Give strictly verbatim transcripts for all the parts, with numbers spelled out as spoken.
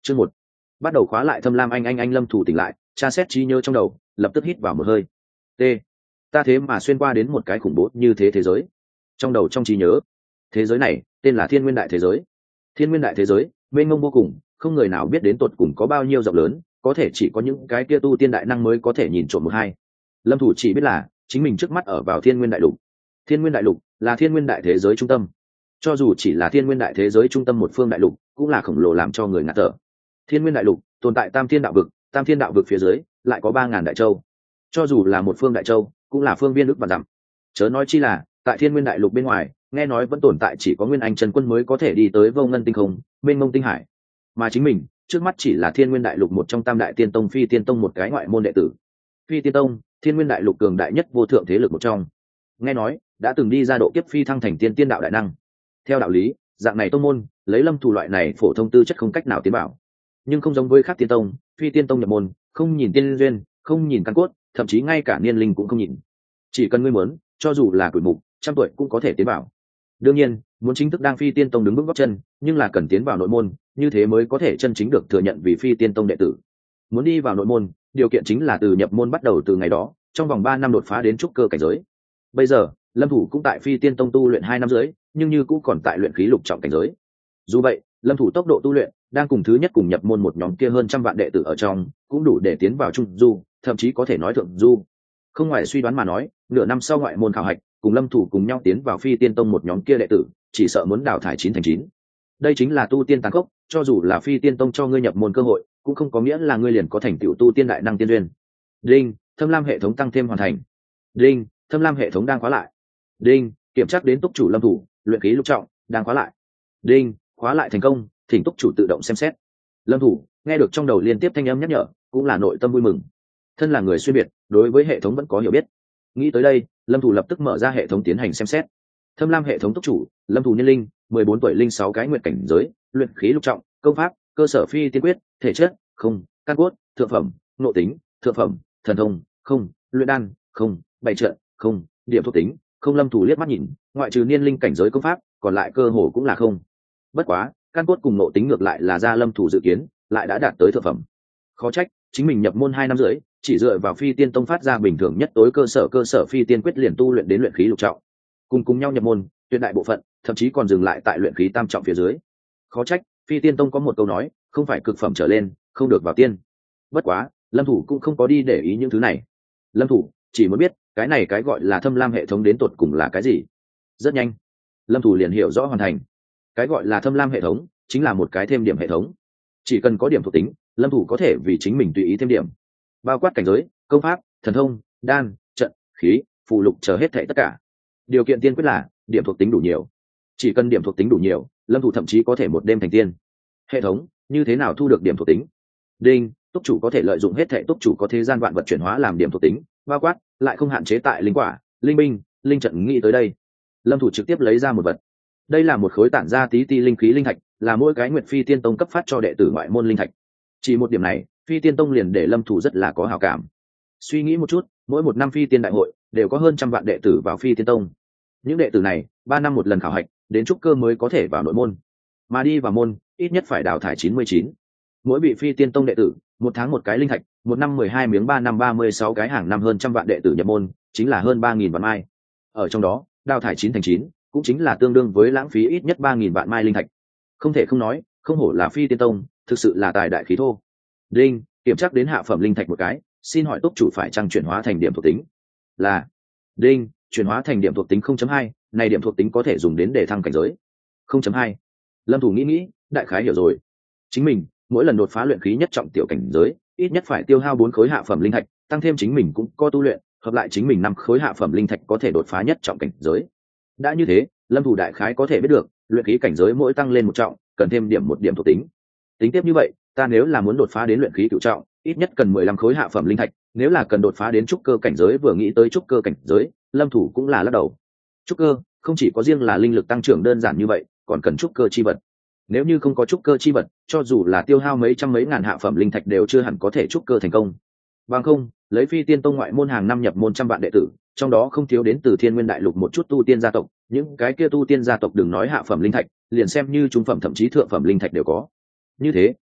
Chương một. Bắt đầu khóa lại Thâm Lam anh anh anh Lâm Thủ tỉnh lại, tra xét trí nhớ trong đầu, lập tức hít vào một hơi. T. Ta thế mà xuyên qua đến một cái khủng bố như thế thế giới. Trong đầu trong trí nhớ, thế giới này tên là Thiên Nguyên Đại thế giới. Thiên Nguyên Đại thế giới mênh mông vô cùng, không người nào biết đến tột cùng có bao nhiêu rộng lớn, có thể chỉ có những cái kia tu tiên đại năng mới có thể nhìn trộm một hai. Lâm Thủ chỉ biết là chính mình trước mắt ở vào Thiên Nguyên Đại lục. Thiên Nguyên Đại lục là Thiên Nguyên Đại thế giới trung tâm. Cho dù chỉ là Thiên Nguyên Đại thế giới trung tâm một phương đại lục, cũng là khổng lồ làm cho người ngạt thở. Thiên Nguyên Đại lục tồn tại Tam Thiên Đạo vực, Tam Thiên Đạo vực phía dưới lại có ba ngàn đại châu. Cho dù là một phương đại châu, cũng là phương viên ức và dặm. Chớ nói chi là tại Thiên Nguyên Đại lục bên ngoài, nghe nói vẫn tồn tại chỉ có Nguyên Anh chân quân mới có thể đi tới Vô Ngân tinh không, mênh mông tinh hải. Mà chính mình, trước mắt chỉ là Thiên Nguyên Đại lục một trong Tam Đại Tiên Tông Phi Tiên Tông một cái ngoại môn đệ tử. Phi Tiên Tông, Thiên Nguyên Đại lục cường đại nhất vô thượng thế lực một trong. Nghe nói đã từng đi ra độ kiếp phi thăng thành tiên tiên đạo đại năng. Theo đạo lý, dạng này tông môn, lấy Lâm Thủ loại này phổ thông tư chất không cách nào tiến bảo. Nhưng không giống với khác tiên tông, Phi Tiên Tông nhập môn, không nhìn tiên duyên, không nhìn căn cốt, thậm chí ngay cả niên linh cũng không nhìn. Chỉ cần ngươi muốn, cho dù là tuổi mục, trăm tuổi cũng có thể tiến bảo. Đương nhiên, muốn chính thức đang Phi Tiên Tông đứng bước gót chân, nhưng là cần tiến vào nội môn, như thế mới có thể chân chính được thừa nhận vì Phi Tiên Tông đệ tử. Muốn đi vào nội môn, điều kiện chính là từ nhập môn bắt đầu từ ngày đó, trong vòng ba năm đột phá đến trúc cơ cảnh giới. Bây giờ, Lâm Thủ cũng tại Phi Tiên Tông tu luyện hai năm rưỡi, nhưng như cũng còn tại luyện khí lục trọng cảnh giới. Dù vậy, Lâm Thủ tốc độ tu luyện đang cùng thứ nhất cùng nhập môn một nhóm kia hơn trăm vạn đệ tử ở trong, cũng đủ để tiến vào trung du, thậm chí có thể nói thượng du. Không ngoài suy đoán mà nói, nửa năm sau ngoại môn khảo hạch, cùng Lâm Thủ cùng nhau tiến vào Phi Tiên Tông một nhóm kia đệ tử, chỉ sợ muốn đào thải chín thành chín. Đây chính là tu tiên tàn khốc, cho dù là Phi Tiên Tông cho ngươi nhập môn cơ hội, cũng không có nghĩa là ngươi liền có thành tựu tu tiên đại năng tiên duyên. Đinh, Thâm Lam hệ thống tăng thêm hoàn thành. Đinh, Thâm Lam hệ thống đang khóa lại. Đinh, kiểm tra đến túc chủ Lâm Thủ, luyện khí lục trọng, đang khóa lại. Đinh, khóa lại thành công, thỉnh túc chủ tự động xem xét. Lâm Thủ nghe được trong đầu liên tiếp thanh âm nhắc nhở, cũng là nội tâm vui mừng. Thân là người xuyên biệt, đối với hệ thống vẫn có hiểu biết. Nghĩ tới đây, Lâm Thủ lập tức mở ra hệ thống tiến hành xem xét. Thâm Lam hệ thống túc chủ, Lâm Thủ niên linh, mười bốn tuổi linh sáu cái nguyện cảnh giới, luyện khí lục trọng, công pháp, cơ sở phi tiên quyết, thể chất, không, căn cốt, thượng phẩm, nội tính, thượng phẩm, thần thông, không, luyện đan, không, bảy trận, không, điểm thuộc tính, không. Lâm Thủ liếc mắt nhìn, ngoại trừ niên linh cảnh giới công pháp, còn lại cơ hồ cũng là không. Bất quá, căn cốt cùng nội tính ngược lại là ra Lâm Thủ dự kiến, lại đã đạt tới thượng phẩm. Khó trách, chính mình nhập môn hai năm rưỡi, chỉ dựa vào Phi Tiên Tông phát ra bình thường nhất tối cơ sở cơ sở phi tiên quyết liền tu luyện đến luyện khí lục trọng. Cùng cùng nhau nhập môn, tuyệt đại bộ phận, thậm chí còn dừng lại tại luyện khí tam trọng phía dưới. Khó trách, Phi Tiên Tông có một câu nói, không phải cực phẩm trở lên, không được vào tiên. Bất quá, Lâm Thủ cũng không có đi để ý những thứ này. Lâm Thủ chỉ muốn biết, cái này cái gọi là Thâm Lam hệ thống đến tột cùng là cái gì. Rất nhanh, Lâm Thủ liền hiểu rõ hoàn thành. Cái gọi là Thâm Lam hệ thống, chính là một cái thêm điểm hệ thống. Chỉ cần có điểm thuộc tính, Lâm Thủ có thể vì chính mình tùy ý thêm điểm, bao quát cảnh giới, công pháp, thần thông, đan, trận, khí, phù lục chờ hết thảy tất cả. Điều kiện tiên quyết là điểm thuộc tính đủ nhiều. Chỉ cần điểm thuộc tính đủ nhiều, Lâm Thủ thậm chí có thể một đêm thành tiên. Hệ thống như thế nào thu được điểm thuộc tính? Đinh, túc chủ có thể lợi dụng hết thảy túc chủ có thế gian vạn vật chuyển hóa làm điểm thuộc tính, bao quát lại không hạn chế tại linh quả, linh binh, linh trận. Nghĩ tới đây, Lâm Thủ trực tiếp lấy ra một vật. Đây là một khối tản ra tí ti linh khí linh thạch, là mỗi cái Nguyệt Phi Tiên Tông cấp phát cho đệ tử ngoại môn linh thạch. Chỉ một điểm này, Phi Tiên Tông liền để Lâm Thủ rất là có hảo cảm. Suy nghĩ một chút, mỗi một năm Phi Tiên đại hội đều có hơn trăm vạn đệ tử vào Phi Tiên Tông. Những đệ tử này, ba năm một lần khảo hạch, đến trúc cơ mới có thể vào nội môn. Mà đi vào môn, ít nhất phải đào thải chín mươi chín. Mỗi vị Phi Tiên Tông đệ tử, một tháng một cái linh thạch, một năm mười hai miếng, ba năm ba mươi sáu cái, hàng năm hơn trăm vạn đệ tử nhập môn, chính là hơn ba nghìn vạn mai. Ở trong đó, đào thải chín thành chín, cũng chính là tương đương với lãng phí ít nhất ba nghìn vạn mai linh thạch. Không thể không nói, không hổ là Phi Tiên Tông, thực sự là tài đại khí thô. Đinh, kiểm tra đến hạ phẩm linh thạch một cái, xin hỏi túc chủ phải chăng chuyển hóa thành điểm thuộc tính? Là. Đinh, chuyển hóa thành điểm thuộc tính không chấm hai, này điểm thuộc tính có thể dùng đến để thăng cảnh giới. không chấm hai. Lâm Thủ nghĩ nghĩ, đại khái hiểu rồi. Chính mình, mỗi lần đột phá luyện khí nhất trọng tiểu cảnh giới, ít nhất phải tiêu hao bốn khối hạ phẩm linh thạch, tăng thêm chính mình cũng có tu luyện, hợp lại chính mình năm khối hạ phẩm linh thạch có thể đột phá nhất trọng cảnh giới. Đã như thế, Lâm Thủ đại khái có thể biết được, luyện khí cảnh giới mỗi tăng lên một trọng, cần thêm điểm một điểm thuộc tính. Tính tiếp như vậy, ta nếu là muốn đột phá đến luyện khí cửu trọng, ít nhất cần mười lăm khối hạ phẩm linh thạch, nếu là cần đột phá đến trúc cơ cảnh giới, vừa nghĩ tới trúc cơ cảnh giới, Lâm Thủ cũng là lắc đầu. Trúc cơ, không chỉ có riêng là linh lực tăng trưởng đơn giản như vậy, còn cần trúc cơ chi vật. Nếu như không có trúc cơ chi vật, cho dù là tiêu hao mấy trăm mấy ngàn hạ phẩm linh thạch đều chưa hẳn có thể trúc cơ thành công. Bằng không, lấy Phi Tiên Tông ngoại môn hàng năm nhập môn trăm vạn đệ tử, trong đó không thiếu đến từ Thiên Nguyên Đại Lục một chút tu tiên gia tộc, những cái kia tu tiên gia tộc đừng nói hạ phẩm linh thạch, liền xem như trung phẩm thậm chí thượng phẩm linh thạch đều có. Như thế,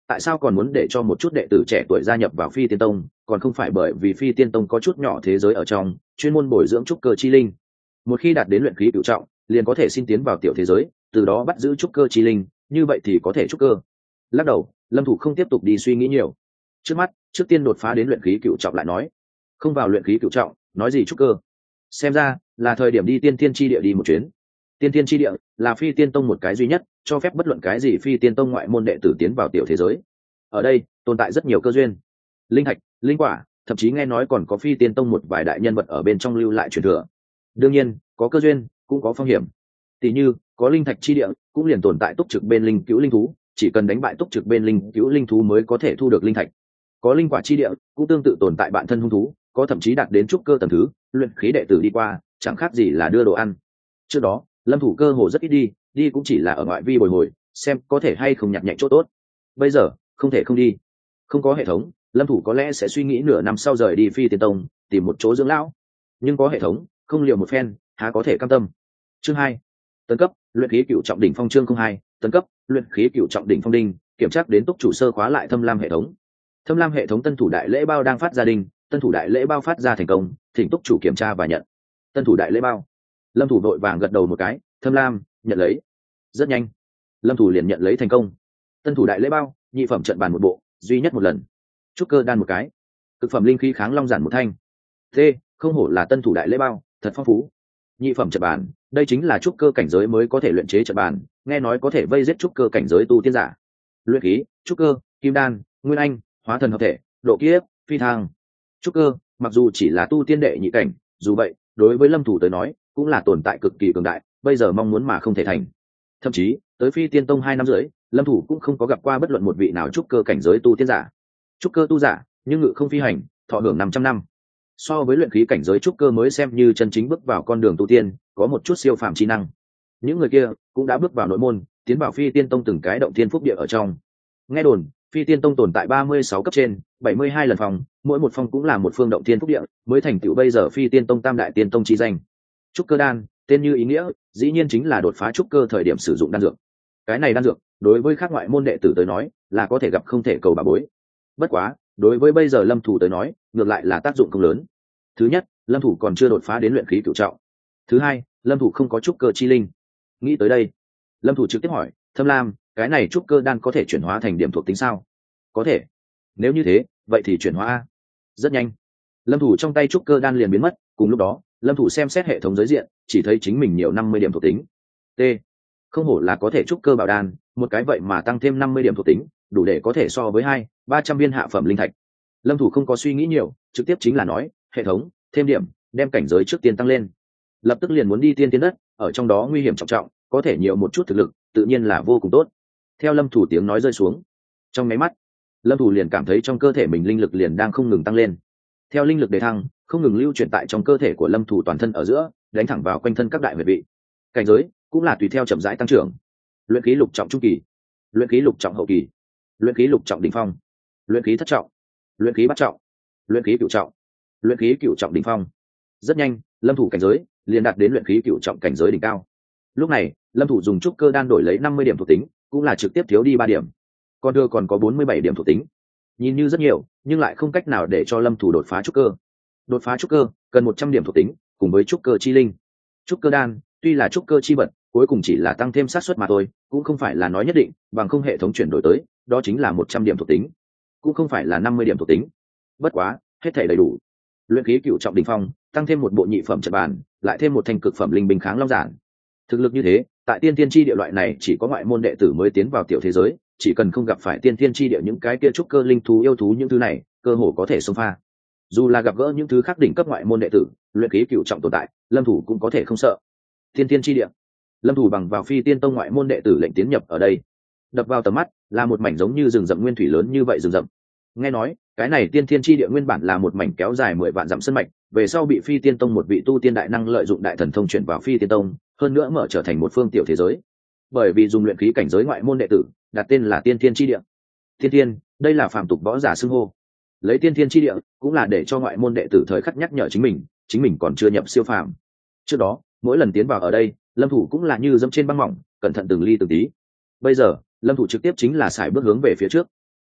tại sao còn muốn để cho một chút đệ tử trẻ tuổi gia nhập vào Phi Tiên Tông, còn không phải bởi vì Phi Tiên Tông có chút nhỏ thế giới ở trong, chuyên môn bồi dưỡng trúc cơ chi linh. Một khi đạt đến luyện khí cửu trọng, liền có thể xin tiến vào tiểu thế giới, từ đó bắt giữ trúc cơ chi linh, như vậy thì có thể trúc cơ. Lắc đầu, Lâm Thủ không tiếp tục đi suy nghĩ nhiều. Trước mắt, trước tiên đột phá đến luyện khí cửu trọng lại nói. Không vào luyện khí cửu trọng, nói gì trúc cơ? Xem ra, là thời điểm đi Tiên Thiên chi địa đi một chuyến. Tiên Thiên chi địa là Phi Tiên Tông một cái duy nhất, cho phép bất luận cái gì Phi Tiên Tông ngoại môn đệ tử tiến vào tiểu thế giới. Ở đây, tồn tại rất nhiều cơ duyên. Linh thạch, linh quả, thậm chí nghe nói còn có Phi Tiên Tông một vài đại nhân vật ở bên trong lưu lại truyền thừa. Đương nhiên, có cơ duyên, cũng có phong hiểm. Tỷ như, có linh thạch chi địa, cũng liền tồn tại túc trực bên linh cứu linh thú, chỉ cần đánh bại túc trực bên linh cứu linh thú mới có thể thu được linh thạch. Có linh quả chi địa, cũng tương tự tồn tại bạn thân hung thú, có thậm chí đạt đến trúc cơ tầng thứ, luyện khí đệ tử đi qua, chẳng khác gì là đưa đồ ăn. Trước đó, Lâm Thủ cơ hồ rất ít đi, đi cũng chỉ là ở ngoại vi bồi hồi, xem có thể hay không nhặt nhạnh chỗ tốt. Bây giờ, không thể không đi. Không có hệ thống, Lâm Thủ có lẽ sẽ suy nghĩ nửa năm sau rời đi Phi Tiên Tông, tìm một chỗ dưỡng lão. Nhưng có hệ thống, không liều một phen, há có thể cam tâm. Chương hai, tấn cấp, luyện khí cửu trọng đỉnh phong. Chương không hai, tấn cấp, luyện khí cửu trọng đỉnh phong. Đinh, kiểm tra đến túc chủ sơ khóa lại Thâm Lam hệ thống. Thâm Lam hệ thống tân thủ đại lễ bao đang phát ra đinh, tân thủ đại lễ bao phát ra thành công, thỉnh túc chủ kiểm tra và nhận. Tân thủ đại lễ bao. Lâm Thủ đội vàng gật đầu một cái, Thâm Lam, nhận lấy. Rất nhanh, Lâm Thủ liền nhận lấy thành công. Tân thủ đại lễ bao, nhị phẩm trận bàn một bộ, duy nhất một lần. Trúc cơ đan một cái. Cực phẩm linh khí kháng long giản một thanh. T, không hổ là tân thủ đại lễ bao, thật phong phú. Nhị phẩm trận bàn, đây chính là trúc cơ cảnh giới mới có thể luyện chế trận bàn, nghe nói có thể vây giết trúc cơ cảnh giới tu tiên giả. Luyện khí, trúc cơ, kim đan, nguyên anh, hóa thần hợp thể, độ kiếp, phi thăng. Trúc cơ, mặc dù chỉ là tu tiên đệ nhị cảnh, dù vậy, đối với Lâm Thủ tới nói, cũng là tồn tại cực kỳ cường đại, bây giờ mong muốn mà không thể thành. Thậm chí, tới Phi Tiên Tông hai năm rưỡi, Lâm Thủ cũng không có gặp qua bất luận một vị nào trúc cơ cảnh giới tu tiên giả. Trúc cơ tu giả, nhưng ngự không phi hành, thọ hưởng năm trăm năm. So với luyện khí cảnh giới trúc cơ mới xem như chân chính bước vào con đường tu tiên, có một chút siêu phàm chi năng. Những người kia cũng đã bước vào nội môn, tiến vào Phi Tiên Tông từng cái động thiên phúc địa ở trong. Nghe đồn, Phi Tiên Tông tồn tại ba mươi sáu cấp trên, bảy mươi hai lần phòng, mỗi một phòng cũng là một phương động thiên phúc địa, mới thành tựu bây giờ Phi Tiên Tông tam đại tiên tông chi danh. Trúc cơ đan, tên như ý nghĩa, dĩ nhiên chính là đột phá trúc cơ thời điểm sử dụng đan dược. Cái này đan dược, đối với các ngoại môn đệ tử tới nói, là có thể gặp không thể cầu bà bối. Bất quá, đối với bây giờ Lâm Thủ tới nói, ngược lại là tác dụng không lớn. Thứ nhất, Lâm Thủ còn chưa đột phá đến luyện khí cửu trọng. Thứ hai, Lâm Thủ không có trúc cơ chi linh. Nghĩ tới đây, Lâm Thủ trực tiếp hỏi, Thâm Lam, cái này trúc cơ đan có thể chuyển hóa thành điểm thuộc tính sao? Có thể. Nếu như thế, vậy thì chuyển hóa a. Rất nhanh, Lâm Thủ trong tay trúc cơ đan liền biến mất, cùng lúc đó, Lâm Thủ xem xét hệ thống giới diện, chỉ thấy chính mình nhiều năm mươi điểm thuộc tính. T, không hổ là có thể trúc cơ bảo đan, một cái vậy mà tăng thêm năm mươi điểm thuộc tính, đủ để có thể so với hai ba trăm viên hạ phẩm linh thạch. Lâm Thủ không có suy nghĩ nhiều, trực tiếp chính là nói, hệ thống, thêm điểm, đem cảnh giới trước tiên tăng lên. Lập tức liền muốn đi tiên tiên đất, ở trong đó nguy hiểm trọng trọng, có thể nhiều một chút thực lực, tự nhiên là vô cùng tốt. Theo Lâm Thủ tiếng nói rơi xuống, trong mấy mắt, Lâm Thủ liền cảm thấy trong cơ thể mình linh lực liền đang không ngừng tăng lên. Theo linh lực đề thăng, không ngừng lưu chuyển tại trong cơ thể của Lâm Thủ toàn thân ở giữa, đánh thẳng vào quanh thân các đại huyệt vị. Cảnh giới cũng là tùy theo chậm rãi tăng trưởng. Luyện khí lục trọng trung kỳ, luyện khí lục trọng hậu kỳ, luyện khí lục trọng đỉnh phong, luyện khí thất trọng, luyện khí bát trọng, luyện khí cửu trọng, luyện khí cửu trọng đỉnh phong. Rất nhanh, Lâm Thủ cảnh giới liền đạt đến luyện khí cửu trọng cảnh giới đỉnh cao. Lúc này, Lâm Thủ dùng trúc cơ đan đổi lấy năm mươi điểm thuộc tính, cũng là trực tiếp thiếu đi ba điểm. Còn đưa còn có bốn mươi bảy điểm thuộc tính. Nhìn như rất nhiều, nhưng lại không cách nào để cho Lâm Thủ đột phá trúc cơ. Đột phá trúc cơ cần một trăm điểm thuộc tính, cùng với trúc cơ chi linh. Trúc cơ đan tuy là trúc cơ chi vật, cuối cùng chỉ là tăng thêm xác suất mà thôi, cũng không phải là nói nhất định, bằng không hệ thống chuyển đổi tới, đó chính là một trăm điểm thuộc tính, cũng không phải là năm mươi điểm thuộc tính. Bất quá, hết thảy đầy đủ. Luyện khí cửu trọng đỉnh phong, tăng thêm một bộ nhị phẩm trận bàn, lại thêm một thanh cực phẩm linh binh kháng long giản. Thực lực như thế, tại tiên tiên chi địa loại này chỉ có ngoại môn đệ tử mới tiến vào tiểu thế giới, chỉ cần không gặp phải tiên tiên chi địa những cái kia trúc cơ linh thú yêu thú những thứ này, cơ hồ có thể xông pha. Dù là gặp gỡ những thứ khác đỉnh cấp ngoại môn đệ tử, luyện khí cửu trọng tồn tại, Lâm Thủ cũng có thể không sợ. Tiên tiên chi địa, Lâm Thủ bằng vào Phi Tiên Tông ngoại môn đệ tử lệnh tiến nhập ở đây. Đập vào tầm mắt là một mảnh giống như rừng rậm nguyên thủy lớn như vậy rừng rậm. Nghe nói, cái này tiên tiên chi địa nguyên bản là một mảnh kéo dài mười vạn dặm sơn mạch, về sau bị Phi Tiên Tông một vị tu tiên đại năng lợi dụng đại thần thông chuyển vào Phi Tiên Tông, hơn nữa mở trở thành một phương tiểu thế giới. Bởi vì dùng luyện khí cảnh giới ngoại môn đệ tử, đặt tên là Tiên Tiên chi địa. Tiên tiên, đây là phàm tục võ giả xưng hô. Lấy Tiên Tiên chi địa, cũng là để cho ngoại môn đệ tử thời khắc nhắc nhở chính mình, chính mình còn chưa nhập siêu phàm. Trước đó, mỗi lần tiến vào ở đây, Lâm Thủ cũng là như dẫm trên băng mỏng, cẩn thận từng ly từng tí. Bây giờ, Lâm Thủ trực tiếp chính là sải bước hướng về phía trước.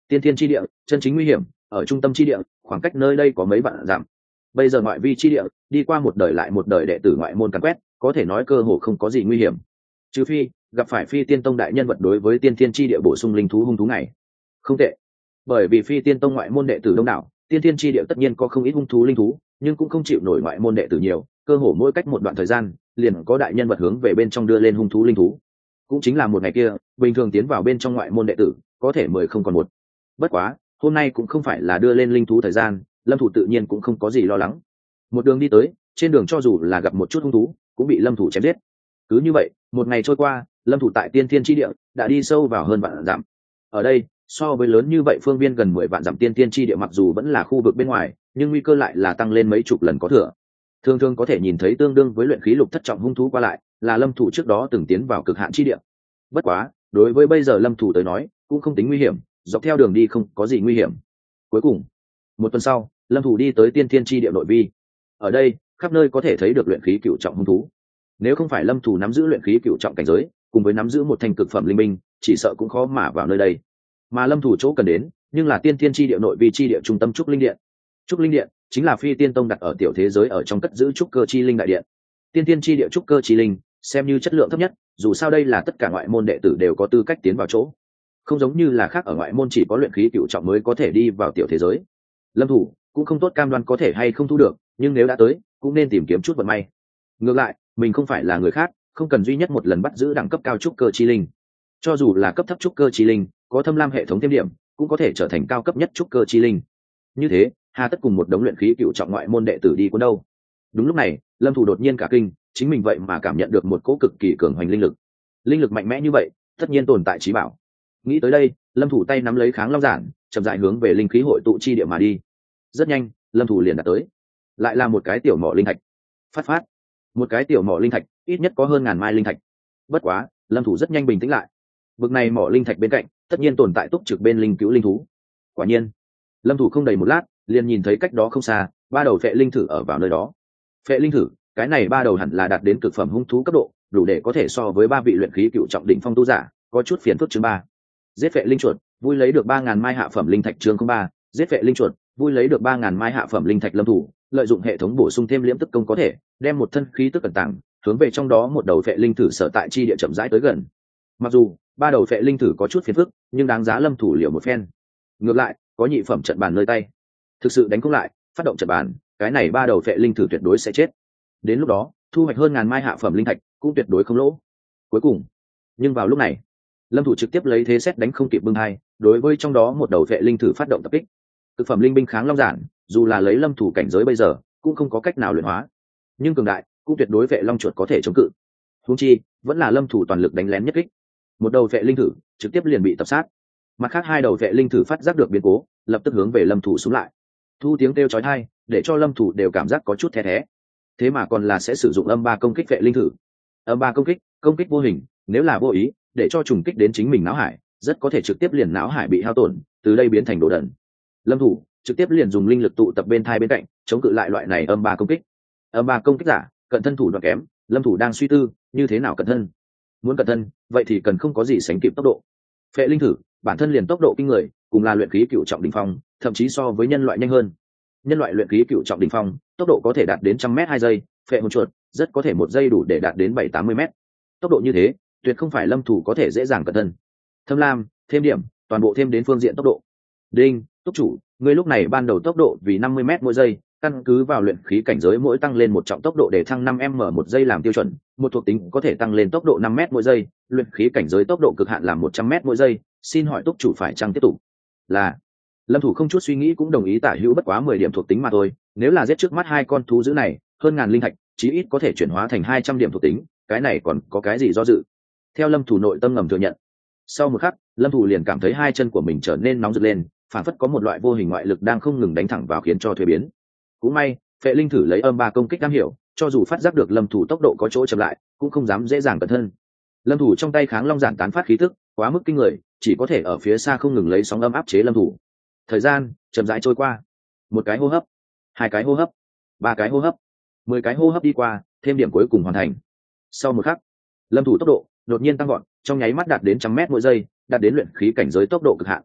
Tiên thiên chi địa chân chính nguy hiểm ở trung tâm chi địa, khoảng cách nơi đây có mấy vạn dặm. Bây giờ ngoại vi chi địa đi qua một đời lại một đời đệ tử ngoại môn càn quét, có thể nói cơ hồ không có gì nguy hiểm, trừ phi gặp phải phi tiên tông đại nhân vật đối với tiên thiên chi địa bổ sung linh thú hung thú này. Không tệ, bởi vì phi tiên tông ngoại môn đệ tử đông đảo, tiên thiên chi địa tất nhiên có không ít hung thú linh thú, nhưng cũng không chịu nổi ngoại môn đệ tử nhiều, cơ hồ mỗi cách một đoạn thời gian liền có đại nhân vật hướng về bên trong đưa lên hung thú linh thú. Cũng chính là một ngày kia, bình thường tiến vào bên trong ngoại môn đệ tử có thể mười không còn một. Bất quá hôm nay cũng không phải là đưa lên linh thú thời gian, lâm thủ tự nhiên cũng không có gì lo lắng. Một đường đi tới, trên đường cho dù là gặp một chút hung thú cũng bị lâm thủ chém giết. Cứ như vậy một ngày trôi qua, lâm thủ tại tiên thiên chi địa đã đi sâu vào hơn vạn dặm. Ở đây so với lớn như vậy phương viên gần mười vạn dặm tiên thiên chi địa, mặc dù vẫn là khu vực bên ngoài, nhưng nguy cơ lại là tăng lên mấy chục lần có thừa. Thường thường có thể nhìn thấy tương đương với luyện khí lục thất trọng hung thú qua lại, là lâm thủ trước đó từng tiến vào cực hạn chi địa. Bất quá đối với bây giờ lâm thủ tới nói cũng không tính nguy hiểm, dọc theo đường đi không có gì nguy hiểm. Cuối cùng một tuần sau, lâm thủ đi tới tiên thiên chi địa nội vi. Ở đây khắp nơi có thể thấy được luyện khí cựu trọng hung thú. Nếu không phải lâm thủ nắm giữ luyện khí cựu trọng cảnh giới cùng với nắm giữ một thành cực phẩm linh minh, chỉ sợ cũng khó mà vào nơi đây. Mà lâm thủ chỗ cần đến nhưng là tiên thiên chi địa nội vi chi địa trung tâm trúc linh điện. Trúc linh điện chính là phi tiên tông đặt ở tiểu thế giới ở trong cất giữ trúc cơ chi linh đại điện. Tiên thiên chi địa trúc cơ chi linh xem như chất lượng thấp nhất, dù sao đây là tất cả ngoại môn đệ tử đều có tư cách tiến vào chỗ, không giống như là khác ở ngoại môn chỉ có luyện khí cựu trọng mới có thể đi vào tiểu thế giới. Lâm thủ cũng không tốt cam đoan có thể hay không thu được, nhưng nếu đã tới cũng nên tìm kiếm chút vận may. Ngược lại mình không phải là người khác, không cần duy nhất một lần bắt giữ đẳng cấp cao trúc cơ chi linh. Cho dù là cấp thấp trúc cơ chi linh, có thâm lam hệ thống thêm điểm cũng có thể trở thành cao cấp nhất trúc cơ chi linh. Như thế hà tất cùng một đống luyện khí cựu trọng ngoại môn đệ tử đi cuốn đâu. Đúng lúc này lâm thủ đột nhiên cả kinh, chính mình vậy mà cảm nhận được một cỗ cực kỳ cường hoành linh lực. Linh lực mạnh mẽ như vậy tất nhiên tồn tại trí bảo. Nghĩ tới đây, lâm thủ tay nắm lấy kháng long giản, chậm rãi hướng về linh khí hội tụ chi địa mà đi. Rất nhanh lâm thủ liền đạt tới, lại là một cái tiểu mỏ linh thạch. Phát phát một cái tiểu mỏ linh thạch ít nhất có hơn ngàn mai linh thạch. Bất quá lâm thủ rất nhanh bình tĩnh lại, bực này mỏ linh thạch bên cạnh tất nhiên tồn tại túc trực bên linh cứu linh thú. Quả nhiên lâm thủ không đầy một lát liền nhìn thấy cách đó không xa ba đầu phệ linh thử ở vào nơi đó. Phệ linh thử, cái này ba đầu hẳn là đạt đến cực phẩm hung thú cấp độ, đủ để có thể so với ba vị luyện khí cựu trọng đỉnh phong tu giả. Có chút phiền phức chương ba. Giết phệ linh chuột, vui lấy được ba ngàn mai hạ phẩm linh thạch. chương không ba. Giết phệ linh chuột, vui lấy được ba ngàn mai hạ phẩm linh thạch. Lâm thủ lợi dụng hệ thống bổ sung thêm liễm tức công, có thể đem một thân khí tức cẩn tàng hướng về trong đó một đầu phệ linh thử sở tại chi địa chậm rãi tới gần. Mặc dù ba đầu phệ linh thử có chút phiền phức, nhưng đáng giá lâm thủ liệu một phen. Ngược lại có nhị phẩm trận bàn nơi tay, thực sự đánh không lại, phát động trận bàn, cái này ba đầu phệ linh thử tuyệt đối sẽ chết. Đến lúc đó thu hoạch hơn ngàn mai hạ phẩm linh thạch cũng tuyệt đối không lỗ. Cuối cùng nhưng vào lúc này lâm thủ trực tiếp lấy thế xét đánh không kịp bưng hai, đối với trong đó một đầu phệ linh thử phát động tập kích. Thực phẩm linh binh kháng long giản, dù là lấy lâm thủ cảnh giới bây giờ cũng không có cách nào luyện hóa, nhưng cường đại cũng tuyệt đối phệ long chuột có thể chống cự. Huống chi vẫn là lâm thủ toàn lực đánh lén nhất kích, một đầu phệ linh thử trực tiếp liền bị tập sát. Mặt khác hai đầu phệ linh thử phát giác được biến cố, lập tức hướng về lâm thủ xuống lại, thu tiếng kêu chói tai, để cho lâm thủ đều cảm giác có chút the thé. Thế mà còn là sẽ sử dụng âm ba công kích phệ linh thử. Âm ba công kích, công kích vô hình, nếu là vô ý để cho trùng kích đến chính mình não hải, rất có thể trực tiếp liền não hải bị hao tổn, từ đây biến thành đồ đần. Lâm thủ trực tiếp liền dùng linh lực tụ tập bên thai bên cạnh, chống cự lại loại này âm ba công kích. Âm ba công kích giả, cận thân thủ đoạn kém, lâm thủ đang suy tư như thế nào cận thân. Muốn cận thân vậy thì cần không có gì sánh kịp tốc độ. Phệ linh thử bản thân liền tốc độ kinh người, cùng là luyện khí cựu trọng đỉnh phong, thậm chí so với nhân loại nhanh hơn. Nhân loại luyện khí cựu trọng đỉnh phong tốc độ có thể đạt đến trăm mét hai giây, phệ hồn chuột rất có thể một giây đủ để đạt đến bảy tám mươi mét. Tốc độ như thế tuyệt không phải lâm thủ có thể dễ dàng cẩn thân. Thâm lam thêm điểm, toàn bộ thêm đến phương diện tốc độ. Đinh, túc chủ, ngươi lúc này ban đầu tốc độ vì năm mươi mét mỗi giây, căn cứ vào luyện khí cảnh giới mỗi tăng lên một trọng tốc độ để thăng năm m một giây làm tiêu chuẩn, một thuộc tính có thể tăng lên tốc độ năm mét mỗi giây, luyện khí cảnh giới tốc độ cực hạn là một trăm mét mỗi giây, xin hỏi túc chủ phải chăng tiếp tục? Là. Lâm thủ không chút suy nghĩ cũng đồng ý, tả hữu bất quá mười điểm thuộc tính mà thôi, nếu là giết trước mắt hai con thú dữ này, hơn ngàn linh thạch, chí ít có thể chuyển hóa thành hai trăm điểm thuộc tính, cái này còn có cái gì do dự. Theo lâm thủ nội tâm ngầm thừa nhận. Sau một khắc, lâm thủ liền cảm thấy hai chân của mình trở nên nóng rực lên, phản phất có một loại vô hình ngoại lực đang không ngừng đánh thẳng vào khiến cho thuế biến. Cũng may phệ linh thử lấy âm ba công kích am hiểu, cho dù phát giác được lâm thủ tốc độ có chỗ chậm lại cũng không dám dễ dàng cẩn thân. Lâm thủ trong tay kháng long giản tán phát khí tức quá mức kinh người, chỉ có thể ở phía xa không ngừng lấy sóng âm áp chế lâm thủ. Thời gian chậm rãi trôi qua, một cái hô hấp, hai cái hô hấp, ba cái hô hấp, mười cái hô hấp đi qua, thêm điểm cuối cùng hoàn thành. Sau một khắc, lâm thủ tốc độ đột nhiên tăng gọn, trong nháy mắt đạt đến trăm mét mỗi giây, đạt đến luyện khí cảnh giới tốc độ cực hạn.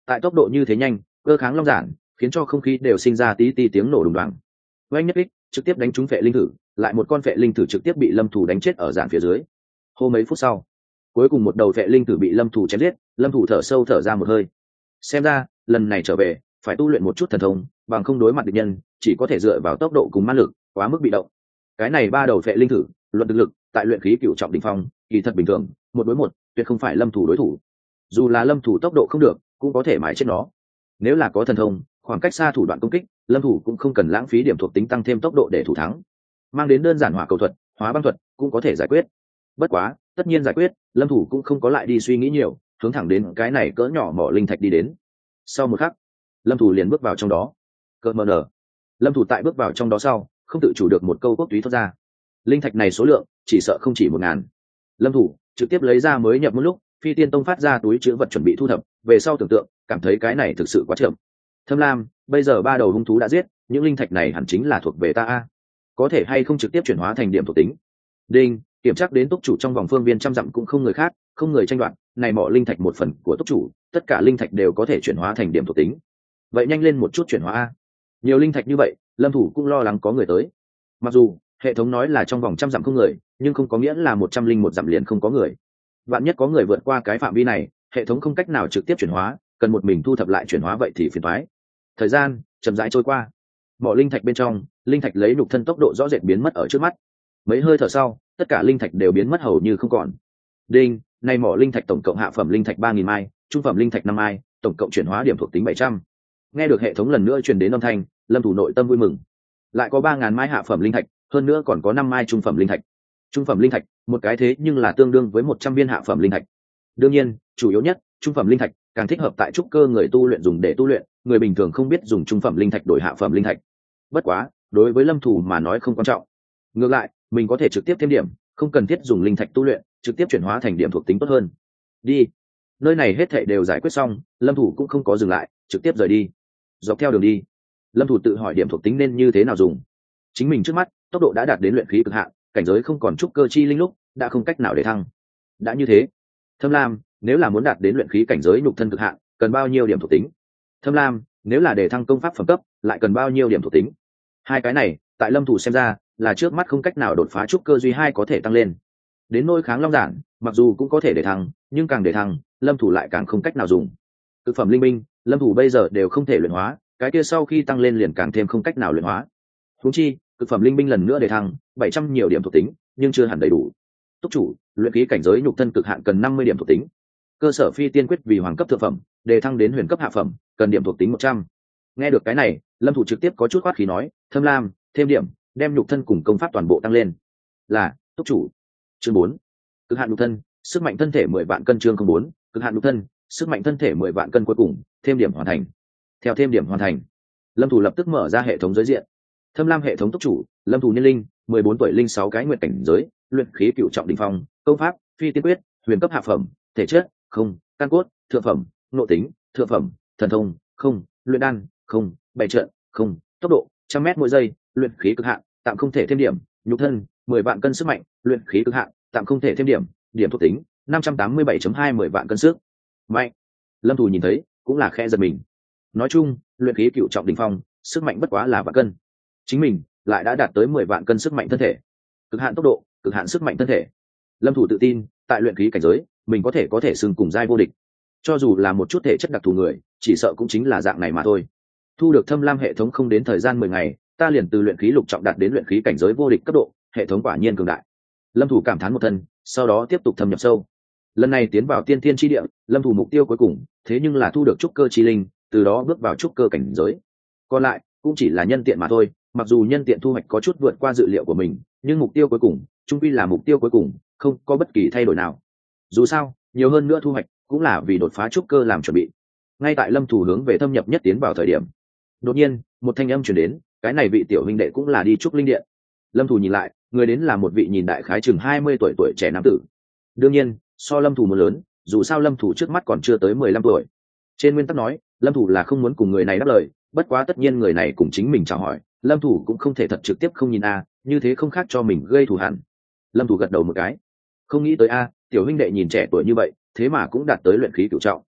tại tốc độ như thế nhanh, cơ kháng long giản khiến cho không khí đều sinh ra tí tí tiếng nổ đùng đoàng. Oanh nhất kích trực tiếp đánh trúng phệ linh thử, lại một con phệ linh thử trực tiếp bị lâm thủ đánh chết ở giản phía dưới. Hô mấy phút sau, cuối cùng một đầu phệ linh thử bị lâm thủ chém giết, lâm thủ thở sâu thở ra một hơi. Xem ra lần này trở về phải tu luyện một chút thần thông, bằng không đối mặt địch nhân chỉ có thể dựa vào tốc độ cùng ma lực, quá mức bị động. Cái này ba đầu phệ linh thử luận thực lực tại luyện khí cửu trọng đỉnh phong kỳ thật bình thường, một đối một tuyệt không phải lâm thủ đối thủ. Dù là lâm thủ tốc độ không được cũng có thể mãi chết nó. Nếu là có thần thông, khoảng cách xa thủ đoạn công kích, lâm thủ cũng không cần lãng phí điểm thuộc tính tăng thêm tốc độ để thủ thắng. Mang đến đơn giản hỏa cầu thuật, hóa băng thuật cũng có thể giải quyết. Bất quá tất nhiên giải quyết, lâm thủ cũng không có lại đi suy nghĩ nhiều, hướng thẳng đến cái này cỡ nhỏ mỏ linh thạch đi đến. Sau một khắc, lâm thủ liền bước vào trong đó. Cỡ mờ nở, lâm thủ tại bước vào trong đó sau không tự chủ được một câu quốc túy thoát ra. Linh thạch này số lượng chỉ sợ không chỉ một ngàn. Lâm thủ trực tiếp lấy ra mới nhập một lúc Phi Tiên Tông phát ra túi chứa vật chuẩn bị thu thập, về sau tưởng tượng cảm thấy cái này thực sự quá chậm. Thâm Lam, bây giờ ba đầu hung thú đã giết, những linh thạch này hẳn chính là thuộc về ta a. Có thể hay không trực tiếp chuyển hóa thành điểm thuộc tính? Đinh, kiểm tra đến túc chủ trong vòng phương viên trăm dặm cũng không người khác, không người tranh đoạt, này mỏ linh thạch một phần của túc chủ, tất cả linh thạch đều có thể chuyển hóa thành điểm thuộc tính. Vậy nhanh lên một chút chuyển hóa a. Nhiều linh thạch như vậy, lâm thủ cũng lo lắng có người tới. Mặc dù hệ thống nói là trong vòng trăm dặm không người, nhưng không có nghĩa là một trăm linh một dặm liền không có người. Vạn nhất có người vượt qua cái phạm vi này, hệ thống không cách nào trực tiếp chuyển hóa, cần một mình thu thập lại chuyển hóa, vậy thì phiền toái. Thời gian chậm rãi trôi qua, mỏ linh thạch bên trong, linh thạch lấy nhục thân tốc độ rõ rệt biến mất ở trước mắt. Mấy hơi thở sau, tất cả linh thạch đều biến mất hầu như không còn. Đinh, này mỏ linh thạch tổng cộng hạ phẩm linh thạch ba nghìn mai, trung phẩm linh thạch năm mai, tổng cộng chuyển hóa điểm thuộc tính bảy trăm. Nghe được hệ thống lần nữa truyền đến âm thanh, lâm thủ nội tâm vui mừng. Lại có ba ngàn mai hạ phẩm linh thạch, hơn nữa còn có năm mai trung phẩm linh thạch. Trung phẩm linh thạch, một cái thế nhưng là tương đương với một trăm viên hạ phẩm linh thạch. Đương nhiên, chủ yếu nhất, trung phẩm linh thạch càng thích hợp tại trúc cơ người tu luyện dùng để tu luyện, người bình thường không biết dùng trung phẩm linh thạch đổi hạ phẩm linh thạch. Bất quá, đối với lâm thủ mà nói không quan trọng. Ngược lại, mình có thể trực tiếp thêm điểm, không cần thiết dùng linh thạch tu luyện, trực tiếp chuyển hóa thành điểm thuộc tính tốt hơn. Đi. Nơi này hết thảy đều giải quyết xong, lâm thủ cũng không có dừng lại, trực tiếp rời đi. Dọc theo đường đi, lâm thủ tự hỏi điểm thuộc tính nên như thế nào dùng. Chính mình trước mắt tốc độ đã đạt đến luyện khí cực hạn, cảnh giới không còn trúc cơ chi linh lúc đã không cách nào để thăng. Đã như thế, Thâm Lam, nếu là muốn đạt đến luyện khí cảnh giới nhục thân cực hạn, cần bao nhiêu điểm thuộc tính? Thâm Lam, nếu là để thăng công pháp phẩm cấp, lại cần bao nhiêu điểm thuộc tính? Hai cái này, tại lâm thủ xem ra, là trước mắt không cách nào đột phá trúc cơ duy hai có thể tăng lên. Đến nôi kháng long giản, mặc dù cũng có thể để thăng, nhưng càng để thăng, lâm thủ lại càng không cách nào dùng. Cực phẩm linh binh, lâm thủ bây giờ đều không thể luyện hóa, cái kia sau khi tăng lên liền càng thêm không cách nào luyện hóa. Huống chi, cực phẩm linh binh lần nữa để thăng bảy trăm nhiều điểm thuộc tính, nhưng chưa hẳn đầy đủ. Túc chủ, luyện khí cảnh giới nhục thân cực hạn cần năm mươi điểm thuộc tính. Cơ sở phi tiên quyết vì hoàng cấp thượng phẩm, để thăng đến huyền cấp hạ phẩm, cần điểm thuộc tính một trăm. Nghe được cái này, lâm thủ trực tiếp có chút khoát khí nói, Thâm Lam, thêm điểm, đem nhục thân cùng công pháp toàn bộ tăng lên. Là, túc chủ. Chương bốn. Cực hạn nhục thân, sức mạnh thân thể mười vạn cân. Chương không bốn. Cực hạn nhục thân, sức mạnh thân thể mười vạn cân. Cuối cùng, thêm điểm hoàn thành. Theo thêm điểm hoàn thành, lâm thủ lập tức mở ra hệ thống giới diện. Thâm Lam hệ thống túc chủ, lâm thủ niên linh, mười bốn tuổi, linh sáu cái nguyện cảnh giới, luyện khí cửu trọng đỉnh phong, công pháp phi tiên quyết, huyền cấp hạ phẩm, thể chất không, căn cốt thượng phẩm, nội tính thượng phẩm, thần thông không, luyện đan không, bảy trận không, tốc độ trăm mét mỗi giây, luyện khí cực hạn, tạm không thể thêm điểm, nhục thân mười vạn cân sức mạnh, luyện khí cực hạn, tạm không thể thêm điểm, điểm thuộc tính năm trăm tám mươi bảy chấm hai, mười vạn cân sức mạnh. Lâm thủ nhìn thấy cũng là khẽ giật mình. Nói chung, luyện khí cửu trọng đỉnh phong, sức mạnh bất quá là vạn cân. Chính mình lại đã đạt tới mười vạn cân sức mạnh thân thể, cực hạn tốc độ, cực hạn sức mạnh thân thể. Lâm thủ tự tin, tại luyện khí cảnh giới, mình có thể có thể xưng cùng giai vô địch. Cho dù là một chút thể chất đặc thù người, chỉ sợ cũng chính là dạng này mà thôi. Thu được Thâm Lam hệ thống không đến thời gian mười ngày, ta liền từ luyện khí lục trọng đạt đến luyện khí cảnh giới vô địch cấp độ, hệ thống quả nhiên cường đại. Lâm thủ cảm thán một thân, sau đó tiếp tục thâm nhập sâu. Lần này tiến vào tiên thiên chi địa, Lâm thủ mục tiêu cuối cùng, thế nhưng là thu được trúc cơ chi linh, từ đó bước vào trúc cơ cảnh giới. Còn lại cũng chỉ là nhân tiện mà thôi, mặc dù nhân tiện thu hoạch có chút vượt qua dự liệu của mình, nhưng mục tiêu cuối cùng chung quy là mục tiêu cuối cùng, không có bất kỳ thay đổi nào. Dù sao, nhiều hơn nữa thu hoạch cũng là vì đột phá trúc cơ làm chuẩn bị. Ngay tại lâm thủ hướng về thâm nhập nhất tiến vào thời điểm, đột nhiên một thanh âm truyền đến, cái này vị tiểu huynh đệ cũng là đi trúc linh điện. Lâm thủ nhìn lại, người đến là một vị nhìn đại khái chừng hai mươi tuổi tuổi trẻ nam tử. Đương nhiên, so lâm thủ muốn lớn, dù sao lâm thủ trước mắt còn chưa tới mười lăm tuổi. Trên nguyên tắc nói, lâm thủ là không muốn cùng người này đáp lời, bất quá tất nhiên người này cùng chính mình chào hỏi, lâm thủ cũng không thể thật trực tiếp không nhìn a, như thế không khác cho mình gây thù hằn. Lâm thủ gật đầu một cái, không nghĩ tới a, tiểu huynh đệ nhìn trẻ tuổi như vậy, thế mà cũng đạt tới luyện khí cửu trọng.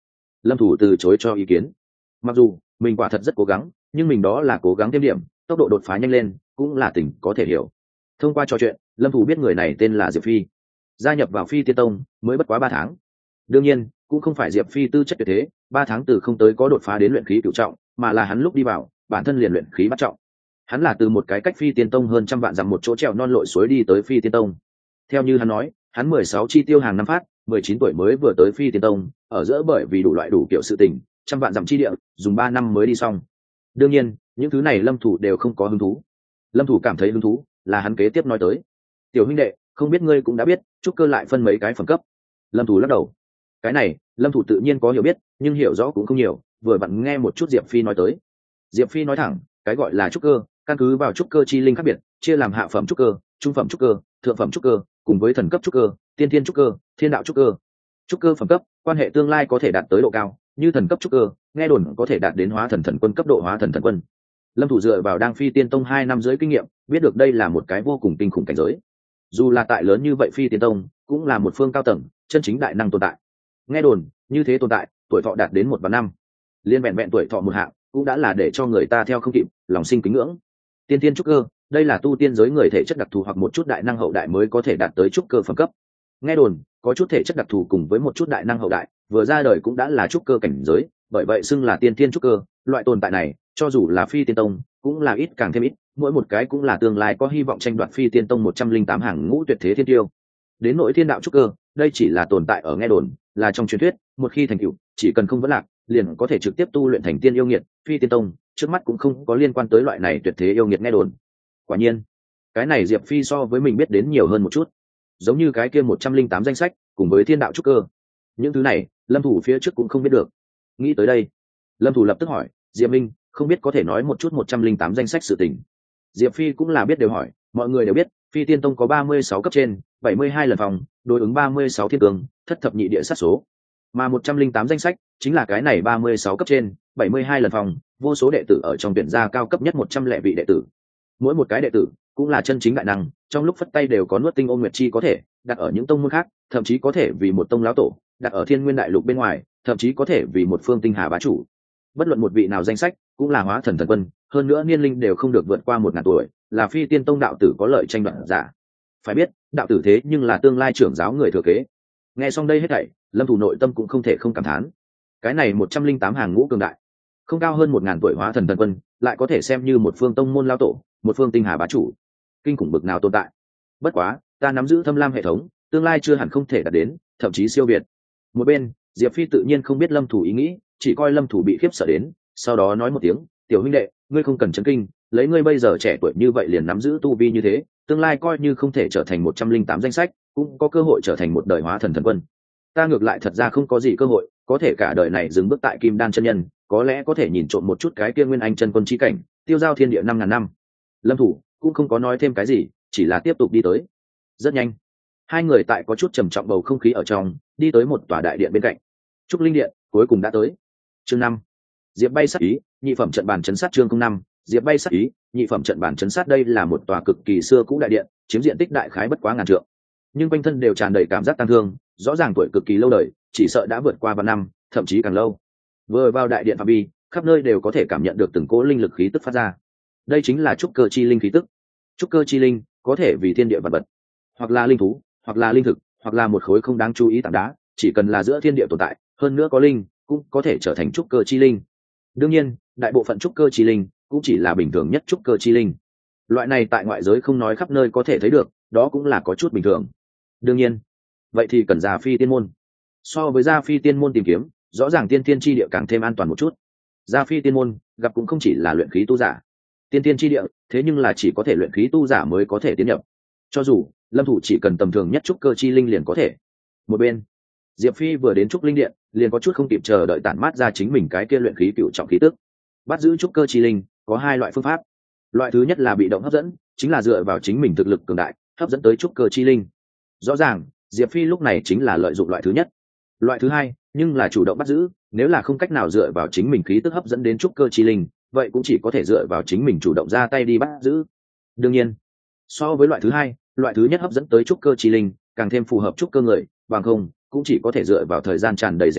Lâm thủ từ chối cho ý kiến. Mặc dù mình quả thật rất cố gắng, nhưng mình đó là cố gắng thêm điểm, tốc độ đột phá nhanh lên cũng là tình có thể hiểu. Thông qua trò chuyện, Lâm thủ biết người này tên là Diệp Phi, gia nhập vào Phi Tiên Tông mới bất quá ba tháng. Đương nhiên cũng không phải Diệp Phi tư chất tuyệt thế, ba tháng từ không tới có đột phá đến luyện khí cửu trọng, mà là hắn lúc đi vào bản thân liền luyện khí bắt trọng. Hắn là từ một cái cách Phi Tiên Tông hơn trăm vạn dặm một chỗ trèo non lội suối đi tới Phi Tiên Tông. Theo như hắn nói, hắn mười sáu chi tiêu hàng năm phát, mười chín tuổi mới vừa tới Phi Tiên Tông, ở giữa bởi vì đủ loại đủ kiểu sự tình, trăm vạn dặm chi địa, dùng ba năm mới đi xong. Đương nhiên, những thứ này Lâm thủ đều không có hứng thú. Lâm thủ cảm thấy hứng thú là hắn kế tiếp nói tới. Tiểu huynh đệ, không biết ngươi cũng đã biết, trúc cơ lại phân mấy cái phẩm cấp. Lâm thủ lắc đầu. Cái này, Lâm thủ tự nhiên có hiểu biết, nhưng hiểu rõ cũng không nhiều, vừa vặn nghe một chút Diệp Phi nói tới. Diệp Phi nói thẳng, cái gọi là trúc cơ, căn cứ vào trúc cơ chi linh khác biệt, chia làm hạ phẩm trúc cơ, trung phẩm trúc cơ, thượng phẩm trúc cơ, cùng với thần cấp trúc cơ, tiên thiên trúc cơ, thiên đạo trúc cơ. Trúc cơ phẩm cấp, quan hệ tương lai có thể đạt tới độ cao, như thần cấp trúc cơ, nghe đồn có thể đạt đến hóa thần thần quân cấp độ hóa thần thần quân. Lâm thủ dựa vào đang Phi Tiên Tông hai năm dưới kinh nghiệm, biết được đây là một cái vô cùng kinh khủng cảnh giới. Dù là tại lớn như vậy Phi Tiên Tông, cũng là một phương cao tầng, chân chính đại năng tồn tại. Nghe đồn, như thế tồn tại, tuổi thọ đạt đến một vạn năm. Liên vẹn vẹn tuổi thọ một hạng, cũng đã là để cho người ta theo không kịp, lòng sinh kính ngưỡng. Tiên tiên trúc cơ, đây là tu tiên giới người thể chất đặc thù hoặc một chút đại năng hậu đại mới có thể đạt tới trúc cơ phẩm cấp. Nghe đồn, có chút thể chất đặc thù cùng với một chút đại năng hậu đại, vừa ra đời cũng đã là trúc cơ cảnh giới, bởi vậy xưng là tiên tiên trúc cơ. Loại tồn tại này, cho dù là Phi Tiên Tông, cũng là ít càng thêm ít, mỗi một cái cũng là tương lai có hy vọng tranh đoạt Phi Tiên Tông một trăm linh tám hàng ngũ tuyệt thế thiên tiêu. Đến nỗi thiên đạo trúc cơ, đây chỉ là tồn tại ở nghe đồn, là trong truyền thuyết, một khi thành tựu, chỉ cần không vấn lạc, liền có thể trực tiếp tu luyện thành tiên yêu nghiệt. Phi Tiên Tông trước mắt cũng không có liên quan tới loại này tuyệt thế yêu nghiệt nghe đồn. Quả nhiên, cái này Diệp Phi so với mình biết đến nhiều hơn một chút, giống như cái kia một trăm linh tám danh sách cùng với thiên đạo trúc cơ, những thứ này Lâm thủ phía trước cũng không biết được. Nghĩ tới đây, Lâm thủ lập tức hỏi, Diệp Minh, không biết có thể nói một chút một trăm linh tám danh sách sự tình. Diệp Phi cũng là biết đều hỏi, mọi người đều biết Phi Tiên Tông có ba mươi sáu cấp trên, bảy mươi hai lần phòng, đối ứng ba mươi sáu thiên cường, thất thập nhị địa sát số. Mà một trăm linh tám danh sách chính là cái này ba mươi sáu cấp trên, bảy mươi hai lần phòng, vô số đệ tử ở trong tuyển gia cao cấp nhất một trăm lẻ vị đệ tử. Mỗi một cái đệ tử cũng là chân chính đại năng, trong lúc phất tay đều có nuốt tinh ôn nguyệt chi có thể, đặt ở những tông môn khác, thậm chí có thể vì một tông lão tổ, đặt ở Thiên Nguyên đại lục bên ngoài, thậm chí có thể vì một phương tinh hà bá chủ. Bất luận một vị nào danh sách, cũng là hóa thần thần quân, hơn nữa niên linh đều không được vượt qua một ngàn tuổi, là Phi Tiên Tông đạo tử có lợi tranh đoạt giả. Phải biết, đạo tử thế nhưng là tương lai trưởng giáo người thừa kế. Nghe xong đây hết thảy, Lâm thủ nội tâm cũng không thể không cảm thán. Cái này một trăm linh tám hàng ngũ cường đại, không cao hơn một ngàn tuổi hóa thần thần quân, lại có thể xem như một phương tông môn lão tổ, một phương tinh hà bá chủ, kinh khủng bực nào tồn tại. Bất quá, ta nắm giữ Thâm Lam hệ thống, tương lai chưa hẳn không thể đạt đến, thậm chí siêu việt. Một bên, Diệp Phi tự nhiên không biết Lâm thủ ý nghĩ, chỉ coi Lâm thủ bị khiếp sợ đến, sau đó nói một tiếng, tiểu huynh đệ, ngươi không cần chấn kinh, lấy ngươi bây giờ trẻ tuổi như vậy liền nắm giữ tu vi như thế, tương lai coi như không thể trở thành một trăm linh tám danh sách, cũng có cơ hội trở thành một đời hóa thần thần quân. Ta ngược lại thật ra không có gì cơ hội, có thể cả đời này dừng bước tại Kim Đan chân nhân, có lẽ có thể nhìn trộm một chút cái kia Nguyên Anh chân quân chí cảnh, tiêu giao thiên địa năm ngàn năm. Lâm thủ cũng không có nói thêm cái gì, chỉ là tiếp tục đi tới. Rất nhanh, hai người tại có chút trầm trọng bầu không khí ở trong, đi tới một tòa đại điện bên cạnh. Trúc Linh điện cuối cùng đã tới. Chương năm, Diệp bay sát ý, nhị phẩm trận bàn chấn sát. Chương năm, Diệp bay sát ý, nhị phẩm trận bàn chấn sát. Đây là một tòa cực kỳ xưa cũ đại điện, chiếm diện tích đại khái bất quá ngàn trượng, nhưng quanh thân đều tràn đầy cảm giác tang thương, rõ ràng tuổi cực kỳ lâu đời, chỉ sợ đã vượt qua vạn năm, thậm chí càng lâu. Vừa vào đại điện phạm vi, khắp nơi đều có thể cảm nhận được từng cỗ linh lực khí tức phát ra. Đây chính là trúc cơ chi linh khí tức. Trúc cơ chi linh có thể vì thiên địa vật vật, hoặc là linh thú, hoặc là linh thực, hoặc là một khối không đáng chú ý tảng đá, chỉ cần là giữa thiên địa tồn tại, hơn nữa có linh, cũng có thể trở thành trúc cơ chi linh. Đương nhiên, đại bộ phận trúc cơ chi linh cũng chỉ là bình thường nhất trúc cơ chi linh. Loại này tại ngoại giới không nói khắp nơi có thể thấy được, đó cũng là có chút bình thường. Đương nhiên, vậy thì cần ra Phi Tiên môn. So với gia Phi Tiên môn tìm kiếm, rõ ràng tiên tiên chi địa càng thêm an toàn một chút. Gia Phi Tiên môn gặp cũng không chỉ là luyện khí tu giả, tiên tiên chi địa, thế nhưng là chỉ có thể luyện khí tu giả mới có thể tiến nhập. Cho dù Lâm thủ chỉ cần tầm thường nhất trúc cơ chi linh liền có thể. Một bên, Diệp Phi vừa đến trúc linh điện, liền có chút không kịp chờ đợi tản mát ra chính mình cái kia luyện khí cựu trọng khí tức. Bắt giữ trúc cơ chi linh có hai loại phương pháp. Loại thứ nhất là bị động hấp dẫn, chính là dựa vào chính mình thực lực cường đại, hấp dẫn tới trúc cơ chi linh. Rõ ràng, Diệp Phi lúc này chính là lợi dụng loại thứ nhất. Loại thứ hai, nhưng là chủ động bắt giữ, nếu là không cách nào dựa vào chính mình khí tức hấp dẫn đến trúc cơ chi linh, vậy cũng chỉ có thể dựa vào chính mình chủ động ra tay đi bắt giữ. Đương nhiên, so với loại thứ hai, loại thứ nhất hấp dẫn tới trúc cơ chi linh càng thêm phù hợp trúc cơ người, bằng không cũng chỉ có thể dựa vào thời gian tràn đầy rèn luyện,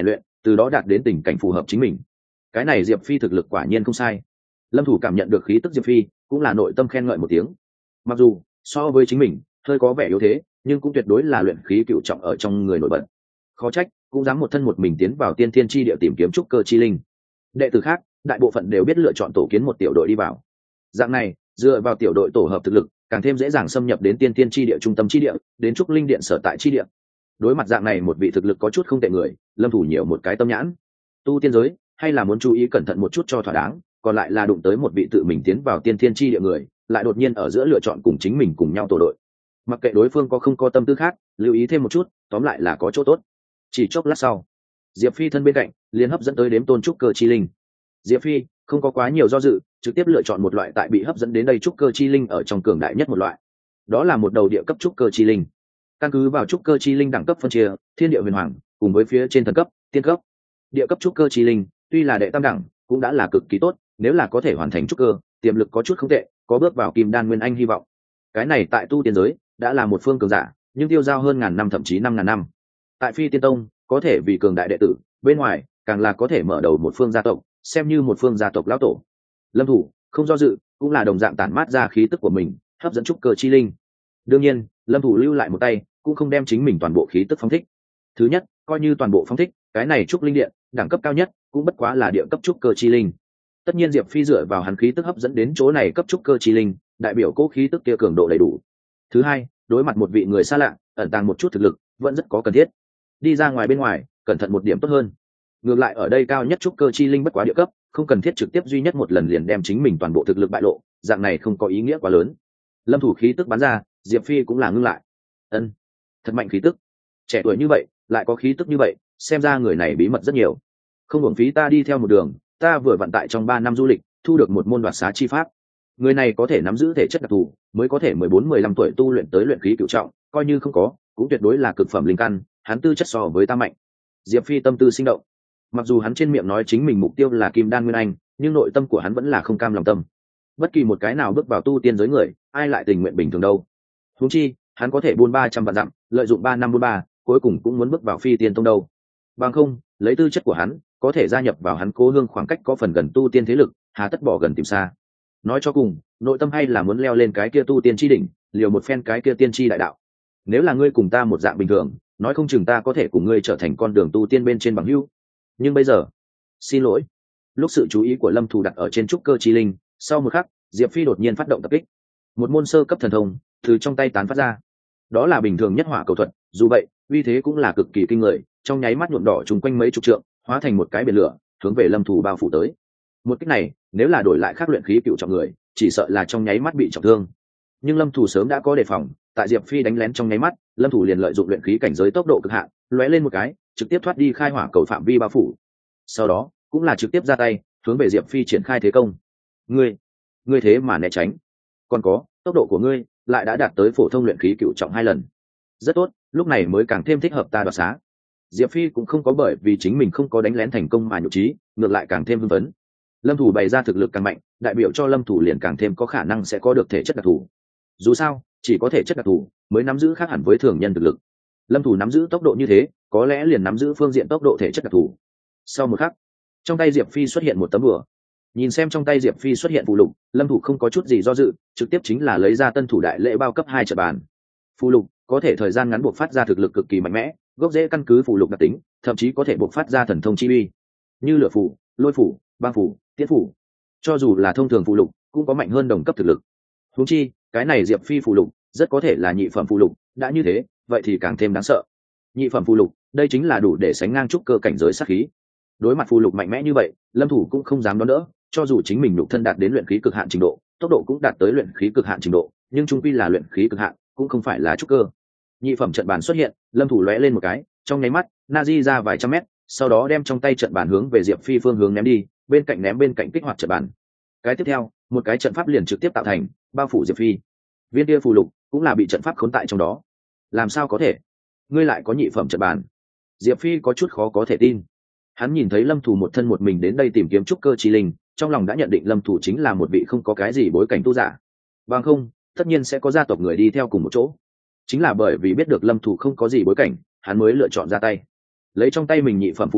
từ đó đạt đến tình cảnh phù hợp chính mình. Cái này Diệp Phi thực lực quả nhiên không sai. Lâm Thủ cảm nhận được khí tức Diệp Phi, cũng là nội tâm khen ngợi một tiếng. Mặc dù so với chính mình hơi có vẻ yếu thế, nhưng cũng tuyệt đối là luyện khí cựu trọng ở trong người nổi bật. Khó trách cũng dám một thân một mình tiến vào tiên thiên chi địa tìm kiếm trúc cơ chi linh. Đệ tử khác đại bộ phận đều biết lựa chọn tổ kiến một tiểu đội đi vào. Dạng này dựa vào tiểu đội tổ hợp thực lực, càng thêm dễ dàng xâm nhập đến tiên thiên chi địa trung tâm chi địa, đến trúc linh điện sở tại chi địa. Đối mặt dạng này một vị thực lực có chút không tệ người, Lâm Thủ nhiều một cái tâm nhãn. Tu tiên giới hay là muốn chú ý cẩn thận một chút cho thỏa đáng, còn lại là đụng tới một vị tự mình tiến vào tiên thiên chi địa người, lại đột nhiên ở giữa lựa chọn cùng chính mình cùng nhau tổ đội. Mặc kệ đối phương có không có tâm tư khác, lưu ý thêm một chút, tóm lại là có chỗ tốt. Chỉ chốc lát sau, Diệp Phi thân bên cạnh liền hấp dẫn tới đếm tôn trúc cơ chi linh. Diệp Phi không có quá nhiều do dự, trực tiếp lựa chọn một loại tại bị hấp dẫn đến đây trúc cơ chi linh ở trong cường đại nhất một loại. Đó là một đầu địa cấp trúc cơ chi linh. Căn cứ vào trúc cơ chi linh đẳng cấp phân chia, thiên địa huyền hoàng cùng với phía trên thần cấp, tiên cấp. Địa cấp trúc cơ chi linh tuy là đệ tam đẳng, cũng đã là cực kỳ tốt, nếu là có thể hoàn thành trúc cơ, tiềm lực có chút không tệ, có bước vào kim đan nguyên anh hy vọng. Cái này tại tu tiên giới đã là một phương cường giả, nhưng tiêu giao hơn ngàn năm thậm chí năm ngàn năm. Tại Phi Tiên Tông có thể vì cường đại đệ tử, bên ngoài càng là có thể mở đầu một phương gia tộc, xem như một phương gia tộc lão tổ. Lâm Thủ không do dự, cũng là đồng dạng tản mát ra khí tức của mình, hấp dẫn trúc cơ chi linh. Đương nhiên, Lâm Thủ lưu lại một tay, cũng không đem chính mình toàn bộ khí tức phóng thích. Thứ nhất, coi như toàn bộ phóng thích, cái này trúc linh điện đẳng cấp cao nhất cũng bất quá là địa cấp trúc cơ chi linh. Tất nhiên Diệp Phi dựa vào hắn khí tức hấp dẫn đến chỗ này cấp trúc cơ chi linh, đại biểu cố khí tức kia cường độ đầy đủ. Thứ hai, đối mặt một vị người xa lạ, ẩn tàng một chút thực lực vẫn rất có cần thiết. Đi ra ngoài bên ngoài, cẩn thận một điểm tốt hơn. Ngược lại ở đây cao nhất trúc cơ chi linh bất quá địa cấp, không cần thiết trực tiếp duy nhất một lần liền đem chính mình toàn bộ thực lực bại lộ, dạng này không có ý nghĩa quá lớn. Lâm Thủ khí tức bắn ra, Diệp Phi cũng là ngưng lại. Ân, thật mạnh khí tức. Trẻ tuổi như vậy, lại có khí tức như vậy, xem ra người này bí mật rất nhiều. Không uổng phí ta đi theo một đường, ta vừa vận tại trong ba năm du lịch, thu được một môn đoạt xá chi pháp. Người này có thể nắm giữ thể chất đặc thù, mới có thể mười bốn mười lăm tuổi tu luyện tới luyện khí cửu trọng, coi như không có, cũng tuyệt đối là cực phẩm linh căn, hắn tư chất so với ta mạnh. Diệp Phi tâm tư sinh động. Mặc dù hắn trên miệng nói chính mình mục tiêu là kim đan nguyên anh, nhưng nội tâm của hắn vẫn là không cam lòng tâm. Bất kỳ một cái nào bước vào tu tiên giới người, ai lại tình nguyện bình thường đâu. Huống chi, hắn có thể buôn ba trăm vạn dặm, lợi dụng ba năm buôn ba, cuối cùng cũng muốn bước vào Phi Tiên Tông đâu. Bằng không, lấy tư chất của hắn, có thể gia nhập vào hắn Cố Hương khoảng cách có phần gần tu tiên thế lực, hà tất bỏ gần tìm xa. Nói cho cùng, nội tâm hay là muốn leo lên cái kia tu tiên chi đỉnh, liều một phen cái kia tiên chi đại đạo. Nếu là ngươi cùng ta một dạng bình thường, nói không chừng ta có thể cùng ngươi trở thành con đường tu tiên bên trên bằng hữu. Nhưng bây giờ, xin lỗi. Lúc sự chú ý của Lâm Thủ đặt ở trên trúc cơ chi linh, sau một khắc, Diệp Phi đột nhiên phát động tập kích. Một môn sơ cấp thần thông từ trong tay tán phát ra. Đó là bình thường nhất hỏa cầu thuật, dù vậy, uy thế cũng là cực kỳ kinh người, trong nháy mắt nhuộm đỏ trùng quanh mấy chục trượng, hóa thành một cái biển lửa, hướng về Lâm Thủ bao phủ tới. Một kích này, nếu là đổi lại khác luyện khí cựu trọng người, chỉ sợ là trong nháy mắt bị trọng thương. Nhưng Lâm Thủ sớm đã có đề phòng, tại Diệp Phi đánh lén trong nháy mắt, Lâm Thủ liền lợi dụng luyện khí cảnh giới tốc độ cực hạn, lóe lên một cái, trực tiếp thoát đi khai hỏa cầu phạm vi bao phủ. Sau đó, cũng là trực tiếp ra tay, hướng về Diệp Phi triển khai thế công. Ngươi, ngươi thế mà né tránh? Còn có, tốc độ của ngươi lại đã đạt tới phổ thông luyện khí cựu trọng hai lần. Rất tốt, lúc này mới càng thêm thích hợp ta đoạt xá. Diệp Phi cũng không có bởi vì chính mình không có đánh lén thành công mà nhục trí, ngược lại càng thêm hưng phấn. Lâm Thủ bày ra thực lực càng mạnh, đại biểu cho Lâm Thủ liền càng thêm có khả năng sẽ có được thể chất đặc thù. Dù sao, chỉ có thể chất đặc thù mới nắm giữ khác hẳn với thường nhân thực lực. Lâm Thủ nắm giữ tốc độ như thế, có lẽ liền nắm giữ phương diện tốc độ thể chất đặc thù. Sau một khắc, trong tay Diệp Phi xuất hiện một tấm bùa. Nhìn xem trong tay Diệp Phi xuất hiện phù lục, Lâm Thủ không có chút gì do dự, trực tiếp chính là lấy ra Tân Thủ Đại Lễ bao cấp hai trận bàn. Phù lục có thể thời gian ngắn buộc phát ra thực lực cực kỳ mạnh mẽ, gốc rễ căn cứ phù lục đặc tính, thậm chí có thể buộc phát ra thần thông chi uy, như lửa phù, lôi phù, băng phù, tiễn phù. Cho dù là thông thường phù lục, cũng có mạnh hơn đồng cấp thực lực. Huống chi, cái này Diệp Phi phù lục rất có thể là nhị phẩm phù lục, đã như thế, vậy thì càng thêm đáng sợ. Nhị phẩm phù lục, đây chính là đủ để sánh ngang trúc cơ cảnh giới sát khí. Đối mặt phù lục mạnh mẽ như vậy, Lâm Thủ cũng không dám đón đỡ, cho dù chính mình nhục thân đạt đến luyện khí cực hạn trình độ, tốc độ cũng đạt tới luyện khí cực hạn trình độ, nhưng chung quy là luyện khí cực hạn, cũng không phải là trúc cơ. Nhị phẩm trận bàn xuất hiện, Lâm Thủ lóe lên một cái, trong nháy mắt, Nazi ra vài trăm mét, sau đó đem trong tay trận bàn hướng về Diệp Phi phương hướng ném đi, bên cạnh ném bên cạnh kích hoạt trận bàn. Cái tiếp theo, một cái trận pháp liền trực tiếp tạo thành, bao phủ Diệp Phi. Viên kia phù lục cũng là bị trận pháp khốn tại trong đó. Làm sao có thể? Ngươi lại có nhị phẩm trận bàn? Diệp Phi có chút khó có thể tin. Hắn nhìn thấy Lâm Thủ một thân một mình đến đây tìm kiếm trúc cơ chi linh, trong lòng đã nhận định Lâm Thủ chính là một vị không có cái gì bối cảnh tu giả. Bằng không, tất nhiên sẽ có gia tộc người đi theo cùng một chỗ. Chính là bởi vì biết được Lâm Thủ không có gì bối cảnh, hắn mới lựa chọn ra tay. Lấy trong tay mình nhị phẩm phù lục,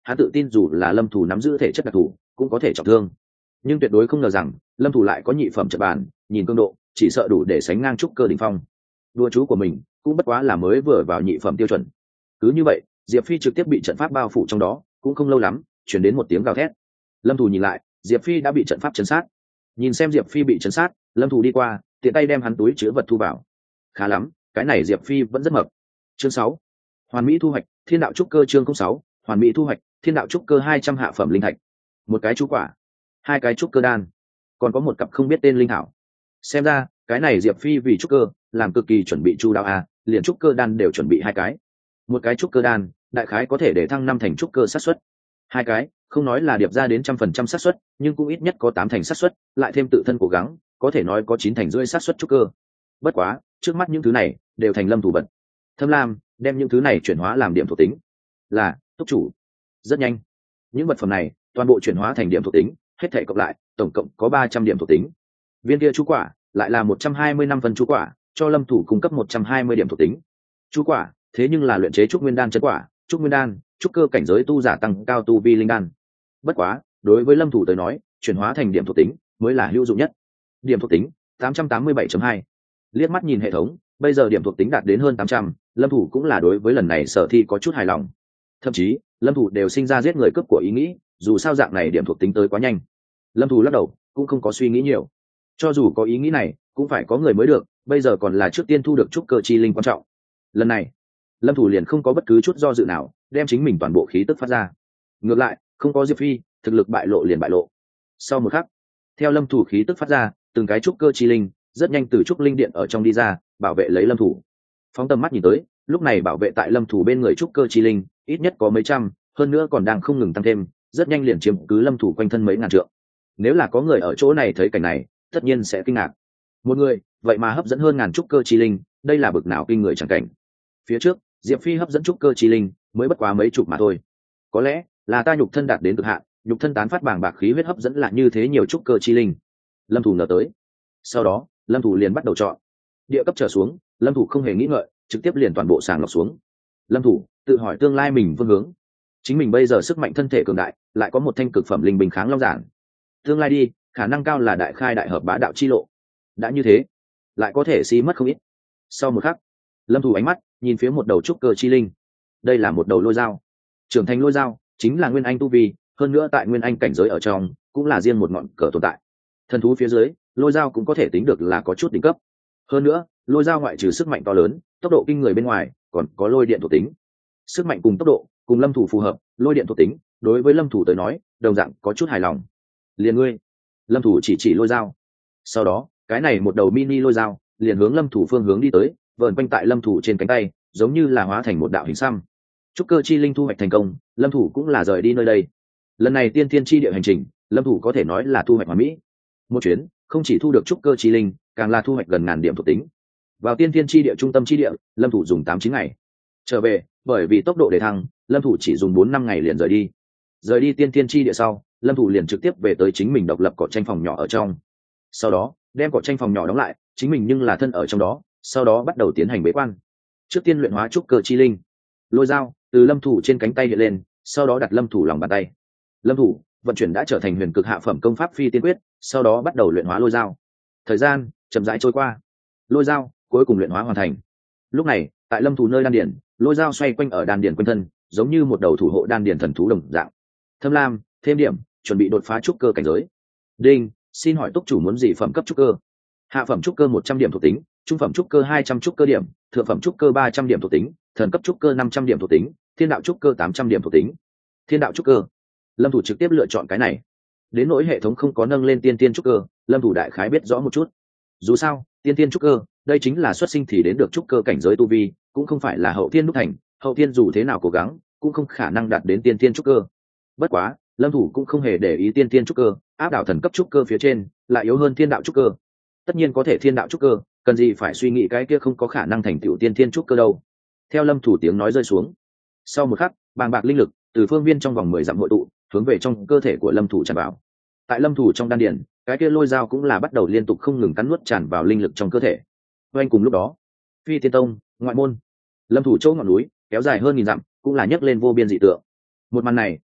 hắn tự tin dù là lâm thủ nắm giữ thể chất đặc thù cũng có thể trọng thương, nhưng tuyệt đối không ngờ rằng lâm thủ lại có nhị phẩm trận bàn, nhìn cương độ chỉ sợ đủ để sánh ngang trúc cơ đỉnh phong. Đua chú của mình cũng bất quá là mới vừa vào nhị phẩm tiêu chuẩn. Cứ như vậy Diệp Phi trực tiếp bị trận pháp bao phủ trong đó, cũng không lâu lắm chuyển đến một tiếng gào thét. Lâm thủ nhìn lại, Diệp Phi đã bị trận pháp chấn sát. Nhìn xem Diệp Phi bị chấn sát, lâm thủ đi qua tiện tay đem hắn túi chứa vật thu vào. Khá lắm, cái này Diệp Phi vẫn rất mập. Chương sáu, hoàn mỹ thu hoạch thiên đạo trúc cơ. Chương sáu, hoàn mỹ thu hoạch thiên đạo trúc cơ hai trăm hạ phẩm linh thạch, một cái chú quả, hai cái trúc cơ đan, còn có một cặp không biết tên linh thảo. Xem ra cái này Diệp Phi vì trúc cơ làm cực kỳ chuẩn bị chu đáo a, liền trúc cơ đan đều chuẩn bị hai cái. Một cái trúc cơ đan đại khái có thể để thăng năm thành trúc cơ xác suất, hai cái không nói là điệp ra đến trăm phần trăm xác suất, nhưng cũng ít nhất có tám thành xác suất, lại thêm tự thân cố gắng có thể nói có chín thành rưỡi xác suất trúc cơ. Bất quá trước mắt những thứ này đều thành lâm thủ bật. Thâm Lam đem những thứ này chuyển hóa làm điểm thuộc tính. Là túc chủ. Rất nhanh những vật phẩm này toàn bộ chuyển hóa thành điểm thuộc tính, hết thể cộng lại tổng cộng có ba trăm điểm thuộc tính. Viên kia chú quả lại là một trăm hai mươi năm phần chú quả, cho lâm thủ cung cấp một trăm hai mươi điểm thuộc tính. Chú quả thế nhưng là luyện chế trúc nguyên đan chân quả, trúc nguyên đan trúc cơ cảnh giới tu giả tăng cao tu vi linh đan. Bất quá đối với lâm thủ tới nói, chuyển hóa thành điểm thuộc tính mới là hữu dụng nhất. Điểm thuộc tính tám trăm tám mươi bảy chấm hai. Liếc mắt nhìn hệ thống, bây giờ điểm thuộc tính đạt đến hơn tám trăm, lâm thủ cũng là đối với lần này sở thi có chút hài lòng. Thậm chí lâm thủ đều sinh ra giết người cướp của ý nghĩ, dù sao dạng này điểm thuộc tính tới quá nhanh. Lâm thủ lắc đầu cũng không có suy nghĩ nhiều, cho dù có ý nghĩ này cũng phải có người mới được, bây giờ còn là trước tiên thu được trúc cơ chi linh quan trọng. Lần này lâm thủ liền không có bất cứ chút do dự nào, đem chính mình toàn bộ khí tức phát ra. Ngược lại không có Diệp Phi, thực lực bại lộ liền bại lộ. Sau một khắc, theo lâm thủ khí tức phát ra, từng cái trúc cơ chi linh rất nhanh từ trúc linh điện ở trong đi ra, bảo vệ lấy lâm thủ. Phóng tầm mắt nhìn tới, lúc này bảo vệ tại lâm thủ bên người trúc cơ chi linh ít nhất có mấy trăm, hơn nữa còn đang không ngừng tăng thêm, rất nhanh liền chiếm cứ lâm thủ quanh thân mấy ngàn trượng. Nếu là có người ở chỗ này thấy cảnh này, tất nhiên sẽ kinh ngạc. Một người vậy mà hấp dẫn hơn ngàn trúc cơ chi linh, đây là bực nào kinh người chẳng cảnh. Phía trước Diệp Phi hấp dẫn trúc cơ chi linh mới bất quá mấy chục mà thôi, có lẽ là ta nhục thân đạt đến cực hạn, nhục thân tán phát bàng bạc khí huyết hấp dẫn lại như thế nhiều trúc cơ chi linh. Lâm thủ ngờ tới. Sau đó lâm thủ liền bắt đầu chọn địa cấp trở xuống, lâm thủ không hề nghĩ ngợi trực tiếp liền toàn bộ sàng lọc xuống. Lâm thủ tự hỏi tương lai mình phương hướng, chính mình bây giờ sức mạnh thân thể cường đại, lại có một thanh cực phẩm linh bình kháng long giản, tương lai đi khả năng cao là đại khai đại hợp bá đạo chi lộ. Đã như thế lại có thể xí mất không ít. Sau một khắc, lâm thủ ánh mắt nhìn phía một đầu trúc cơ chi linh. Đây là một đầu lôi dao, trưởng thành lôi dao chính là nguyên anh tu vi, hơn nữa tại nguyên anh cảnh giới ở trong cũng là riêng một ngọn cờ tồn tại. Thần thú phía dưới lôi dao cũng có thể tính được là có chút đỉnh cấp. Hơn nữa lôi dao ngoại trừ sức mạnh to lớn, tốc độ kinh người bên ngoài, còn có lôi điện thuộc tính. Sức mạnh cùng tốc độ cùng lâm thủ phù hợp, lôi điện thuộc tính đối với lâm thủ tới nói đồng dạng có chút hài lòng. Liền ngươi. Lâm thủ chỉ chỉ lôi dao. Sau đó cái này một đầu mini lôi dao liền hướng lâm thủ phương hướng đi tới, vờn quanh tại lâm thủ trên cánh tay, giống như là hóa thành một đạo hình xăm. Trúc cơ chi linh thu hoạch thành công, lâm thủ cũng là rời đi nơi đây. Lần này tiên thiên chi địa hành trình, lâm thủ có thể nói là thu hoạch hoàn mỹ. Một chuyến không chỉ thu được trúc cơ chi linh, càng là thu hoạch gần ngàn điểm thuộc tính. Vào tiên thiên chi địa trung tâm chi địa, lâm thủ dùng tám chín ngày trở về, bởi vì tốc độ để thăng, lâm thủ chỉ dùng bốn năm ngày liền rời đi. Rời đi tiên thiên chi địa sau, lâm thủ liền trực tiếp về tới chính mình độc lập cỏ tranh phòng nhỏ ở trong. Sau đó đem cỏ tranh phòng nhỏ đóng lại, chính mình nhưng là thân ở trong đó, sau đó bắt đầu tiến hành bế quan. Trước tiên luyện hóa trúc cơ chi linh. Lôi dao từ lâm thủ trên cánh tay hiện lên, sau đó đặt lâm thủ lòng bàn tay. Lâm thủ vận chuyển đã trở thành huyền cực hạ phẩm công pháp phi tiên quyết, sau đó bắt đầu luyện hóa lôi dao. Thời gian chậm rãi trôi qua, lôi dao cuối cùng luyện hóa hoàn thành. Lúc này tại lâm thủ nơi đan điển, lôi dao xoay quanh ở đan điển quanh thân, giống như một đầu thủ hộ đan điển thần thú đồng dạng. Thâm Lam thêm điểm, chuẩn bị đột phá trúc cơ cảnh giới. Đinh, xin hỏi túc chủ muốn gì phẩm cấp trúc cơ? Hạ phẩm trúc cơ một trăm điểm thuộc tính, trung phẩm trúc cơ hai trăm trúc cơ điểm, thượng phẩm trúc cơ ba trăm điểm thuộc tính, thần cấp trúc cơ năm trăm điểm thuộc tính, thiên đạo trúc cơ tám trăm điểm thuộc tính. Thiên đạo trúc cơ. Lâm thủ trực tiếp lựa chọn cái này. Đến nỗi hệ thống không có nâng lên tiên tiên trúc cơ, lâm thủ đại khái biết rõ một chút. Dù sao tiên tiên trúc cơ đây chính là xuất sinh thì đến được trúc cơ cảnh giới tu vi, cũng không phải là hậu tiên đúc thành, hậu tiên dù thế nào cố gắng cũng không khả năng đạt đến tiên tiên trúc cơ. Bất quá lâm thủ cũng không hề để ý tiên tiên trúc cơ, áp đảo thần cấp trúc cơ phía trên lại yếu hơn thiên đạo trúc cơ. Tất nhiên có thể thiên đạo trúc cơ, cần gì phải suy nghĩ cái kia không có khả năng thành tựu tiên thiên trúc cơ đâu. Theo lâm thủ tiếng nói rơi xuống, sau một khắc bàng bạc linh lực từ phương viên trong vòng mười dặm hội tụ, hướng về trong cơ thể của lâm thủ tràn vào. Tại lâm thủ trong đan điển, cái kia lôi dao cũng là bắt đầu liên tục không ngừng cắn nuốt tràn vào linh lực trong cơ thể. Oanh, cùng lúc đó Phi Tiên Tông ngoại môn, lâm thủ chỗ ngọn núi kéo dài hơn nghìn dặm, cũng là nhấc lên vô biên dị tượng. Một màn này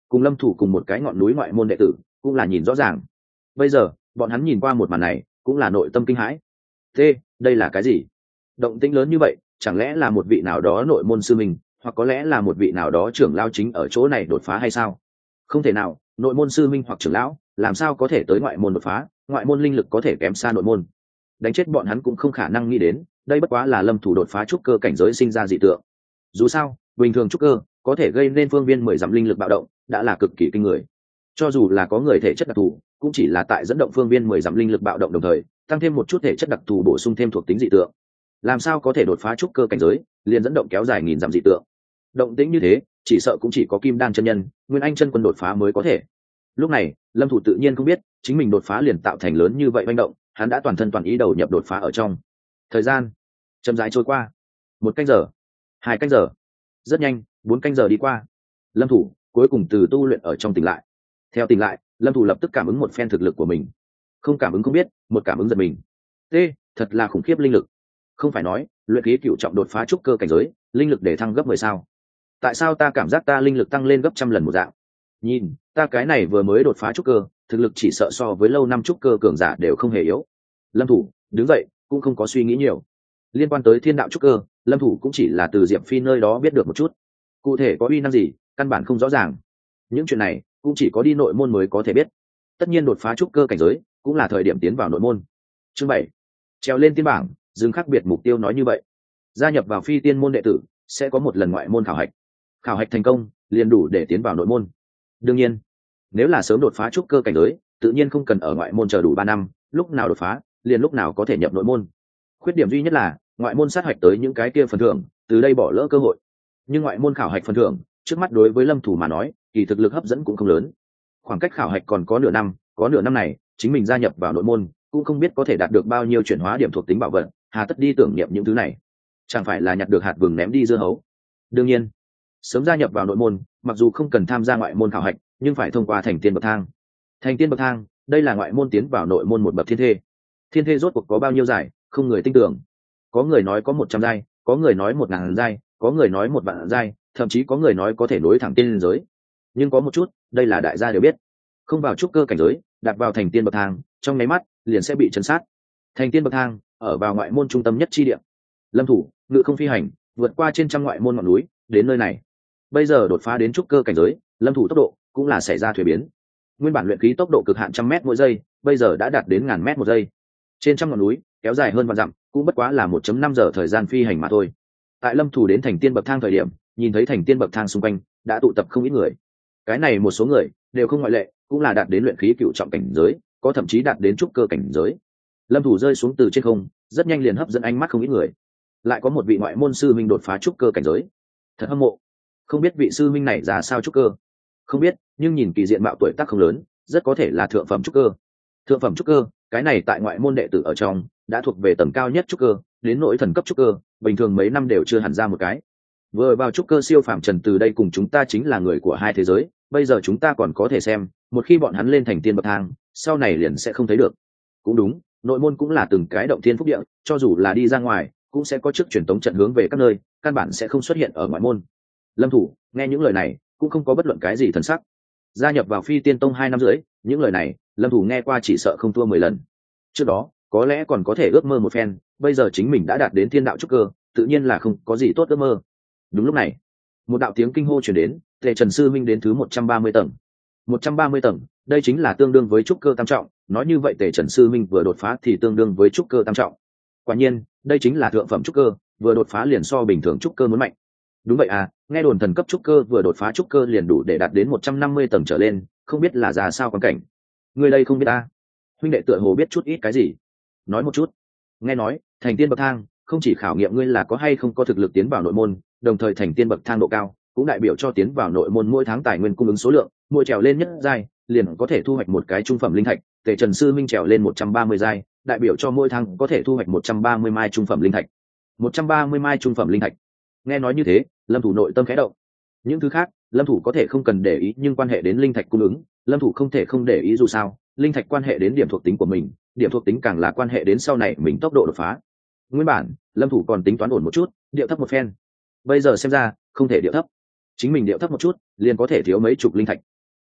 cùng lâm thủ cùng một cái ngọn núi ngoại môn đệ tử cũng là nhìn rõ ràng. Bây giờ bọn hắn nhìn qua một màn này cũng là nội tâm kinh hãi. Thế đây là cái gì? Động tĩnh lớn như vậy, chẳng lẽ là một vị nào đó nội môn sư mình, hoặc có lẽ là một vị nào đó trưởng lão chính ở chỗ này đột phá hay sao? Không thể nào, nội môn sư minh hoặc trưởng lão làm sao có thể tới ngoại môn đột phá, ngoại môn linh lực có thể kém xa nội môn. Đánh chết bọn hắn cũng không khả năng nghĩ đến, đây bất quá là lâm thủ đột phá trúc cơ cảnh giới sinh ra dị tượng. Dù sao, bình thường trúc cơ có thể gây nên phương viên mười dặm linh lực bạo động, đã là cực kỳ kinh người. Cho dù là có người thể chất đặc thù, cũng chỉ là tại dẫn động phương viên mười dặm linh lực bạo động đồng thời, tăng thêm một chút thể chất đặc thù bổ sung thêm thuộc tính dị tượng. Làm sao có thể đột phá trúc cơ cảnh giới, liền dẫn động kéo dài nghìn dặm dị tượng. Động tĩnh như thế, chỉ sợ cũng chỉ có Kim Đan chân nhân, Nguyên Anh chân quân đột phá mới có thể. Lúc này, Lâm Thủ tự nhiên không biết, chính mình đột phá liền tạo thành lớn như vậy manh động, hắn đã toàn thân toàn ý đầu nhập đột phá ở trong. Thời gian chậm rãi trôi qua, một canh giờ, hai canh giờ, rất nhanh, bốn canh giờ đi qua. Lâm Thủ cuối cùng từ tu luyện ở trong tỉnh lại. Theo tỉnh lại, Lâm Thủ lập tức cảm ứng một phen thực lực của mình. Không cảm ứng không biết, một cảm ứng giật mình. T, thật là khủng khiếp linh lực. Không phải nói, luyện khí cửu trọng đột phá trúc cơ cảnh giới, linh lực để thăng gấp mười sao? Tại sao ta cảm giác ta linh lực tăng lên gấp trăm lần một dạng? Nhìn, ta cái này vừa mới đột phá trúc cơ, thực lực chỉ sợ so với lâu năm trúc cơ cường giả đều không hề yếu. Lâm Thủ đứng dậy, cũng không có suy nghĩ nhiều. Liên quan tới thiên đạo trúc cơ, Lâm Thủ cũng chỉ là từ Diệp Phi nơi đó biết được một chút. Cụ thể có uy năng gì, căn bản không rõ ràng. Những chuyện này cũng chỉ có đi nội môn mới có thể biết. Tất nhiên đột phá trúc cơ cảnh giới, cũng là thời điểm tiến vào nội môn. Chương bảy, trèo lên tiên bảng, dừng khác biệt mục tiêu nói như vậy. Gia nhập vào phi tiên môn đệ tử sẽ có một lần ngoại môn khảo hạch. Khảo hạch thành công, liền đủ để tiến vào nội môn. Đương nhiên, nếu là sớm đột phá trúc cơ cảnh giới, tự nhiên không cần ở ngoại môn chờ đủ ba năm, lúc nào đột phá, liền lúc nào có thể nhập nội môn. Khuyết điểm duy nhất là, ngoại môn sát hạch tới những cái kia phần thưởng, từ đây bỏ lỡ cơ hội. Nhưng ngoại môn khảo hạch phần thưởng, trước mắt đối với Lâm Thủ mà nói, kỳ thực lực hấp dẫn cũng không lớn. Khoảng cách khảo hạch còn có nửa năm, có nửa năm này, chính mình gia nhập vào nội môn, cũng không biết có thể đạt được bao nhiêu chuyển hóa điểm thuộc tính bảo vật, hà tất đi tưởng niệm những thứ này. Chẳng phải là nhặt được hạt vừng ném đi dưa hấu. Đương nhiên, sớm gia nhập vào nội môn, mặc dù không cần tham gia ngoại môn khảo hạch, nhưng phải thông qua thành tiên bậc thang. Thành tiên bậc thang, đây là ngoại môn tiến vào nội môn một bậc thiên thê. Thiên thê rốt cuộc có bao nhiêu dài, không người tin tưởng. Có người nói có một trăm giai, có người nói một ngàn giai, có người nói một vạn giai, thậm chí có người nói có thể nối thẳng tiên giới. Nhưng có một chút, đây là đại gia đều biết, không vào trúc cơ cảnh giới, đặt vào thành tiên bậc thang, trong nháy mắt liền sẽ bị chấn sát. Thành tiên bậc thang ở vào ngoại môn trung tâm nhất chi địa. Lâm Thủ ngự không phi hành, vượt qua trên trăm ngoại môn ngọn núi, đến nơi này. Bây giờ đột phá đến trúc cơ cảnh giới, Lâm Thủ tốc độ cũng là xảy ra thuế biến. Nguyên bản luyện khí tốc độ cực hạn trăm mét mỗi giây, bây giờ đã đạt đến ngàn mét một giây. Trên trăm ngọn núi, kéo dài hơn vạn dặm, cũng bất quá là một phẩy năm giờ thời gian phi hành mà thôi. Tại Lâm Thủ đến thành tiên bậc thang thời điểm, nhìn thấy thành tiên bậc thang xung quanh đã tụ tập không ít người. Cái này một số người đều không ngoại lệ, cũng là đạt đến luyện khí cửu trọng cảnh giới, có thậm chí đạt đến trúc cơ cảnh giới. Lâm Thủ rơi xuống từ trên không, rất nhanh liền hấp dẫn ánh mắt không ít người. Lại có một vị ngoại môn sư minh đột phá trúc cơ cảnh giới, thật hâm mộ. Không biết vị sư minh này ra sao trúc cơ? Không biết, nhưng nhìn kỳ diện mạo tuổi tác không lớn, rất có thể là thượng phẩm trúc cơ. Thượng phẩm trúc cơ, cái này tại ngoại môn đệ tử ở trong đã thuộc về tầng cao nhất trúc cơ, đến nỗi thần cấp trúc cơ, bình thường mấy năm đều chưa hẳn ra một cái. Vừa vào trúc cơ siêu phàm trần từ đây cùng chúng ta chính là người của hai thế giới, bây giờ chúng ta còn có thể xem, một khi bọn hắn lên thành tiên bậc thang, sau này liền sẽ không thấy được. Cũng đúng, nội môn cũng là từng cái động thiên phúc địa, cho dù là đi ra ngoài, cũng sẽ có chức truyền tống trận hướng về các nơi, căn bản sẽ không xuất hiện ở ngoại môn. Lâm Thủ nghe những lời này, cũng không có bất luận cái gì thần sắc. Gia nhập vào Phi Tiên Tông hai năm rưỡi, những lời này, Lâm Thủ nghe qua chỉ sợ không thua mười lần. Trước đó, có lẽ còn có thể ước mơ một phen, bây giờ chính mình đã đạt đến thiên đạo trúc cơ, tự nhiên là không có gì tốt ước mơ. Đúng lúc này, một đạo tiếng kinh hô truyền đến, Tề Trần sư minh đến thứ một trăm ba mươi tầng. một trăm ba mươi tầng, đây chính là tương đương với trúc cơ tam trọng, nói như vậy Tề Trần sư minh vừa đột phá thì tương đương với trúc cơ tam trọng. Quả nhiên, đây chính là thượng phẩm trúc cơ, vừa đột phá liền so bình thường trúc cơ muốn mạnh. Đúng vậy à, nghe đồn thần cấp trúc cơ vừa đột phá trúc cơ liền đủ để đạt đến một trăm năm mươi tầng trở lên, không biết là ra sao quan cảnh. Người đây không biết à? Huynh đệ tựa hồ biết chút ít cái gì? Nói một chút. Nghe nói, thành tiên bậc thang không chỉ khảo nghiệm ngươi là có hay không có thực lực tiến vào nội môn, đồng thời thành tiên bậc thang độ cao cũng đại biểu cho tiến vào nội môn mỗi tháng tài nguyên cung ứng số lượng, mỗi trèo lên nhất giai liền có thể thu hoạch một cái trung phẩm linh thạch. Tề Trần sư minh trèo lên một trăm ba mươi giai, đại biểu cho mỗi tháng có thể thu hoạch một trăm ba mươi mai trung phẩm linh thạch. một trăm ba mươi mai trung phẩm linh thạch. Nghe nói như thế, Lâm Thủ nội tâm khẽ động. Những thứ khác, Lâm Thủ có thể không cần để ý, nhưng quan hệ đến linh thạch cung ứng, Lâm Thủ không thể không để ý, dù sao, linh thạch quan hệ đến điểm thuộc tính của mình, điểm thuộc tính càng là quan hệ đến sau này mình tốc độ đột phá. Nguyên bản, Lâm Thủ còn tính toán ổn một chút, điệu thấp một phen. Bây giờ xem ra, không thể điệu thấp. Chính mình điệu thấp một chút, liền có thể thiếu mấy chục linh thạch.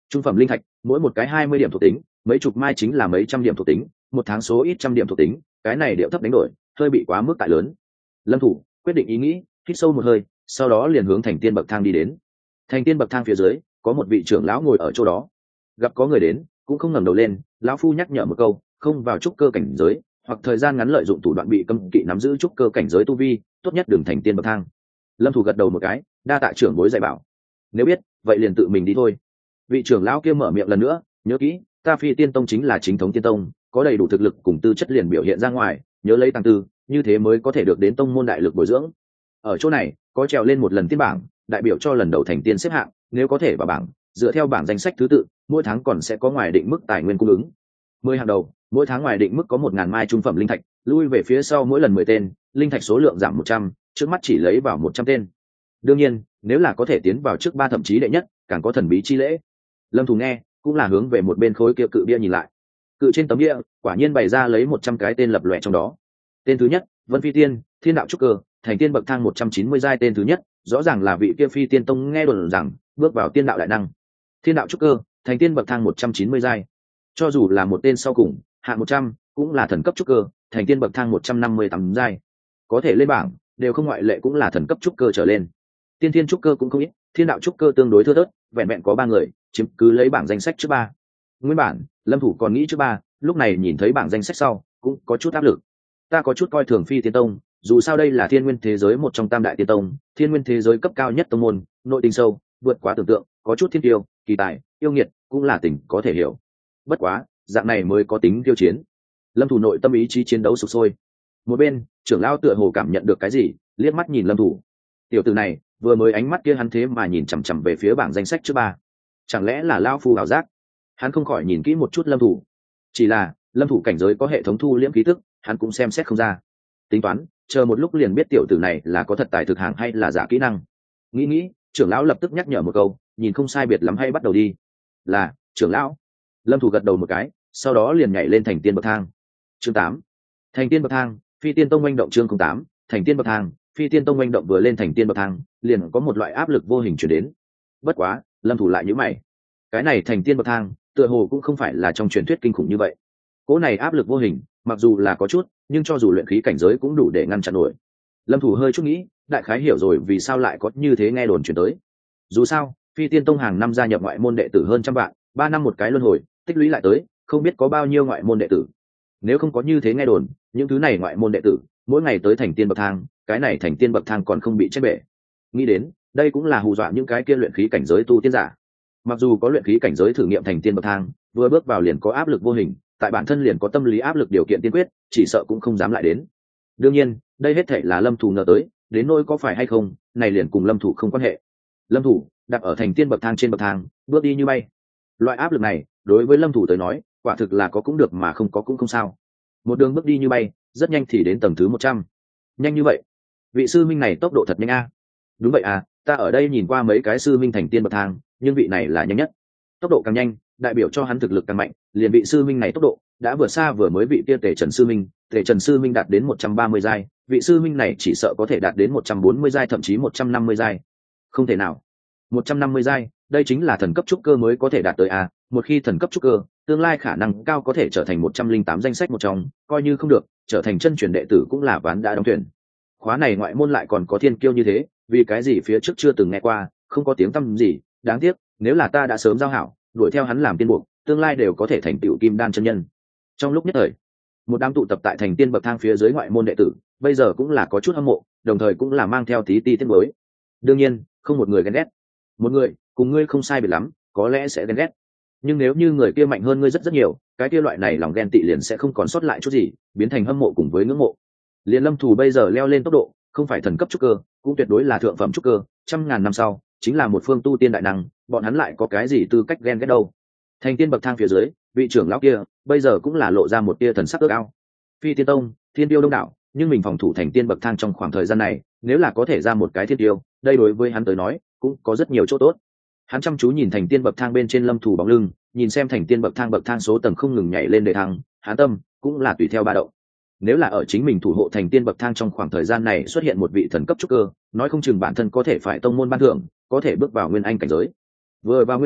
Trung phẩm linh thạch mỗi một cái hai mươi điểm thuộc tính, mấy chục mai chính là mấy trăm điểm thuộc tính, một tháng số ít trăm điểm thuộc tính, cái này điệu thấp đánh đổi hơi bị quá mức tại lớn. Lâm thủ quyết định ý nghĩ, hít sâu một hơi, sau đó liền hướng thành tiên bậc thang đi đến. Thành tiên bậc thang phía dưới có một vị trưởng lão ngồi ở chỗ đó, gặp có người đến cũng không ngẩng đầu lên. Lão phu nhắc nhở một câu, không vào trúc cơ cảnh giới hoặc thời gian ngắn lợi dụng thủ đoạn bị cấm kỵ nắm giữ trúc cơ cảnh giới tu vi, tốt nhất đừng thành tiên bậc thang. Lâm thủ gật đầu một cái, đa tạ trưởng bối dạy bảo, nếu biết vậy liền tự mình đi thôi. Vị trưởng lão kia mở miệng lần nữa, nhớ kỹ, ta Phi Tiên Tông chính là chính thống tiên tông, có đầy đủ thực lực cùng tư chất liền biểu hiện ra ngoài, nhớ lấy tăng tư, như thế mới có thể được đến tông môn đại lực bồi dưỡng. Ở chỗ này có trèo lên một lần tiên bảng, đại biểu cho lần đầu thành tiên xếp hạng, nếu có thể vào bảng, dựa theo bảng danh sách thứ tự, mỗi tháng còn sẽ có ngoài định mức tài nguyên cung ứng. Mười hàng đầu, mỗi tháng ngoài định mức có một ngàn mai trung phẩm linh thạch, lui về phía sau mỗi lần mười tên, linh thạch số lượng giảm một trăm, trước mắt chỉ lấy vào một trăm tên. Đương nhiên, nếu là có thể tiến vào trước ba thậm chí đệ nhất, càng có thần bí chi lễ. Lâm Thủ nghe, cũng là hướng về một bên khối kia cự bia nhìn lại. Cự trên tấm bia, quả nhiên bày ra lấy một trăm cái tên lập loè trong đó. Tên thứ nhất, Vân Phi Tiên, Thiên đạo trúc cơ, thành tiên bậc thang một trăm chín mươi giai. Tên thứ nhất, rõ ràng là vị kia Phi Tiên Tông nghe đồn rằng bước vào tiên đạo đại năng. Thiên đạo trúc cơ, thành tiên bậc thang một trăm chín mươi giai. Cho dù là một tên sau cùng, hạng một trăm, cũng là thần cấp trúc cơ, thành tiên bậc thang một trăm năm mươi tám giai. Có thể lên bảng, đều không ngoại lệ cũng là thần cấp trúc cơ trở lên. Tiên thiên trúc cơ cũng không ít, thiên đạo trúc cơ tương đối thưa thớt, vẹn vẹn có ba người chiếm cứ lấy bảng danh sách trước ba. Nguyên bản Lâm Thủ còn nghĩ trước ba, lúc này nhìn thấy bảng danh sách sau cũng có chút áp lực. Ta có chút coi thường Phi Tiên Tông, dù sao đây là thiên nguyên thế giới một trong tam đại tiên tông, thiên nguyên thế giới cấp cao nhất tông môn, nội tình sâu vượt quá tưởng tượng, có chút thiên tiêu kỳ tài yêu nghiệt cũng là tình có thể hiểu. Bất quá dạng này mới có tính tiêu chiến. Lâm Thủ nội tâm ý chí chiến đấu sục sôi. Một bên trưởng lão tựa hồ cảm nhận được cái gì, liếc mắt nhìn Lâm Thủ. Tiểu tử này vừa mới ánh mắt kia hắn thế mà nhìn chằm chằm về phía bảng danh sách trước ba, chẳng lẽ là lão phu ảo giác? Hắn không khỏi nhìn kỹ một chút Lâm Thủ, chỉ là Lâm Thủ cảnh giới có hệ thống thu liễm khí tức, hắn cũng xem xét không ra. Tính toán chờ một lúc liền biết tiểu tử này là có thật tài thực hàng hay là giả kỹ năng. Nghĩ nghĩ, trưởng lão lập tức nhắc nhở một câu, nhìn không sai biệt lắm hay bắt đầu đi. Là trưởng lão. Lâm Thủ gật đầu một cái, sau đó liền nhảy lên thành tiên bậc thang. Chương tám, thành tiên bậc thang. Phi Tiên Tông oanh động. Chương không tám, thành tiên bậc thang. Phi Tiên Tông oanh động. Vừa lên thành tiên bậc thang liền có một loại áp lực vô hình chuyển đến. Bất quá Lâm Thủ lại nhíu mày, cái này thành tiên bậc thang tựa hồ cũng không phải là trong truyền thuyết kinh khủng như vậy. Cỗ này áp lực vô hình mặc dù là có chút, nhưng cho dù luyện khí cảnh giới cũng đủ để ngăn chặn nổi. Lâm Thủ hơi chút nghĩ, đại khái hiểu rồi vì sao lại có như thế nghe đồn truyền tới. Dù sao Phi Tiên Tông hàng năm gia nhập ngoại môn đệ tử hơn trăm vạn, ba năm một cái luân hồi, tích lũy lại tới không biết có bao nhiêu ngoại môn đệ tử. Nếu không có như thế nghe đồn, những thứ này ngoại môn đệ tử mỗi ngày tới thành tiên bậc thang, cái này thành tiên bậc thang còn không bị chết bể. Nghĩ đến đây cũng là hù dọa những cái kia luyện khí cảnh giới tu tiên giả. Mặc dù có luyện khí cảnh giới thử nghiệm thành tiên bậc thang, vừa bước vào liền có áp lực vô hình, tại bản thân liền có tâm lý áp lực điều kiện tiên quyết, chỉ sợ cũng không dám lại đến. Đương nhiên đây hết thảy là Lâm Thủ ngờ tới, đến nỗi có phải hay không, này liền cùng Lâm Thủ không quan hệ. Lâm Thủ đặt ở thành tiên bậc thang trên bậc thang, bước đi như bay. Loại áp lực này đối với Lâm Thủ tới nói, quả thực là có cũng được mà không có cũng không sao. Một đường bước đi như bay, rất nhanh thì đến tầng thứ một trăm. Nhanh như vậy? Vị sư minh này tốc độ thật nhanh a. Đúng vậy à, ta ở đây nhìn qua mấy cái sư minh thành tiên bậc thang, nhưng vị này là nhanh nhất. Tốc độ càng nhanh, đại biểu cho hắn thực lực càng mạnh, liền vị sư minh này tốc độ đã vượt xa vừa mới vị kia Tề Trần sư minh. Tề Trần sư minh đạt đến một trăm ba mươi giai, vị sư minh này chỉ sợ có thể đạt đến một trăm bốn mươi giai, thậm chí một trăm năm mươi giai. Không thể nào. một trăm năm mươi giai, đây chính là thần cấp trúc cơ mới có thể đạt tới a, một khi thần cấp trúc cơ, tương lai khả năng cao có thể trở thành một trăm linh tám danh sách một trong, coi như không được, trở thành chân truyền đệ tử cũng là ván đã đóng thuyền. Khóa này ngoại môn lại còn có thiên kiêu như thế, vì cái gì phía trước chưa từng nghe qua, không có tiếng tăm gì, đáng tiếc, nếu là ta đã sớm giao hảo, đuổi theo hắn làm tiên buộc, tương lai đều có thể thành tựu kim đan chân nhân. Trong lúc nhất thời, một đám tụ tập tại thành tiên bậc thang phía dưới ngoại môn đệ tử, bây giờ cũng là có chút hâm mộ, đồng thời cũng là mang theo tí ti tiếc nuối. Đương nhiên, không một người ghen ghét. Một người, cùng ngươi không sai biệt lắm, có lẽ sẽ ghen ghét. Nhưng nếu như người kia mạnh hơn ngươi rất rất nhiều, cái kia loại này lòng ghen tị liền sẽ không còn sót lại chút gì, biến thành hâm mộ cùng với ngưỡng mộ. Liên Lâm Thủ bây giờ leo lên tốc độ, không phải thần cấp trúc cơ, cũng tuyệt đối là thượng phẩm trúc cơ, trăm ngàn năm sau, chính là một phương tu tiên đại năng, bọn hắn lại có cái gì tư cách ghen ghét đâu. Thành tiên bậc thang phía dưới, vị trưởng lão kia, bây giờ cũng là lộ ra một tia thần sắc ước ao. Phi Tiên Tông, thiên tiêu đông đảo, nhưng mình phòng thủ thành tiên bậc thang trong khoảng thời gian này, nếu là có thể ra một cái thiên tiêu, đây đối với hắn tới nói, cũng có rất nhiều chỗ tốt. Hắn chăm chú nhìn thành tiên bậc thang bên trên Lâm Thủ bóng lưng, nhìn xem thành tiên bậc thang bậc thang số tầng không ngừng nhảy lên đề thăng, hắn tâm cũng là tùy theo ba động. Nếu là ở chính mình thủ hộ thành tiên bậc thang trong khoảng thời gian này xuất hiện một vị thần cấp trúc cơ, nói không chừng bản thân có thể phải tông môn ban thưởng, có thể bước vào nguyên anh cảnh giới. Vừa vào nguyên anh,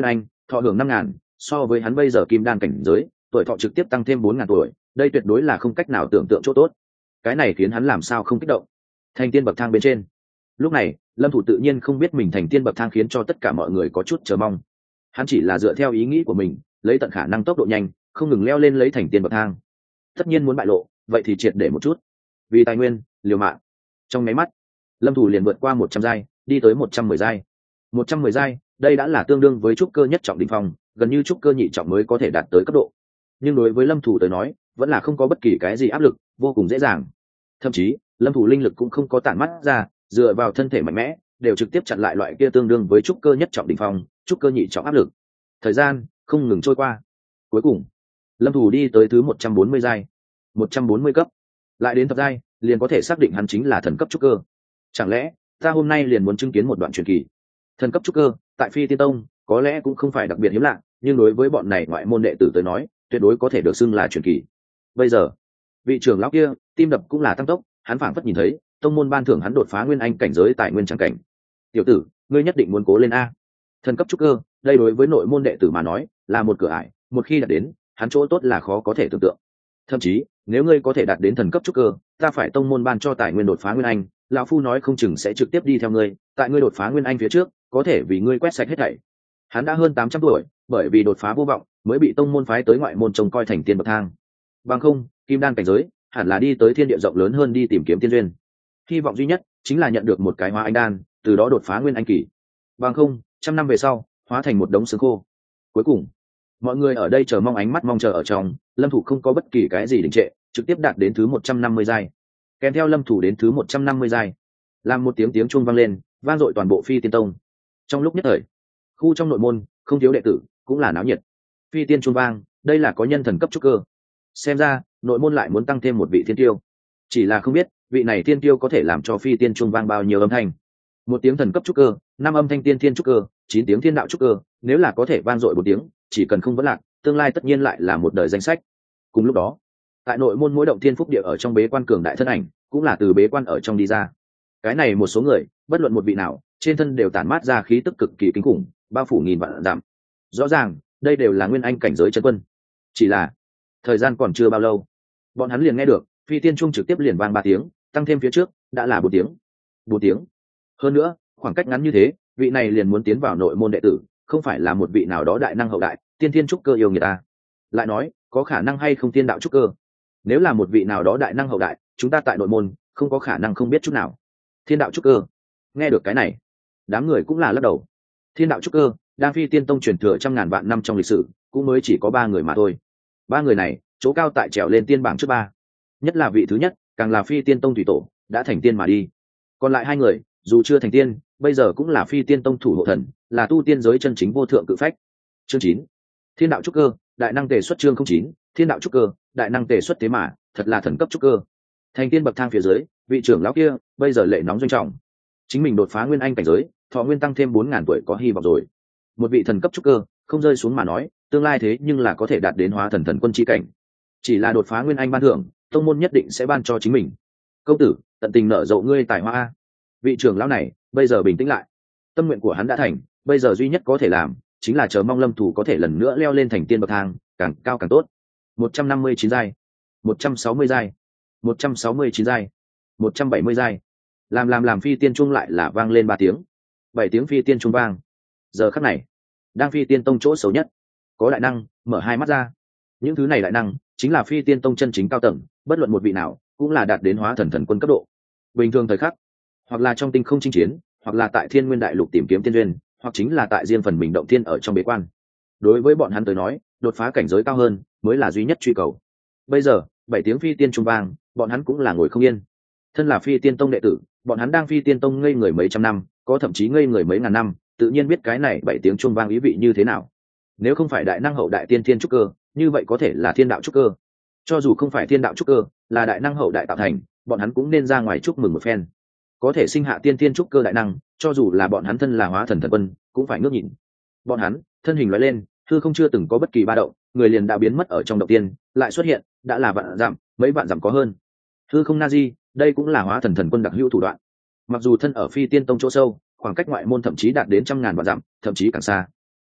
thọ hưởng năm ngàn, so với hắn bây giờ kim đan cảnh giới tuổi thọ trực tiếp tăng thêm bốn ngàn tuổi, đây tuyệt đối là không cách nào tưởng tượng chỗ tốt. Cái này khiến hắn làm sao không kích động. Thành tiên bậc thang bên trên, lúc này Lâm Thủ tự nhiên không biết mình thành tiên bậc thang khiến cho tất cả mọi người có chút chờ mong. Hắn chỉ là dựa theo ý nghĩ của mình, lấy tận khả năng tốc độ nhanh không ngừng leo lên lấy thành tiên bậc thang. Tất nhiên muốn bại lộ, vậy thì triệt để một chút, vì tài nguyên liều mạng. Trong máy mắt Lâm Thủ liền vượt qua một trăm giai, đi tới một trăm mười giai. một trăm mười giai, đây đã là tương đương với trúc cơ nhất trọng đỉnh phong, gần như trúc cơ nhị trọng mới có thể đạt tới cấp độ. Nhưng đối với Lâm Thủ tới nói, vẫn là không có bất kỳ cái gì áp lực, vô cùng dễ dàng. Thậm chí Lâm Thủ linh lực cũng không có tản mắt ra, dựa vào thân thể mạnh mẽ đều trực tiếp chặn lại loại kia tương đương với trúc cơ nhất trọng đỉnh phong, trúc cơ nhị trọng áp lực. Thời gian không ngừng trôi qua, cuối cùng Lâm Thủ đi tới thứ một trăm bốn mươi giai, một trăm bốn mươi cấp, lại đến thập giai liền có thể xác định hắn chính là thần cấp trúc cơ. Chẳng lẽ ta hôm nay liền muốn chứng kiến một đoạn truyền kỳ? Thần cấp trúc cơ tại Phi Tiên Tông có lẽ cũng không phải đặc biệt hiếm lạ, nhưng đối với bọn này ngoại môn đệ tử tới nói tuyệt đối có thể được xưng là truyền kỳ. Bây giờ vị trưởng lão kia tim đập cũng là tăng tốc, hắn phảng phất nhìn thấy tông môn ban thưởng hắn đột phá nguyên anh cảnh giới tại nguyên tràng cảnh. Tiểu tử, ngươi nhất định muốn cố lên a. Thần cấp trúc cơ, đây đối với nội môn đệ tử mà nói là một cửa ải, một khi đạt đến, hắn chỗ tốt là khó có thể tưởng tượng. Thậm chí nếu ngươi có thể đạt đến thần cấp trúc cơ, ta phải tông môn ban cho tài nguyên đột phá nguyên anh, lão phu nói không chừng sẽ trực tiếp đi theo ngươi, tại ngươi đột phá nguyên anh phía trước có thể vì ngươi quét sạch hết thảy. Hắn đã hơn tám trăm tuổi, bởi vì đột phá vô vọng mới bị tông môn phái tới ngoại môn trông coi thành tiên bậc thang. Bằng không kim đan cảnh giới hẳn là đi tới thiên địa rộng lớn hơn đi tìm kiếm tiên duyên. Hy vọng duy nhất chính là nhận được một cái hóa anh đan, từ đó đột phá nguyên anh kỳ. Bằng không trăm năm về sau hóa thành một đống xương khô. Cuối cùng mọi người ở đây chờ mong, ánh mắt mong chờ ở trong, Lâm Thủ không có bất kỳ cái gì đình trệ, trực tiếp đạt đến thứ một trăm năm mươi giai. Kèm theo Lâm Thủ đến thứ một trăm năm mươi giai, làm một tiếng tiếng chuông vang lên, vang dội toàn bộ Phi Tiên Tông. Trong lúc nhất thời, khu trong nội môn không thiếu đệ tử, cũng là náo nhiệt. Phi Tiên chuông vang, đây là có nhân thần cấp trúc cơ. Xem ra nội môn lại muốn tăng thêm một vị thiên tiêu, chỉ là không biết vị này thiên tiêu có thể làm cho Phi Tiên chuông vang bao nhiêu âm thanh. Một tiếng thần cấp trúc cơ, năm âm thanh tiên thiên trúc cơ, chín tiếng thiên đạo trúc cơ, nếu là có thể vang dội một tiếng, chỉ cần không vấn lạc, tương lai tất nhiên lại là một đời danh sách. Cùng lúc đó, tại nội môn mỗi động thiên phúc địa ở trong bế quan cường đại thân ảnh, cũng là từ bế quan ở trong đi ra. Cái này một số người, bất luận một vị nào, trên thân đều tản mát ra khí tức cực kỳ kinh khủng, bao phủ nghìn vạn dặm. Rõ ràng, đây đều là nguyên anh cảnh giới chân quân. Chỉ là, thời gian còn chưa bao lâu, bọn hắn liền nghe được Phi Tiên Trung trực tiếp liền vang ba tiếng, tăng thêm phía trước đã là bốn tiếng. Bốn tiếng. Hơn nữa, khoảng cách ngắn như thế, vị này liền muốn tiến vào nội môn đệ tử, không phải là một vị nào đó đại năng hậu đại, tiên thiên trúc cơ yêu người ta. Lại nói, có khả năng hay không tiên đạo trúc cơ? Nếu là một vị nào đó đại năng hậu đại, chúng ta tại nội môn không có khả năng không biết chút nào. Thiên đạo trúc cơ. Nghe được cái này, đám người cũng là lắc đầu. Thiên đạo trúc cơ, đang Phi Tiên Tông truyền thừa trăm ngàn vạn năm trong lịch sử, cũng mới chỉ có ba người mà thôi. Ba người này, chỗ cao tại trèo lên tiên bảng trước ba. Nhất là vị thứ nhất, càng là Phi Tiên Tông thủy tổ, đã thành tiên mà đi. Còn lại hai người, dù chưa thành tiên, bây giờ cũng là Phi Tiên Tông thủ hộ thần, là tu tiên giới chân chính vô thượng cự phách. Chương chín, Thiên đạo trúc cơ, đại năng tề xuất. Chương không chín, Thiên đạo trúc cơ, đại năng tề xuất. Thế mà, thật là thần cấp trúc cơ. Thành tiên bậc thang phía dưới, vị trưởng lão kia bây giờ lệ nóng doanh trọng. Chính mình đột phá nguyên anh cảnh giới, thọ nguyên tăng thêm bốn ngàn tuổi có hy vọng rồi. Một vị thần cấp trúc cơ, không rơi xuống mà nói, tương lai thế nhưng là có thể đạt đến hóa thần thần quân chi cảnh. Chỉ là đột phá nguyên anh ban thưởng, tông môn nhất định sẽ ban cho chính mình. Công tử, tận tình nở rộ ngươi tài hoa. Vị trưởng lão này bây giờ bình tĩnh lại, tâm nguyện của hắn đã thành, bây giờ duy nhất có thể làm chính là chờ mong Lâm Thủ có thể lần nữa leo lên thành tiên bậc thang, càng cao càng tốt. một trăm năm mươi chín giai, một trăm sáu mươi giai, một trăm sáu mươi chín giai, một trăm bảy mươi giai. Làm làm làm Phi Tiên Trung lại là vang lên ba tiếng. Bảy tiếng Phi Tiên Trung vang. Giờ khắc này, đang Phi Tiên Tông chỗ xấu nhất, có đại năng mở hai mắt ra. Những thứ này đại năng chính là Phi Tiên Tông chân chính cao tầng, bất luận một vị nào cũng là đạt đến hóa thần thần quân cấp độ. Bình thường thời khắc, hoặc là trong tinh không chinh chiến, hoặc là tại Thiên Nguyên Đại Lục tìm kiếm tiên duyên, hoặc chính là tại riêng phần mình động thiên ở trong bế quan. Đối với bọn hắn tới nói, đột phá cảnh giới cao hơn mới là duy nhất truy cầu. Bây giờ, bảy tiếng Phi Tiên Trung vang, bọn hắn cũng là ngồi không yên. Thân là Phi Tiên Tông đệ tử, bọn hắn đang Phi Tiên Tông ngây người mấy trăm năm, có thậm chí ngây người mấy ngàn năm, tự nhiên biết cái này bảy tiếng chuông vang ý vị như thế nào. Nếu không phải đại năng hậu đại tiên thiên trúc cơ, như vậy có thể là thiên đạo trúc cơ. Cho dù không phải thiên đạo trúc cơ, là đại năng hậu đại tạo thành, bọn hắn cũng nên ra ngoài chúc mừng một phen. Có thể sinh hạ tiên thiên trúc cơ đại năng, cho dù là bọn hắn thân là hóa thần thần quân, cũng phải ngước nhìn. Bọn hắn thân hình lóe lên, hư không chưa từng có bất kỳ ba động, người liền đã biến mất ở trong động tiên, lại xuất hiện, đã là vạn dặm, mấy vạn dặm có hơn. Hư không Nazi, đây cũng là hóa thần thần quân đặc hữu thủ đoạn. Mặc dù thân ở Phi Tiên Tông chỗ sâu, khoảng cách ngoại môn thậm chí đạt đến trăm ngàn vạn dặm, thậm chí càng xa,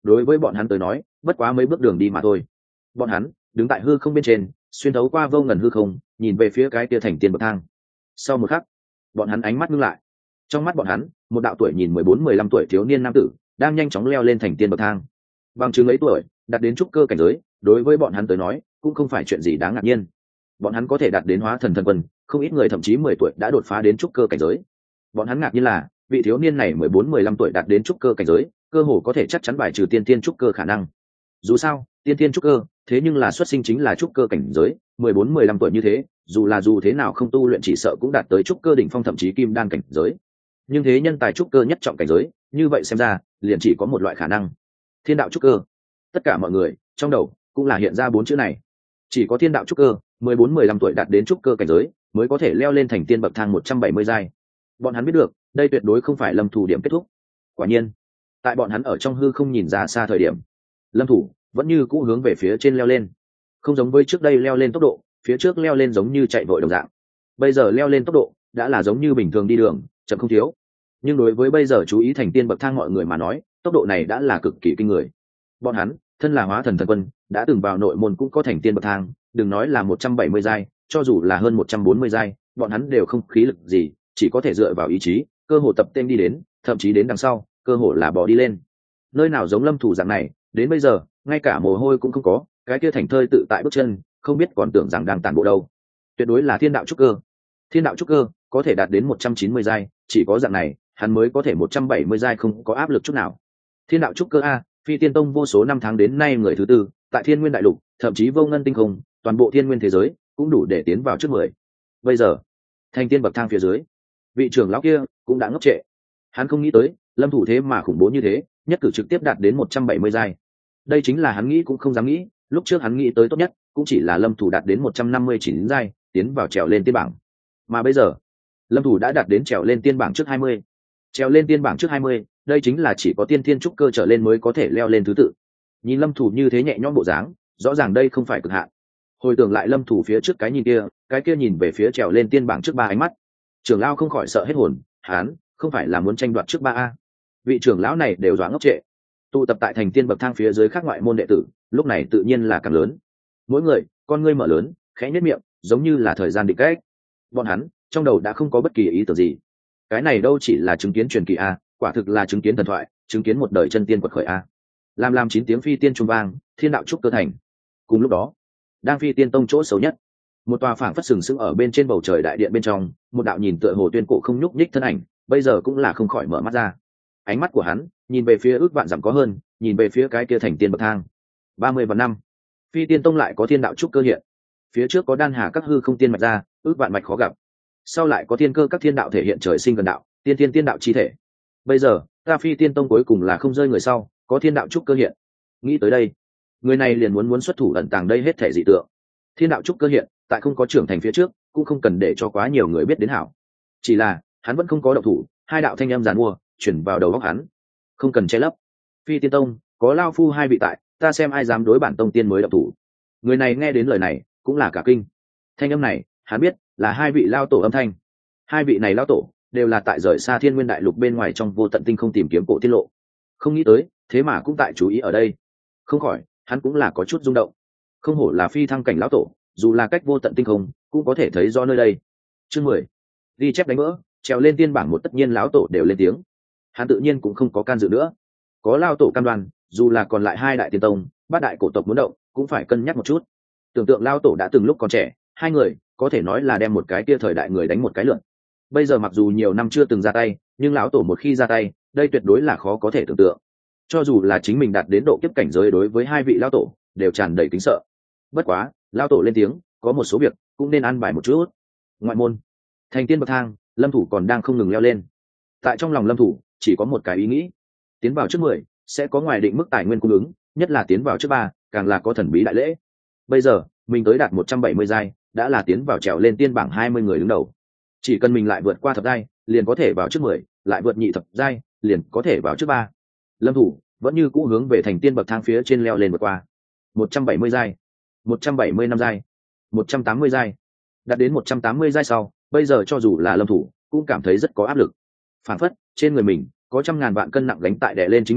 đối với bọn hắn tới nói bất quá mấy bước đường đi mà thôi. Bọn hắn đứng tại hư không bên trên, xuyên thấu qua vô ngần hư không, nhìn về phía cái kia thành tiên bậc thang. Sau một khắc, bọn hắn ánh mắt ngưng lại. Trong mắt bọn hắn, một đạo tuổi nhìn mười bốn mười lăm tuổi thiếu niên nam tử đang nhanh chóng leo lên thành tiên bậc thang. Bằng chứng ấy tuổi đạt đến trúc cơ cảnh giới, đối với bọn hắn tới nói cũng không phải chuyện gì đáng ngạc nhiên. Bọn hắn có thể đạt đến hóa thần thần quân, không ít người thậm chí mười tuổi đã đột phá đến trúc cơ cảnh giới. Bọn hắn ngạc nhiên là vị thiếu niên này mười bốn mười lăm tuổi đạt đến trúc cơ cảnh giới, cơ hồ có thể chắc chắn bài trừ tiên tiên trúc cơ khả năng. Dù sao tiên tiên trúc cơ thế nhưng là xuất sinh chính là trúc cơ cảnh giới, mười bốn mười lăm tuổi như thế, dù là dù thế nào không tu luyện chỉ sợ cũng đạt tới trúc cơ đỉnh phong thậm chí kim đan cảnh giới. Nhưng thế nhân tài trúc cơ nhất trọng cảnh giới, như vậy xem ra liền chỉ có một loại khả năng, thiên đạo trúc cơ. Tất cả mọi người trong đầu cũng là hiện ra bốn chữ này. Chỉ có thiên đạo trúc cơ, mười bốn mười lăm tuổi đạt đến trúc cơ cảnh giới mới có thể leo lên thành tiên bậc thang một trăm bảy mươi giai. Bọn hắn biết được đây tuyệt đối không phải Lâm Thủ điểm kết thúc. Quả nhiên tại bọn hắn ở trong hư không nhìn ra xa thời điểm, Lâm Thủ vẫn như cũ hướng về phía trên leo lên. Không giống với trước đây leo lên tốc độ, phía trước leo lên giống như chạy vội đồng dạng, bây giờ leo lên tốc độ đã là giống như bình thường đi đường, chậm không thiếu. Nhưng đối với bây giờ chú ý thành tiên bậc thang mọi người mà nói, tốc độ này đã là cực kỳ kinh người. Bọn hắn thân là hóa thần thần quân, đã từng vào nội môn cũng có thành tiên bậc thang, đừng nói là một trăm bảy mươi giai, cho dù là hơn một trăm bốn mươi giai, bọn hắn đều không khí lực gì, chỉ có thể dựa vào ý chí, cơ hồ tập tên đi đến, thậm chí đến đằng sau, cơ hồ là bỏ đi lên. Nơi nào giống Lâm Thủ dạng này, đến bây giờ, ngay cả mồ hôi cũng không có, cái kia thành thơi tự tại bước chân, không biết còn tưởng rằng đang tản bộ đâu. Tuyệt đối là thiên đạo trúc cơ. Thiên đạo trúc cơ có thể đạt đến một trăm chín mươi giai, chỉ có dạng này, hắn mới có thể một trăm bảy mươi giai không có áp lực chút nào. Thiên đạo trúc cơ a, Phi Tiên Tông vô số năm tháng đến nay người thứ tư, tại Thiên Nguyên đại lục, thậm chí vô ngân tinh không, toàn bộ thiên nguyên thế giới cũng đủ để tiến vào trước mười. Bây giờ, thành tiên bậc thang phía dưới, vị trưởng lão kia cũng đã ngốc trệ. Hắn không nghĩ tới, Lâm Thủ thế mà khủng bố như thế, nhất cử trực tiếp đạt đến một trăm bảy mươi giai. Đây chính là hắn nghĩ cũng không dám nghĩ, lúc trước hắn nghĩ tới tốt nhất cũng chỉ là Lâm Thủ đạt đến một trăm năm mươi chín giai, tiến vào trèo lên tiên bảng. Mà bây giờ, Lâm Thủ đã đạt đến trèo lên tiên bảng trước hai mươi. Trèo lên tiên bảng trước hai mươi, đây chính là chỉ có tiên thiên trúc cơ trở lên mới có thể leo lên thứ tự. Nhìn Lâm Thủ như thế nhẹ nhõm bộ dáng, rõ ràng đây không phải cực hạn. Hồi tưởng lại Lâm Thủ phía trước cái nhìn kia, cái kia nhìn về phía trèo lên tiên bảng trước ba ánh mắt, trưởng lão không khỏi sợ hết hồn. Hắn không phải là muốn tranh đoạt trước ba a? Vị trưởng lão này đều dọa ngốc trệ. Tụ tập tại thành tiên bậc thang phía dưới các ngoại môn đệ tử, lúc này tự nhiên là càng lớn. Mỗi người con ngươi mở lớn, khẽ nhếch miệng, giống như là thời gian định cách. Bọn hắn trong đầu đã không có bất kỳ ý tưởng gì. Cái này đâu chỉ là chứng kiến truyền kỳ a, quả thực là chứng kiến thần thoại, chứng kiến một đời chân tiên quật khởi a. Làm làm chín tiếng phi tiên trung vang, thiên đạo trúc cơ thành. Cùng lúc đó, đang Phi Tiên Tông chỗ xấu nhất, một tòa phảng phất sừng sững ở bên trên bầu trời đại điện bên trong, một đạo nhìn tựa hồ tuyên cổ không nhúc nhích thân ảnh, bây giờ cũng là không khỏi mở mắt ra. Ánh mắt của hắn nhìn về phía ước vạn dặm có hơn, nhìn về phía cái kia thành tiên bậc thang. ba mươi vạn năm, Phi Tiên Tông lại có thiên đạo trúc cơ hiện. Phía trước có đan hà các hư không tiên mạch ra, ước vạn mạch khó gặp. Sau lại có thiên cơ các thiên đạo thể hiện trời sinh gần đạo, tiên tiên tiên đạo chi thể. Bây giờ, ta Phi Tiên Tông cuối cùng là không rơi người sau, có thiên đạo trúc cơ hiện. Nghĩ tới đây, người này liền muốn muốn xuất thủ ẩn tàng đây hết thể dị tượng. Thiên đạo trúc cơ hiện, tại không có trưởng thành phía trước, cũng không cần để cho quá nhiều người biết đến hảo. Chỉ là hắn vẫn không có động thủ, hai đạo thanh âm giàn mua chuyển vào đầu óc hắn. Không cần che lấp. Phi Tiên Tông có lao phu hai vị tại, ta xem ai dám đối bản tông tiên mới động thủ. Người này nghe đến lời này cũng là cả kinh. Thanh âm này hắn biết là hai vị lao tổ âm thanh. Hai vị này lao tổ đều là tại rời xa Thiên Nguyên đại lục bên ngoài trong vô tận tinh không tìm kiếm cổ tiết lộ. Không nghĩ tới thế mà cũng tại chú ý ở đây. Không khỏi hắn cũng là có chút rung động. Không hổ là phi thăng cảnh lão tổ, dù là cách vô tận tinh không cũng có thể thấy do nơi đây. Chương mười, ghi chép đánh vỡ, trèo lên tiên bảng một, tất nhiên lão tổ đều lên tiếng, hắn tự nhiên cũng không có can dự nữa. Có lao tổ cam đoan, dù là còn lại hai đại tiên tông, bát đại cổ tộc muốn động cũng phải cân nhắc một chút. Tưởng tượng lao tổ đã từng lúc còn trẻ, hai người có thể nói là đem một cái kia thời đại người đánh một cái lượn. Bây giờ mặc dù nhiều năm chưa từng ra tay, nhưng lão tổ một khi ra tay, đây tuyệt đối là khó có thể tưởng tượng. Cho dù là chính mình đạt đến độ kiếp cảnh giới, đối với hai vị lao tổ đều tràn đầy kính sợ. Bất quá lao tổ lên tiếng, có một số việc cũng nên an bài một chút. Ngoại môn thành tiên bậc thang, Lâm Thủ còn đang không ngừng leo lên. Tại trong lòng Lâm Thủ chỉ có một cái ý nghĩ, tiến vào trước mười sẽ có ngoài định mức tài nguyên cung ứng, nhất là tiến vào trước ba càng là có thần bí đại lễ. Bây giờ mình tới đạt một trăm bảy mươi giai, đã là tiến vào trèo lên tiên bảng hai mươi người đứng đầu. Chỉ cần mình lại vượt qua thập giai, liền có thể vào trước mười, lại vượt nhị thập giai, liền có thể vào trước ba. Lâm Thủ vẫn như cũ hướng về thành tiên bậc thang phía trên leo lên vượt qua. một trăm bảy mươi giai, một trăm bảy mươi năm giai, một trăm tám mươi giai. Đạt đến một trăm tám mươi giai sau, bây giờ cho dù là Lâm Thủ cũng cảm thấy rất có áp lực. Phản phất trên người mình có trăm ngàn vạn cân nặng gánh tại đè lên chính mình,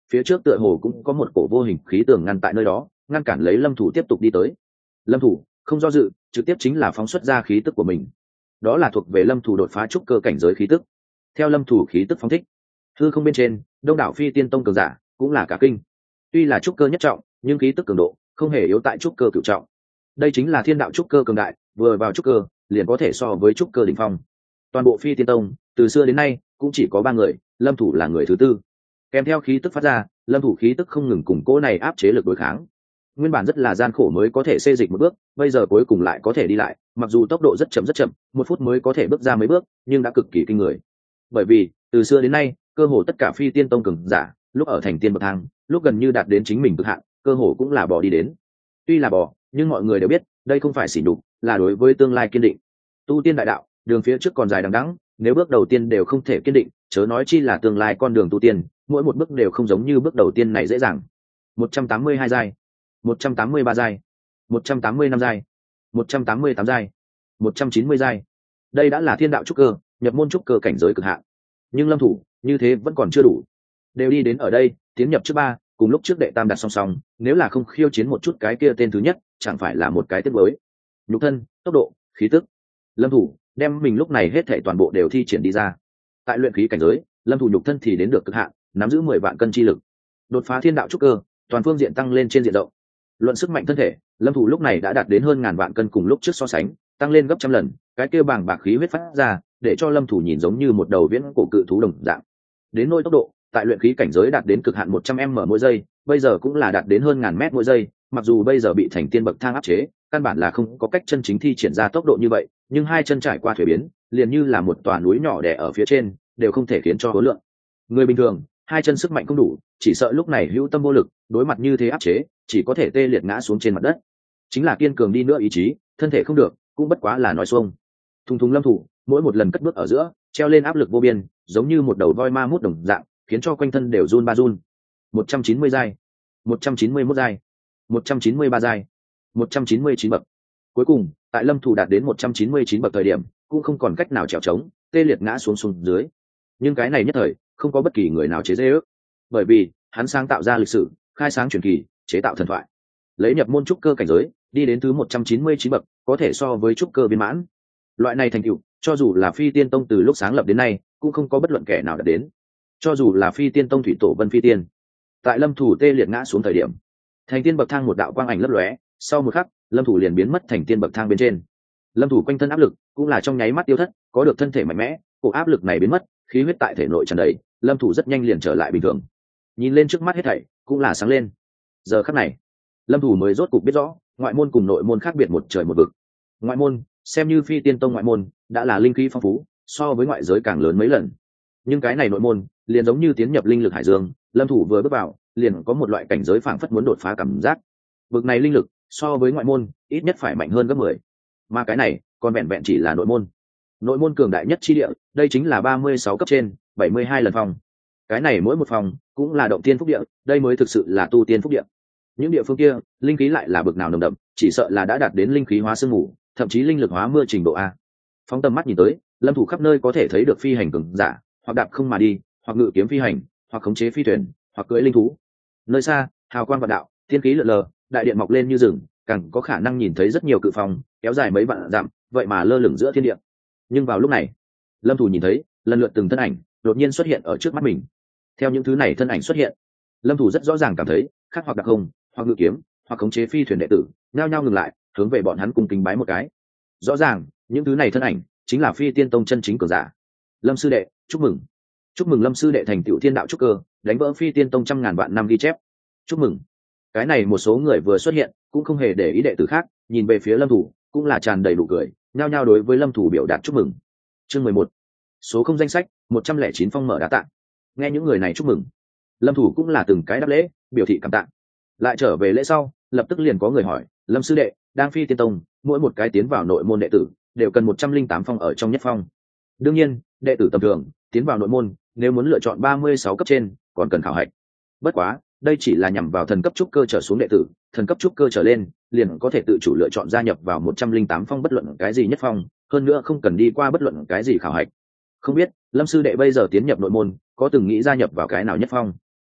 phía trước tựa hồ cũng có một cổ vô hình khí tường ngăn tại nơi đó, ngăn cản lấy lâm thủ tiếp tục đi tới. Lâm thủ không do dự, trực tiếp chính là phóng xuất ra khí tức của mình. Đó là thuộc về lâm thủ đột phá trúc cơ cảnh giới khí tức. Theo lâm thủ khí tức phóng thích, hư không bên trên đông đảo phi tiên tông cường giả cũng là cả kinh. Tuy là trúc cơ nhất trọng, nhưng khí tức cường độ không hề yếu tại trúc cơ cửu trọng. Đây chính là thiên đạo trúc cơ cường đại, vừa vào trúc cơ liền có thể so với trúc cơ đỉnh phong. Toàn bộ phi tiên tông từ xưa đến nay cũng chỉ có ba người, lâm thủ là người thứ tư. Kèm theo khí tức phát ra, lâm thủ khí tức không ngừng củng cố này áp chế lực đối kháng. Nguyên bản rất là gian khổ mới có thể xê dịch một bước, bây giờ cuối cùng lại có thể đi lại, mặc dù tốc độ rất chậm rất chậm, một phút mới có thể bước ra mấy bước, nhưng đã cực kỳ kinh người. Bởi vì từ xưa đến nay, cơ hồ tất cả phi tiên tông cường giả, lúc ở thành tiên bậc thang, lúc gần như đạt đến chính mình cực hạn, cơ hồ cũng là bỏ đi đến. Tuy là bỏ, nhưng mọi người đều biết, đây không phải sỉ nhục, là đối với tương lai kiên định. Tu tiên đại đạo, đường phía trước còn dài đằng đẵng, nếu bước đầu tiên đều không thể kiên định, chớ nói chi là tương lai con đường tu tiên, mỗi một bước đều không giống như bước đầu tiên này dễ dàng. một trăm tám mươi hai giai, một trăm tám mươi ba giai, một trăm tám mươi năm giai, một trăm tám mươi tám giai, một trăm chín mươi giai. Đây đã là thiên đạo trúc cơ, nhập môn trúc cơ cảnh giới cực hạn. Nhưng lâm thủ, như thế vẫn còn chưa đủ. Đều đi đến ở đây, tiến nhập trước ba, cùng lúc trước đệ tam đặt song song, nếu là không khiêu chiến một chút cái kia tên thứ nhất, chẳng phải là một cái tiếc mới. Nhục thân, tốc độ, khí tức. Lâm thủ đem mình lúc này hết thảy toàn bộ đều thi triển đi ra. Tại luyện khí cảnh giới, lâm thủ nhục thân thì đến được cực hạn, nắm giữ mười vạn cân chi lực. Đột phá thiên đạo trúc cơ, toàn phương diện tăng lên trên diện rộng. Luận sức mạnh thân thể, lâm thủ lúc này đã đạt đến hơn ngàn vạn cân, cùng lúc trước so sánh tăng lên gấp trăm lần. Cái kia bàng bạc khí huyết phát ra, để cho lâm thủ nhìn giống như một đầu viễn cổ cự thú đồng dạng. Đến nỗi tốc độ, tại luyện khí cảnh giới đạt đến cực hạn một trăm m mỗi giây, bây giờ cũng là đạt đến hơn ngàn mét mỗi giây. Mặc dù bây giờ bị thành tiên bậc thang áp chế, căn bản là không có cách chân chính thi triển ra tốc độ như vậy, nhưng hai chân trải qua thuế biến, liền như là một tòa núi nhỏ đè ở phía trên, đều không thể khiến cho hối lượng. Người bình thường, hai chân sức mạnh không đủ, chỉ sợ lúc này hữu tâm vô lực, đối mặt như thế áp chế, chỉ có thể tê liệt ngã xuống trên mặt đất. Chính là kiên cường đi nữa ý chí, thân thể không được, cũng bất quá là nói xuông. Thùng thùng lâm thủ, mỗi một lần cất bước ở giữa, treo lên áp lực vô biên, giống như một đầu voi ma mút đồng dạng, khiến cho quanh thân đều run ba run. một trăm chín mươi giai, một trăm chín mươi mốt giai, một trăm chín mươi ba giai, một trăm chín mươi chín bậc. Cuối cùng, tại lâm thủ đạt đến một trăm chín mươi chín bậc thời điểm, cũng không còn cách nào trèo trống, tê liệt ngã xuống xuống dưới. Nhưng cái này nhất thời, không có bất kỳ người nào chế giễu ước, bởi vì hắn sáng tạo ra lịch sử, khai sáng truyền kỳ, chế tạo thần thoại. Lấy nhập môn trúc cơ cảnh giới, đi đến thứ một trăm chín mươi chín bậc, có thể so với trúc cơ viên mãn. Loại này thành tựu, cho dù là Phi Tiên Tông từ lúc sáng lập đến nay, cũng không có bất luận kẻ nào đạt đến. Cho dù là Phi Tiên Tông thủy tổ Vân Phi Tiên, tại lâm thủ tê liệt ngã xuống thời điểm, thành tiên bậc thang một đạo quang ảnh lấp lóe, sau một khắc, lâm thủ liền biến mất thành tiên bậc thang bên trên. Lâm thủ quanh thân áp lực cũng là trong nháy mắt tiêu thất, có được thân thể mạnh mẽ, cổ áp lực này biến mất, khí huyết tại thể nội tràn đầy, lâm thủ rất nhanh liền trở lại bình thường. Nhìn lên trước mắt hết thảy, cũng là sáng lên. Giờ khắc này, lâm thủ mới rốt cục biết rõ, ngoại môn cùng nội môn khác biệt một trời một vực. Ngoại môn, xem như Phi Tiên Tông ngoại môn, đã là linh khí phong phú, so với ngoại giới càng lớn mấy lần. Nhưng cái này nội môn, liền giống như tiến nhập linh lực hải dương, lâm thủ vừa bước vào, liền có một loại cảnh giới phảng phất muốn đột phá cảm giác. Vực này linh lực, so với ngoại môn, ít nhất phải mạnh hơn gấp mười. Mà cái này, còn vẹn vẹn chỉ là nội môn. Nội môn cường đại nhất chi địa, đây chính là ba mươi sáu cấp trên, bảy mươi hai lần phòng. Cái này mỗi một phòng cũng là động tiên phúc địa, đây mới thực sự là tu tiên phúc địa. Những địa phương kia, linh khí lại là bực nào nồng đậm, chỉ sợ là đã đạt đến linh khí hóa sương mù, thậm chí linh lực hóa mưa trình độ a. Phóng tầm mắt nhìn tới, lâm thủ khắp nơi có thể thấy được phi hành cường giả, hoặc đạp không mà đi, hoặc ngự kiếm phi hành, hoặc khống chế phi thuyền, hoặc cưỡi linh thú. Nơi xa, hào quang vạn đạo, tiên khí lượn lờ, đại điện mọc lên như rừng, càng có khả năng nhìn thấy rất nhiều cự phong kéo dài mấy vạn dặm, vậy mà lơ lửng giữa thiên địa. Nhưng vào lúc này, lâm thủ nhìn thấy lần lượt từng thân ảnh đột nhiên xuất hiện ở trước mắt mình. Theo những thứ này thân ảnh xuất hiện, lâm thủ rất rõ ràng cảm thấy khác hoặc đặc không, hoặc ngự kiếm, hoặc khống chế phi thuyền đệ tử nhao nhao ngừng lại, hướng về bọn hắn cùng kính bái một cái. Rõ ràng những thứ này thân ảnh chính là Phi Tiên Tông chân chính cường giả. Lâm sư đệ, chúc mừng, chúc mừng lâm sư đệ thành tựu thiên đạo trúc cơ, đánh vỡ Phi Tiên Tông trăm ngàn vạn năm ghi chép. Chúc mừng. Cái này một số người vừa xuất hiện cũng không hề để ý đệ tử khác, nhìn về phía lâm thủ cũng là tràn đầy nụ cười, nhao nhao đối với lâm thủ biểu đạt chúc mừng. Chương mười một, số không danh sách một trăm lẻ chín phong mở đá tạng. Nghe những người này chúc mừng, lâm thủ cũng là từng cái đáp lễ, biểu thị cảm tạ. Lại trở về lễ sau, lập tức liền có người hỏi, lâm sư đệ, đang Phi Tiên Tông, mỗi một cái tiến vào nội môn đệ tử đều cần một trăm linh tám phong ở trong nhất phong. Đương nhiên, đệ tử tầm thường tiến vào nội môn, nếu muốn lựa chọn ba mươi sáu cấp trên, còn cần khảo hạch. Bất quá, đây chỉ là nhằm vào thần cấp trúc cơ trở xuống đệ tử, thần cấp trúc cơ trở lên, liền có thể tự chủ lựa chọn gia nhập vào một trăm linh tám phong bất luận cái gì nhất phong, hơn nữa không cần đi qua bất luận cái gì khảo hạch. Không biết, lâm sư đệ bây giờ tiến nhập nội môn, có từng nghĩ gia nhập vào cái nào nhất phong?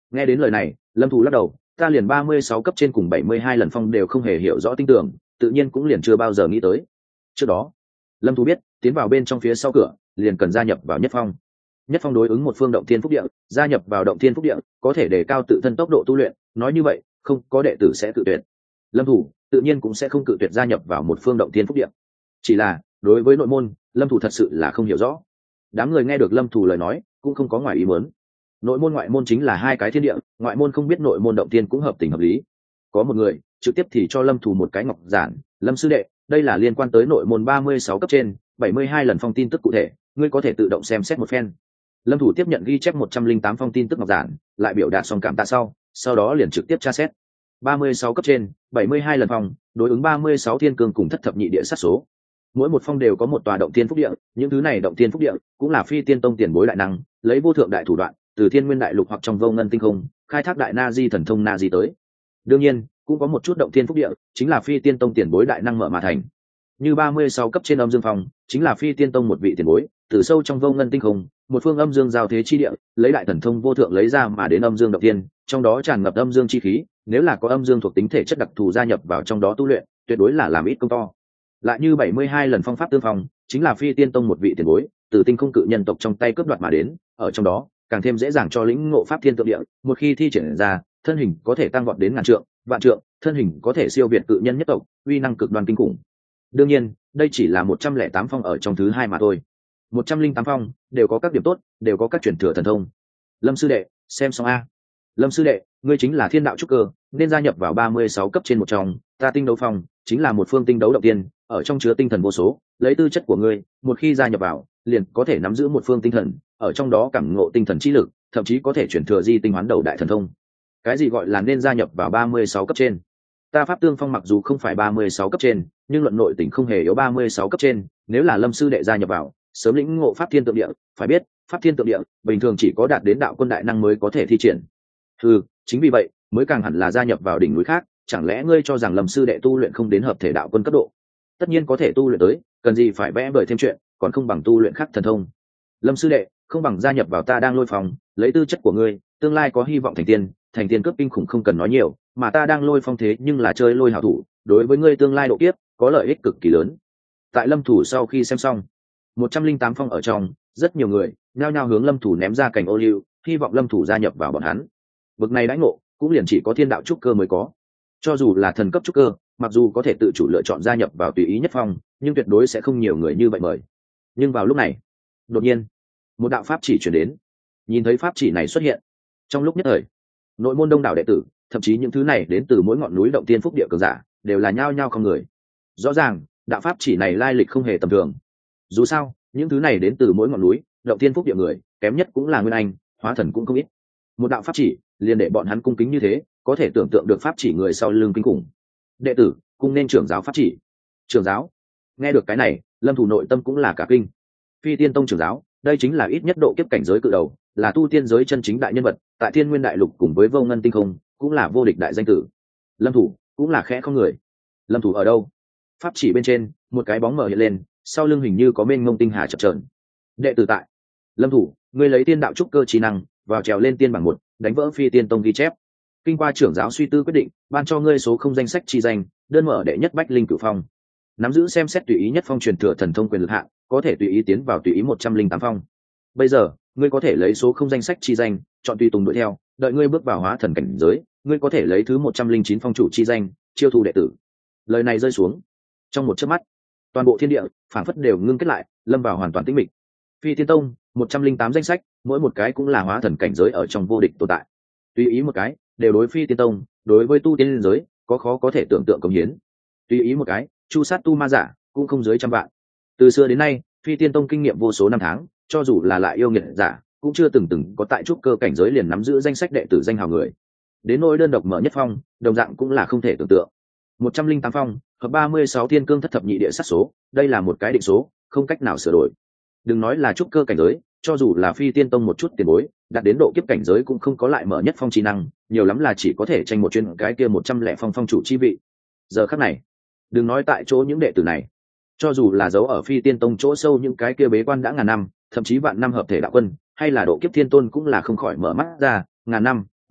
Nghe đến lời này, lâm thủ lắc đầu, ta liền ba mươi sáu cấp trên cùng bảy mươi hai lần phong đều không hề hiểu rõ tinh tưởng, tự nhiên cũng liền chưa bao giờ nghĩ tới. Trước đó lâm thủ biết tiến vào bên trong phía sau cửa liền cần gia nhập vào nhất phong. Nhất phong đối ứng một phương động thiên phúc địa, gia nhập vào động thiên phúc địa có thể đề cao tự thân tốc độ tu luyện, nói như vậy không có đệ tử sẽ tự tuyệt. Lâm thủ tự nhiên cũng sẽ không cự tuyệt gia nhập vào một phương động thiên phúc địa. Chỉ là đối với nội môn, lâm thủ thật sự là không hiểu rõ. Đám người nghe được lâm thủ lời nói cũng không có ngoài ý muốn. Nội môn ngoại môn chính là hai cái thiên địa, ngoại môn không biết nội môn động thiên cũng hợp tình hợp lý. Có một người trực tiếp thì cho lâm thủ một cái ngọc giản, lâm sư đệ, đây là liên quan tới nội môn ba mươi sáu cấp trên bảy mươi hai lần phong tin tức cụ thể, ngươi có thể tự động xem xét một phen. Lâm thủ tiếp nhận ghi chép một trăm linh tám phong tin tức ngọc giản, lại biểu đạt xong cảm tạ sau sau đó liền trực tiếp tra xét. ba mươi sáu cấp trên bảy mươi hai lần phong đối ứng ba mươi sáu thiên cương cùng thất thập nhị địa sát số. Mỗi một phong đều có một tòa động thiên phúc địa, những thứ này động thiên phúc địa cũng là phi tiên tông tiền bối đại năng lấy vô thượng đại thủ đoạn từ thiên nguyên đại lục hoặc trong vô ngân tinh không khai thác đại na di thần thông na di tới. Đương nhiên cũng có một chút động thiên phúc địa chính là phi tiên tông tiền bối đại năng mở mà thành, như ba mươi sáu cấp trên âm dương phong chính là phi tiên tông một vị tiền bối từ sâu trong vô ngân tinh không, một phương âm dương giao thế chi địa lấy đại thần thông vô thượng lấy ra mà đến âm dương động tiên, trong đó tràn ngập âm dương chi khí, nếu là có âm dương thuộc tính thể chất đặc thù gia nhập vào trong đó tu luyện tuyệt đối là làm ít công to. Lại như bảy mươi hai lần phong pháp tương phong chính là phi tiên tông một vị tiền bối từ tinh không cự nhân tộc trong tay cướp đoạt mà đến, ở trong đó càng thêm dễ dàng cho lĩnh ngộ pháp thiên tượng địa, một khi thi triển ra thân hình có thể tăng vọt đến ngàn trượng vạn trượng, thân hình có thể siêu việt cự nhân nhất tộc, uy năng cực đoan kinh khủng. Đương nhiên đây chỉ là một trăm lẻ tám phong ở trong thứ hai mà thôi, một trăm linh tám phong đều có các điểm tốt, đều có các truyền thừa thần thông. Lâm sư đệ xem xong a. Lâm sư đệ, ngươi chính là thiên đạo trúc cơ, nên gia nhập vào ba mươi sáu cấp trên một trong, ta tinh đấu phong chính là một phương tinh đấu động tiên, ở trong chứa tinh thần vô số, lấy tư chất của ngươi, một khi gia nhập vào, liền có thể nắm giữ một phương tinh thần, ở trong đó cảm ngộ tinh thần chi lực, thậm chí có thể chuyển thừa di tinh hoán đầu đại thần thông. Cái gì gọi là nên gia nhập vào ba mươi sáu cấp trên? Ta pháp tương phong mặc dù không phải ba mươi sáu cấp trên, nhưng luận nội tình không hề yếu ba mươi sáu cấp trên, nếu là Lâm sư đệ gia nhập vào, sớm lĩnh ngộ pháp thiên tượng địa, phải biết, pháp thiên tượng địa bình thường chỉ có đạt đến đạo quân đại năng mới có thể thi triển. Ừ, chính vì vậy mới càng hẳn là gia nhập vào đỉnh núi khác, chẳng lẽ ngươi cho rằng Lâm sư đệ tu luyện không đến hợp thể đạo quân cấp độ? Tất nhiên có thể tu luyện tới, cần gì phải vẽ vời thêm chuyện, còn không bằng tu luyện khác thần thông. Lâm sư đệ, không bằng gia nhập vào ta đang lôi phòng, lấy tư chất của ngươi, tương lai có hy vọng thành tiên, thành tiên cướp kinh khủng không cần nói nhiều, mà ta đang lôi phong thế nhưng là chơi lôi hảo thủ, đối với ngươi tương lai độ kiếp có lợi ích cực kỳ lớn. Tại Lâm thủ sau khi xem xong một trăm linh tám phong ở trong, rất nhiều người nhao nhao hướng Lâm thủ ném ra cành ô liu, hy vọng Lâm thủ gia nhập vào bọn hắn. Bực này đãi ngộ cũng liền chỉ có thiên đạo trúc cơ mới có, cho dù là thần cấp trúc cơ, mặc dù có thể tự chủ lựa chọn gia nhập vào tùy ý nhất phong, nhưng tuyệt đối sẽ không nhiều người như vậy mời. Nhưng vào lúc này đột nhiên một đạo pháp chỉ chuyển đến. Nhìn thấy pháp chỉ này xuất hiện, trong lúc nhất thời nội môn đông đảo đệ tử, thậm chí những thứ này đến từ mỗi ngọn núi động tiên phúc địa cường giả đều là nhao nhao không người. Rõ ràng đạo pháp chỉ này lai lịch không hề tầm thường. Dù sao những thứ này đến từ mỗi ngọn núi động tiên phúc địa người, kém nhất cũng là nguyên anh hóa thần cũng không ít. Một đạo pháp chỉ liền để bọn hắn cung kính như thế, có thể tưởng tượng được pháp chỉ người sau lưng kinh khủng. Đệ tử cung nên trưởng giáo pháp chỉ. Trưởng giáo? Nghe được cái này, Lâm thủ nội tâm cũng là cả kinh. Phi tiên tông trưởng giáo, đây chính là ít nhất độ kiếp cảnh giới cự đầu, là tu tiên giới chân chính đại nhân vật, tại thiên nguyên đại lục cùng với vô ngân tinh không cũng là vô địch đại danh tử. Lâm thủ cũng là khẽ không người. Lâm thủ ở đâu? Pháp chỉ bên trên một cái bóng mờ hiện lên, sau lưng hình như có mênh mông tinh hà chập chờn. Đệ tử tại. Lâm thủ, ngươi lấy tiên đạo trúc cơ trí năng vào trèo lên tiên bảng một, đánh vỡ phi tiên tông ghi chép. Kinh qua trưởng giáo suy tư quyết định, ban cho ngươi số không danh sách chi danh, đơn mở đệ nhất bách linh cửu phong, nắm giữ xem xét tùy ý nhất phong truyền thừa thần thông quyền lực hạn, có thể tùy ý tiến vào tùy ý một trăm linh tám phong. Bây giờ ngươi có thể lấy số không danh sách chi danh, chọn tùy tùng đuổi theo, đợi ngươi bước vào hóa thần cảnh giới, ngươi có thể lấy thứ một trăm linh chín phong chủ chi danh, chiêu thu đệ tử. Lời này rơi xuống, trong một chớp mắt, toàn bộ thiên địa phảng phất đều ngưng kết lại, lâm vào hoàn toàn tĩnh mịch. Phi Tiên Tông một trăm linh tám danh sách, mỗi một cái cũng là hóa thần cảnh giới ở trong vô địch tồn tại. Tùy ý một cái, đều đối Phi Tiên Tông, đối với tu tiên giới, có khó có thể tưởng tượng công hiến. Tùy ý một cái, chu sát tu ma giả, cũng không dưới trăm vạn. Từ xưa đến nay, Phi Tiên Tông kinh nghiệm vô số năm tháng, cho dù là lại yêu nghiệt giả, cũng chưa từng từng có tại trúc cơ cảnh giới liền nắm giữ danh sách đệ tử danh hào người. Đến nỗi đơn độc mở nhất phong, đồng dạng cũng là không thể tưởng tượng. một trăm linh tám phong, hợp ba mươi sáu thiên cương thất thập nhị địa sát số, đây là một cái định số, không cách nào sửa đổi. Đừng nói là trúc cơ cảnh giới, cho dù là Phi Tiên Tông một chút tiền bối, đạt đến độ kiếp cảnh giới cũng không có lại mở nhất phong chi năng, nhiều lắm là chỉ có thể tranh một chuyên cái kia một trăm lẻ phong phong chủ chi vị. Giờ khắc này, đừng nói tại chỗ những đệ tử này, cho dù là giấu ở Phi Tiên Tông chỗ sâu những cái kia bế quan đã ngàn năm, thậm chí vạn năm hợp thể đạo quân, hay là độ kiếp thiên tôn cũng là không khỏi mở mắt ra, ngàn năm,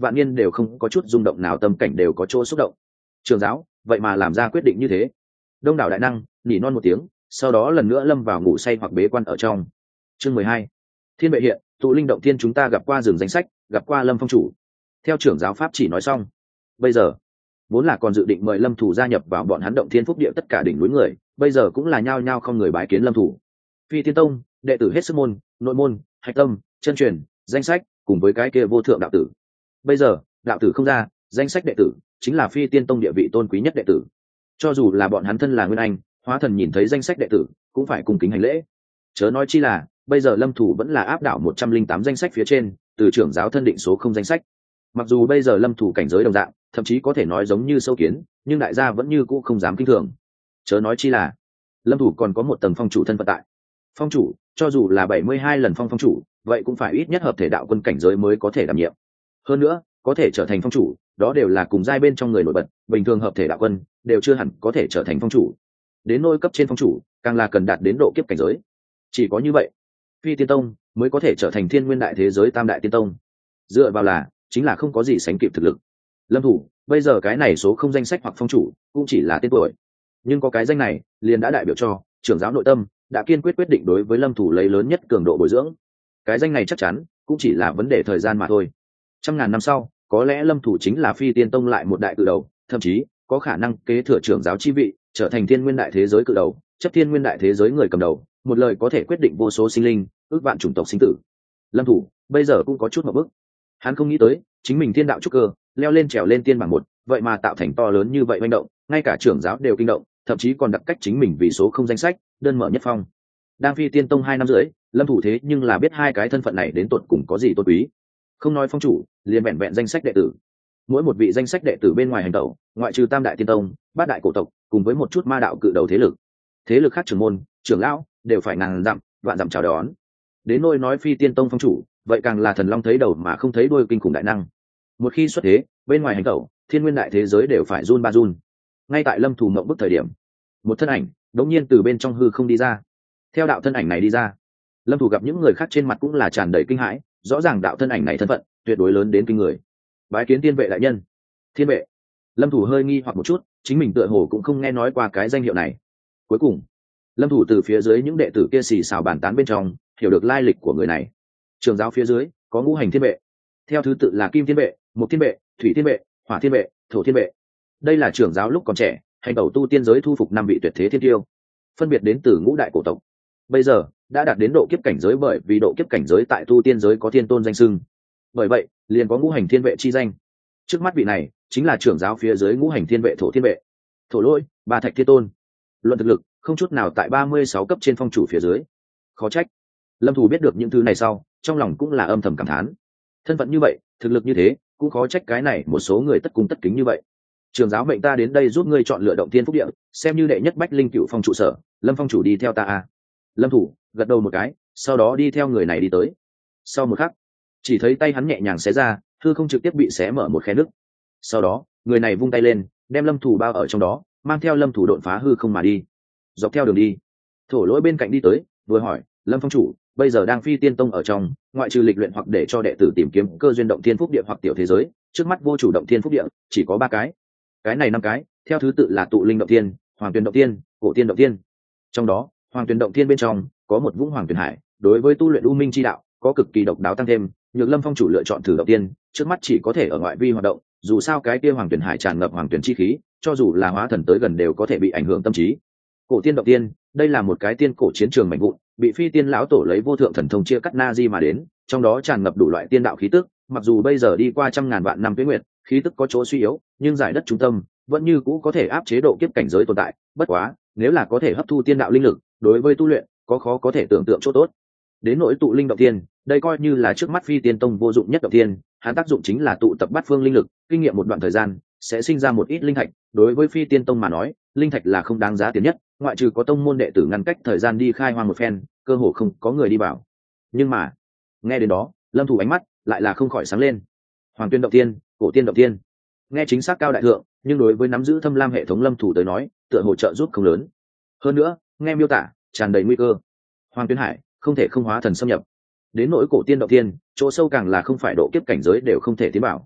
vạn niên đều không có chút rung động nào, tâm cảnh đều có chỗ xúc động. Trường giáo vậy mà làm ra quyết định như thế. Đông đảo đại năng nỉ non một tiếng, sau đó lần nữa lâm vào ngủ say hoặc bế quan ở trong. Chương mười hai, Thiên Bệ hiện, tụ linh động thiên. Chúng ta gặp qua rừng danh sách, gặp qua Lâm phong chủ. Theo trưởng giáo pháp chỉ nói xong, bây giờ vốn là còn dự định mời Lâm thủ gia nhập vào bọn hắn động thiên phúc địa tất cả đỉnh núi người, bây giờ cũng là nhao nhao không người bái kiến Lâm thủ. Phi Tiên Tông đệ tử hết sức môn, nội môn, hạch tâm, chân truyền, danh sách, cùng với cái kia vô thượng đạo tử. Bây giờ đạo tử không ra, danh sách đệ tử chính là Phi Tiên Tông địa vị tôn quý nhất đệ tử. Cho dù là bọn hắn thân là nguyên anh hóa thần, nhìn thấy danh sách đệ tử cũng phải cung kính hành lễ. Chớ nói chi là bây giờ Lâm thủ vẫn là áp đảo một trăm linh tám danh sách phía trên, từ trưởng giáo thân định số không danh sách. Mặc dù bây giờ Lâm thủ cảnh giới đồng dạng, thậm chí có thể nói giống như sâu kiến, nhưng đại gia vẫn như cũ không dám kinh thường. Chớ nói chi là Lâm thủ còn có một tầng phong chủ thân phận tại. Phong chủ cho dù là bảy mươi hai lần phong phong chủ, vậy cũng phải ít nhất hợp thể đạo quân cảnh giới mới có thể đảm nhiệm. Hơn nữa có thể trở thành phong chủ, đó đều là cùng giai bên trong người nổi bật, bình thường hợp thể đạo quân đều chưa hẳn có thể trở thành phong chủ. Đến nôi cấp trên phong chủ càng là cần đạt đến độ kiếp cảnh giới. Chỉ có như vậy Phi Tiên Tông mới có thể trở thành thiên nguyên đại thế giới tam đại tiên tông. Dựa vào là chính là không có gì sánh kịp thực lực. Lâm thủ bây giờ cái này số không danh sách hoặc phong chủ cũng chỉ là tên tuổi, nhưng có cái danh này liền đã đại biểu cho trưởng giáo nội tâm đã kiên quyết quyết định đối với Lâm thủ lấy lớn nhất cường độ bồi dưỡng. Cái danh này chắc chắn cũng chỉ là vấn đề thời gian mà thôi. Trăm ngàn năm sau có lẽ Lâm thủ chính là Phi Tiên Tông lại một đại cự đầu, thậm chí có khả năng kế thừa trưởng giáo chi vị, trở thành thiên nguyên đại thế giới cự đầu, chấp thiên nguyên đại thế giới người cầm đầu, một lời có thể quyết định vô số sinh linh, ước vạn chủng tộc sinh tử. Lâm thủ bây giờ cũng có chút một bức. Hắn không nghĩ tới chính mình thiên đạo trúc cơ leo lên trèo lên tiên bảng một, vậy mà tạo thành to lớn như vậy manh động, ngay cả trưởng giáo đều kinh động, thậm chí còn đặt cách chính mình vì số không danh sách đơn mở nhất phong. Đang Phi Tiên Tông hai năm rưỡi, Lâm thủ thế nhưng là biết hai cái thân phận này đến tột cùng có gì tôn quý. Không nói phong chủ, liền vẹn vẹn danh sách đệ tử, mỗi một vị danh sách đệ tử bên ngoài hành tẩu, ngoại trừ tam đại tiên tông, bát đại cổ tộc cùng với một chút ma đạo cự đầu thế lực, thế lực khác trưởng môn trưởng lão đều phải ngàn dặm vạn dặm chào đón. Đến nôi nói Phi Tiên Tông phong chủ, vậy càng là thần long thấy đầu mà không thấy đuôi kinh khủng đại năng. Một khi xuất thế, bên ngoài hành tẩu, thiên nguyên đại thế giới đều phải run ba run. Ngay tại Lâm thủ mộng bức thời điểm, một thân ảnh đột nhiên từ bên trong hư không đi ra. Theo đạo thân ảnh này đi ra, Lâm thủ gặp những người khác trên mặt cũng là tràn đầy kinh hãi, rõ ràng đạo thân ảnh này thân phận tuyệt đối lớn đến kinh người. Bái kiến Thiên Vệ đại nhân. Thiên Vệ. Lâm thủ hơi nghi hoặc một chút, chính mình tựa hồ cũng không nghe nói qua cái danh hiệu này. Cuối cùng Lâm thủ từ phía dưới những đệ tử kia xì xào bàn tán bên trong hiểu được lai lịch của người này. Trường giáo phía dưới có ngũ hành thiên vệ, theo thứ tự là kim thiên vệ, mộc thiên vệ, thủy thiên vệ, hỏa thiên vệ, thổ thiên vệ. Đây là trưởng giáo lúc còn trẻ hành tẩu tu tiên giới thu phục năm vị tuyệt thế thiên tiêu, phân biệt đến từ ngũ đại cổ tộc, bây giờ đã đạt đến độ kiếp cảnh giới, bởi vì độ kiếp cảnh giới tại tu tiên giới có thiên tôn danh xưng, bởi vậy liền có ngũ hành thiên vệ chi danh. Trước mắt vị này chính là trưởng giáo phía dưới ngũ hành thiên vệ thổ thiên vệ. Thổ lỗi ba thạch thiên tôn, luận thực lực không chút nào tại ba mươi sáu cấp trên phong chủ phía dưới. Khó trách Lâm thủ biết được những thứ này sau, trong lòng cũng là âm thầm cảm thán. Thân phận như vậy, thực lực như thế, cũng khó trách cái này một số người tất cung tất kính như vậy. Trường giáo mệnh ta đến đây giúp ngươi chọn lựa động thiên phúc địa, xem như đệ nhất bách linh cựu phong trụ sở, Lâm phong chủ đi theo ta à. Lâm thủ gật đầu một cái, sau đó đi theo người này đi tới. Sau một khắc, chỉ thấy tay hắn nhẹ nhàng xé ra, hư không trực tiếp bị xé mở một khe nứt. Sau đó người này vung tay lên, đem Lâm thủ bao ở trong đó, mang theo Lâm thủ độn phá hư không mà đi. Dọc theo đường đi, thổ lỗi bên cạnh đi tới, vừa hỏi Lâm phong chủ, bây giờ đang Phi Tiên Tông ở trong, ngoại trừ lịch luyện hoặc để cho đệ tử tìm kiếm cơ duyên động thiên phúc địa hoặc tiểu thế giới, trước mắt vô chủ động thiên phúc địa chỉ có ba cái. Cái này năm cái theo thứ tự là tụ linh động thiên, hoàng tuyền động thiên, cổ tiên động thiên. Trong đó hoàng tuyền động thiên bên trong có một vũng hoàng tuyền hải, đối với tu luyện u minh chi đạo có cực kỳ độc đáo tăng thêm. Nhược Lâm phong chủ lựa chọn thử động tiên, trước mắt chỉ có thể ở ngoại vi hoạt động, dù sao cái kia hoàng tuyền hải tràn ngập hoàng tuyền chi khí, cho dù là hóa thần tới gần đều có thể bị ảnh hưởng tâm trí. Cổ tiên động tiên, đây là một cái tiên cổ chiến trường mạnh vụn, bị Phi Tiên lão tổ lấy vô thượng thần thông chia cắt na di mà đến, trong đó tràn ngập đủ loại tiên đạo khí tức, mặc dù bây giờ đi qua trăm ngàn vạn năm tuế nguyệt, khí tức có chỗ suy yếu, nhưng giải đất trung tâm vẫn như cũ có thể áp chế độ kiếp cảnh giới tồn tại. Bất quá nếu là có thể hấp thu tiên đạo linh lực, đối với tu luyện có khó có thể tưởng tượng chỗ tốt. Đến nỗi tụ linh động tiên, đây coi như là trước mắt Phi Tiên Tông vô dụng nhất động tiên, hắn tác dụng chính là tụ tập bát phương linh lực, kinh nghiệm một đoạn thời gian sẽ sinh ra một ít linh thạch. Đối với Phi Tiên Tông mà nói, linh thạch là không đáng giá tiền nhất, ngoại trừ có tông môn đệ tử ngăn cách thời gian đi khai hoang một phen, cơ hồ không có người đi vào. Nhưng mà nghe đến đó, Lâm thủ ánh mắt lại là không khỏi sáng lên. Hoàng Tuyên động tiên, cổ tiên động tiên, nghe chính xác cao đại thượng, nhưng đối với nắm giữ thâm lam hệ thống Lâm thủ tới nói, tựa hồ trợ giúp không lớn. Hơn nữa nghe miêu tả tràn đầy nguy cơ, Hoàng Tuyên hải không thể không hóa thần xâm nhập. Đến nỗi cổ tiên động tiên, chỗ sâu càng là không phải độ kiếp cảnh giới đều không thể tiến vào.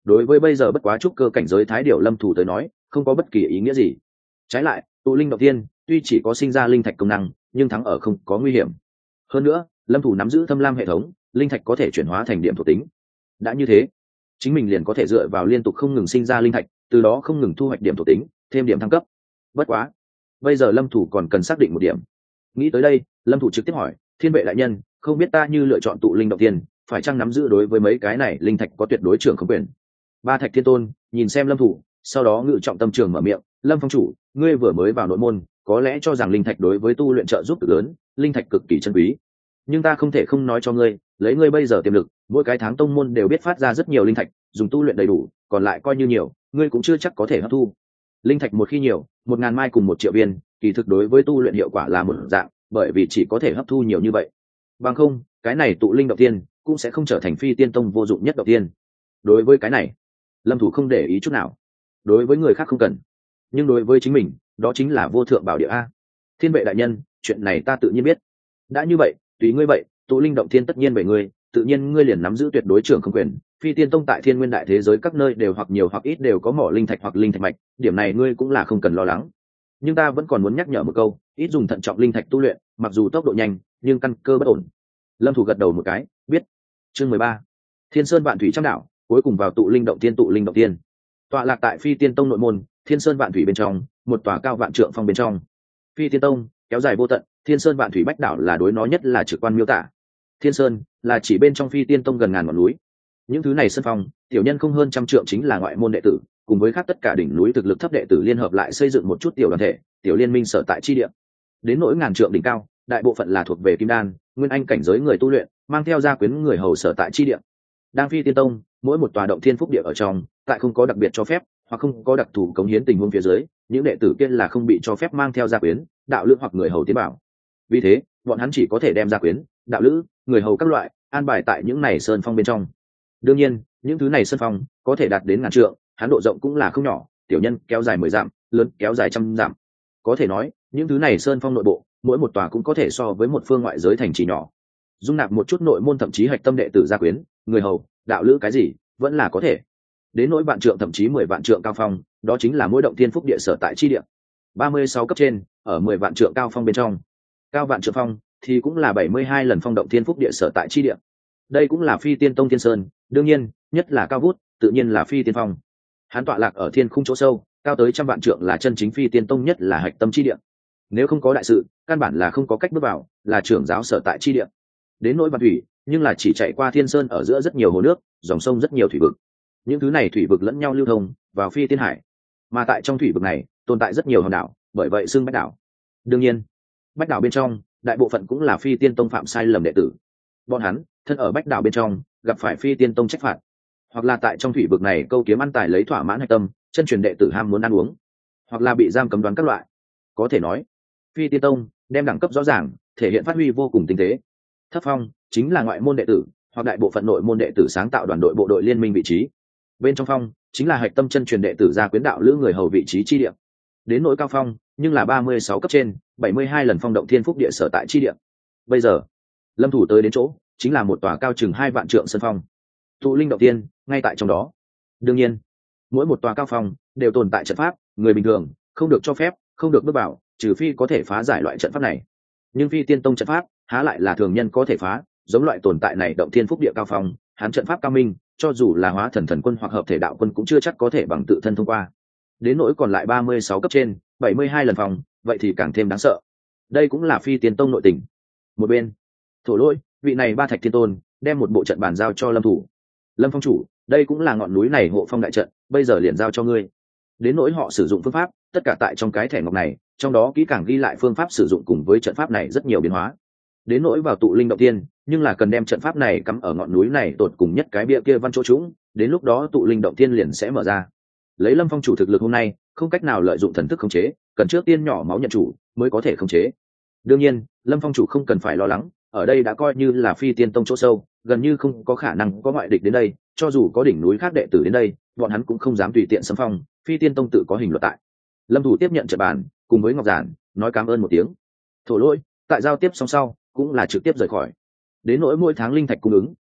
đối với bây giờ bất quá trúc cơ cảnh giới thái điểu lâm thủ tới nói không có bất kỳ ý nghĩa gì. Trái lại tụ linh động tiên tuy chỉ có sinh ra linh thạch công năng nhưng thắng ở không có nguy hiểm. Hơn nữa lâm thủ nắm giữ thâm lam hệ thống, linh thạch có thể chuyển hóa thành điểm thuộc tính. đã như thế chính mình liền có thể dựa vào liên tục không ngừng sinh ra linh thạch, từ đó không ngừng thu hoạch điểm thuộc tính, thêm điểm thăng cấp. Bất quá bây giờ lâm thủ còn cần xác định một điểm. Nghĩ tới đây lâm thủ trực tiếp hỏi, thiên vệ đại nhân, không biết ta như lựa chọn tụ linh động tiên phải chăng nắm giữ đối với mấy cái này linh thạch có tuyệt đối trưởng không quyền? Ba thạch thiên tôn nhìn xem lâm thủ, sau đó ngự trọng tâm trường mở miệng, lâm phong chủ, ngươi vừa mới vào nội môn có lẽ cho rằng linh thạch đối với tu luyện trợ giúp cực lớn, linh thạch cực kỳ chân quý, nhưng ta không thể không nói cho ngươi, lấy ngươi bây giờ tiềm lực, mỗi cái tháng tông môn đều biết phát ra rất nhiều linh thạch, dùng tu luyện đầy đủ, còn lại coi như nhiều ngươi cũng chưa chắc có thể hấp thu. Linh thạch một khi nhiều, một ngàn mai cùng một triệu viên, kỳ thực đối với tu luyện hiệu quả là một dạng, bởi vì chỉ có thể hấp thu nhiều như vậy. Bằng không cái này tụ linh động tiên cũng sẽ không trở thành phi tiên tông vô dụng nhất động tiên. Đối với cái này lâm thủ không để ý chút nào. Đối với người khác không cần, nhưng đối với chính mình đó chính là vô thượng bảo địa a. Thiên vệ đại nhân, chuyện này ta tự nhiên biết. Đã như vậy tùy ngươi vậy, tụ linh động thiên tất nhiên bởi ngươi, tự nhiên ngươi liền nắm giữ tuyệt đối trưởng không quyền. Phi tiên tông tại thiên nguyên đại thế giới các nơi đều hoặc nhiều hoặc ít đều có mỏ linh thạch hoặc linh thạch mạch, điểm này ngươi cũng là không cần lo lắng. Nhưng ta vẫn còn muốn nhắc nhở một câu, ít dùng thận trọng linh thạch tu luyện, mặc dù tốc độ nhanh nhưng căn cơ bất ổn. Lâm thủ gật đầu một cái, biết. Chương mười ba, Thiên Sơn Vạn Thủy trăm đảo, cuối cùng vào tụ linh động tiên. Tụ linh động tiên tọa lạc tại Phi Tiên Tông nội môn, Thiên Sơn Vạn Thủy bên trong, một tòa cao vạn trượng phong bên trong. Phi Tiên Tông kéo dài vô tận, Thiên Sơn Vạn Thủy bách đảo là đối nó nhất là trực quan miêu tả. Thiên Sơn là chỉ bên trong Phi Tiên Tông gần ngàn ngọn núi. Những thứ này sơn phong, tiểu nhân không hơn trăm trượng chính là ngoại môn đệ tử, cùng với khác tất cả đỉnh núi thực lực thấp đệ tử liên hợp lại xây dựng một chút tiểu đoàn thể, tiểu liên minh sở tại chi địa. Đến nỗi ngàn trượng đỉnh cao, đại bộ phận là thuộc về kim đan, nguyên anh cảnh giới người tu luyện, mang theo gia quyến người hầu sở tại chi địa. Đang Phi Tiên Tông, mỗi một tòa động thiên phúc địa ở trong, tại không có đặc biệt cho phép hoặc không có đặc thù cống hiến tình huống phía dưới, những đệ tử kia là không bị cho phép mang theo gia quyến, đạo lữ hoặc người hầu tiến bảo. Vì thế bọn hắn chỉ có thể đem gia quyến, đạo lữ, người hầu các loại an bài tại những này sơn phong bên trong. Đương nhiên những thứ này sơn phong có thể đạt đến ngàn trượng, hắn độ rộng cũng là không nhỏ, tiểu nhân kéo dài mười dặm, lớn kéo dài trăm dặm. Có thể nói những thứ này sơn phong nội bộ, mỗi một tòa cũng có thể so với một phương ngoại giới thành trì nhỏ, dung nạp một chút nội môn thậm chí hạch tâm đệ tử gia quyến, người hầu, đạo lữ cái gì vẫn là có thể. Đến nỗi vạn trượng thậm chí mười vạn trượng cao phong, đó chính là mỗi động thiên phúc địa sở tại chi địa. Ba mươi sáu cấp trên, ở mười vạn trượng cao phong bên trong. Cao vạn trượng phong thì cũng là bảy mươi hai lần phong động thiên phúc địa sở tại chi địa. Đây cũng là Phi Tiên Tông Thiên Sơn, đương nhiên, nhất là cao vút, tự nhiên là Phi Tiên Phong. Hắn tọa lạc ở thiên khung chỗ sâu, cao tới trăm vạn trượng là chân chính Phi Tiên Tông nhất là hạch tâm chi địa. Nếu không có đại sự, căn bản là không có cách bước vào, là trưởng giáo sở tại chi địa. Đến nỗi Vạn Thủy, nhưng là chỉ chạy qua Thiên Sơn ở giữa rất nhiều hồ nước, dòng sông rất nhiều thủy vực. Những thứ này thủy vực lẫn nhau lưu thông vào Phi Tiên Hải, mà tại trong thủy vực này tồn tại rất nhiều hòn đảo, bởi vậy xưng bách đảo. Đương nhiên bách đảo bên trong đại bộ phận cũng là Phi Tiên Tông phạm sai lầm đệ tử, bọn hắn thân ở bách đảo bên trong gặp phải Phi Tiên Tông trách phạt, hoặc là tại trong thủy vực này câu kiếm ăn tài lấy thỏa mãn hạch tâm chân truyền đệ tử ham muốn ăn uống, hoặc là bị giam cấm đoán các loại. Có thể nói Phi Tiên Tông đem đẳng cấp rõ ràng, thể hiện phát huy vô cùng tinh tế. Thấp phong chính là ngoại môn đệ tử hoặc đại bộ phận nội môn đệ tử sáng tạo đoàn đội bộ đội liên minh vị trí. Bên trong phong chính là hạch tâm chân truyền đệ tử gia quyến đạo lữ người hầu vị trí chi địa. Đến nỗi cao phong nhưng là ba mươi sáu cấp trên, bảy mươi hai lần phong động thiên phúc địa sở tại chi địa. Bây giờ lâm thủ tới đến chỗ chính là một tòa cao chừng hai vạn trượng sơn phong, tụ linh động tiên ngay tại trong đó. Đương nhiên mỗi một tòa cao phong đều tồn tại trận pháp, người bình thường không được cho phép, không được bước vào, trừ phi có thể phá giải loại trận pháp này. Nhưng Phi Tiên Tông trận pháp há lại là thường nhân có thể phá, giống loại tồn tại này động thiên phúc địa cao phong, hắn trận pháp cao minh, cho dù là hóa thần thần quân hoặc hợp thể đạo quân cũng chưa chắc có thể bằng tự thân thông qua. Đến nỗi còn lại ba mươi sáu cấp trên, bảy mươi hai lần phòng, vậy thì càng thêm đáng sợ. Đây cũng là Phi Tiên Tông nội tình. Một bên Thổ Lỗi, vị này ba thạch thiên tôn đem một bộ trận bàn giao cho lâm thủ. Lâm phong chủ, đây cũng là ngọn núi này hộ phong đại trận, bây giờ liền giao cho ngươi. Đến nỗi họ sử dụng phương pháp, tất cả tại trong cái thẻ ngọc này, trong đó kỹ càng ghi lại phương pháp sử dụng cùng với trận pháp này rất nhiều biến hóa. Đến nỗi vào tụ linh động tiên, nhưng là cần đem trận pháp này cắm ở ngọn núi này tột cùng nhất cái bia kia văn chỗ trũng, đến lúc đó tụ linh động tiên liền sẽ mở ra. Lấy lâm phong chủ thực lực hôm nay, không cách nào lợi dụng thần thức khống chế, cần trước tiên nhỏ máu nhận chủ mới có thể khống chế. Đương nhiên lâm phong chủ không cần phải lo lắng, ở đây đã coi như là Phi Tiên Tông chỗ sâu, gần như không có khả năng có ngoại địch đến đây, cho dù có đỉnh núi khác đệ tử đến đây, bọn hắn cũng không dám tùy tiện xâm phong. Phi Tiên Tông tự có hình luật tại. Lâm thủ tiếp nhận trận bàn cùng với ngọc giản, nói cảm ơn một tiếng. Thổ Lỗi tại giao tiếp xong sau cũng là trực tiếp rời khỏi. Đến nỗi mỗi tháng linh thạch cung ứng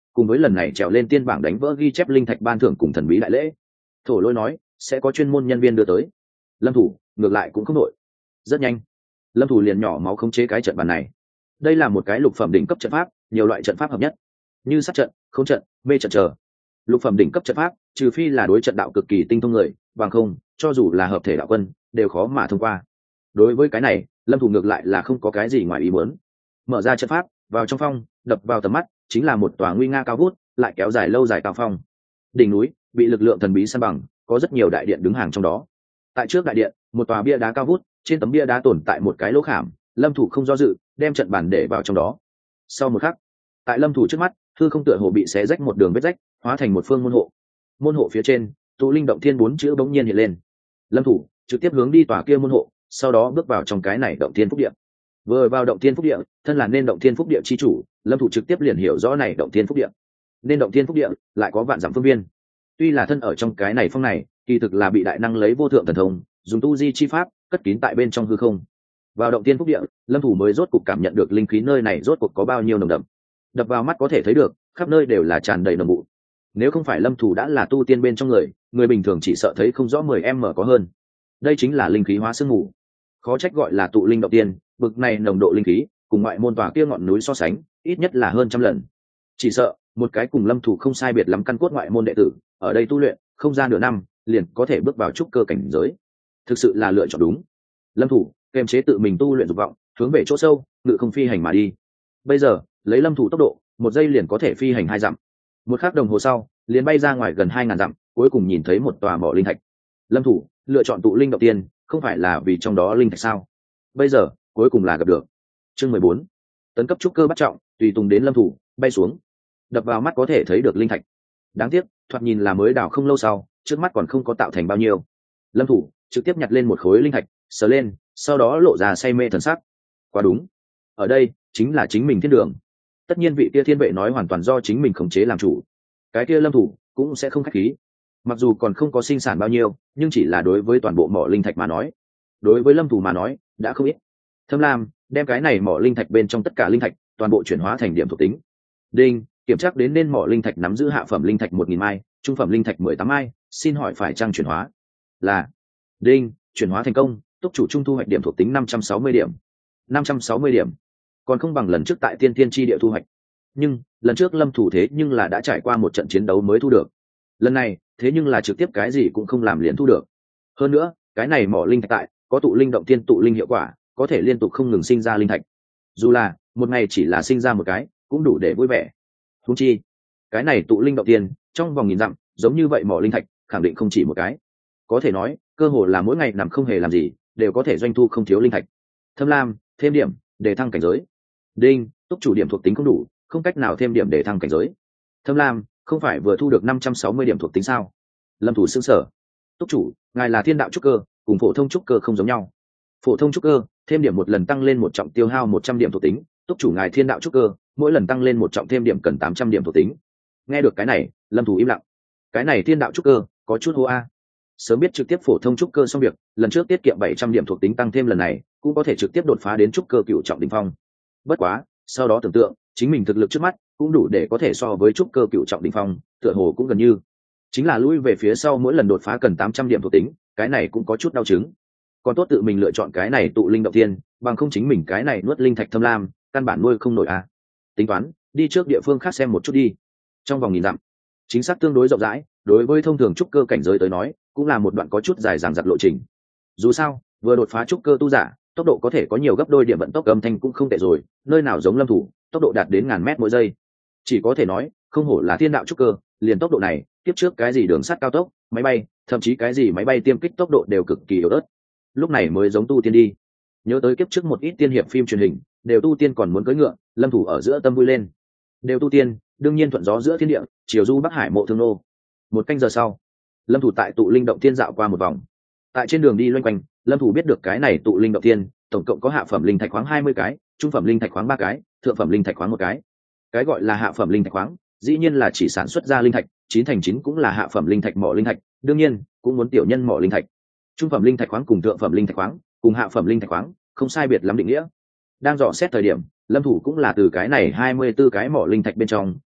cùng với lần này trèo lên tiên bảng đánh vỡ ghi chép linh thạch ban thưởng cùng thần bí đại lễ. Thổ Lỗi nói sẽ có chuyên môn nhân viên đưa tới. Lâm Thủ ngược lại cũng không đội. Rất nhanh Lâm Thủ liền nhỏ máu khống chế cái trận bàn này. Đây là một cái lục phẩm đỉnh cấp trận pháp, nhiều loại trận pháp hợp nhất, như sát trận, không trận, mê trận chờ. Lục phẩm đỉnh cấp trận pháp, trừ phi là đối trận đạo cực kỳ tinh thông người, bằng không, cho dù là hợp thể đạo quân, đều khó mà thông qua. Đối với cái này, Lâm Thủ ngược lại là không có cái gì ngoài ý muốn. Mở ra trận pháp, vào trong phong, đập vào tầm mắt, chính là một tòa nguy nga cao vút, lại kéo dài lâu dài cao phong. Đỉnh núi bị lực lượng thần bí san bằng, có rất nhiều đại điện đứng hàng trong đó. Tại trước đại điện, một tòa bia đá cao vút, trên tấm bia đá tồn tại một cái lỗ khảm, Lâm Thủ không do dự, đem trận bàn để vào trong đó. Sau một khắc, tại Lâm Thủ trước mắt, hư không tựa hồ bị xé rách một đường vết rách, hóa thành một phương môn hộ. Môn hộ phía trên, tụ linh động thiên bốn chữ bỗng nhiên hiện lên. Lâm Thủ trực tiếp hướng đi tòa kia môn hộ, sau đó bước vào trong cái này động thiên phúc địa. Vừa vào động thiên phúc địa, thân là nên động thiên phúc địa chi chủ, Lâm Thủ trực tiếp liền hiểu rõ này động thiên phúc địa. Nên động thiên phúc địa lại có vạn dặm phương viên. Tuy là thân ở trong cái này phong này, kỳ thực là bị đại năng lấy vô thượng thần thông, dùng tu di chi pháp cất kín tại bên trong hư không. Vào động thiên phúc địa, Lâm Thủ mới rốt cục cảm nhận được linh khí nơi này rốt cuộc có bao nhiêu nồng đậm. Đập vào mắt có thể thấy được, khắp nơi đều là tràn đầy nồng vụ. Nếu không phải Lâm Thủ đã là tu tiên bên trong người, người bình thường chỉ sợ thấy không rõ mười em mở có hơn. Đây chính là linh khí hóa sương mù. Khó trách gọi là tụ linh động tiên, bực này nồng độ linh khí, cùng ngoại môn tòa kia ngọn núi so sánh, ít nhất là hơn trăm lần. Chỉ sợ, một cái cùng Lâm Thủ không sai biệt lắm căn cốt ngoại môn đệ tử, ở đây tu luyện, không ra nửa năm, liền có thể bước vào trúc cơ cảnh giới. Thực sự là lựa chọn đúng. Lâm Thủ kiềm chế tự mình tu luyện dục vọng, hướng về chỗ sâu, ngự không phi hành mà đi. Bây giờ, lấy Lâm Thủ tốc độ, một giây liền có thể phi hành hai dặm. Một khắc đồng hồ sau, liền bay ra ngoài gần hai ngàn dặm, cuối cùng nhìn thấy một tòa mỏ linh thạch. Lâm Thủ lựa chọn tụ linh động tiên, không phải là vì trong đó linh thạch sao? Bây giờ, cuối cùng là gặp được. Chương mười bốn, tấn cấp trúc cơ bắt trọng, tùy tùng đến Lâm Thủ, bay xuống. Đập vào mắt có thể thấy được linh thạch. Đáng tiếc, thoạt nhìn là mới đào không lâu sau, trước mắt còn không có tạo thành bao nhiêu. Lâm Thủ trực tiếp nhặt lên một khối linh thạch, sờ lên, sau đó lộ ra say mê thần sắc. Quá đúng, ở đây chính là chính mình thiên đường. Tất nhiên vị kia thiên vệ nói hoàn toàn do chính mình khống chế làm chủ, cái kia Lâm Thủ cũng sẽ không khách khí. Mặc dù còn không có sinh sản bao nhiêu, nhưng chỉ là đối với toàn bộ mỏ linh thạch mà nói, đối với Lâm Thủ mà nói đã không ít. Thâm Lam đem cái này mỏ linh thạch bên trong tất cả linh thạch toàn bộ chuyển hóa thành điểm thuộc tính. Đinh, kiểm tra đến nên mỏ linh thạch nắm giữ hạ phẩm linh thạch một nghìn mai, trung phẩm linh thạch mười tám mai, xin hỏi phải trang chuyển hóa? Là. Đinh, chuyển hóa thành công, túc chủ trung thu hoạch điểm thuộc tính năm trăm sáu mươi điểm. năm trăm sáu mươi điểm, còn không bằng lần trước tại Tiên Tiên chi địa thu hoạch. Nhưng lần trước Lâm Thủ thế nhưng là đã trải qua một trận chiến đấu mới thu được, lần này thế nhưng là trực tiếp cái gì cũng không làm liền thu được. Hơn nữa, cái này mỏ linh thạch tại có tụ linh động tiên tụ linh hiệu quả, có thể liên tục không ngừng sinh ra linh thạch. Dù là một ngày chỉ là sinh ra một cái, cũng đủ để vui vẻ. Huống chi, cái này tụ linh động tiên trong vòng nghìn dặm, giống như vậy mỏ linh thạch khẳng định không chỉ một cái. Có thể nói, cơ hồ là mỗi ngày nằm không hề làm gì, đều có thể doanh thu không thiếu linh thạch. Thâm Lam, thêm điểm để thăng cảnh giới. Đinh, túc chủ điểm thuộc tính không đủ, không cách nào thêm điểm để thăng cảnh giới. Thâm Lam, không phải vừa thu được năm trăm sáu mươi điểm thuộc tính sao? Lâm Thủ sững sờ. Túc chủ, ngài là thiên đạo trúc cơ, cùng phổ thông trúc cơ không giống nhau. Phổ thông trúc cơ, thêm điểm một lần tăng lên một trọng tiêu hao một trăm điểm thuộc tính, túc chủ ngài thiên đạo trúc cơ, mỗi lần tăng lên một trọng thêm điểm cần tám trăm điểm thuộc tính. Nghe được cái này, Lâm Thủ im lặng. Cái này thiên đạo trúc cơ, có chút hô a. Sớm biết trực tiếp phổ thông trúc cơ xong việc, lần trước tiết kiệm bảy trăm điểm thuộc tính tăng thêm lần này, cũng có thể trực tiếp đột phá đến trúc cơ cửu trọng đỉnh phong. Bất quá, sau đó tưởng tượng, chính mình thực lực trước mắt cũng đủ để có thể so với trúc cơ cửu trọng đỉnh phong, tựa hồ cũng gần như. Chính là lui về phía sau mỗi lần đột phá cần tám trăm điểm thuộc tính, cái này cũng có chút đau chứng. Còn tốt tự mình lựa chọn cái này tụ linh động tiên, bằng không chính mình cái này nuốt linh thạch Thâm Lam, căn bản nuôi không nổi a. Tính toán, đi trước địa phương khác xem một chút đi. Trong vòng nghìn dặm, chính xác tương đối rộng rãi, đối với thông thường trúc cơ cảnh giới tới nói, cũng là một đoạn có chút dài dằng dặc lộ trình. Dù sao, vừa đột phá trúc cơ tu giả, tốc độ có thể có nhiều gấp đôi điểm vận tốc âm thanh cũng không tệ rồi, nơi nào giống Lâm Thủ, tốc độ đạt đến ngàn mét mỗi giây. Chỉ có thể nói, không hổ là thiên đạo trúc cơ, liền tốc độ này, tiếp trước cái gì đường sắt cao tốc, máy bay, thậm chí cái gì máy bay tiêm kích tốc độ đều cực kỳ yếu ớt. Lúc này mới giống tu tiên đi. Nhớ tới kiếp trước một ít tiên hiệp phim truyền hình, đều tu tiên còn muốn cưỡi ngựa, Lâm Thủ ở giữa tâm vui lên. Đều tu tiên, đương nhiên thuận gió giữa thiên địa, chiều du Bắc Hải mộ thương nô. Một canh giờ sau, Lâm Thủ tại tụ linh động tiên dạo qua một vòng. Tại trên đường đi loanh quanh, Lâm Thủ biết được cái này tụ linh động tiên, tổng cộng có hạ phẩm linh thạch khoáng hai mươi cái, trung phẩm linh thạch khoáng ba cái, thượng phẩm linh thạch khoáng một cái. Cái gọi là hạ phẩm linh thạch khoáng, dĩ nhiên là chỉ sản xuất ra linh thạch, chín thành chín cũng là hạ phẩm linh thạch mỏ linh thạch, đương nhiên, cũng muốn tiểu nhân mỏ linh thạch. Trung phẩm linh thạch khoáng cùng thượng phẩm linh thạch khoáng, cùng hạ phẩm linh thạch khoáng, không sai biệt lắm định nghĩa. Đang dò xét thời điểm, Lâm Thủ cũng là từ cái này hai mươi 24 cái mỏ linh thạch bên trong,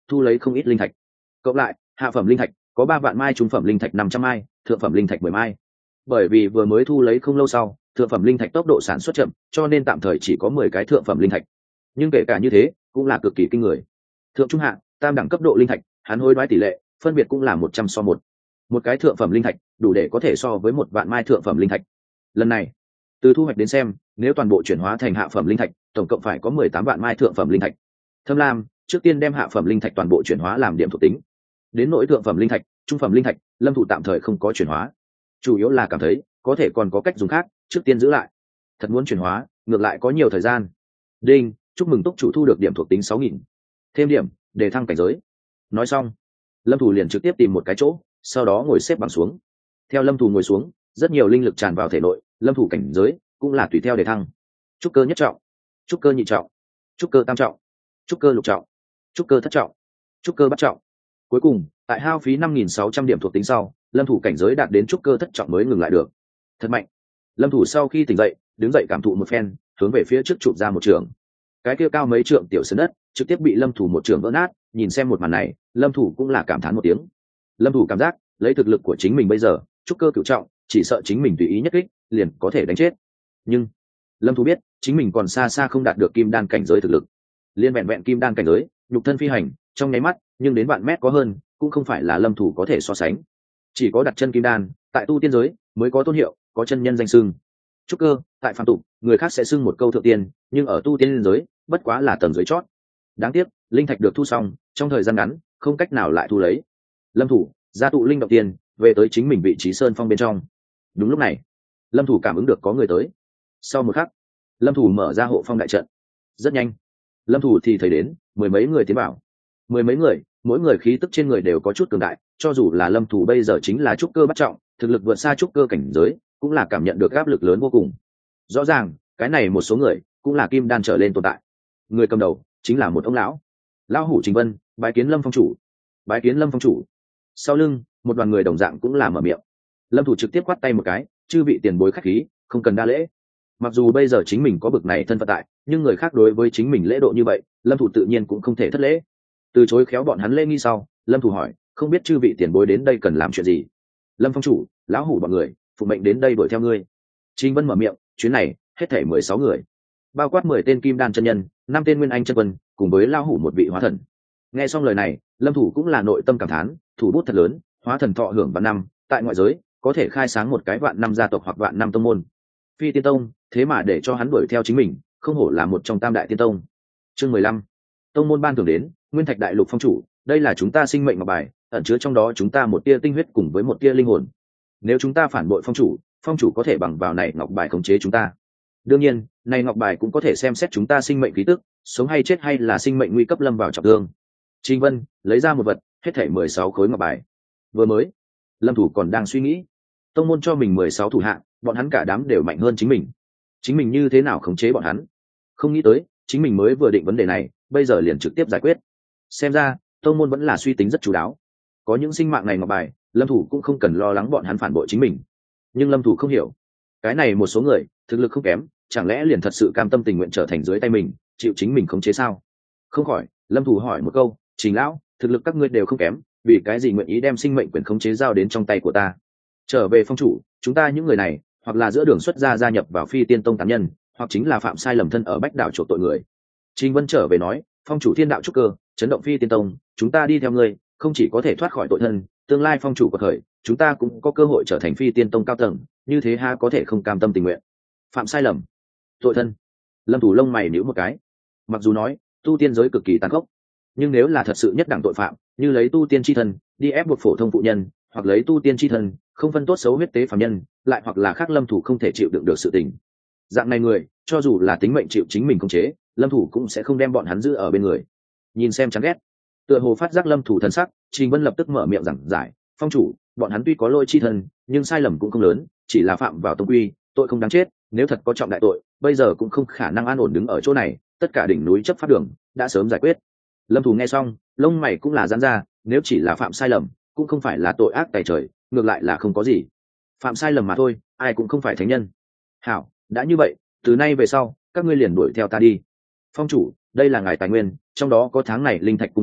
thu lấy không ít linh thạch. Cộng lại hạ phẩm linh thạch có ba vạn mai, trung phẩm linh thạch năm trăm mai, thượng phẩm linh thạch mười mai. Bởi vì vừa mới thu lấy không lâu sau, thượng phẩm linh thạch tốc độ sản xuất chậm, cho nên tạm thời chỉ có mười cái thượng phẩm linh thạch. Nhưng kể cả như thế cũng là cực kỳ kinh người. Thượng trung hạ tam đẳng cấp độ linh thạch, hắn hối đoái tỷ lệ phân biệt cũng là một trăm so một. Một cái thượng phẩm linh thạch đủ để có thể so với một vạn mai thượng phẩm linh thạch. Lần này từ thu hoạch đến xem, nếu toàn bộ chuyển hóa thành hạ phẩm linh thạch, tổng cộng phải có mười tám vạn mai thượng phẩm linh thạch. Thâm Lam trước tiên đem hạ phẩm linh thạch toàn bộ chuyển hóa làm điểm thuộc tính. Đến nỗi thượng phẩm linh thạch, trung phẩm linh thạch, Lâm Thủ tạm thời không có chuyển hóa, chủ yếu là cảm thấy có thể còn có cách dùng khác, trước tiên giữ lại. Thật muốn chuyển hóa, ngược lại có nhiều thời gian. Đinh, chúc mừng túc chủ thu được điểm thuộc tính sáu nghìn. Thêm điểm để thăng cảnh giới. Nói xong, Lâm Thủ liền trực tiếp tìm một cái chỗ, sau đó ngồi xếp bằng xuống. Theo Lâm Thủ ngồi xuống, rất nhiều linh lực tràn vào thể nội, Lâm Thủ cảnh giới cũng là tùy theo để thăng. Trúc cơ nhất trọng, trúc cơ nhị trọng, trúc cơ tam trọng, trúc cơ lục trọng, trúc cơ thất trọng, trúc cơ bát trọng. Cuối cùng tại hao phí năm nghìn sáu trăm điểm thuộc tính sau, Lâm Thủ cảnh giới đạt đến trúc cơ thất trọng mới ngừng lại được. Thật mạnh. Lâm Thủ sau khi tỉnh dậy, đứng dậy cảm thụ một phen, hướng về phía trước chụp ra một trường. Cái kia cao mấy trượng tiểu sơn đất trực tiếp bị Lâm Thủ một trường vỡ nát. Nhìn xem một màn này, Lâm Thủ cũng là cảm thán một tiếng. Lâm Thủ cảm giác lấy thực lực của chính mình bây giờ, trúc cơ cửu trọng, chỉ sợ chính mình tùy ý nhất kích liền có thể đánh chết. Nhưng Lâm Thủ biết chính mình còn xa xa không đạt được kim đan cảnh giới thực lực. Liên vẹn vẹn kim đan cảnh giới, nhục thân phi hành trong nháy mắt nhưng đến vạn mét có hơn, cũng không phải là Lâm Thủ có thể so sánh. Chỉ có đặt chân kim đan tại tu tiên giới mới có tôn hiệu, có chân nhân danh xưng. Trúc cơ tại phàm tục người khác sẽ xưng một câu thượng tiên, nhưng ở tu tiên giới bất quá là tầng dưới chót. Đáng tiếc linh thạch được thu xong trong thời gian ngắn không cách nào lại thu lấy. Lâm Thủ gia tụ linh động tiền về tới chính mình vị trí sơn phong bên trong. Đúng lúc này Lâm Thủ cảm ứng được có người tới. Sau một khắc Lâm Thủ mở ra hộ phong đại trận. Rất nhanh Lâm Thủ thì thấy đến mười mấy người tiến vào. Mười mấy người, mỗi người khí tức trên người đều có chút cường đại, cho dù là Lâm Thủ bây giờ chính là trúc cơ bắt trọng, thực lực vượt xa trúc cơ cảnh giới, cũng là cảm nhận được áp lực lớn vô cùng. Rõ ràng cái này một số người cũng là kim đan trở lên tồn tại. Người cầm đầu chính là một ông lão. Lão hủ Trình Vân bái kiến Lâm phong chủ. Bái kiến Lâm phong chủ. Sau lưng một đoàn người đồng dạng cũng là mở miệng. Lâm Thủ trực tiếp quát tay một cái, chư vị tiền bối khách khí, không cần đa lễ. Mặc dù bây giờ chính mình có bực này thân phận tại, nhưng người khác đối với chính mình lễ độ như vậy, Lâm Thủ tự nhiên cũng không thể thất lễ. Từ chối khéo bọn hắn lễ nghi sau, Lâm Thủ hỏi, không biết chư vị tiền bối đến đây cần làm chuyện gì? Lâm phong chủ, lão hủ bọn người phụ mệnh đến đây đuổi theo ngươi. Trình Vân mở miệng, chuyến này hết thảy mười sáu người, bao quát mười tên kim đan chân nhân, năm tên nguyên anh chân quân, cùng với lão hủ một vị hóa thần. Nghe xong lời này, Lâm Thủ cũng là nội tâm cảm thán, thủ bút thật lớn, hóa thần thọ hưởng vạn năm, tại ngoại giới có thể khai sáng một cái vạn năm gia tộc hoặc vạn năm tông môn. Phi Tiên Tông, thế mà để cho hắn đuổi theo chính mình, không hổ là một trong tam đại tiên tông. Chương mười lăm, tông môn ban thưởng đến, Nguyên Thạch Đại Lục phong chủ, đây là chúng ta sinh mệnh ngọc bài, ẩn chứa trong đó chúng ta một tia tinh huyết cùng với một tia linh hồn. Nếu chúng ta phản bội phong chủ, phong chủ có thể bằng vào này ngọc bài khống chế chúng ta. Đương nhiên, này ngọc bài cũng có thể xem xét chúng ta sinh mệnh khí tức, sống hay chết hay là sinh mệnh nguy cấp lâm vào trọng thương. Trình Vân lấy ra một vật, hết thảy mười sáu khối ngọc bài. Vừa mới, Lâm Thủ còn đang suy nghĩ, tông môn cho mình mười sáu thủ hạ, bọn hắn cả đám đều mạnh hơn chính mình. Chính mình như thế nào khống chế bọn hắn? Không nghĩ tới, chính mình mới vừa định vấn đề này, bây giờ liền trực tiếp giải quyết. Xem ra, tông môn vẫn là suy tính rất chú đáo. Có những sinh mạng này ngọc bài, Lâm Thủ cũng không cần lo lắng bọn hắn phản bội chính mình. Nhưng Lâm Thủ không hiểu, cái này một số người thực lực không kém, chẳng lẽ liền thật sự cam tâm tình nguyện trở thành dưới tay mình, chịu chính mình khống chế sao? Không khỏi, Lâm Thủ hỏi một câu, Trình lão, thực lực các ngươi đều không kém, vì cái gì nguyện ý đem sinh mệnh quyền khống chế giao đến trong tay của ta? Trở về phong chủ, chúng ta những người này, hoặc là giữa đường xuất gia gia nhập vào Phi Tiên Tông tán nhân, hoặc chính là phạm sai lầm thân ở Bách Đảo chuộc tội người. Trình Vân trở về nói, phong chủ thiên đạo trúc cơ, chấn động Phi Tiên Tông, chúng ta đi theo ngươi, không chỉ có thể thoát khỏi tội thân, tương lai phong chủ của khởi, chúng ta cũng có cơ hội trở thành Phi Tiên Tông cao tầng, như thế ha có thể không cam tâm tình nguyện. Phạm sai lầm, tội thân. Lâm Thủ lông mày nhíu một cái. Mặc dù nói tu tiên giới cực kỳ tàn khốc, nhưng nếu là thật sự nhất đẳng tội phạm, như lấy tu tiên chi thân đi ép buộc phổ thông phụ nhân, hoặc lấy tu tiên chi thân không phân tốt xấu huyết tế phàm nhân, lại hoặc là khác Lâm Thủ không thể chịu đựng được sự tình. Dạng này người, cho dù là tính mệnh chịu chính mình khống chế, Lâm Thủ cũng sẽ không đem bọn hắn giữ ở bên người. Nhìn xem chán ghét, tựa hồ phát giác Lâm Thủ thần sắc, Trình Vân lập tức mở miệng giảng giải, phong chủ, bọn hắn tuy có lỗi chi thân, nhưng sai lầm cũng không lớn, chỉ là phạm vào tông quy, tội không đáng chết, nếu thật có trọng đại tội, bây giờ cũng không khả năng an ổn đứng ở chỗ này, tất cả đỉnh núi chấp pháp đường đã sớm giải quyết. Lâm Thủ nghe xong, lông mày cũng là giãn ra, nếu chỉ là phạm sai lầm, cũng không phải là tội ác tày trời, ngược lại là không có gì. Phạm sai lầm mà thôi, ai cũng không phải thánh nhân. Hảo, đã như vậy, từ nay về sau, các ngươi liền đuổi theo ta đi. Phong chủ, đây là ngài tài nguyên, trong đó có tháng này linh thạch cung ứng,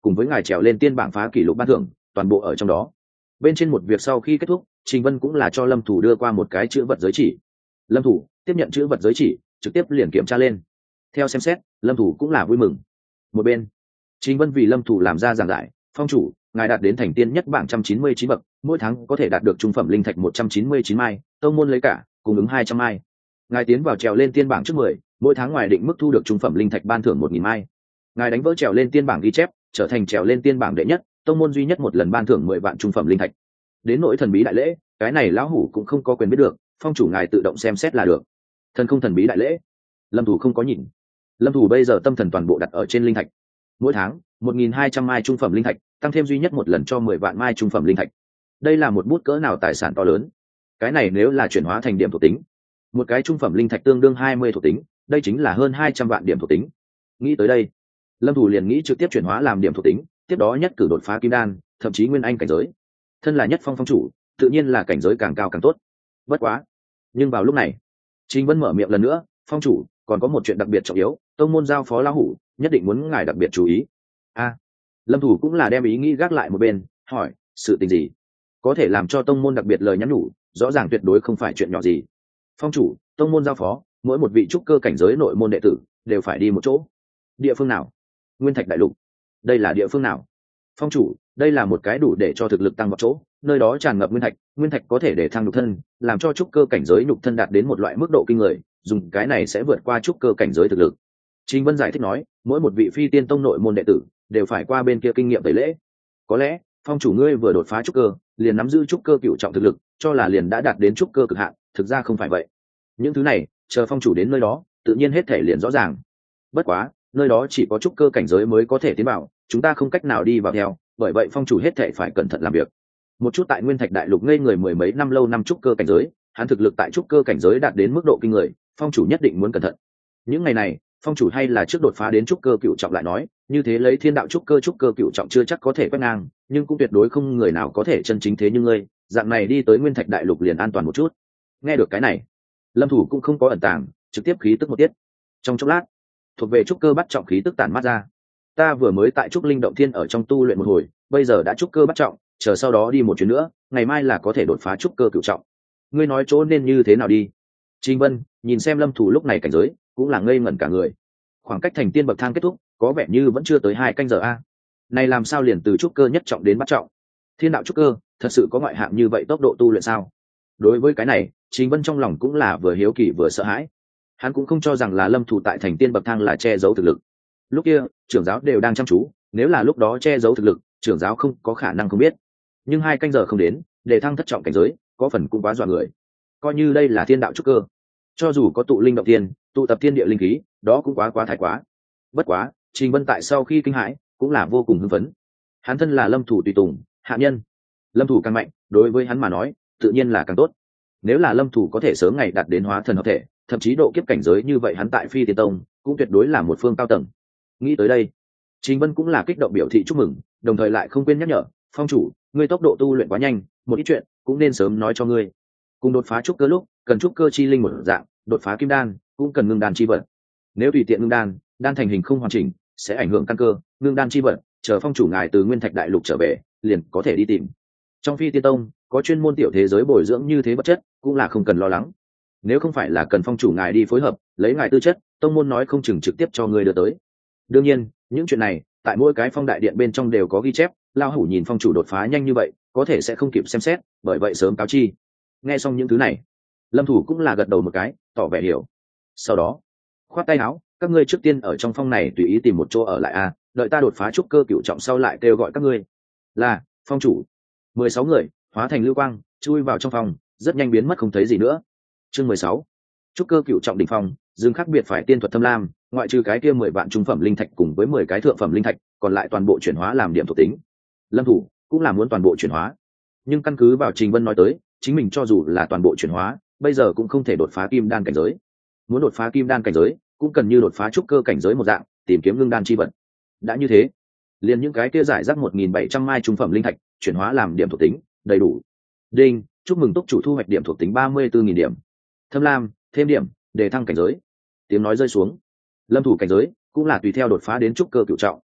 cùng với ngài trèo lên tiên bảng phá kỷ lục ban thưởng toàn bộ ở trong đó. Bên trên một việc sau khi kết thúc, Trình Vân cũng là cho Lâm Thủ đưa qua một cái chữ vật giới chỉ. Lâm Thủ tiếp nhận chữ vật giới chỉ, trực tiếp liền kiểm tra lên. Theo xem xét, Lâm Thủ cũng là vui mừng. Một bên, Trình Vân vì Lâm Thủ làm ra giảng giải, phong chủ, ngài đạt đến thành tiên nhất bảng một trăm chín mươi chín bậc, mỗi tháng có thể đạt được trung phẩm linh thạch một trăm chín mươi chín mai, tông môn lấy cả, cung ứng hai trăm mai. Ngài tiến vào trèo lên tiên bảng trước mười, mỗi tháng ngoài định mức thu được trung phẩm linh thạch ban thưởng một nghìn mai. Ngài đánh vỡ trèo lên tiên bảng ghi chép, trở thành trèo lên tiên bảng đệ nhất, tông môn duy nhất một lần ban thưởng mười vạn trung phẩm linh thạch. Đến nỗi thần bí đại lễ, cái này lão hủ cũng không có quyền biết được, phong chủ ngài tự động xem xét là được. Thần không thần bí đại lễ, Lâm Thủ không có nhìn. Lâm Thủ bây giờ tâm thần toàn bộ đặt ở trên linh thạch. Mỗi tháng một nghìn hai trăm mai trung phẩm linh thạch, tăng thêm duy nhất một lần cho mười vạn mai trung phẩm linh thạch. Đây là một bút cỡ nào tài sản to lớn. Cái này nếu là chuyển hóa thành điểm thuộc tính, một cái trung phẩm linh thạch tương đương hai mươi thuộc tính, đây chính là hơn hai trăm vạn điểm thuộc tính. Nghĩ tới đây, Lâm Thủ liền nghĩ trực tiếp chuyển hóa làm điểm thuộc tính, tiếp đó nhất cử đột phá kim đan, thậm chí nguyên anh cảnh giới. Thân là nhất phong phong chủ, tự nhiên là cảnh giới càng cao càng tốt. Bất quá, nhưng vào lúc này, Trình Vân mở miệng lần nữa, phong chủ, còn có một chuyện đặc biệt trọng yếu, tông môn giao phó lão hủ, nhất định muốn ngài đặc biệt chú ý. A, Lâm Thủ cũng là đem ý nghĩ gác lại một bên, hỏi, sự tình gì? Có thể làm cho tông môn đặc biệt lời nhắn nhủ, rõ ràng tuyệt đối không phải chuyện nhỏ gì. Phong chủ, tông môn giao phó, mỗi một vị trúc cơ cảnh giới nội môn đệ tử đều phải đi một chỗ. Địa phương nào? Nguyên Thạch đại lục. Đây là địa phương nào? Phong chủ, đây là một cái đủ để cho thực lực tăng vào chỗ, nơi đó tràn ngập nguyên thạch, nguyên thạch có thể để thăng nhục thân, làm cho trúc cơ cảnh giới nhục thân đạt đến một loại mức độ kinh người, dùng cái này sẽ vượt qua trúc cơ cảnh giới thực lực. Trình Vân giải thích nói, mỗi một vị phi tiên tông nội môn đệ tử đều phải qua bên kia kinh nghiệm tẩy lễ. Có lẽ, phong chủ ngươi vừa đột phá trúc cơ, liền nắm giữ trúc cơ cựu trọng thực lực, cho là liền đã đạt đến trúc cơ cực hạn, thực ra không phải vậy. Những thứ này, chờ phong chủ đến nơi đó, tự nhiên hết thể liền rõ ràng. Bất quá, nơi đó chỉ có trúc cơ cảnh giới mới có thể tiến vào, chúng ta không cách nào đi vào theo, bởi vậy phong chủ hết thể phải cẩn thận làm việc. Một chút tại Nguyên Thạch đại lục ngây người mười mấy năm lâu năm trúc cơ cảnh giới, hắn thực lực tại trúc cơ cảnh giới đạt đến mức độ kinh người, phong chủ nhất định muốn cẩn thận. Những ngày này, phong chủ hay là trước đột phá đến trúc cơ cựu trọng lại nói, như thế lấy thiên đạo trúc cơ trúc cơ cựu trọng chưa chắc có thể quét ngang, nhưng cũng tuyệt đối không người nào có thể chân chính thế như ngươi, dạng này đi tới Nguyên Thạch đại lục liền an toàn một chút. Nghe được cái này, Lâm Thủ cũng không có ẩn tàng, trực tiếp khí tức một tiết. Trong chốc lát, thuộc về trúc cơ bắt trọng khí tức tản mát ra. Ta vừa mới tại trúc linh động thiên ở trong tu luyện một hồi, bây giờ đã trúc cơ bắt trọng, chờ sau đó đi một chuyến nữa, ngày mai là có thể đột phá trúc cơ cửu trọng. Ngươi nói chỗ nên như thế nào đi? Trình Vân nhìn xem Lâm Thủ lúc này cảnh giới, cũng là ngây ngẩn cả người. Khoảng cách thành tiên bậc thang kết thúc, có vẻ như vẫn chưa tới hai canh giờ a. Này làm sao liền từ trúc cơ nhất trọng đến bắt trọng? Thiên đạo trúc cơ, thật sự có ngoại hạng như vậy tốc độ tu luyện sao? Đối với cái này, Trình Vân trong lòng cũng là vừa hiếu kỳ vừa sợ hãi. Hắn cũng không cho rằng là Lâm Thủ tại thành tiên bậc thang là che giấu thực lực. Lúc kia, trưởng giáo đều đang chăm chú, nếu là lúc đó che giấu thực lực, trưởng giáo không có khả năng không biết. Nhưng hai canh giờ không đến, để thăng thất trọng cảnh giới, có phần cũng quá dọa người. Coi như đây là thiên đạo trúc cơ, cho dù có tụ linh động thiên, tụ tập thiên địa linh khí, đó cũng quá quá thái quá. Bất quá, Trình Vân tại sau khi kinh hãi, cũng là vô cùng hưng phấn. Hắn thân là Lâm Thủ tùy tùng, hạ nhân. Lâm Thủ càng mạnh, đối với hắn mà nói, tự nhiên là càng tốt. Nếu là Lâm Thủ có thể sớm ngày đạt đến hóa thần hợp thể, thậm chí độ kiếp cảnh giới như vậy, hắn tại Phi Tiên Tông cũng tuyệt đối là một phương cao tầng. Nghĩ tới đây, Trình Vân cũng là kích động biểu thị chúc mừng, đồng thời lại không quên nhắc nhở, phong chủ, ngươi tốc độ tu luyện quá nhanh, một ít chuyện cũng nên sớm nói cho ngươi. Cùng đột phá trúc cơ lúc, cần trúc cơ chi linh một dạng, đột phá kim đan cũng cần ngưng đan chi vật. Nếu tùy tiện ngưng đan, đan thành hình không hoàn chỉnh, sẽ ảnh hưởng căn cơ, ngưng đan chi vật, chờ phong chủ ngài từ Nguyên Thạch đại lục trở về, liền có thể đi tìm. Trong Phi Tiên Tông, có chuyên môn tiểu thế giới bồi dưỡng như thế vật chất, cũng là không cần lo lắng. Nếu không phải là cần phong chủ ngài đi phối hợp, lấy ngài tư chất, tông môn nói không chừng trực tiếp cho ngươi đưa tới. Đương nhiên, những chuyện này, tại mỗi cái phong đại điện bên trong đều có ghi chép, lao hủ nhìn phong chủ đột phá nhanh như vậy, có thể sẽ không kịp xem xét, bởi vậy sớm cáo chi. Nghe xong những thứ này, Lâm Thủ cũng là gật đầu một cái, tỏ vẻ hiểu. Sau đó, khoát tay áo, các ngươi trước tiên ở trong phong này tùy ý tìm một chỗ ở lại a, đợi ta đột phá trúc cơ cửu trọng sau lại kêu gọi các ngươi. Là, phong chủ. mười sáu người hóa thành lưu quang, chui vào trong phòng, rất nhanh biến mất không thấy gì nữa. Chương mười sáu, trúc cơ cửu trọng đỉnh phong, dương khác biệt phải tiên thuật thâm lam, ngoại trừ cái kia mười vạn trung phẩm linh thạch cùng với mười cái thượng phẩm linh thạch, còn lại toàn bộ chuyển hóa làm điểm thuộc tính. Lâm Thủ cũng là muốn toàn bộ chuyển hóa, nhưng căn cứ vào Trình Vân nói tới, chính mình cho dù là toàn bộ chuyển hóa, bây giờ cũng không thể đột phá kim đan cảnh giới. Muốn đột phá kim đan cảnh giới, cũng cần như đột phá trúc cơ cảnh giới một dạng, tìm kiếm ngưng đan chi vật. Đã như thế, liền những cái kia giải rác một nghìn bảy trăm mai trung phẩm linh thạch, chuyển hóa làm điểm thuộc tính, đầy đủ. Đinh, chúc mừng túc chủ thu hoạch điểm thuộc tính ba mươi tư nghìn điểm. Thâm lam, thêm điểm, để thăng cảnh giới. Tiếng nói rơi xuống, Lâm Thủ cảnh giới cũng là tùy theo đột phá đến trúc cơ cửu trọng.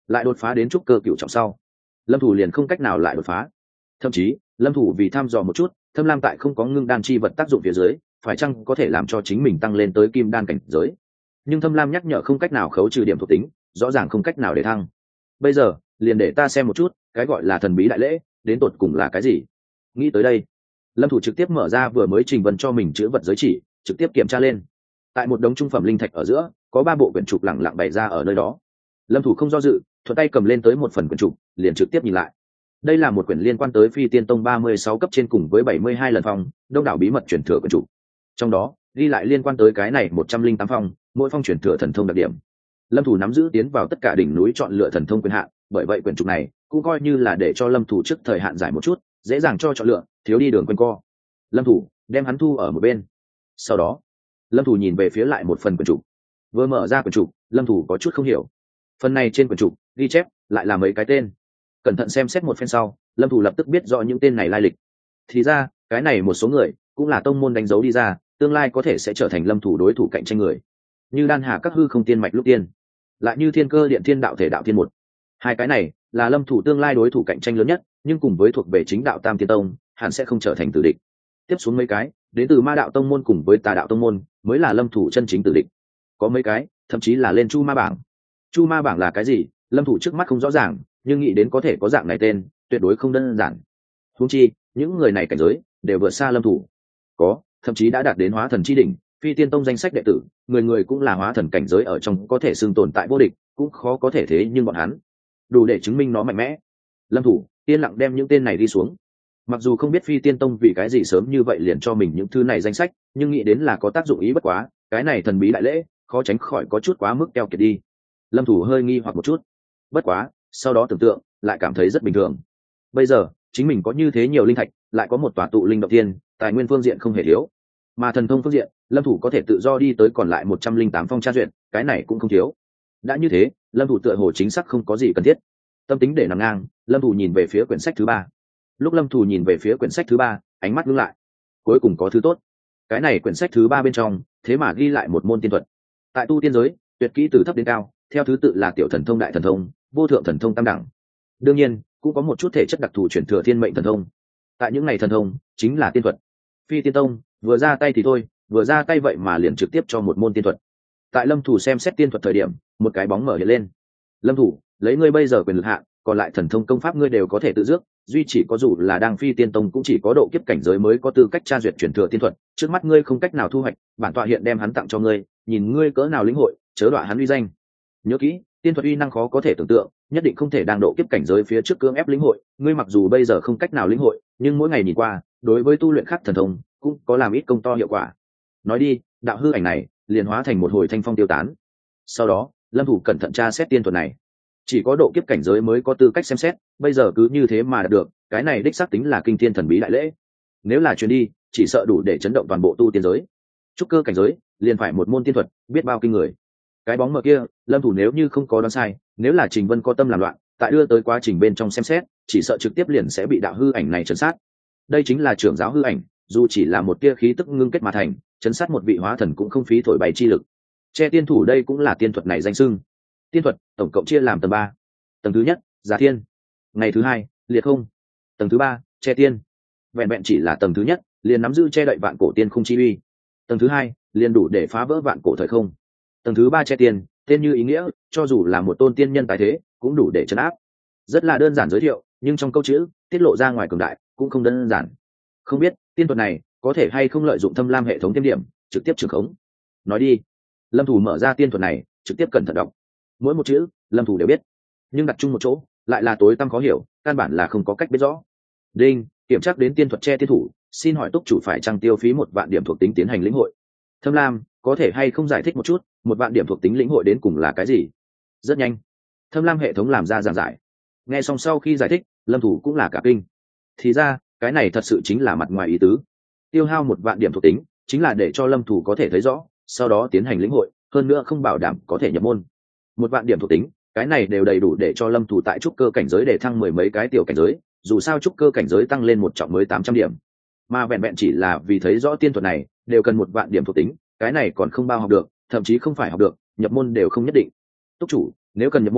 lại đột phá đến trúc cơ cựu trọng sau, lâm thủ liền không cách nào lại đột phá. Thậm chí lâm thủ vì thăm dò một chút Thâm Lam tại không có ngưng đan chi vật tác dụng phía dưới phải chăng có thể làm cho chính mình tăng lên tới kim đan cảnh giới, nhưng Thâm Lam nhắc nhở không cách nào khấu trừ điểm thuộc tính, rõ ràng không cách nào để thăng. Bây giờ liền để ta xem một chút cái gọi là thần bí đại lễ đến tột cùng là cái gì. Nghĩ tới đây, lâm thủ trực tiếp mở ra vừa mới trình vân cho mình chữ vật giới chỉ, trực tiếp kiểm tra lên. Tại một đống trung phẩm linh thạch ở giữa có ba bộ quyển trục lẳng lặng bày ra ở nơi đó. Lâm thủ không do dự, thuận tay cầm lên tới một phần quyển trục, liền trực tiếp nhìn lại. Đây là một quyển liên quan tới Phi Tiên Tông ba mươi sáu cấp trên cùng với bảy mươi hai lần phong đông đảo bí mật truyền thừa quyển trục. Trong đó ghi lại liên quan tới cái này một trăm linh tám phong, mỗi phong truyền thừa thần thông đặc điểm. Lâm thủ nắm giữ tiến vào tất cả đỉnh núi chọn lựa thần thông quyền hạn, bởi vậy quyển trục này cũng coi như là để cho lâm thủ trước thời hạn giải một chút, dễ dàng cho chọn lựa, thiếu đi đường quanh co. Lâm thủ đem hắn thu ở một bên. Sau đó lâm thủ nhìn về phía lại một phần quyển trục. Vừa mở ra quyển trục, lâm thủ có chút không hiểu. Phần này trên quyển trục ghi chép lại là mấy cái tên. Cẩn thận xem xét một phen sau, lâm thủ lập tức biết rõ những tên này lai lịch. Thì ra cái này một số người cũng là tông môn đánh dấu đi ra, tương lai có thể sẽ trở thành lâm thủ đối thủ cạnh tranh người, như Đan Hà các hư không tiên mạch lúc tiên, lại như Thiên Cơ Điện Thiên Đạo Thể Đạo Thiên một. Hai cái này là lâm thủ tương lai đối thủ cạnh tranh lớn nhất, nhưng cùng với thuộc về chính đạo Tam Tiên Tông, hẳn sẽ không trở thành tử địch. Tiếp xuống mấy cái đến từ Ma Đạo Tông môn cùng với Tà Đạo Tông môn mới là lâm thủ chân chính tử địch. Có mấy cái thậm chí là lên Chu Ma bảng. Chu Ma bảng là cái gì, lâm thủ trước mắt không rõ ràng, nhưng nghĩ đến có thể có dạng này tên, tuyệt đối không đơn giản. Huống chi những người này cảnh giới đều vượt xa lâm thủ, có thậm chí đã đạt đến hóa thần chi đỉnh. Phi Tiên Tông danh sách đệ tử, người người cũng là hóa thần cảnh giới ở trong, có thể xưng tồn tại vô địch, cũng khó có thể thế, nhưng bọn hắn đủ để chứng minh nó mạnh mẽ. Lâm thủ yên lặng đem những tên này đi xuống. Mặc dù không biết Phi Tiên Tông vì cái gì sớm như vậy liền cho mình những thứ này danh sách, nhưng nghĩ đến là có tác dụng ý bất quá, cái này thần bí đại lễ khó tránh khỏi có chút quá mức keo kiệt đi. Lâm thủ hơi nghi hoặc một chút, bất quá sau đó tưởng tượng lại cảm thấy rất bình thường. Bây giờ chính mình có như thế nhiều linh thạch, lại có một tòa tụ linh động tiên, tài nguyên phương diện không hề thiếu, mà thần thông phương diện lâm thủ có thể tự do đi tới còn lại một trăm linh tám phong tra duyệt, cái này cũng không thiếu. Đã như thế, lâm thủ tựa hồ chính xác không có gì cần thiết. Tâm tính để nằm ngang, lâm thủ nhìn về phía quyển sách thứ ba. Lúc lâm thủ nhìn về phía quyển sách thứ ba, ánh mắt ngưng lại. Cuối cùng có thứ tốt. Cái này quyển sách thứ ba bên trong thế mà ghi lại một môn tiên thuật. Tại tu tiên giới, tuyệt kỹ từ thấp đến cao, theo thứ tự là tiểu thần thông, đại thần thông, vô thượng thần thông, tam đẳng. Đương nhiên cũng có một chút thể chất đặc thù chuyển thừa thiên mệnh thần thông. Tại những này thần thông chính là tiên thuật. Phi Tiên Tông vừa ra tay thì thôi, vừa ra tay vậy mà liền trực tiếp cho một môn tiên thuật. Tại lâm thủ xem xét tiên thuật thời điểm, một cái bóng mở hiện lên. Lâm thủ, lấy ngươi bây giờ quyền lực hạn, còn lại thần thông công pháp ngươi đều có thể tự dước, duy chỉ có dù là đang Phi Tiên Tông cũng chỉ có độ kiếp cảnh giới mới có tư cách tra duyệt chuyển thừa tiên thuật, trước mắt ngươi không cách nào thu hoạch, bản tọa hiện đem hắn tặng cho ngươi, nhìn ngươi cỡ nào lĩnh hội, chớ đọa hắn uy danh. Nhớ kỹ, tiên thuật uy năng khó có thể tưởng tượng, nhất định không thể đang độ kiếp cảnh giới phía trước cưỡng ép lĩnh hội, ngươi mặc dù bây giờ không cách nào lĩnh hội, nhưng mỗi ngày nhìn qua, đối với tu luyện khác thần thông cũng có làm ít công to hiệu quả. Nói đi, đạo hư ảnh này liền hóa thành một hồi thanh phong tiêu tán. Sau đó lâm thủ cẩn thận tra xét tiên thuật này, chỉ có độ kiếp cảnh giới mới có tư cách xem xét, bây giờ cứ như thế mà đạt được, cái này đích xác tính là kinh thiên thần bí đại lễ. Nếu là truyền đi, chỉ sợ đủ để chấn động toàn bộ tu tiên giới. Trúc cơ cảnh giới liền phải một môn tiên thuật, biết bao kinh người. Cái bóng mờ kia, lâm thủ nếu như không có đoán sai, nếu là Trình Vân có tâm làm loạn, tại đưa tới quá trình bên trong xem xét, chỉ sợ trực tiếp liền sẽ bị đạo hư ảnh này trấn sát. Đây chính là trưởng giáo hư ảnh, dù chỉ là một tia khí tức ngưng kết mà thành, trấn sát một vị hóa thần cũng không phí thổi bày chi lực. Che tiên thủ đây cũng là tiên thuật này danh xưng. Tiên thuật tổng cộng chia làm tầng ba. Tầng thứ nhất, Giá Thiên. Ngày thứ hai, Liệt Không. Tầng thứ ba, Che Tiên. Vẹn vẹn chỉ là tầng thứ nhất, liền nắm giữ che đậy vạn cổ tiên không chi uy. Tầng thứ hai, liền đủ để phá vỡ vạn cổ thời không. Tầng thứ ba, Che Tiên, tên như ý nghĩa, cho dù là một tôn tiên nhân tái thế, cũng đủ để trấn áp. Rất là đơn giản giới thiệu, nhưng trong câu chữ tiết lộ ra ngoài cường đại cũng không đơn giản. Không biết tiên thuật này có thể hay không lợi dụng Thâm Lam hệ thống thêm điểm, trực tiếp trưởng khống. Nói đi. Lâm thủ mở ra tiên thuật này, trực tiếp cẩn thận đọc. Mỗi một chữ lâm thủ đều biết, nhưng đặt chung một chỗ lại là tối tăm khó hiểu, căn bản là không có cách biết rõ. Đinh, kiểm tra đến tiên thuật che tiên thủ, xin hỏi túc chủ phải trang tiêu phí một vạn điểm thuộc tính tiến hành lĩnh hội. Thâm Lam, có thể hay không giải thích một chút, một vạn điểm thuộc tính lĩnh hội đến cùng là cái gì? Rất nhanh, Thâm Lam hệ thống làm ra giảng giải. Nghe xong sau khi giải thích, lâm thủ cũng là cả kinh. Thì ra cái này thật sự chính là mặt ngoài ý tứ. Tiêu hao một vạn điểm thuộc tính chính là để cho lâm thủ có thể thấy rõ, sau đó tiến hành lĩnh hội, hơn nữa không bảo đảm có thể nhập môn. Một vạn điểm thuộc tính, cái này đều đầy đủ để cho lâm thủ tại trúc cơ cảnh giới để thăng mười mấy cái tiểu cảnh giới, dù sao trúc cơ cảnh giới tăng lên một trọng mới tám trăm điểm, mà vẹn vẹn chỉ là vì thấy rõ tiên thuật này đều cần một vạn điểm thuộc tính, cái này còn không bao học được, thậm chí không phải học được, nhập môn đều không nhất định. Túc chủ, nếu cần nhập môn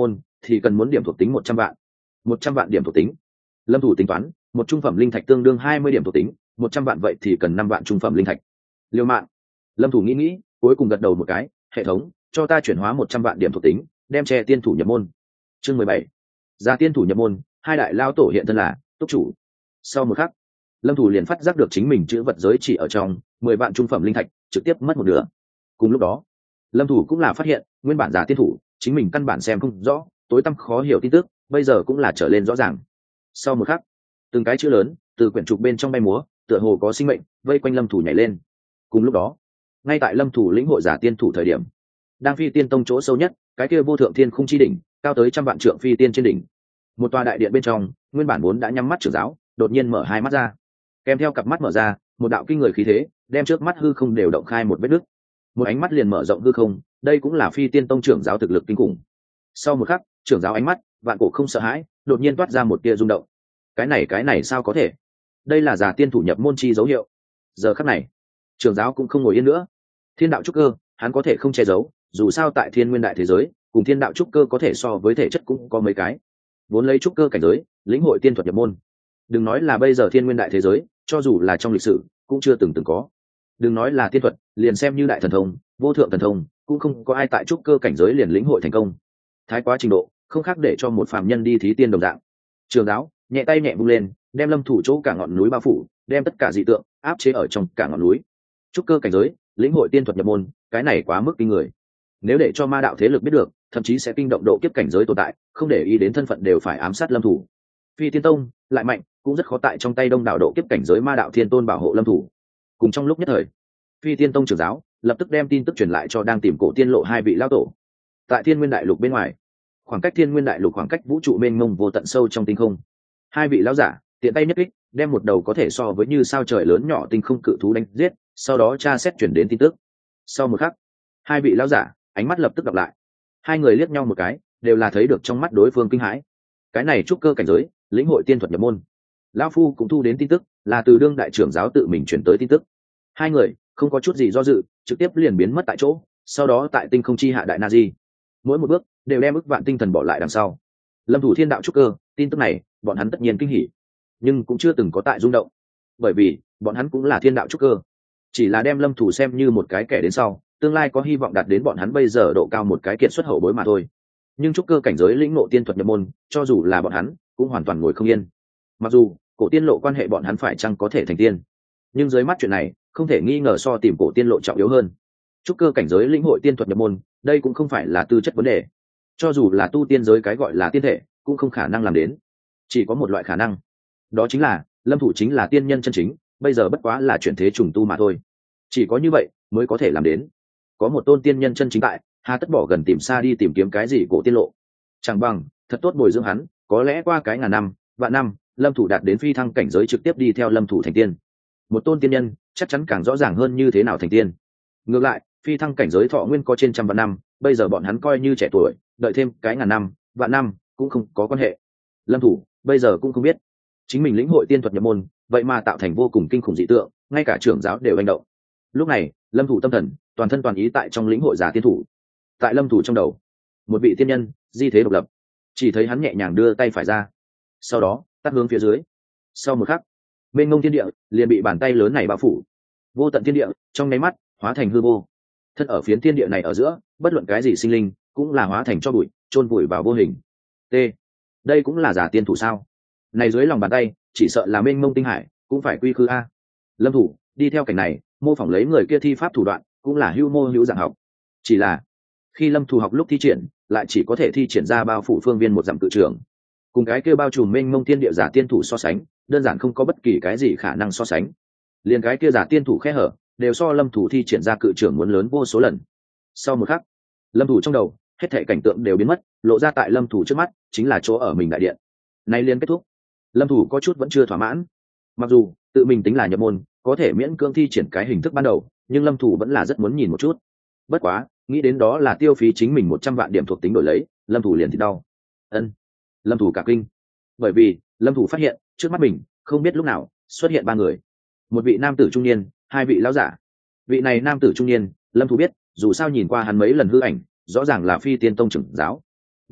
thì cần muốn điểm thuộc tính một trăm vạn. Một trăm vạn điểm thuộc tính. Lâm thủ tính toán, một trung phẩm linh thạch tương đương hai mươi điểm thuộc tính, một trăm vạn vậy thì cần năm vạn trung phẩm linh thạch. Liêu mạng. Lâm thủ nghĩ nghĩ, cuối cùng gật đầu một cái, hệ thống, cho ta chuyển hóa một trăm vạn điểm thuộc tính, đem che tiên thủ nhập môn. Chương mười bảy. Ra tiên thủ nhập môn, hai đại lao tổ hiện thân là túc chủ. Sau một khắc, Lâm thủ liền phát giác được chính mình chữ vật giới chỉ ở trong mười vạn trung phẩm linh thạch trực tiếp mất một nửa. Cùng lúc đó, Lâm thủ cũng là phát hiện, nguyên bản giả tiên thủ, chính mình căn bản xem không rõ, tối tăm khó hiểu tin tức, bây giờ cũng là trở lên rõ ràng. Sau một khắc, từng cái chữ lớn từ quyển trục bên trong bay múa, tựa hồ có sinh mệnh vây quanh Lâm thủ nhảy lên. Cùng lúc đó, ngay tại Lâm thủ lĩnh hội giả tiên thủ thời điểm, đang phi tiên tông chỗ sâu nhất, cái kia vô thượng thiên khung chi đỉnh, cao tới trăm vạn trượng phi tiên trên đỉnh, một tòa đại điện bên trong, nguyên bản vốn đã nhắm mắt trưởng giáo, đột nhiên mở hai mắt ra, kèm theo cặp mắt mở ra, một đạo kinh người khí thế đem trước mắt hư không đều động khai một vết nứt, một ánh mắt liền mở rộng hư không. Đây cũng là phi tiên tông trưởng giáo thực lực kinh khủng. Sau một khắc, trưởng giáo ánh mắt vạn cổ không sợ hãi, đột nhiên toát ra một tia rung động. Cái này cái này sao có thể? Đây là giả tiên thủ nhập môn chi dấu hiệu. Giờ khắc này, trưởng giáo cũng không ngồi yên nữa. Thiên đạo trúc cơ, hắn có thể không che giấu, dù sao tại thiên nguyên đại thế giới, cùng thiên đạo trúc cơ có thể so với thể chất cũng có mấy cái. Vốn lấy trúc cơ cảnh giới, lĩnh hội tiên thuật nhập môn. Đừng nói là bây giờ thiên nguyên đại thế giới, cho dù là trong lịch sử cũng chưa từng từng có. Đừng nói là tiên thuật, liền xem như đại thần thông, vô thượng thần thông, cũng không có ai tại trúc cơ cảnh giới liền lĩnh hội thành công. Thái quá trình độ, không khác để cho một phàm nhân đi thí tiên đồng dạng. Trường giáo nhẹ tay nhẹ vung lên, đem Lâm thủ chỗ cả ngọn núi bao phủ, đem tất cả dị tượng áp chế ở trong cả ngọn núi. Trúc cơ cảnh giới, lĩnh hội tiên thuật nhập môn, cái này quá mức kinh người. Nếu để cho ma đạo thế lực biết được, thậm chí sẽ kinh động độ kiếp cảnh giới tồn tại, không để ý đến thân phận đều phải ám sát Lâm thủ. Phi Tiên Tông lại mạnh, cũng rất khó tại trong tay đông đảo độ kiếp cảnh giới ma đạo thiên tôn bảo hộ Lâm thủ. Cùng trong lúc nhất thời, Phi Tiên Tông trưởng giáo lập tức đem tin tức truyền lại cho đang tìm cổ tiên lộ hai vị lao tổ. Tại thiên nguyên đại lục bên ngoài, khoảng cách thiên nguyên đại lục khoảng cách vũ trụ mênh mông vô tận sâu trong tinh không, hai vị lão giả tiện tay nhất kích đem một đầu có thể so với như sao trời lớn nhỏ tinh không cự thú đánh giết, sau đó tra xét chuyển đến tin tức. Sau một khắc, hai vị lão giả ánh mắt lập tức đọc lại. Hai người liếc nhau một cái, đều là thấy được trong mắt đối phương kinh hãi. Cái này trúc cơ cảnh giới, lĩnh hội tiên thuật nhập môn. Lão phu cũng thu đến tin tức, là từ đương đại trưởng giáo tự mình chuyển tới tin tức. Hai người không có chút gì do dự, trực tiếp liền biến mất tại chỗ, sau đó tại tinh không chi hạ đại na di, mỗi một bước đều đem ức vạn tinh thần bỏ lại đằng sau. Lâm thủ thiên đạo trúc cơ, tin tức này bọn hắn tất nhiên kinh hỉ, nhưng cũng chưa từng có tại rung động, bởi vì bọn hắn cũng là thiên đạo trúc cơ, chỉ là đem Lâm thủ xem như một cái kẻ đến sau, tương lai có hy vọng đạt đến bọn hắn bây giờ độ cao một cái kiện xuất hậu bối mà thôi. Nhưng trúc cơ cảnh giới lĩnh ngộ tiên thuật nhập môn, cho dù là bọn hắn cũng hoàn toàn ngồi không yên. Mặc dù cổ tiên lộ quan hệ bọn hắn phải chăng có thể thành tiên, nhưng dưới mắt chuyện này không thể nghi ngờ so tìm cổ tiên lộ trọng yếu hơn. Trúc cơ cảnh giới lĩnh hội tiên thuật nhập môn, đây cũng không phải là tư chất vấn đề, cho dù là tu tiên giới cái gọi là tiên thể cũng không khả năng làm đến. Chỉ có một loại khả năng, đó chính là Lâm thủ chính là tiên nhân chân chính, bây giờ bất quá là chuyển thế trùng tu mà thôi. Chỉ có như vậy mới có thể làm đến. Có một tôn tiên nhân chân chính tại, hà tất bỏ gần tìm xa đi tìm kiếm cái gì cổ tiên lộ. Chẳng bằng thật tốt bồi dưỡng hắn, có lẽ qua cái ngàn năm vạn năm, Lâm thủ đạt đến phi thăng cảnh giới trực tiếp đi theo Lâm thủ thành tiên. Một tôn tiên nhân chắc chắn càng rõ ràng hơn như thế nào thành tiên. Ngược lại, phi thăng cảnh giới thọ nguyên có trên trăm vạn năm, bây giờ bọn hắn coi như trẻ tuổi, đợi thêm cái ngàn năm vạn năm cũng không có quan hệ. Lâm thủ bây giờ cũng không biết chính mình lĩnh hội tiên thuật nhập môn, vậy mà tạo thành vô cùng kinh khủng dị tượng, ngay cả trưởng giáo đều hành động. Lúc này Lâm thủ tâm thần toàn thân toàn ý tại trong lĩnh hội giả tiên thủ. Tại Lâm thủ trong đầu, một vị tiên nhân di thế độc lập, chỉ thấy hắn nhẹ nhàng đưa tay phải ra, sau đó tắt hướng phía dưới. Sau một khắc, mênh mông thiên địa liền bị bàn tay lớn này bao phủ, vô tận thiên địa trong nháy mắt hóa thành hư vô. Thân ở phiến thiên địa này ở giữa, bất luận cái gì sinh linh cũng là hóa thành cho bụi, chôn vùi vào vô hình. T. Đây cũng là giả tiên thủ sao? Này dưới lòng bàn tay, chỉ sợ là mênh mông tinh hải, cũng phải quy khư a. Lâm thủ đi theo cảnh này, mô phỏng lấy người kia thi pháp thủ đoạn, cũng là hưu mô hữu dạng học. Chỉ là khi Lâm thủ học lúc thi triển, lại chỉ có thể thi triển ra bao phủ phương viên một dặm cự trường. Cùng cái kia bao trùm mênh mông thiên địa giả tiên thủ so sánh, đơn giản không có bất kỳ cái gì khả năng so sánh. Liền cái kia giả tiên thủ khe hở, đều so Lâm thủ thi triển ra cự trường muốn lớn vô số lần. Sau một khắc, Lâm thủ trong đầu hết thảy cảnh tượng đều biến mất, lộ ra tại Lâm thủ trước mắt chính là chỗ ở mình đại điện. Nay liên kết thúc, Lâm thủ có chút vẫn chưa thỏa mãn. Mặc dù tự mình tính là nhập môn, có thể miễn cưỡng thi triển cái hình thức ban đầu, nhưng Lâm thủ vẫn là rất muốn nhìn một chút. Bất quá nghĩ đến đó là tiêu phí chính mình một trăm vạn điểm thuộc tính đổi lấy, Lâm thủ liền thì đau. Ân. Lâm thủ cả kinh, bởi vì Lâm thủ phát hiện trước mắt mình không biết lúc nào xuất hiện ba người, một vị nam tử trung niên, hai vị lão giả. Vị này nam tử trung niên, Lâm thủ biết, dù sao nhìn qua hắn mấy lần hư ảnh, rõ ràng là Phi Tiên Tông trưởng giáo.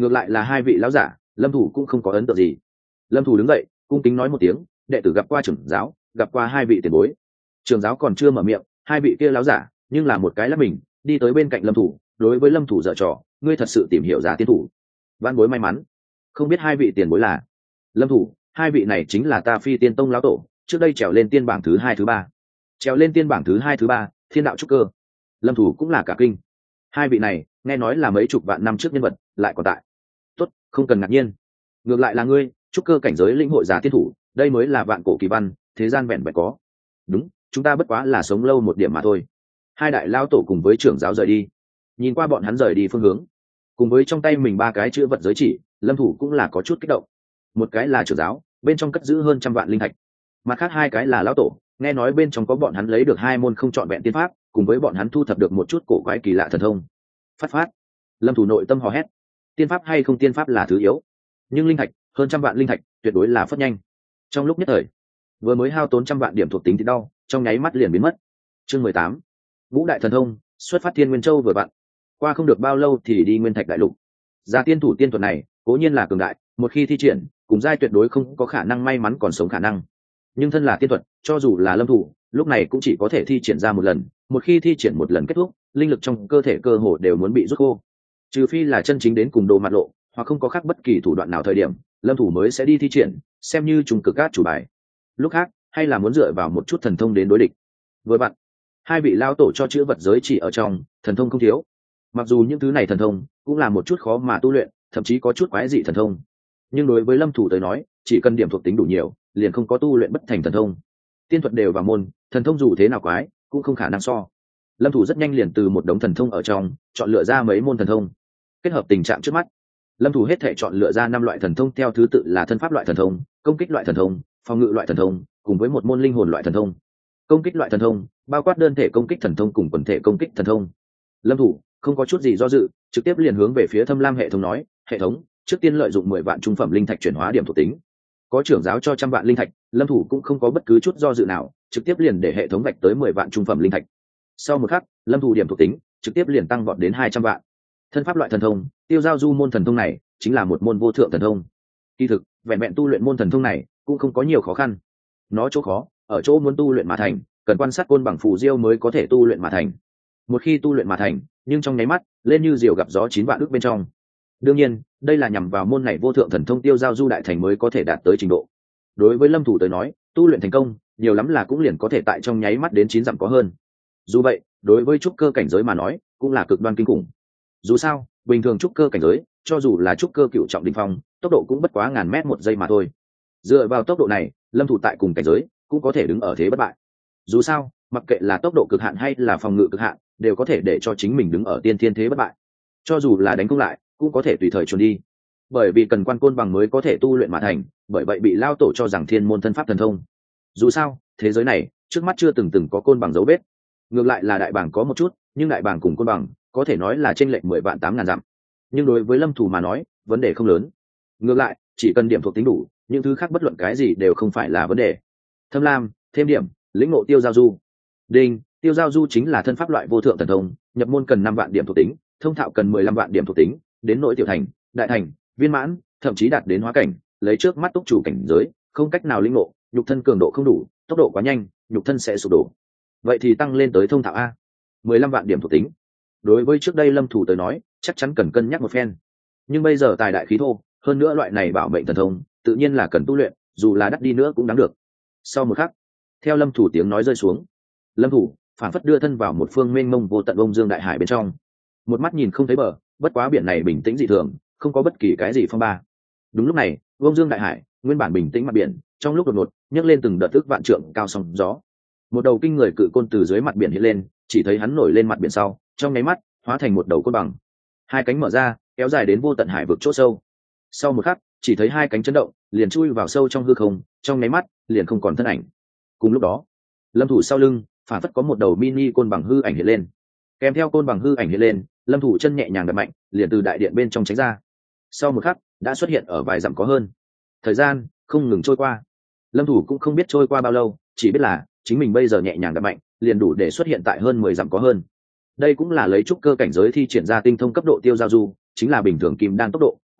ngược lại là hai vị lão giả, lâm thủ cũng không có ấn tượng gì. Lâm thủ đứng dậy cung kính nói một tiếng, đệ tử gặp qua trưởng giáo, gặp qua hai vị tiền bối. Trưởng giáo còn chưa mở miệng, hai vị kia lão giả nhưng là một cái lắp mình đi tới bên cạnh lâm thủ, đối với lâm thủ dở trò, ngươi thật sự tìm hiểu ra tiên thủ. Vãn bối may mắn, không biết hai vị tiền bối là. Lâm thủ, hai vị này chính là ta Phi Tiên Tông lão tổ, trước đây trèo lên tiên bảng thứ hai thứ ba, trèo lên tiên bảng thứ hai thứ ba, thiên đạo trúc cơ. Lâm thủ cũng là cả kinh, hai vị này nghe nói là mấy chục vạn năm trước nhân vật lại còn tại. Tốt, không cần ngạc nhiên, ngược lại là ngươi trúc cơ cảnh giới lĩnh hội giả tiên thủ, đây mới là vạn cổ kỳ văn, thế gian vẹn vẹn có. Đúng, chúng ta bất quá là sống lâu một điểm mà thôi. Hai đại lao tổ cùng với trưởng giáo rời đi, nhìn qua bọn hắn rời đi phương hướng, cùng với trong tay mình ba cái chữ vật giới chỉ, lâm thủ cũng là có chút kích động. Một cái là trưởng giáo, bên trong cất giữ hơn trăm vạn linh thạch, mặt khác hai cái là lão tổ, nghe nói bên trong có bọn hắn lấy được hai môn không trọn vẹn tiên pháp, cùng với bọn hắn thu thập được một chút cổ quái kỳ lạ thần thông. Phát phát, lâm thủ nội tâm hò hét, tiên pháp hay không tiên pháp là thứ yếu, nhưng linh thạch hơn trăm vạn linh thạch tuyệt đối là phất nhanh. Trong lúc nhất thời, vừa mới hao tốn trăm vạn điểm thuộc tính thì đau, trong nháy mắt liền biến mất. Chương mười tám, Ngũ đại thần thông xuất phát Thiên Nguyên Châu vừa vặn. Qua không được bao lâu thì đi Nguyên Thạch đại lục. Gia tiên thủ tiên thuật này cố nhiên là cường đại, một khi thi triển cùng giai tuyệt đối không có khả năng may mắn còn sống khả năng, nhưng thân là tiên thuật, cho dù là lâm thủ lúc này cũng chỉ có thể thi triển ra một lần, một khi thi triển một lần kết thúc, linh lực trong cơ thể cơ hồ đều muốn bị rút khô, trừ phi là chân chính đến cùng đồ mặt lộ, hoặc không có khác bất kỳ thủ đoạn nào thời điểm lâm thủ mới sẽ đi thi triển, xem như trùng cực cát chủ bài. Lúc khác hay là muốn dựa vào một chút thần thông đến đối địch. Với bạn, hai vị lao tổ cho chữ vật giới chỉ ở trong, thần thông không thiếu. Mặc dù những thứ này thần thông cũng là một chút khó mà tu luyện, thậm chí có chút quái dị thần thông, nhưng đối với lâm thủ tới nói, chỉ cần điểm thuộc tính đủ nhiều, liền không có tu luyện bất thành thần thông. Tiên thuật đều vào môn, thần thông dù thế nào quái cũng không khả năng so. Lâm thủ rất nhanh liền từ một đống thần thông ở trong chọn lựa ra mấy môn thần thông. Kết hợp tình trạng trước mắt, lâm thủ hết thể chọn lựa ra năm loại thần thông theo thứ tự là thân pháp loại thần thông, công kích loại thần thông, phòng ngự loại thần thông, cùng với một môn linh hồn loại thần thông. Công kích loại thần thông bao quát đơn thể công kích thần thông cùng quần thể công kích thần thông. Lâm thủ không có chút gì do dự, trực tiếp liền hướng về phía Thâm Lam hệ thống nói, hệ thống, trước tiên lợi dụng mười vạn trung phẩm linh thạch chuyển hóa điểm thuộc tính. Có trưởng giáo cho trăm vạn linh thạch, lâm thủ cũng không có bất cứ chút do dự nào, trực tiếp liền để hệ thống vạch tới mười vạn trung phẩm linh thạch. Sau một khắc, lâm thủ điểm thuộc tính trực tiếp liền tăng vọt đến hai trăm vạn. Thân pháp loại thần thông, tiêu giao du môn thần thông này chính là một môn vô thượng thần thông. Kỳ thực, vẹn vẹn tu luyện môn thần thông này cũng không có nhiều khó khăn. Nó chỗ khó ở chỗ muốn tu luyện mà thành, cần quan sát côn bằng phù diêu mới có thể tu luyện mà thành. Một khi tu luyện mà thành, nhưng trong nháy mắt lên như diều gặp gió chín vạn ước bên trong. Đương nhiên, đây là nhằm vào môn này vô thượng thần thông tiêu giao du đại thành mới có thể đạt tới trình độ. Đối với lâm thủ tới nói, tu luyện thành công nhiều lắm là cũng liền có thể tại trong nháy mắt đến chín dặm có hơn. Dù vậy, đối với trúc cơ cảnh giới mà nói, cũng là cực đoan kinh khủng. Dù sao, bình thường trúc cơ cảnh giới, cho dù là trúc cơ cựu trọng đỉnh phong, tốc độ cũng bất quá ngàn mét một giây mà thôi. Dựa vào tốc độ này, lâm thủ tại cùng cảnh giới cũng có thể đứng ở thế bất bại. Dù sao, mặc kệ là tốc độ cực hạn hay là phòng ngự cực hạn, đều có thể để cho chính mình đứng ở tiên thiên thế bất bại. Cho dù là đánh không lại, cũng có thể tùy thời trốn đi. Bởi vì cần quan côn bằng mới có thể tu luyện mà thành, bởi vậy bị lao tổ cho rằng thiên môn thân pháp thần thông. Dù sao, thế giới này trước mắt chưa từng từng có côn bằng dấu vết. Ngược lại là đại bảng có một chút, nhưng đại bảng cùng côn bằng có thể nói là chênh lệch mười vạn tám ngàn dặm. Nhưng đối với lâm thủ mà nói, vấn đề không lớn. Ngược lại, chỉ cần điểm thuộc tính đủ, những thứ khác bất luận cái gì đều không phải là vấn đề. Thâm Lam, thêm điểm, lĩnh ngộ tiêu giao du. Đinh, tiêu giao du chính là thân pháp loại vô thượng thần thông, nhập môn cần năm vạn điểm thuộc tính, thông thạo cần mười lăm vạn điểm thuộc tính, đến nội tiểu thành, đại thành, viên mãn, thậm chí đạt đến hóa cảnh, lấy trước mắt túc chủ cảnh giới, không cách nào lĩnh ngộ, nhục thân cường độ không đủ, tốc độ quá nhanh, nhục thân sẽ sụp đổ. Vậy thì tăng lên tới thông thạo a, mười lăm vạn điểm thuộc tính. Đối với trước đây lâm thủ tới nói, chắc chắn cần cân nhắc một phen. Nhưng bây giờ tài đại khí thô, hơn nữa loại này bảo mệnh thần thông, tự nhiên là cần tu luyện, dù là đắt đi nữa cũng đáng được. Sau một khắc, theo lâm thủ tiếng nói rơi xuống, lâm thủ phản phất đưa thân vào một phương mênh mông vô tận bông dương đại hải bên trong. Một mắt nhìn không thấy bờ, bất quá biển này bình tĩnh dị thường, không có bất kỳ cái gì phong ba. Đúng lúc này, bông dương đại hải nguyên bản bình tĩnh mặt biển, trong lúc đột ngột nhấc lên từng đợt tức vạn trượng cao sóng gió. Một đầu kinh người cự côn từ dưới mặt biển hiện lên, chỉ thấy hắn nổi lên mặt biển sau, trong nháy mắt hóa thành một đầu côn bằng, hai cánh mở ra, kéo dài đến vô tận hải vực chỗ sâu. Sau một khắc, chỉ thấy hai cánh chấn động, liền chui vào sâu trong hư không, trong nháy mắt liền không còn thân ảnh. Cùng lúc đó, lâm thủ sau lưng phản phất có một đầu mini côn bằng hư ảnh hiện lên, kèm theo côn bằng hư ảnh hiện lên, lâm thủ chân nhẹ nhàng đập mạnh, liền từ đại điện bên trong tránh ra. Sau một khắc, đã xuất hiện ở vài dặm có hơn. Thời gian không ngừng trôi qua, lâm thủ cũng không biết trôi qua bao lâu, chỉ biết là chính mình bây giờ nhẹ nhàng đập mạnh, liền đủ để xuất hiện tại hơn mười dặm có hơn. Đây cũng là lấy trúc cơ cảnh giới thi triển ra tinh thông cấp độ tiêu giao du, chính là bình thường kim đan tốc độ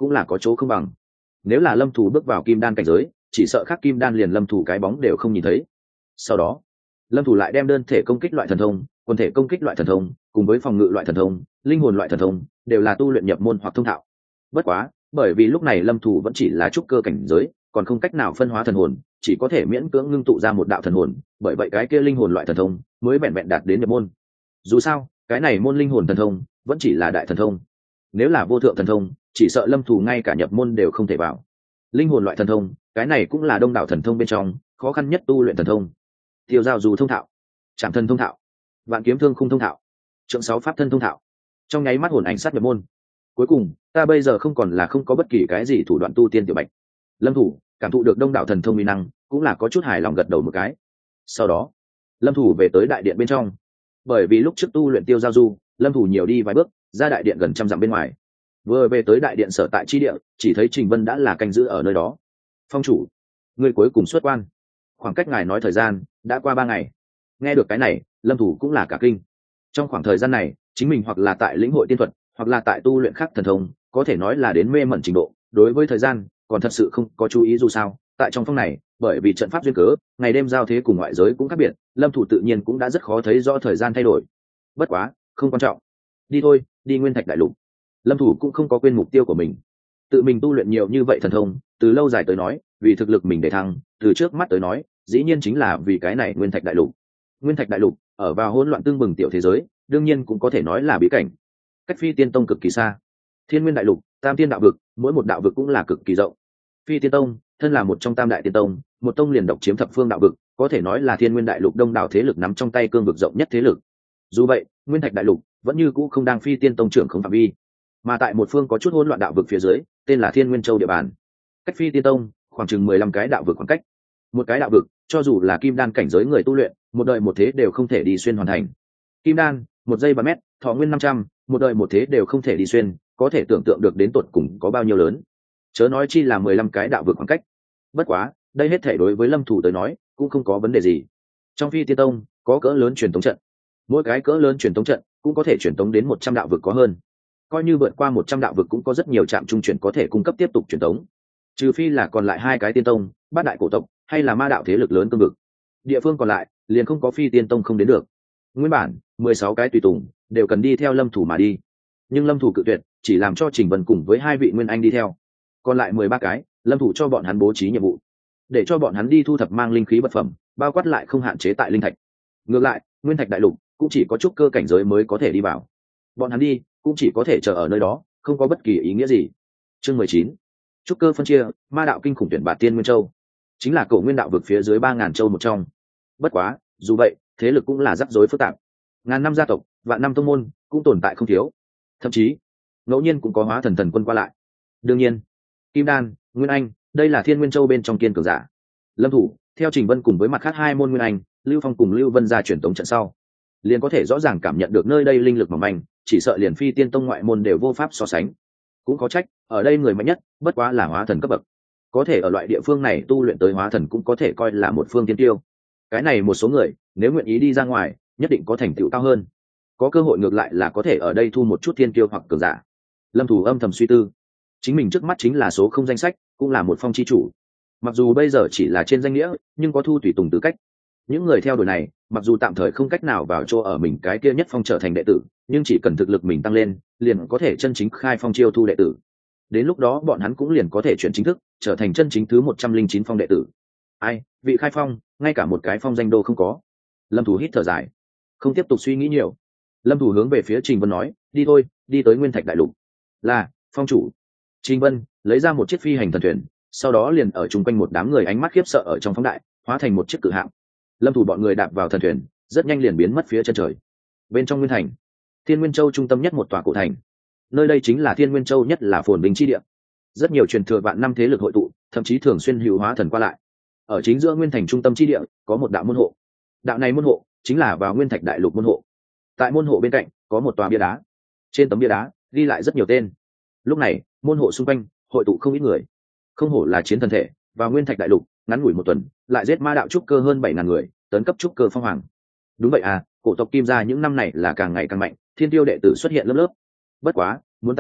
cũng là có chỗ không bằng. Nếu là lâm thủ bước vào kim đan cảnh giới, chỉ sợ khác kim đan liền lâm thủ cái bóng đều không nhìn thấy. Sau đó lâm thủ lại đem đơn thể công kích loại thần thông, quần thể công kích loại thần thông, cùng với phòng ngự loại thần thông, linh hồn loại thần thông, đều là tu luyện nhập môn hoặc thông thạo. Bất quá bởi vì lúc này lâm thủ vẫn chỉ là trúc cơ cảnh giới, còn không cách nào phân hóa thần hồn, chỉ có thể miễn cưỡng ngưng tụ ra một đạo thần hồn, bởi vậy cái kia linh hồn loại thần thông mới vẹn vẹn đạt đến nhập môn. Dù sao cái này môn linh hồn thần thông vẫn chỉ là đại thần thông, nếu là vô thượng thần thông chỉ sợ lâm thủ ngay cả nhập môn đều không thể vào. Linh hồn loại thần thông cái này cũng là đông đảo thần thông bên trong khó khăn nhất tu luyện thần thông. Tiêu giao dù thông thạo, trảm thân thông thạo, vạn kiếm thương khung thông thạo, trượng sáu pháp thân thông thạo, trong nháy mắt hồn ảnh sát nhập môn. Cuối cùng ta bây giờ không còn là không có bất kỳ cái gì thủ đoạn tu tiên tiểu bạch. Lâm thủ cảm thụ được đông đảo thần thông uy năng, cũng là có chút hài lòng gật đầu một cái. Sau đó lâm thủ về tới đại điện bên trong, bởi vì lúc trước tu luyện tiêu giao du, lâm thủ nhiều đi vài bước ra đại điện gần trăm dặm bên ngoài. Vừa về tới đại điện sở tại chi địa, chỉ thấy Trình Vân đã là canh giữ ở nơi đó. Phong chủ, người cuối cùng xuất quan, khoảng cách ngài nói thời gian đã qua ba ngày. Nghe được cái này lâm thủ cũng là cả kinh. Trong khoảng thời gian này chính mình hoặc là tại lĩnh hội tiên thuật, hoặc là tại tu luyện khác thần thông, có thể nói là đến mê mẩn trình độ, đối với thời gian còn thật sự không có chú ý. Dù sao tại trong phong này, bởi vì trận pháp duyên cớ, ngày đêm giao thế cùng ngoại giới cũng khác biệt, lâm thủ tự nhiên cũng đã rất khó thấy rõ thời gian thay đổi. Bất quá không quan trọng, đi thôi, đi Nguyên Thạch Đại Lục. Lâm thủ cũng không có quên mục tiêu của mình, tự mình tu luyện nhiều như vậy thần thông, từ lâu dài tới nói vì thực lực mình để thăng, từ trước mắt tới nói dĩ nhiên chính là vì cái này Nguyên Thạch Đại Lục. Nguyên Thạch Đại Lục ở vào hỗn loạn tương bừng tiểu thế giới, đương nhiên cũng có thể nói là bí cảnh, cách Phi Tiên Tông cực kỳ xa. Thiên Nguyên Đại Lục, tam tiên đạo vực, mỗi một đạo vực cũng là cực kỳ rộng. Phi Tiên Tông thân là một trong tam đại tiên tông, một tông liền độc chiếm thập phương đạo vực, có thể nói là Thiên Nguyên Đại Lục đông đảo thế lực nắm trong tay cương vực rộng nhất thế lực. Dù vậy Nguyên Thạch Đại Lục vẫn như cũ không đang Phi Tiên Tông trưởng không phạm vi, mà tại một phương có chút hỗn loạn đạo vực phía dưới, tên là Thiên Nguyên Châu địa bàn, cách Phi Tiên Tông khoảng chừng mười lăm cái đạo vực khoảng cách. Một cái đạo vực cho dù là kim đan cảnh giới người tu luyện, một đời một thế đều không thể đi xuyên hoàn thành. Kim đan một giây ba mét, thọ nguyên năm trăm, một đời một thế đều không thể đi xuyên, có thể tưởng tượng được đến tột cùng có bao nhiêu lớn, chớ nói chi là mười lăm cái đạo vực khoảng cách. Bất quá đây hết thể đối với lâm thủ tới nói cũng không có vấn đề gì. Trong Phi Tiên Tông có cỡ lớn truyền tống trận, mỗi cái cỡ lớn truyền tống trận cũng có thể truyền tống đến một trăm đạo vực có hơn, coi như vượt qua một trăm đạo vực cũng có rất nhiều trạm trung chuyển có thể cung cấp tiếp tục truyền tống, trừ phi là còn lại hai cái tiên tông, bát đại cổ tộc hay là ma đạo thế lực lớn cương vực, địa phương còn lại liền không có Phi Tiên Tông không đến được. Nguyên bản mười sáu cái tùy tùng đều cần đi theo lâm thủ mà đi, nhưng lâm thủ cự tuyệt, chỉ làm cho Trình Vân cùng với hai vị nguyên anh đi theo. Còn lại mười ba cái, lâm thủ cho bọn hắn bố trí nhiệm vụ, để cho bọn hắn đi thu thập mang linh khí vật phẩm, bao quát lại không hạn chế tại linh thạch. Ngược lại Nguyên Thạch Đại Lục cũng chỉ có trúc cơ cảnh giới mới có thể đi vào, bọn hắn đi cũng chỉ có thể chờ ở nơi đó, không có bất kỳ ý nghĩa gì. Chương mười chín, trúc cơ phân chia, ma đạo kinh khủng tuyển bạt Tiên Nguyên Châu, chính là cổ nguyên đạo vực phía dưới ba ngàn châu một trong. Bất quá dù vậy thế lực cũng là rắc rối phức tạp, ngàn năm gia tộc, vạn năm tông môn cũng tồn tại không thiếu, thậm chí ngẫu nhiên cũng có hóa thần thần quân qua lại. Đương nhiên kim đan, nguyên anh, đây là Thiên Nguyên Châu bên trong kiên cường giả. Lâm thủ theo Trình Vân cùng với mặt khác hai môn nguyên anh, Lưu Phong cùng Lưu Vân ra truyền tống trận sau, liền có thể rõ ràng cảm nhận được nơi đây linh lực mỏng manh, chỉ sợ liền Phi Tiên Tông ngoại môn đều vô pháp so sánh. Cũng có trách ở đây người mạnh nhất bất quá là hóa thần cấp bậc, có thể ở loại địa phương này tu luyện tới hóa thần cũng có thể coi là một phương tiên tiêu. Cái này một số người nếu nguyện ý đi ra ngoài nhất định có thành tựu cao hơn, có cơ hội ngược lại là có thể ở đây thu một chút thiên tiêu hoặc cường giả. Lâm thủ âm thầm suy tư, chính mình trước mắt chính là số không danh sách, cũng là một phong chi chủ, mặc dù bây giờ chỉ là trên danh nghĩa nhưng có thu tùy tùng tư cách. Những người theo đuổi này mặc dù tạm thời không cách nào vào chỗ ở mình cái kia nhất phong trở thành đệ tử, nhưng chỉ cần thực lực mình tăng lên liền có thể chân chính khai phong chiêu thu đệ tử, đến lúc đó bọn hắn cũng liền có thể chuyển chính thức trở thành chân chính thứ một trăm linh chín phong đệ tử. Ai vị khai phong ngay cả một cái phong danh đô không có. Lâm thủ hít thở dài, không tiếp tục suy nghĩ nhiều. Lâm thủ hướng về phía Trình Vân nói, đi thôi, đi tới Nguyên Thạch Đại Lục. Là phong chủ. Trình Vân lấy ra một chiếc phi hành thần thuyền, sau đó liền ở chung quanh một đám người ánh mắt khiếp sợ ở trong phóng đại hóa thành một chiếc cự hạm. Lâm thủ bọn người đạp vào thần thuyền rất nhanh liền biến mất phía chân trời. Bên trong Nguyên Thành, Thiên Nguyên Châu trung tâm nhất một tòa cổ thành, nơi đây chính là Thiên Nguyên Châu nhất là phồn vinh chi địa, rất nhiều truyền thừa vạn năm thế lực hội tụ, thậm chí thường xuyên hữu hóa thần qua lại. Ở chính giữa Nguyên Thành trung tâm chi địa có một đạo môn hộ, đạo này môn hộ chính là vào Nguyên Thạch Đại Lục môn hộ. Tại môn hộ bên cạnh có một tòa bia đá, trên tấm bia đá ghi lại rất nhiều tên. Lúc này môn hộ xung quanh hội tụ không ít người, không hổ là chiến thần thể, vào Nguyên Thạch Đại Lục ngắn ngủi một tuần lại giết ma đạo trúc cơ hơn bảy ngàn người, tấn cấp trúc cơ phong hoàng. Đúng vậy à, cổ tộc Kim gia những năm này là càng ngày càng mạnh, thiên tiêu đệ tử xuất hiện lớp lớp. Bất quá muốn ta nói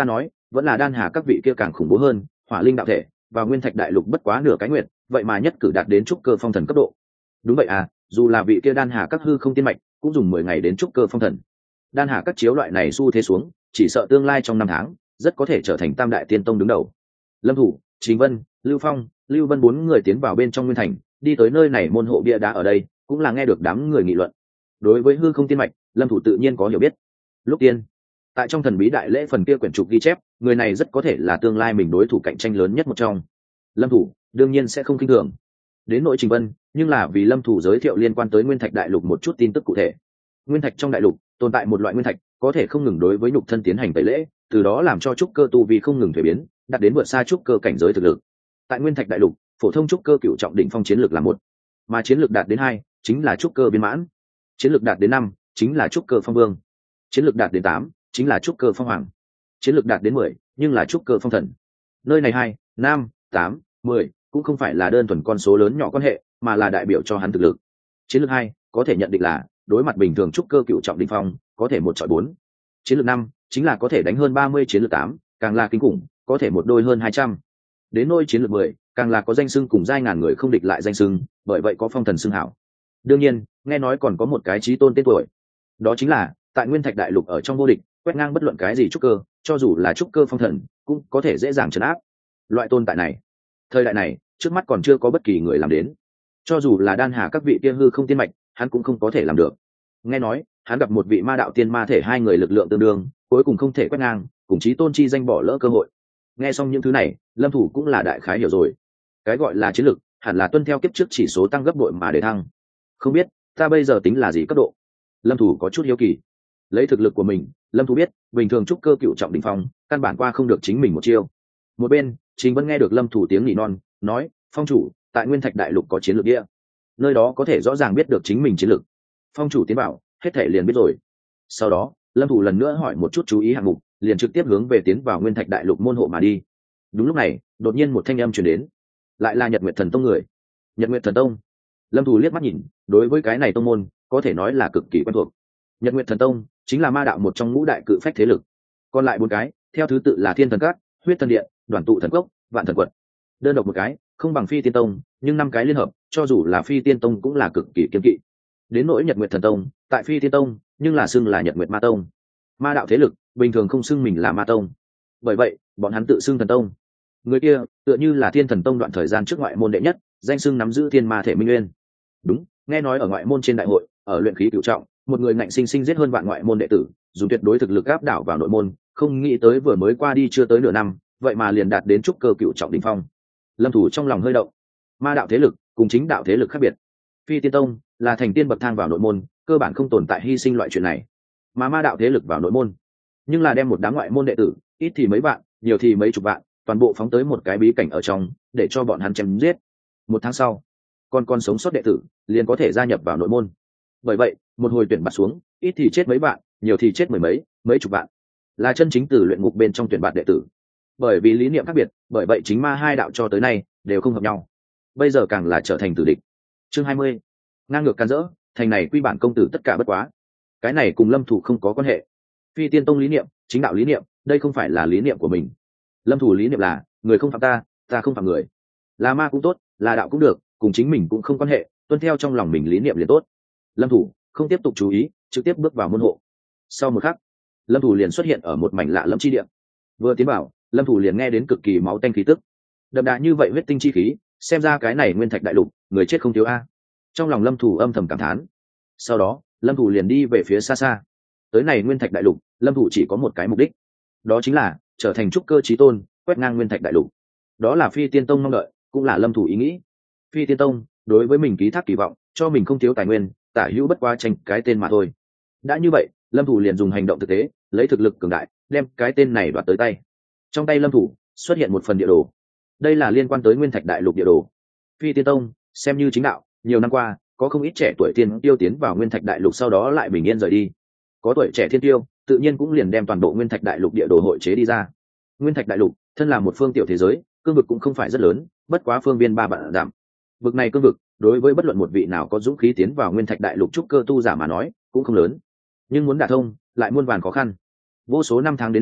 vẫn là đan hà các vị kia càng khủng bố hơn, hỏa linh đạo thể và nguyên thạch đại lục bất quá nửa cái nguyện, vậy mà nhất cử đạt đến trúc cơ phong thần cấp độ. Đúng vậy à, dù là vị kia đan hà các hư không tiên mạch cũng dùng mười ngày đến trúc cơ phong thần. Đan hà các chiếu loại này xu thế xuống, chỉ sợ tương lai trong năm tháng rất có thể trở thành tam đại tiên tông đứng đầu. Lâm Thủ, Trình Vân, Lưu Phong, Lưu Vân bốn người tiến vào bên trong nguyên thành, đi tới nơi này môn hộ bia đá ở đây cũng là nghe được đám người nghị luận. Đối với hư không tiên mạch, Lâm Thủ tự nhiên có hiểu biết. Lúc tiên, tại trong thần bí đại lễ phần kia quyển trục ghi chép, người này rất có thể là tương lai mình đối thủ cạnh tranh lớn nhất một trong. Lâm Thủ đương nhiên sẽ không kinh thường. Đến nội Trình Vân, nhưng là vì Lâm Thủ giới thiệu liên quan tới nguyên thạch đại lục một chút tin tức cụ thể. Nguyên thạch trong đại lục tồn tại một loại nguyên thạch có thể không ngừng đối với nhục thân tiến hành tẩy lễ, từ đó làm cho trúc cơ tu vi không ngừng thuế biến, đạt đến vượt xa trúc cơ cảnh giới thực lực. Tại nguyên thạch đại lục, phổ thông trúc cơ cựu trọng đỉnh phong chiến lược là một, mà chiến lược đạt đến hai chính là trúc cơ viên mãn, chiến lược đạt đến năm chính là trúc cơ phong vương, chiến lược đạt đến tám chính là trúc cơ phong hoàng, chiến lược đạt đến mười nhưng là trúc cơ phong thần. Nơi này hai, năm, tám, mười cũng không phải là đơn thuần con số lớn nhỏ quan hệ, mà là đại biểu cho hắn thực lực. Chiến lược hai có thể nhận định là đối mặt bình thường trúc cơ cựu trọng đỉnh phong có thể một chọi bốn. Chiến lược năm chính là có thể đánh hơn ba mươi, chiến lược tám càng là kinh khủng, có thể một đôi hơn hai trăm. Đến nôi chiến lược mười càng là có danh xưng cùng giai ngàn người không địch lại danh xưng, bởi vậy có phong thần xưng hảo. Đương nhiên nghe nói còn có một cái chí tôn tên tuổi, đó chính là tại nguyên thạch đại lục ở trong vô địch, quét ngang bất luận cái gì trúc cơ, cho dù là trúc cơ phong thần cũng có thể dễ dàng trấn áp. Loại tồn tại này thời đại này trước mắt còn chưa có bất kỳ người làm đến, cho dù là đan hà các vị kia hư không tiên mạch hắn cũng không có thể làm được. Nghe nói hắn gặp một vị ma đạo tiên ma thể, hai người lực lượng tương đương, cuối cùng không thể quét ngang, cùng chí tôn chi danh bỏ lỡ cơ hội. Nghe xong những thứ này, Lâm Thủ cũng là đại khái hiểu rồi. Cái gọi là chiến lực hẳn là tuân theo kiếp trước chỉ số tăng gấp bội mà để thăng. Không biết ta bây giờ tính là gì cấp độ? Lâm Thủ có chút hiếu kỳ. Lấy thực lực của mình, Lâm Thủ biết bình thường trúc cơ cựu trọng đỉnh phong căn bản qua không được chính mình một chiêu. Một bên Trình Vân nghe được Lâm Thủ tiếng nỉ non, nói: phong chủ, tại nguyên thạch đại lục có chiến lược địa, nơi đó có thể rõ ràng biết được chính mình chiến lược. Phong chủ tiến bảo, hết thể liền biết rồi. Sau đó Lâm Thủ lần nữa hỏi một chút chú ý hạng mục, liền trực tiếp hướng về tiến vào nguyên thạch đại lục môn hộ mà đi. Đúng lúc này đột nhiên một thanh âm truyền đến, lại là Nhật Nguyệt Thần Tông người. Nhật Nguyệt Thần Tông. Lâm Thủ liếc mắt nhìn, đối với cái này tông môn có thể nói là cực kỳ quen thuộc. Nhật Nguyệt Thần Tông chính là ma đạo một trong ngũ đại cự phách thế lực, còn lại bốn cái theo thứ tự là Thiên Thần Các, Huyết Thần Điện, Đoàn Tụ Thần Cốc, Vạn Thần Quật. Đơn độc một cái không bằng Phi Tiên Tông, nhưng năm cái liên hợp cho dù là Phi Tiên Tông cũng là cực kỳ kiên kỵ. Đến nỗi Nhật Nguyệt Thần Tông tại Phi Tiên Tông nhưng là xưng là Nhật Nguyệt Ma Tông. Ma đạo thế lực bình thường không xưng mình là Ma Tông, bởi vậy bọn hắn tự xưng Thần Tông. Người kia tựa như là Thiên Thần Tông đoạn thời gian trước ngoại môn đệ nhất, danh xưng nắm giữ thiên ma thể minh nguyên. Đúng, nghe nói ở ngoại môn trên đại hội, ở luyện khí cửu trọng, một người ngạnh sinh sinh giết hơn vạn ngoại môn đệ tử, dùng tuyệt đối thực lực áp đảo vào nội môn, không nghĩ tới vừa mới qua đi chưa tới nửa năm, vậy mà liền đạt đến trúc cơ cửu trọng đỉnh phong. Lâm Thủ trong lòng hơi động. Ma đạo thế lực cùng chính đạo thế lực khác biệt. Phi Tiên Tông là thành tiên bậc thang vào nội môn, cơ bản không tồn tại hy sinh loại chuyện này. Mà ma đạo thế lực vào nội môn, nhưng là đem một đám ngoại môn đệ tử, ít thì mấy vạn, nhiều thì mấy chục vạn, toàn bộ phóng tới một cái bí cảnh ở trong, để cho bọn hắn chém giết. Một tháng sau, con con sống sót đệ tử liền có thể gia nhập vào nội môn. Bởi vậy một hồi tuyển bạt xuống, ít thì chết mấy vạn, nhiều thì chết mười mấy mấy chục vạn, là chân chính từ luyện ngục bên trong tuyển bạt đệ tử. Bởi vì lý niệm khác biệt, bởi vậy chính ma hai đạo cho tới nay đều không hợp nhau, bây giờ càng là trở thành tử địch. Chương hai mươi, ngang ngược can dỡ, thành này quy bản công tử tất cả bất quá. Cái này cùng Lâm Thủ không có quan hệ. Phi Tiên Tông lý niệm, chính đạo lý niệm, đây không phải là lý niệm của mình. Lâm Thủ lý niệm là người không phạm ta, ta không phạm người. Là ma cũng tốt, là đạo cũng được, cùng chính mình cũng không quan hệ, tuân theo trong lòng mình lý niệm liền tốt. Lâm Thủ không tiếp tục chú ý, trực tiếp bước vào môn hộ. Sau một khắc, Lâm Thủ liền xuất hiện ở một mảnh lạ lẫm chi địa. Vừa tiến vào, Lâm Thủ liền nghe đến cực kỳ máu tanh khí tức, đậm đà như vậy huyết tinh chi khí, xem ra cái này nguyên thạch đại lục người chết không thiếu a. Trong lòng Lâm Thủ âm thầm cảm thán. Sau đó Lâm Thủ liền đi về phía xa xa. Tới này nguyên thạch đại lục, Lâm Thủ chỉ có một cái mục đích, đó chính là trở thành trúc cơ chí tôn, quét ngang nguyên thạch đại lục. Đó là Phi Tiên Tông mong đợi, cũng là Lâm Thủ ý nghĩ. Phi Tiên Tông đối với mình ký thác kỳ vọng, cho mình không thiếu tài nguyên, tả hữu bất quá tranh cái tên mà thôi. Đã như vậy, Lâm Thủ liền dùng hành động thực tế, lấy thực lực cường đại, đem cái tên này đoạt tới tay. Trong tay Lâm Thủ xuất hiện một phần địa đồ. Đây là liên quan tới nguyên thạch đại lục địa đồ. Phi Tiên Tông xem như chính đạo, nhiều năm qua có không ít trẻ tuổi tiên tiêu tiến vào nguyên thạch đại lục, sau đó lại bình yên rời đi. Có tuổi trẻ thiên tiêu, tự nhiên cũng liền đem toàn bộ nguyên thạch đại lục địa đồ hội chế đi ra. Nguyên thạch đại lục thân là một phương tiểu thế giới, cương vực cũng không phải rất lớn, bất quá phương viên ba vạn dặm. Vực này cương vực đối với bất luận một vị nào có dũng khí tiến vào nguyên thạch đại lục trúc cơ tu giả mà nói cũng không lớn, nhưng muốn đả thông lại muôn vàn khó khăn. Vô số năm tháng đến nay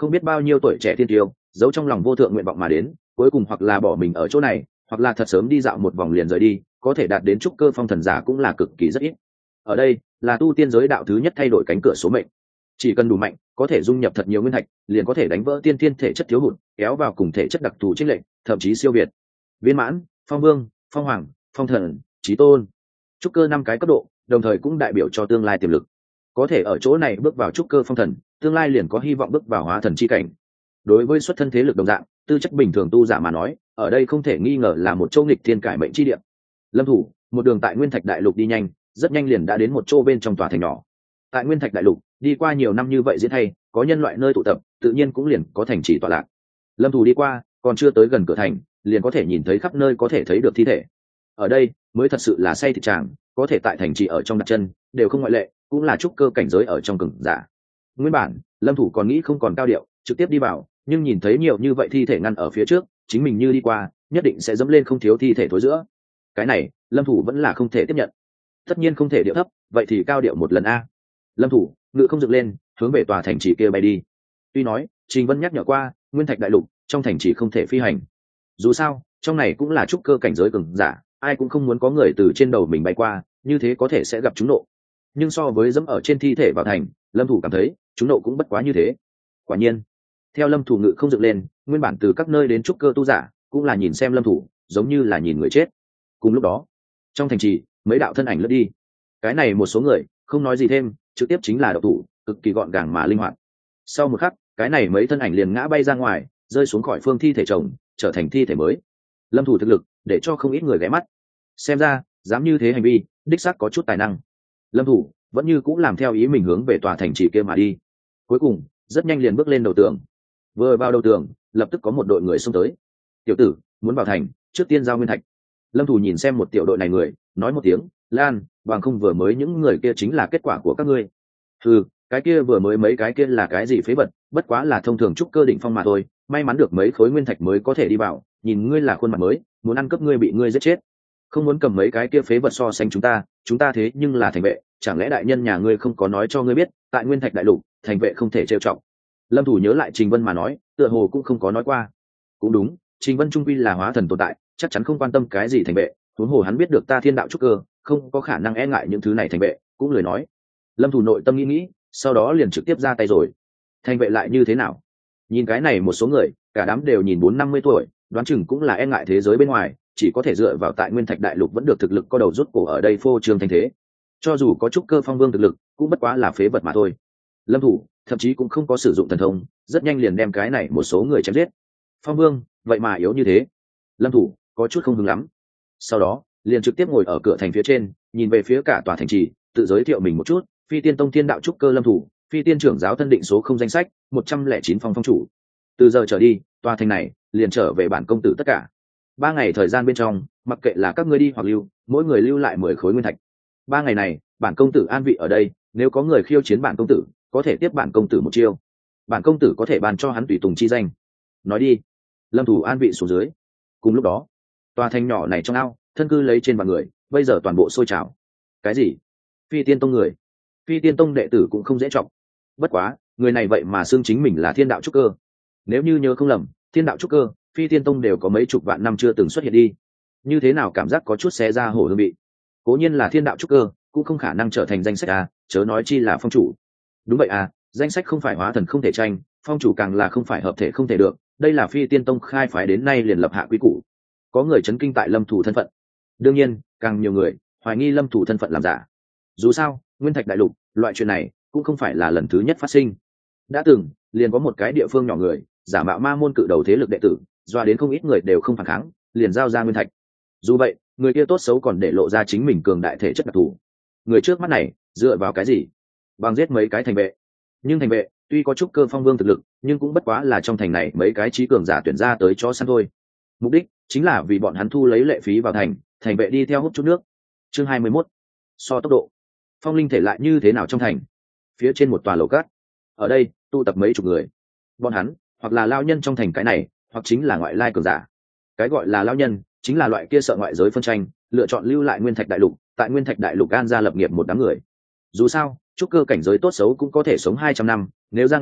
không biết bao nhiêu tuổi trẻ thiên tiêu giấu trong lòng vô thượng nguyện vọng mà đến, cuối cùng hoặc là bỏ mình ở chỗ này, hoặc là thật sớm đi dạo một vòng liền rời đi, có thể đạt đến trúc cơ phong thần giả cũng là cực kỳ rất ít. Ở đây là tu tiên giới đạo thứ nhất thay đổi cánh cửa số mệnh, chỉ cần đủ mạnh, có thể dung nhập thật nhiều nguyên thạch, liền có thể đánh vỡ tiên thiên thể chất thiếu hụt, kéo vào cùng thể chất đặc thù chênh lệch, thậm chí siêu việt. Viên mãn, phong vương, phong hoàng, phong thần, chí tôn, trúc cơ năm cái cấp độ, đồng thời cũng đại biểu cho tương lai tiềm lực. Có thể ở chỗ này bước vào trúc cơ phong thần, tương lai liền có hy vọng bước vào hóa thần chi cảnh. Đối với xuất thân thế lực đồng dạng, tư chất bình thường tu giả mà nói, ở đây không thể nghi ngờ là một châu nghịch thiên cải mệnh chi địa. Lâm Thủ, một đường tại Nguyên Thạch Đại Lục đi nhanh, rất nhanh liền đã đến một chỗ bên trong tòa thành nhỏ. Tại Nguyên Thạch Đại Lục, đi qua nhiều năm như vậy diễn hay, có nhân loại nơi tụ tập, tự nhiên cũng liền có thành trì tọa lạc. Lâm Thủ đi qua, còn chưa tới gần cửa thành, liền có thể nhìn thấy khắp nơi có thể thấy được thi thể. Ở đây, mới thật sự là say thịt chàng, có thể tại thành trì ở trong đặt chân, đều không ngoại lệ, cũng là trúc cơ cảnh giới ở trong cường giả. Nguyên bản, Lâm Thủ còn nghĩ không còn cao điệu, trực tiếp đi vào, nhưng nhìn thấy nhiều như vậy thi thể ngăn ở phía trước, chính mình như đi qua, nhất định sẽ dẫm lên không thiếu thi thể thối giữa. Cái này, Lâm Thủ vẫn là không thể tiếp nhận. Tất nhiên không thể điệu thấp, vậy thì cao điệu một lần a. Lâm Thủ ngự không dựng lên, hướng về tòa thành trì kia bay đi. Tuy nói, Trình Vân nhắc nhở qua, Nguyên Thạch Đại Lục, trong thành trì không thể phi hành. Dù sao, trong này cũng là trúc cơ cảnh giới cường giả, ai cũng không muốn có người từ trên đầu mình bay qua, như thế có thể sẽ gặp trúng nộ. Nhưng so với dẫm ở trên thi thể vào thành, Lâm Thủ cảm thấy, trúng nộ cũng bất quá như thế. Quả nhiên, theo Lâm Thủ ngự không dựng lên, nguyên bản từ các nơi đến trúc cơ tu giả, cũng là nhìn xem Lâm Thủ, giống như là nhìn người chết. Cùng lúc đó, trong thành trì, mấy đạo thân ảnh lướt đi. Cái này một số người, không nói gì thêm, trực tiếp chính là độc thủ, cực kỳ gọn gàng mà linh hoạt. Sau một khắc, cái này mấy thân ảnh liền ngã bay ra ngoài, rơi xuống khỏi phương thi thể chồng, trở thành thi thể mới. Lâm Thủ thực lực, để cho không ít người ghé mắt. Xem ra, dám như thế hành vi, đích xác có chút tài năng. Lâm Thủ vẫn như cũng làm theo ý mình hướng về tòa thành trì kia mà đi. Cuối cùng, rất nhanh liền bước lên đầu tường. Vừa vào đầu tường, lập tức có một đội người xông tới. Tiểu tử, muốn vào thành, trước tiên giao nguyên thạch. Lâm Thủ nhìn xem một tiểu đội này người, nói một tiếng, Lan, bằng không vừa mới những người kia chính là kết quả của các ngươi. Ừ, cái kia vừa mới mấy cái kia là cái gì phế vật, bất quá là thông thường trúc cơ đỉnh phong mà thôi, may mắn được mấy khối nguyên thạch mới có thể đi vào, nhìn ngươi là khuôn mặt mới, muốn ăn cướp ngươi bị ngươi giết chết. Không muốn cầm mấy cái kia phế vật so sánh chúng ta, chúng ta thế nhưng là thành vệ, chẳng lẽ đại nhân nhà ngươi không có nói cho ngươi biết, tại Nguyên Thạch Đại Lục, thành vệ không thể trêu trọng. Lâm Thủ nhớ lại Trình Vân mà nói, tựa hồ cũng không có nói qua. Cũng đúng, Trình Vân trung quy là hóa thần tồn tại, chắc chắn không quan tâm cái gì thành vệ, huống hồ hắn biết được ta thiên đạo trúc cơ, không có khả năng e ngại những thứ này thành vệ, cũng lười nói. Lâm Thủ nội tâm nghĩ nghĩ, sau đó liền trực tiếp ra tay rồi. Thành vệ lại như thế nào? Nhìn cái này một số người, cả đám đều nhìn bốn năm mươi tuổi, đoán chừng cũng là e ngại thế giới bên ngoài, chỉ có thể dựa vào tại Nguyên Thạch Đại Lục vẫn được thực lực có đầu rút cổ ở đây phô trương thành thế. Cho dù có trúc cơ phong vương thực lực, cũng bất quá là phế vật mà thôi. Lâm Thủ thậm chí cũng không có sử dụng thần thông, rất nhanh liền đem cái này một số người chém giết. Phong vương, vậy mà yếu như thế. Lâm Thủ có chút không hứng lắm. Sau đó, liền trực tiếp ngồi ở cửa thành phía trên, nhìn về phía cả tòa thành trì, tự giới thiệu mình một chút, Phi Tiên Tông Thiên Đạo trúc cơ Lâm Thủ, Phi Tiên trưởng giáo thân định số không danh sách, một trăm lẻ chín phong phong chủ. Từ giờ trở đi, tòa thành này liền trở về bản công tử tất cả. Ba ngày thời gian bên trong, mặc kệ là các ngươi đi hoặc lưu, mỗi người lưu lại mười khối nguyên thạch. Ba ngày này, bản công tử an vị ở đây, nếu có người khiêu chiến bản công tử, có thể tiếp bản công tử một chiêu. Bản công tử có thể ban cho hắn tùy tùng chi danh. Nói đi. Lâm Thủ an vị xuống dưới. Cùng lúc đó, tòa thành nhỏ này trong ao, thân cư lấy trên vạn người, bây giờ toàn bộ sôi trào. Cái gì? Phi Tiên Tông người? Phi Tiên Tông đệ tử cũng không dễ trọng. Bất quá, người này vậy mà xưng chính mình là Thiên Đạo trúc cơ. Nếu như nhớ không lầm, Thiên Đạo trúc cơ, Phi Tiên Tông đều có mấy chục vạn năm chưa từng xuất hiện đi. Như thế nào cảm giác có chút xé ra hổ hương vị. Cố nhiên là Thiên Đạo trúc cơ, cũng không khả năng trở thành danh sách à, chớ nói chi là phong chủ. Đúng vậy à, danh sách không phải hóa thần không thể tranh, phong chủ càng là không phải hợp thể không thể được. Đây là Phi Tiên Tông khai phái đến nay liền lập hạ quy củ. Có người chấn kinh tại Lâm Thủ thân phận. Đương nhiên, càng nhiều người hoài nghi Lâm Thủ thân phận làm giả. Dù sao, Nguyên Thạch Đại Lục, loại chuyện này cũng không phải là lần thứ nhất phát sinh. Đã từng, liền có một cái địa phương nhỏ người, giả mạo ma môn cự đầu thế lực đệ tử, doa đến không ít người đều không phản kháng, liền giao ra nguyên thạch. Dù vậy, người kia tốt xấu còn để lộ ra chính mình cường đại thể chất đặc thù. Người trước mắt này, dựa vào cái gì? Bằng giết mấy cái thành vệ. Nhưng thành vệ, tuy có trúc cơ phong vương thực lực, nhưng cũng bất quá là trong thành này mấy cái trí cường giả tuyển ra tới cho săn thôi. Mục đích chính là vì bọn hắn thu lấy lệ phí vào thành, thành vệ đi theo hút chút nước. Chương hai mươi mốt. So tốc độ. Phong linh thể lại như thế nào trong thành? Phía trên một tòa lầu cát. Ở đây, tụ tập mấy chục người. Bọn hắn, hoặc là lao nhân trong thành cái này, hoặc chính là ngoại lai cường giả. Cái gọi là lao nhân, chính là loại kia sợ ngoại giới phân tranh, lựa chọn lưu lại Nguyên Thạch Đại Lục, tại Nguyên Thạch Đại Lục an gia lập nghiệp một đám người. Dù sao, trúc cơ cảnh giới tốt xấu cũng có thể sống hai trăm năm, nếu ra ngoài,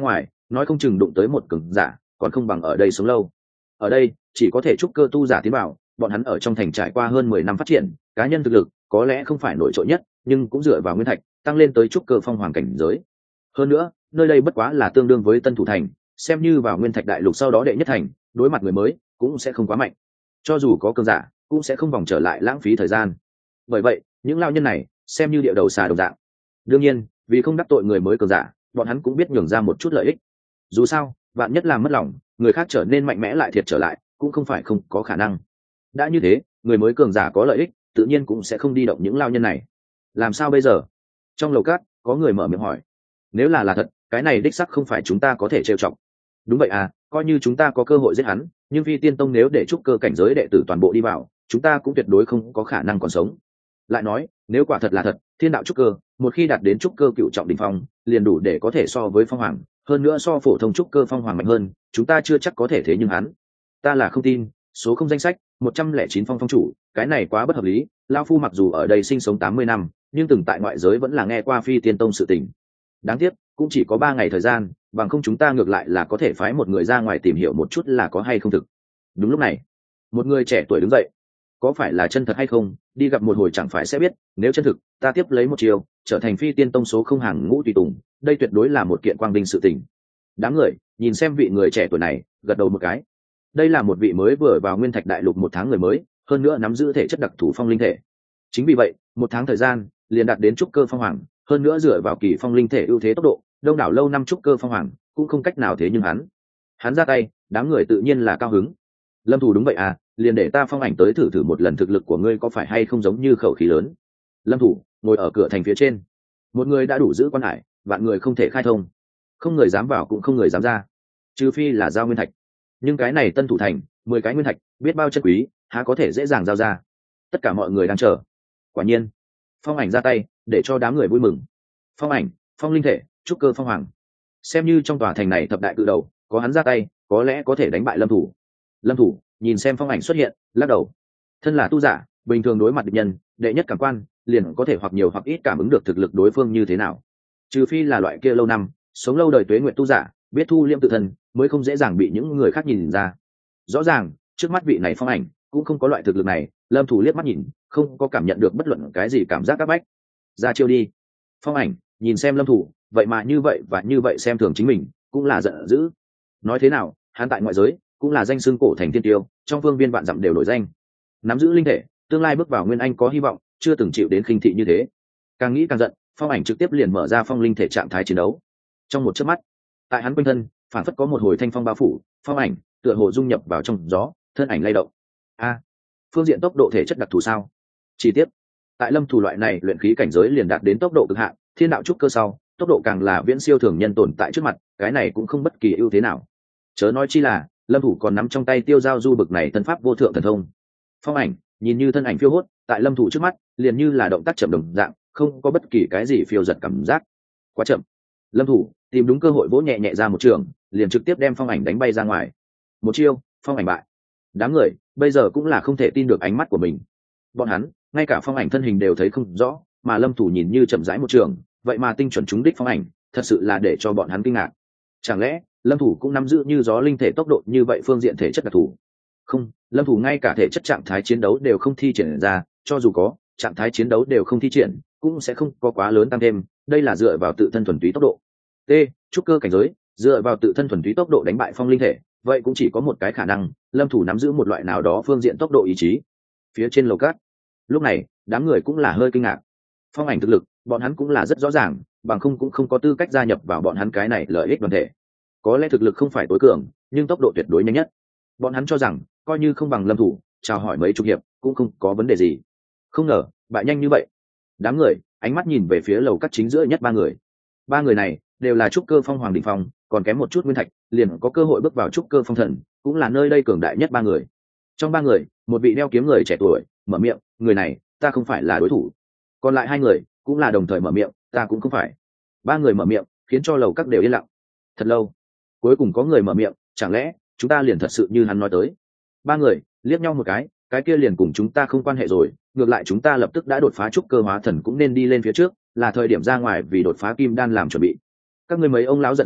nói không chừng đụng tới một cường giả còn không bằng ở đây sống lâu. Ở đây chỉ có thể trúc cơ tu giả tiến vào, bọn hắn ở trong thành trải qua hơn mười năm phát triển, cá nhân thực lực có lẽ không phải nổi trội nhất, nhưng cũng dựa vào nguyên thạch tăng lên tới trúc cơ phong hoàng cảnh giới. Hơn nữa nơi đây bất quá là tương đương với Tân Thủ Thành, xem như vào nguyên thạch đại lục sau đó đệ nhất thành, đối mặt người mới cũng sẽ không quá mạnh, cho dù có cường giả cũng sẽ không vòng trở lại lãng phí thời gian. Bởi vậy những lao nhân này xem như địa đầu xà đồng dạng. Đương nhiên vì không đắc tội người mới cường giả, bọn hắn cũng biết nhường ra một chút lợi ích. Dù sao vạn nhất làm mất lòng, người khác trở nên mạnh mẽ lại thiệt trở lại cũng không phải không có khả năng. Đã như thế, người mới cường giả có lợi ích tự nhiên cũng sẽ không đi động những lao nhân này. Làm sao bây giờ? Trong lầu cát có người mở miệng hỏi. Nếu là là thật, cái này đích sắc không phải chúng ta có thể trêu chọc. Đúng vậy à, coi như chúng ta có cơ hội giết hắn, nhưng Phi Tiên Tông nếu để trúc cơ cảnh giới đệ tử toàn bộ đi vào, chúng ta cũng tuyệt đối không có khả năng còn sống. Lại nói nếu quả thật là thật, thiên đạo trúc cơ một khi đạt đến trúc cơ cựu trọng đỉnh phong liền đủ để có thể so với phong hoàng, hơn nữa so phổ thông trúc cơ phong hoàng mạnh hơn, chúng ta chưa chắc có thể thế nhưng hắn. Ta là không tin. Số không danh sách một trăm lẻ chín phong phong chủ, cái này quá bất hợp lý. Lao phu mặc dù ở đây sinh sống tám mươi năm, nhưng từng tại ngoại giới vẫn là nghe qua Phi Tiên Tông sự tình. Đáng tiếc cũng chỉ có ba ngày thời gian, bằng không chúng ta ngược lại là có thể phái một người ra ngoài tìm hiểu một chút là có hay không thực. Đúng lúc này một người trẻ tuổi đứng dậy. Có phải là chân thật hay không, đi gặp một hồi chẳng phải sẽ biết. Nếu chân thực, ta tiếp lấy một chiều trở thành Phi Tiên Tông số không hàng ngũ tùy tùng, đây tuyệt đối là một kiện quang vinh sự tình. Đám người nhìn xem vị người trẻ tuổi này gật đầu một cái. Đây là một vị mới vừa vào nguyên thạch đại lục một tháng người mới, hơn nữa nắm giữ thể chất đặc thù phong linh thể. Chính vì vậy một tháng thời gian liền đạt đến trúc cơ phong hoàng, hơn nữa dựa vào kỳ phong linh thể ưu thế tốc độ, đông đảo lâu năm trúc cơ phong hoàng cũng không cách nào thế nhưng hắn. Hắn ra tay, đám người tự nhiên là cao hứng. Lâm Thủ đúng vậy à, liền để ta phong ảnh tới thử thử một lần thực lực của ngươi có phải hay không giống như khẩu khí lớn. Lâm Thủ ngồi ở cửa thành phía trên, một người đã đủ giữ quan hải, vạn người không thể khai thông, không người dám vào cũng không người dám ra, trừ phi là giao nguyên thạch. Nhưng cái này Tân Thủ Thành mười cái nguyên thạch biết bao chân quý, há có thể dễ dàng giao ra. Tất cả mọi người đang chờ. Quả nhiên phong ảnh ra tay để cho đám người vui mừng. Phong ảnh, phong linh thể, trúc cơ phong hoàng, xem như trong tòa thành này thập đại cự đầu, có hắn ra tay có lẽ có thể đánh bại Lâm Thủ. Lâm Thủ nhìn xem phong ảnh xuất hiện lắc đầu. Thân là tu giả, bình thường đối mặt địch nhân, đệ nhất cảm quan liền có thể hoặc nhiều hoặc ít cảm ứng được thực lực đối phương như thế nào. Trừ phi là loại kia lâu năm sống lâu đời tuế nguyện tu giả, biết thu liêm tự thân, mới không dễ dàng bị những người khác nhìn ra. Rõ ràng trước mắt vị này phong ảnh cũng không có loại thực lực này. Lâm Thủ liếc mắt nhìn, không có cảm nhận được bất luận cái gì cảm giác áp bách. Ra chiêu đi. Phong ảnh nhìn xem Lâm Thủ vậy mà như vậy và như vậy xem thường chính mình, cũng là giận dữ. Nói thế nào hắn tại ngoại giới cũng là danh xưng cổ thành tiên tiêu, trong phương viên vạn dặm đều nổi danh, nắm giữ linh thể, tương lai bước vào nguyên anh có hy vọng, chưa từng chịu đến khinh thị như thế. Càng nghĩ càng giận, phong ảnh trực tiếp liền mở ra phong linh thể trạng thái chiến đấu. Trong một chớp mắt, tại hắn quanh thân phản phất có một hồi thanh phong bao phủ, phong ảnh tựa hồ dung nhập vào trong gió, thân ảnh lay động. A, phương diện tốc độ thể chất đặc thù sao? Chi tiết, tại Lâm Thủ loại này luyện khí cảnh giới liền đạt đến tốc độ cực hạn, thiên đạo trúc cơ sau tốc độ càng là viễn siêu thường nhân tồn tại trước mặt, cái này cũng không bất kỳ ưu thế nào. Chớ nói chi là Lâm Thủ còn nắm trong tay tiêu giao du bực này thân pháp vô thượng thần thông. Phong ảnh nhìn như thân ảnh phiêu hốt, tại Lâm Thủ trước mắt liền như là động tác chậm đồng dạng, không có bất kỳ cái gì phiêu giật cảm giác. Quá chậm. Lâm Thủ tìm đúng cơ hội vỗ nhẹ nhẹ ra một trường, liền trực tiếp đem phong ảnh đánh bay ra ngoài. Một chiêu, phong ảnh bại. Đám người bây giờ cũng là không thể tin được ánh mắt của mình. Bọn hắn ngay cả phong ảnh thân hình đều thấy không rõ, mà Lâm Thủ nhìn như chậm rãi một trường, vậy mà tinh chuẩn trúng đích phong ảnh, thật sự là để cho bọn hắn kinh ngạc. Chẳng lẽ Lâm Thủ cũng nắm giữ như gió linh thể tốc độ như vậy phương diện thể chất đặc thù? Không, Lâm Thủ ngay cả thể chất trạng thái chiến đấu đều không thi triển ra, cho dù có trạng thái chiến đấu đều không thi triển, cũng sẽ không có quá lớn tăng thêm, đây là dựa vào tự thân thuần túy tốc độ. T, trúc cơ cảnh giới, dựa vào tự thân thuần túy tốc độ đánh bại phong linh thể, vậy cũng chỉ có một cái khả năng, Lâm Thủ nắm giữ một loại nào đó phương diện tốc độ ý chí. Phía trên lầu cát, lúc này đám người cũng là hơi kinh ngạc. Phong ảnh thực lực bọn hắn cũng là rất rõ ràng, bằng không cũng không có tư cách gia nhập vào bọn hắn cái này lợi ích đoàn thể. Có lẽ thực lực không phải tối cường, nhưng tốc độ tuyệt đối nhanh nhất. Bọn hắn cho rằng coi như không bằng Lâm Thủ, chào hỏi mấy chục hiệp cũng không có vấn đề gì. Không ngờ bại nhanh như vậy. Đám người ánh mắt nhìn về phía lầu cát chính giữa nhất ba người. Ba người này đều là trúc cơ phong hoàng đỉnh phong, còn kém một chút nguyên thạch liền có cơ hội bước vào trúc cơ phong thần, cũng là nơi đây cường đại nhất ba người. Trong ba người, một vị đeo kiếm người trẻ tuổi mở miệng, người này ta không phải là đối thủ. Còn lại hai người cũng là đồng thời mở miệng, ta cũng không phải. Ba người mở miệng khiến cho lầu các đều yên lặng thật lâu. Cuối cùng có người mở miệng, chẳng lẽ chúng ta liền thật sự như hắn nói tới? Ba người liếc nhau một cái, cái kia liền cùng chúng ta không quan hệ rồi, ngược lại chúng ta lập tức đã đột phá trúc cơ hóa thần cũng nên đi lên phía trước, là thời điểm ra ngoài vì đột phá kim đan làm chuẩn bị. Các ngươi mấy ông lão giận dữ,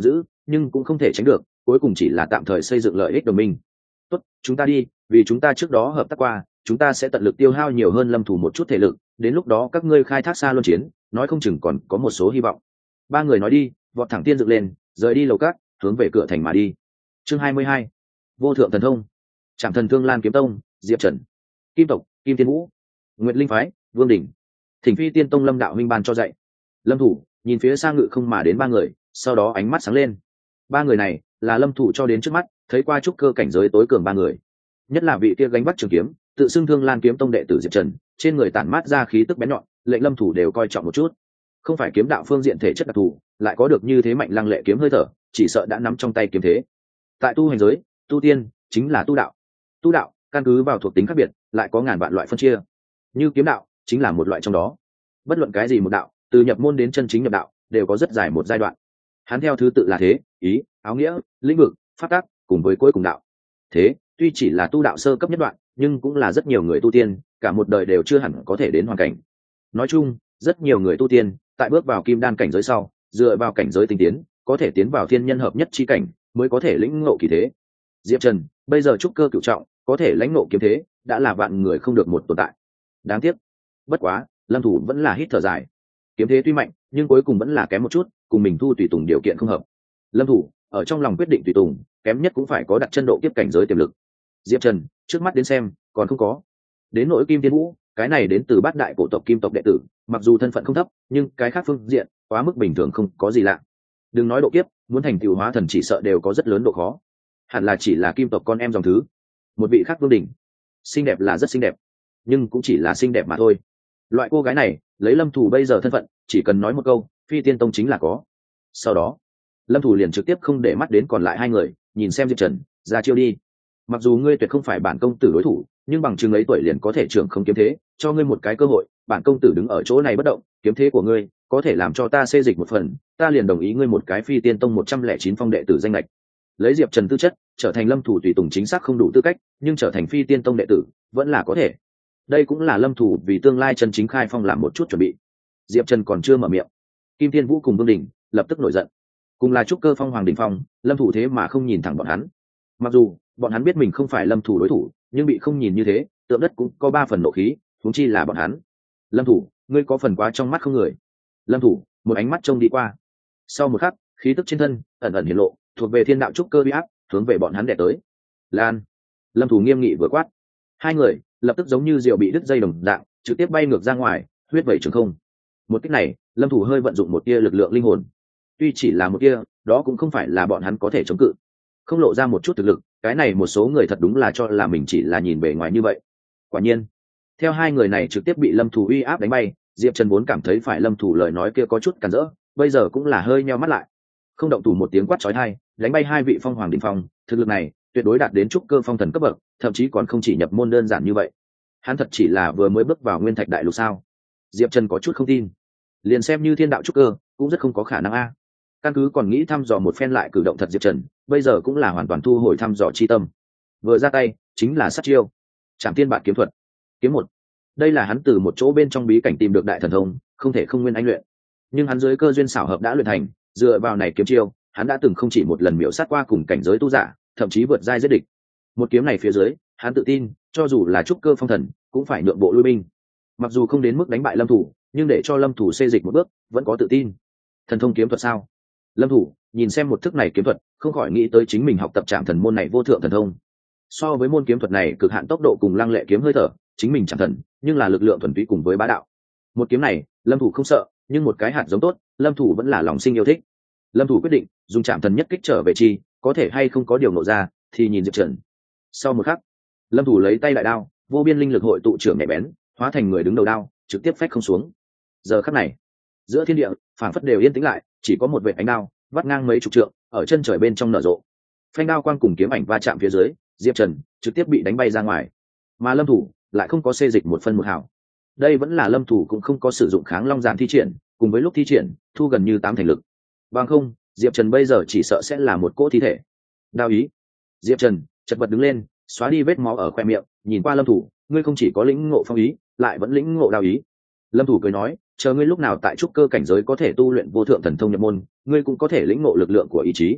nhưng cũng không thể tránh được, cuối cùng chỉ là tạm thời xây dựng lợi ích đồng minh. Tốt, chúng ta đi, vì chúng ta trước đó hợp tác qua, chúng ta sẽ tận lực tiêu hao nhiều hơn Lâm Thủ một chút thể lực, đến lúc đó các ngươi khai thác xa luân chiến, nói không chừng còn có một số hy vọng. Ba người nói đi, vọt thẳng tiên dựng lên, rời đi lầu cát, hướng về cửa thành mà đi. Chương hai mươi hai, vô thượng thần thông. Trảm Thần Thương Lan Kiếm Tông, Diệp Trần. Kim tộc, Kim Tiên Vũ. Nguyệt Linh phái, Vương Đình. Thỉnh Phi Tiên Tông Lâm đạo huynh ban cho dạy. Lâm Thủ nhìn phía xa ngự không mà đến ba người, sau đó ánh mắt sáng lên. Ba người này là Lâm Thủ cho đến trước mắt, thấy qua trúc cơ cảnh giới tối cường ba người. Nhất là vị kia gánh vác trường kiếm, tự xưng Thương Lan Kiếm Tông đệ tử Diệp Trần, trên người tản mát ra khí tức bén nhọn, lệnh Lâm Thủ đều coi trọng một chút. Không phải kiếm đạo phương diện thể chất đặc thù, lại có được như thế mạnh lăng lệ kiếm hơi thở, chỉ sợ đã nắm trong tay kiếm thế. Tại tu hành giới, tu tiên chính là tu đạo. Tu đạo căn cứ vào thuộc tính khác biệt, lại có ngàn vạn loại phân chia. Như kiếm đạo chính là một loại trong đó. Bất luận cái gì một đạo, từ nhập môn đến chân chính nhập đạo, đều có rất dài một giai đoạn. Hắn theo thứ tự là thế, ý, áo nghĩa, lĩnh vực, pháp tắc, cùng với cuối cùng đạo. Thế, tuy chỉ là tu đạo sơ cấp nhất đoạn, nhưng cũng là rất nhiều người tu tiên, cả một đời đều chưa hẳn có thể đến hoàn cảnh. Nói chung, rất nhiều người tu tiên, tại bước vào kim đan cảnh giới sau, dựa vào cảnh giới tinh tiến, có thể tiến vào thiên nhân hợp nhất chi cảnh, mới có thể lĩnh ngộ kỳ thế. Diệp Trần, bây giờ trúc cơ cửu trọng, có thể lãnh ngộ kiếm thế, đã là vạn người không được một tồn tại. Đáng tiếc, bất quá, Lâm Thủ vẫn là hít thở dài. Kiếm thế tuy mạnh, nhưng cuối cùng vẫn là kém một chút, cùng mình thu tùy tùng điều kiện không hợp. Lâm Thủ ở trong lòng quyết định tùy tùng, kém nhất cũng phải có đặt chân độ kiếp cảnh giới tiềm lực. Diệp Trần, trước mắt đến xem, còn không có. Đến nỗi Kim Tiên Vũ, cái này đến từ bát đại cổ tộc Kim tộc đệ tử, mặc dù thân phận không thấp, nhưng cái khác phương diện, quá mức bình thường không có gì lạ. Đừng nói độ kiếp, muốn thành tựu hóa thần chỉ sợ đều có rất lớn độ khó. Hẳn là chỉ là Kim tộc con em dòng thứ. Một vị khác Vương Đình, xinh đẹp là rất xinh đẹp, nhưng cũng chỉ là xinh đẹp mà thôi. Loại cô gái này, lấy Lâm Thủ bây giờ thân phận, chỉ cần nói một câu, Phi Tiên Tông chính là có. Sau đó, Lâm Thủ liền trực tiếp không để mắt đến còn lại hai người, nhìn xem Diệp Trần, ra chiêu đi. Mặc dù ngươi tuyệt không phải bản công tử đối thủ, nhưng bằng chừng ấy tuổi liền có thể trưởng không kiếm thế, cho ngươi một cái cơ hội, bản công tử đứng ở chỗ này bất động, kiếm thế của ngươi có thể làm cho ta xê dịch một phần, ta liền đồng ý ngươi một cái Phi Tiên Tông một trăm lẻ chín phong đệ tử danh lệch. Lấy Diệp Trần tư chất, trở thành Lâm Thủ tùy tùng chính xác không đủ tư cách, nhưng trở thành Phi Tiên Tông đệ tử, vẫn là có thể. Đây cũng là Lâm Thủ vì tương lai chân chính khai phong làm một chút chuẩn bị. Diệp Trần còn chưa mở miệng, Kim Tiên Vũ cùng Vương Đình lập tức nổi giận. Cùng là trúc cơ phong hoàng đỉnh phong, Lâm Thủ thế mà không nhìn thẳng bọn hắn. Mặc dù bọn hắn biết mình không phải Lâm Thủ đối thủ, nhưng bị không nhìn như thế, tượng đất cũng có ba phần nộ khí, huống chi là bọn hắn. Lâm Thủ, ngươi có phần quá trong mắt không người. Lâm Thủ một ánh mắt trông đi qua, sau một khắc, khí tức trên thân ẩn ẩn hiển lộ, thuộc về thiên đạo trúc cơ uy áp, hướng về bọn hắn đè tới. Lan. Lâm Thủ nghiêm nghị vừa quát, hai người lập tức giống như diều bị đứt dây đồng dạng, trực tiếp bay ngược ra ngoài, huyết vẩy trường không. Một cách này, Lâm Thủ hơi vận dụng một tia lực lượng linh hồn. Tuy chỉ là một tia, đó cũng không phải là bọn hắn có thể chống cự. Không lộ ra một chút thực lực, cái này một số người thật đúng là cho là mình chỉ là nhìn bề ngoài như vậy. Quả nhiên, theo hai người này trực tiếp bị Lâm Thủ uy áp đánh bay, Diệp Trần vốn cảm thấy phải Lâm Thủ lời nói kia có chút cản rỡ, bây giờ cũng là hơi nheo mắt lại. Không động thủ một tiếng quát chói tai, đánh bay hai vị phong hoàng đỉnh phong, thực lực này tuyệt đối đạt đến trúc cơ phong thần cấp bậc, thậm chí còn không chỉ nhập môn đơn giản như vậy. Hắn thật chỉ là vừa mới bước vào nguyên thạch đại lục sao? Diệp Trần có chút không tin. Liền xem như thiên đạo trúc cơ, cũng rất không có khả năng a. Căn cứ còn nghĩ thăm dò một phen lại cử động thật Diệp Trần, bây giờ cũng là hoàn toàn thu hồi thăm dò chi tâm. Vừa ra tay, chính là sát chiêu. Trảm Tiên Bạt kiếm thuật. Kiếm một. Đây là hắn từ một chỗ bên trong bí cảnh tìm được đại thần thông, không thể không nguyên anh luyện. Nhưng hắn dưới cơ duyên xảo hợp đã luyện thành, dựa vào này kiếm chiêu, hắn đã từng không chỉ một lần miểu sát qua cùng cảnh giới tu giả, thậm chí vượt giai giết địch. Một kiếm này phía dưới, hắn tự tin, cho dù là trúc cơ phong thần, cũng phải nhượng bộ lui binh. Mặc dù không đến mức đánh bại Lâm Thủ, nhưng để cho Lâm Thủ xê dịch một bước, vẫn có tự tin. Thần thông kiếm thuật sao? Lâm Thủ nhìn xem một thức này kiếm thuật, không khỏi nghĩ tới chính mình học tập Trảm Thần môn này vô thượng thần thông. So với môn kiếm thuật này cực hạn tốc độ cùng lăng lệ kiếm hơi thở, chính mình Trảm Thần, nhưng là lực lượng thuần túy cùng với bá đạo. Một kiếm này, Lâm Thủ không sợ, nhưng một cái hạt giống tốt, Lâm Thủ vẫn là lòng sinh yêu thích. Lâm Thủ quyết định dùng Trảm Thần nhất kích trở về chi, có thể hay không có điều nộ ra, thì nhìn Diệp Trần. Sau một khắc, Lâm Thủ lấy tay đại đao, vô biên linh lực hội tụ trưởng nhẹ bén, hóa thành người đứng đầu đao, trực tiếp phách không xuống. Giờ khắc này, giữa thiên địa phảng phất đều yên tĩnh lại, chỉ có một vệt ánh đao vắt ngang mấy chục trượng, ở chân trời bên trong nở rộ. Phanh đao quang cùng kiếm ảnh va chạm phía dưới, Diệp Trần trực tiếp bị đánh bay ra ngoài, mà Lâm Thủ lại không có xê dịch một phân một hào. Đây vẫn là Lâm Thủ cũng không có sử dụng Kháng Long Giản thi triển, cùng với lúc thi triển thu gần như tám thành lực. Bằng không, Diệp Trần bây giờ chỉ sợ sẽ là một cỗ thi thể. Đao ý. Diệp Trần chật vật đứng lên, xóa đi vết máu ở khoe miệng, nhìn qua Lâm Thủ, ngươi không chỉ có lĩnh ngộ phong ý, lại vẫn lĩnh ngộ đao ý. Lâm Thủ cười nói, chờ ngươi lúc nào tại trúc cơ cảnh giới có thể tu luyện vô thượng thần thông nhập môn, ngươi cũng có thể lĩnh ngộ lực lượng của ý chí.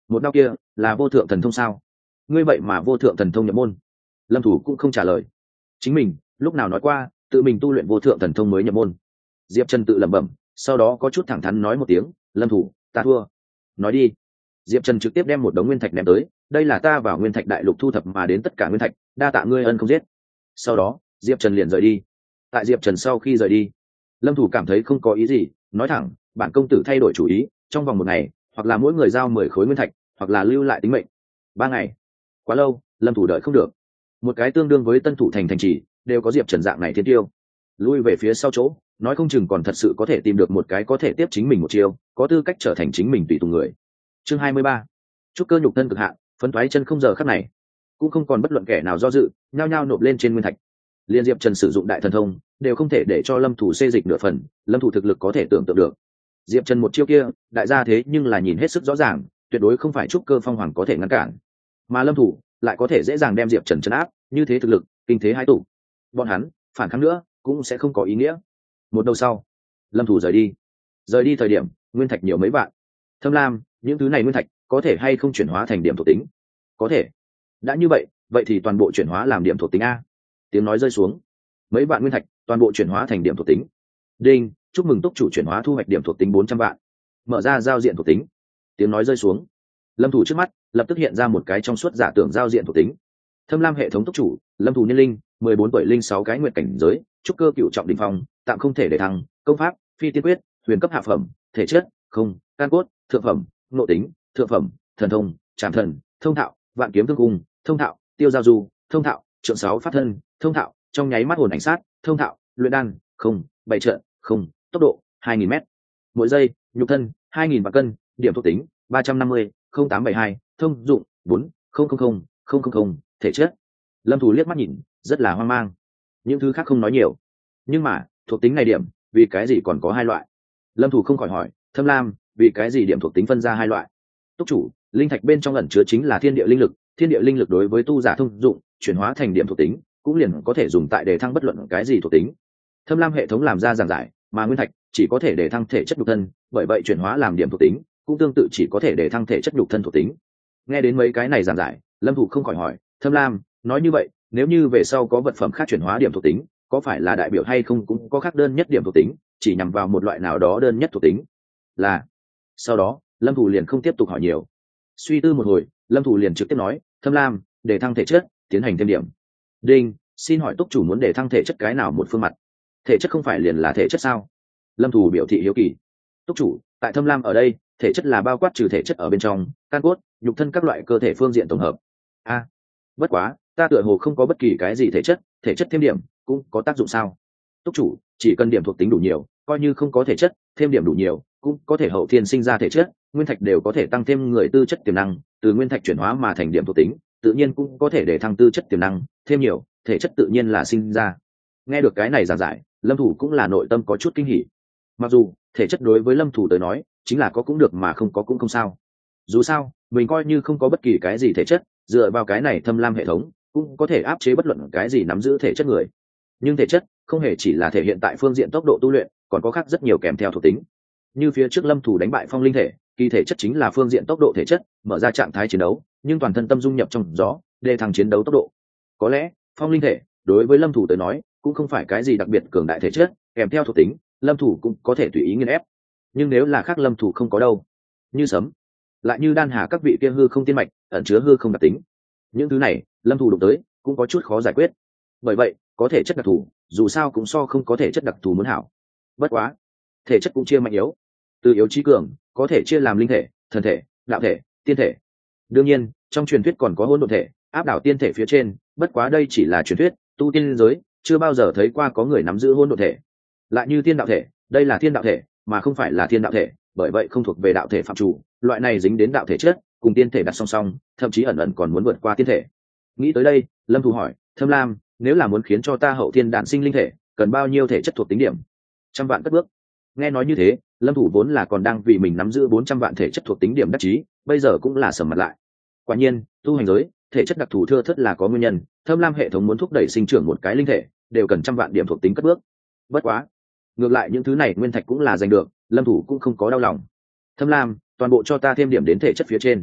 một đao kia là vô thượng thần thông sao? Ngươi vậy mà vô thượng thần thông nhập môn? Lâm thủ cũng không trả lời. Chính mình lúc nào nói qua tự mình tu luyện vô thượng thần thông mới nhập môn? Diệp Trần tự lẩm bẩm, sau đó có chút thẳng thắn nói một tiếng, Lâm thủ, ta thua. Nói đi. Diệp Trần trực tiếp đem một đống nguyên thạch ném tới, đây là ta vào nguyên thạch đại lục thu thập mà đến tất cả nguyên thạch, đa tạ ngươi ân không giết. Sau đó Diệp Trần liền rời đi. Tại Diệp Trần sau khi rời đi, Lâm thủ cảm thấy không có ý gì, nói thẳng, bản công tử thay đổi chủ ý, trong vòng một ngày hoặc là mỗi người giao mười khối nguyên thạch, hoặc là lưu lại tính mệnh. Ba ngày quá lâu, Lâm thủ đợi không được. Một cái tương đương với tân thủ thành thành trì đều có Diệp Trần dạng này thiên tiêu, lui về phía sau chỗ, nói không chừng còn thật sự có thể tìm được một cái có thể tiếp chính mình một chiêu, có tư cách trở thành chính mình tùy tùng người. Chương hai mươi ba, trúc cơ nhục thân cực hạn, phấn thoái chân không giờ khắc này cũng không còn bất luận kẻ nào do dự, nhao nhao nộp lên trên nguyên thạch. Liên Diệp Trần sử dụng đại thần thông đều không thể để cho Lâm thủ xê dịch nửa phần, Lâm thủ thực lực có thể tưởng tượng được. Diệp Trần một chiêu kia đại gia thế nhưng là nhìn hết sức rõ ràng, tuyệt đối không phải trúc cơ phong hoàng có thể ngăn cản, mà Lâm thủ lại có thể dễ dàng đem Diệp Trần trấn áp, như thế thực lực kinh thế hai tủ, bọn hắn phản kháng nữa cũng sẽ không có ý nghĩa. Một đầu sau, Lâm thủ rời đi. Rời đi thời điểm nguyên thạch nhiều mấy vạn. Thâm lam, những thứ này nguyên thạch có thể hay không chuyển hóa thành điểm thuộc tính? Có thể. Đã như vậy vậy thì toàn bộ chuyển hóa làm điểm thuộc tính a. Tiếng nói rơi xuống, mấy vạn nguyên thạch toàn bộ chuyển hóa thành điểm thuộc tính. Đinh, chúc mừng túc chủ chuyển hóa thu hoạch điểm thuộc tính bốn trăm vạn. Mở ra giao diện thuộc tính. Tiếng nói rơi xuống, Lâm thủ trước mắt lập tức hiện ra một cái trong suốt giả tưởng giao diện thuộc tính. Thâm lam hệ thống túc chủ Lâm thủ niên linh mười bốn tuổi, linh sáu cái nguyện cảnh giới, trúc cơ cựu trọng đỉnh phong, tạm không thể để thăng, công pháp phi tiên quyết, huyền cấp hạ phẩm, thể chất không, can cốt thượng phẩm, nội tính thượng phẩm, thần thông trảm thần, thông thạo vạn kiếm thương cung, thông thạo tiêu giao du, thông thạo trượng sáu pháp thân, thông thạo trong nháy mắt hồn ảnh sát, thông thạo luyện đan không, bảy trận không, tốc độ hai nghìn m mỗi giây, nhục thân hai nghìn vạn cân, điểm thuộc tính ba trăm năm mươi, không tám bảy hai, thông dụng bốn, không không không, không không không, thể chất. Lâm thủ liếc mắt nhìn rất là hoang mang, những thứ khác không nói nhiều, nhưng mà thuộc tính này điểm vì cái gì còn có hai loại? Lâm thủ không khỏi hỏi, Thâm lam, vì cái gì điểm thuộc tính phân ra hai loại? Túc chủ, linh thạch bên trong ẩn chứa chính là thiên địa linh lực, thiên địa linh lực đối với tu giả thông dụng, chuyển hóa thành điểm thuộc tính cũng liền có thể dùng tại để thăng bất luận cái gì thuộc tính. Thâm lam hệ thống làm ra giảng giải, mà nguyên thạch chỉ có thể để thăng thể chất nhục thân, bởi vậy chuyển hóa làm điểm thuộc tính cũng tương tự chỉ có thể để thăng thể chất nhục thân thuộc tính. Nghe đến mấy cái này giảng giải, Lâm thủ không khỏi hỏi, Thâm lam, nói như vậy nếu như về sau có vật phẩm khác chuyển hóa điểm thuộc tính, có phải là đại biểu hay không cũng có khác đơn nhất điểm thuộc tính, chỉ nhằm vào một loại nào đó đơn nhất thuộc tính? Là. Sau đó Lâm thủ liền không tiếp tục hỏi nhiều, suy tư một hồi, Lâm thủ liền trực tiếp nói, Thâm lam, để thăng thể chất tiến hành thêm điểm. Đinh, xin hỏi túc chủ muốn để thăng thể chất cái nào một phương mặt? Thể chất không phải liền là thể chất sao? Lâm thủ biểu thị hiếu kỳ. Túc chủ, tại Thâm lam ở đây thể chất là bao quát trừ thể chất ở bên trong, can cốt nhục thân các loại cơ thể phương diện tổng hợp. A, bất quá ta tựa hồ không có bất kỳ cái gì thể chất, thể chất thêm điểm cũng có tác dụng sao? Túc chủ, chỉ cần điểm thuộc tính đủ nhiều, coi như không có thể chất, thêm điểm đủ nhiều cũng có thể hậu thiên sinh ra thể chất, nguyên thạch đều có thể tăng thêm người tư chất tiềm năng, từ nguyên thạch chuyển hóa mà thành điểm thuộc tính tự nhiên cũng có thể để thăng tư chất tiềm năng, thêm nhiều thể chất tự nhiên là sinh ra. Nghe được cái này giảng giải, Lâm thủ cũng là nội tâm có chút kinh hỉ. Mặc dù thể chất đối với Lâm thủ tới nói chính là có cũng được mà không có cũng không sao, dù sao mình coi như không có bất kỳ cái gì thể chất, dựa vào cái này Thâm lam hệ thống cũng có thể áp chế bất luận cái gì nắm giữ thể chất người. Nhưng thể chất không hề chỉ là thể hiện tại phương diện tốc độ tu luyện, còn có khác rất nhiều kèm theo thuộc tính. Như phía trước Lâm thủ đánh bại phong linh thể, kỳ thể chất chính là phương diện tốc độ thể chất, mở ra trạng thái chiến đấu, nhưng toàn thân tâm dung nhập trong gió, để thăng chiến đấu tốc độ. Có lẽ phong linh thể đối với Lâm thủ tới nói cũng không phải cái gì đặc biệt cường đại thể chất, kèm theo thuộc tính Lâm thủ cũng có thể tùy ý nghiền ép. Nhưng nếu là khác Lâm thủ không có đâu, như sấm, lại như đan hà các vị kia hư không tiên mạch ẩn chứa hư không đặc tính, những thứ này Lâm thủ đụng tới cũng có chút khó giải quyết. Bởi vậy có thể chất đặc thù dù sao cũng so không có thể chất đặc thù muốn hảo. Bất quá thể chất cũng chia mạnh yếu, từ yếu chí cường có thể chia làm linh thể, thần thể, đạo thể, tiên thể. Đương nhiên trong truyền thuyết còn có hỗn độn thể áp đảo tiên thể phía trên, bất quá đây chỉ là truyền thuyết, tu tiên giới chưa bao giờ thấy qua có người nắm giữ hỗn độn thể. Lại như tiên đạo thể, đây là thiên đạo thể mà không phải là thiên đạo thể, bởi vậy không thuộc về đạo thể phạm chủ, loại này dính đến đạo thể chất cùng tiên thể đặt song song, thậm chí ẩn ẩn còn muốn vượt qua tiên thể. Nghĩ tới đây, Lâm thủ hỏi, Thâm lam, nếu là muốn khiến cho ta hậu thiên đản sinh linh thể cần bao nhiêu thể chất thuộc tính điểm? Trăm vạn cất bước. Nghe nói như thế, Lâm thủ vốn là còn đang vì mình nắm giữ bốn trăm vạn thể chất thuộc tính điểm đắc chí, bây giờ cũng là sầm mặt lại. Quả nhiên tu hành giới thể chất đặc thù thưa thớt là có nguyên nhân, Thâm lam hệ thống muốn thúc đẩy sinh trưởng một cái linh thể đều cần trăm vạn điểm thuộc tính cất bước. Bất quá ngược lại những thứ này nguyên thạch cũng là giành được, Lâm thủ cũng không có đau lòng. Thâm lam, toàn bộ cho ta thêm điểm đến thể chất phía trên.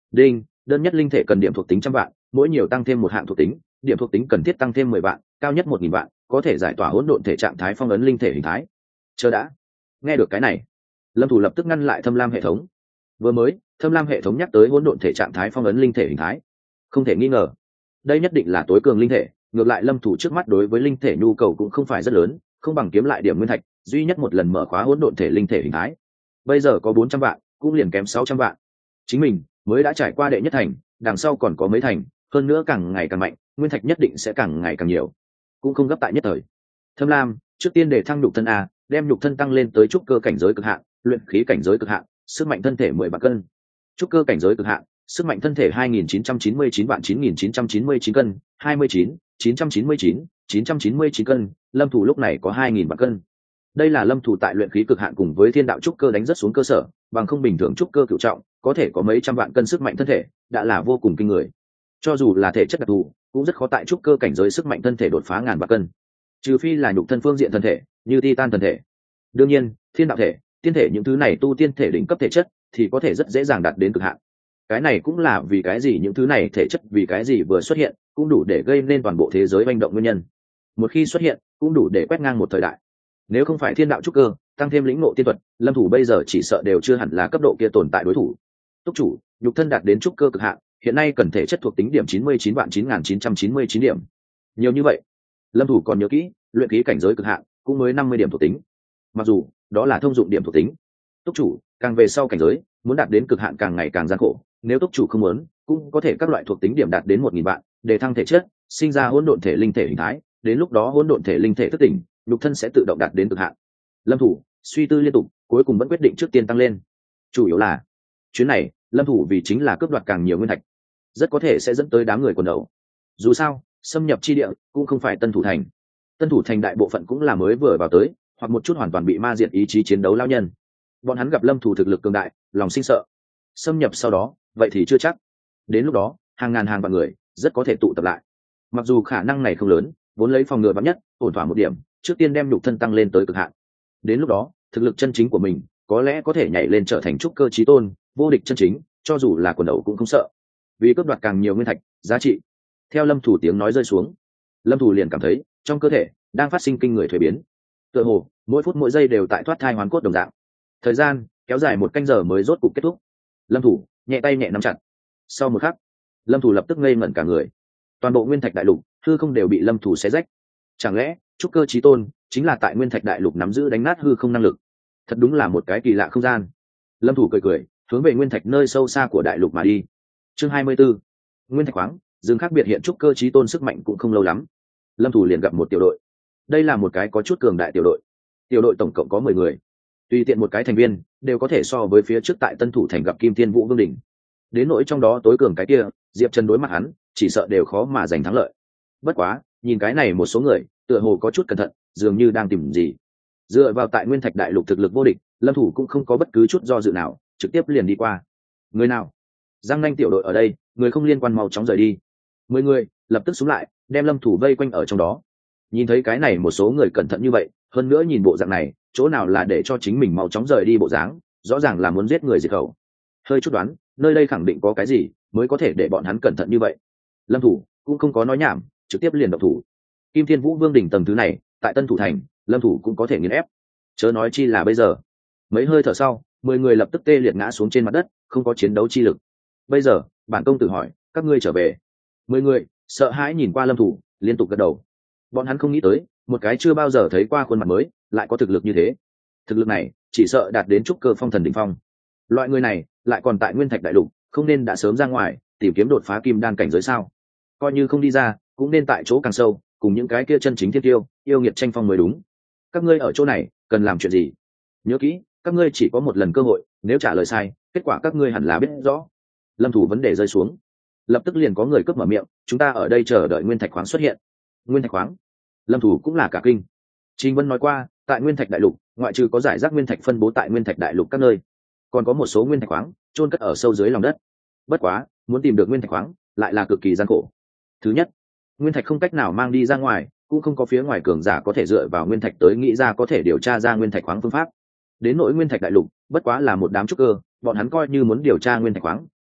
đinh, đơn nhất linh thể cần điểm thuộc tính trăm vạn, mỗi nhiều tăng thêm một hạng thuộc tính, điểm thuộc tính cần thiết tăng thêm mười vạn, cao nhất một nghìn vạn, có thể giải tỏa hỗn độn thể trạng thái phong ấn linh thể hình thái. Chờ đã. Nghe được cái này, lâm thủ lập tức ngăn lại thâm lam hệ thống. Vừa mới thâm lam hệ thống nhắc tới hỗn độn thể trạng thái phong ấn linh thể hình thái, không thể nghi ngờ đây nhất định là tối cường linh thể. Ngược lại lâm thủ trước mắt đối với linh thể nhu cầu cũng không phải rất lớn, không bằng kiếm lại điểm nguyên thạch duy nhất một lần mở khóa hỗn độn thể linh thể hình thái. Bây giờ có bốn trăm vạn cũng liền kém sáu trăm vạn. Chính mình mới đã trải qua đệ nhất thành, đằng sau còn có mấy thành, hơn nữa càng ngày càng mạnh, nguyên thạch nhất định sẽ càng ngày càng nhiều, cũng không gấp tại nhất thời. Thâm lam trước tiên để thăng nhục thân a, đem nhục thân tăng lên tới trúc cơ cảnh giới cực hạn, luyện khí cảnh giới cực hạn, sức mạnh thân thể mười vạn cân. Trúc cơ cảnh giới cực hạn, sức mạnh thân thể hai nghìn chín trăm chín mươi chín vạn chín nghìn chín trăm chín mươi chín cân, hai mươi chín, chín trăm chín mươi chín, chín trăm chín mươi chín cân, lâm thủ lúc này có hai nghìn vạn cân. Đây là lâm thủ tại luyện khí cực hạn cùng với thiên đạo trúc cơ đánh rất xuống cơ sở, bằng không bình thường trúc cơ cửu trọng, có thể có mấy trăm vạn cân sức mạnh thân thể, đã là vô cùng kinh người. Cho dù là thể chất đặc thù, cũng rất khó tại trúc cơ cảnh giới sức mạnh thân thể đột phá ngàn vạn cân. Trừ phi là nhục thân phương diện thân thể, như titan thân thể. Đương nhiên, thiên đạo thể, tiên thể những thứ này tu tiên thể đỉnh cấp thể chất thì có thể rất dễ dàng đạt đến cực hạn. Cái này cũng là vì cái gì những thứ này thể chất vì cái gì vừa xuất hiện, cũng đủ để gây nên toàn bộ thế giới manh động nguyên nhân. Một khi xuất hiện, cũng đủ để quét ngang một thời đại. Nếu không phải thiên đạo trúc cơ, tăng thêm lĩnh ngộ tiên thuật, lâm thủ bây giờ chỉ sợ đều chưa hẳn là cấp độ kia tồn tại đối thủ. Túc chủ, nhục thân đạt đến trúc cơ cực hạn, hiện nay cần thể chất thuộc tính điểm chín mươi chín vạn chín nghìn chín trăm chín mươi chín điểm. Nhiều như vậy. Lâm thủ còn nhớ kỹ, luyện khí cảnh giới cực hạn cũng mới năm mươi điểm thuộc tính. Mặc dù đó là thông dụng điểm thuộc tính. Túc chủ, càng về sau cảnh giới, muốn đạt đến cực hạn càng ngày càng gian khổ, nếu túc chủ không muốn, cũng có thể các loại thuộc tính điểm đạt đến một nghìn vạn, để thăng thể chất, sinh ra hỗn độn thể linh thể hình thái, đến lúc đó hỗn độn thể linh thể thức tỉnh, nhục thân sẽ tự động đạt đến cực hạn. Lâm thủ suy tư liên tục, cuối cùng vẫn quyết định trước tiên tăng lên. Chủ yếu là chuyến này, lâm thủ vì chính là cướp đoạt càng nhiều nguyên thạch, rất có thể sẽ dẫn tới đám người quần đầu. Dù sao, xâm nhập chi địa cũng không phải tân thủ thành, tân thủ thành đại bộ phận cũng là mới vừa vào tới, hoặc một chút hoàn toàn bị ma diệt ý chí chiến đấu lao nhân. Bọn hắn gặp lâm thủ thực lực cường đại, lòng sinh sợ. Xâm nhập sau đó, vậy thì chưa chắc. Đến lúc đó, hàng ngàn hàng vạn người rất có thể tụ tập lại. Mặc dù khả năng này không lớn, vốn lấy phòng ngừa vắn nhất, ổn thỏa một điểm, trước tiên đem nhục thân tăng lên tới cực hạn. Đến lúc đó, thực lực chân chính của mình có lẽ có thể nhảy lên trở thành trúc cơ chí tôn, vô địch chân chính, cho dù là quần đầu cũng không sợ. Vì cướp đoạt càng nhiều nguyên thạch, giá trị. Theo lâm thủ tiếng nói rơi xuống, lâm thủ liền cảm thấy trong cơ thể đang phát sinh kinh người thuế biến. Tựa hồ mỗi phút mỗi giây đều tại thoát thai hoán cốt đồng dạng. Thời gian kéo dài một canh giờ mới rốt cục kết thúc. Lâm thủ nhẹ tay nhẹ nắm chặt. Sau một khắc, lâm thủ lập tức ngây ngẩn cả người. Toàn bộ nguyên thạch đại lục hư không đều bị lâm thủ xé rách. Chẳng lẽ trúc cơ chí tôn chính là tại nguyên thạch đại lục nắm giữ đánh nát hư không năng lực? Thật đúng là một cái kỳ lạ không gian. Lâm thủ cười cười, hướng về nguyên thạch nơi sâu xa của đại lục mà đi. Chương hai mươi 24. Nguyên thạch khoáng, dương khác biệt hiện trúc cơ chí tôn sức mạnh cũng không lâu lắm. Lâm thủ liền gặp một tiểu đội. Đây là một cái có chút cường đại tiểu đội. Tiểu đội tổng cộng có mười người. Tùy tiện một cái thành viên đều có thể so với phía trước tại tân thủ thành gặp kim thiên vũ vương đỉnh. Đến nỗi trong đó tối cường cái kia, Diệp Trần đối mặt hắn, chỉ sợ đều khó mà giành thắng lợi. Bất quá, nhìn cái này một số người, tựa hồ có chút cẩn thận, dường như đang tìm gì. Dựa vào tại nguyên thạch đại lục thực lực vô địch, lâm thủ cũng không có bất cứ chút do dự nào, trực tiếp liền đi qua. Người nào? Giang Nanh tiểu đội ở đây, người không liên quan mau chóng rời đi. Mười người lập tức xuống lại, đem lâm thủ vây quanh ở trong đó. Nhìn thấy cái này một số người cẩn thận như vậy, hơn nữa nhìn bộ dạng này, chỗ nào là để cho chính mình mau chóng rời đi bộ dáng, rõ ràng là muốn giết người diệt khẩu. Hơi chút đoán, nơi đây khẳng định có cái gì mới có thể để bọn hắn cẩn thận như vậy. Lâm thủ cũng không có nói nhảm, trực tiếp liền động thủ. Kim Thiên Vũ Vương đỉnh tầng thứ này, tại Tân Thủ thành, lâm thủ cũng có thể nghiền ép. Chớ nói chi là bây giờ. Mấy hơi thở sau, mười người lập tức tê liệt ngã xuống trên mặt đất, không có chiến đấu chi lực. Bây giờ, bản công tử hỏi, các ngươi trở về. Mười người sợ hãi nhìn qua lâm thủ, liên tục gật đầu. Bọn hắn không nghĩ tới, một cái chưa bao giờ thấy qua khuôn mặt mới, lại có thực lực như thế. Thực lực này, chỉ sợ đạt đến trúc cơ phong thần đỉnh phong. Loại người này, lại còn tại nguyên thạch đại lục, không nên đã sớm ra ngoài tìm kiếm đột phá kim đan cảnh giới sao? Coi như không đi ra, cũng nên tại chỗ càng sâu, cùng những cái kia chân chính thiên tiêu, yêu nghiệt tranh phong mới đúng. Các ngươi ở chỗ này, cần làm chuyện gì? Nhớ kỹ, các ngươi chỉ có một lần cơ hội, nếu trả lời sai, kết quả các ngươi hẳn là biết rõ. Lâm thủ vấn đề rơi xuống, lập tức liền có người cướp mở miệng, chúng ta ở đây chờ đợi nguyên thạch khoáng xuất hiện. Nguyên thạch khoáng? Lâm thủ cũng là cả kinh. Trình Vân nói qua, tại nguyên thạch đại lục, ngoại trừ có giải rác nguyên thạch phân bố tại nguyên thạch đại lục các nơi, còn có một số nguyên thạch khoáng chôn cất ở sâu dưới lòng đất. Bất quá, muốn tìm được nguyên thạch khoáng lại là cực kỳ gian khổ. Thứ nhất, nguyên thạch không cách nào mang đi ra ngoài, cũng không có phía ngoài cường giả có thể dựa vào nguyên thạch tới nghĩ ra có thể điều tra ra nguyên thạch khoáng phương pháp. Đến nỗi nguyên thạch đại lục, bất quá là một đám trúc cơ, bọn hắn coi như muốn điều tra nguyên thạch khoáng,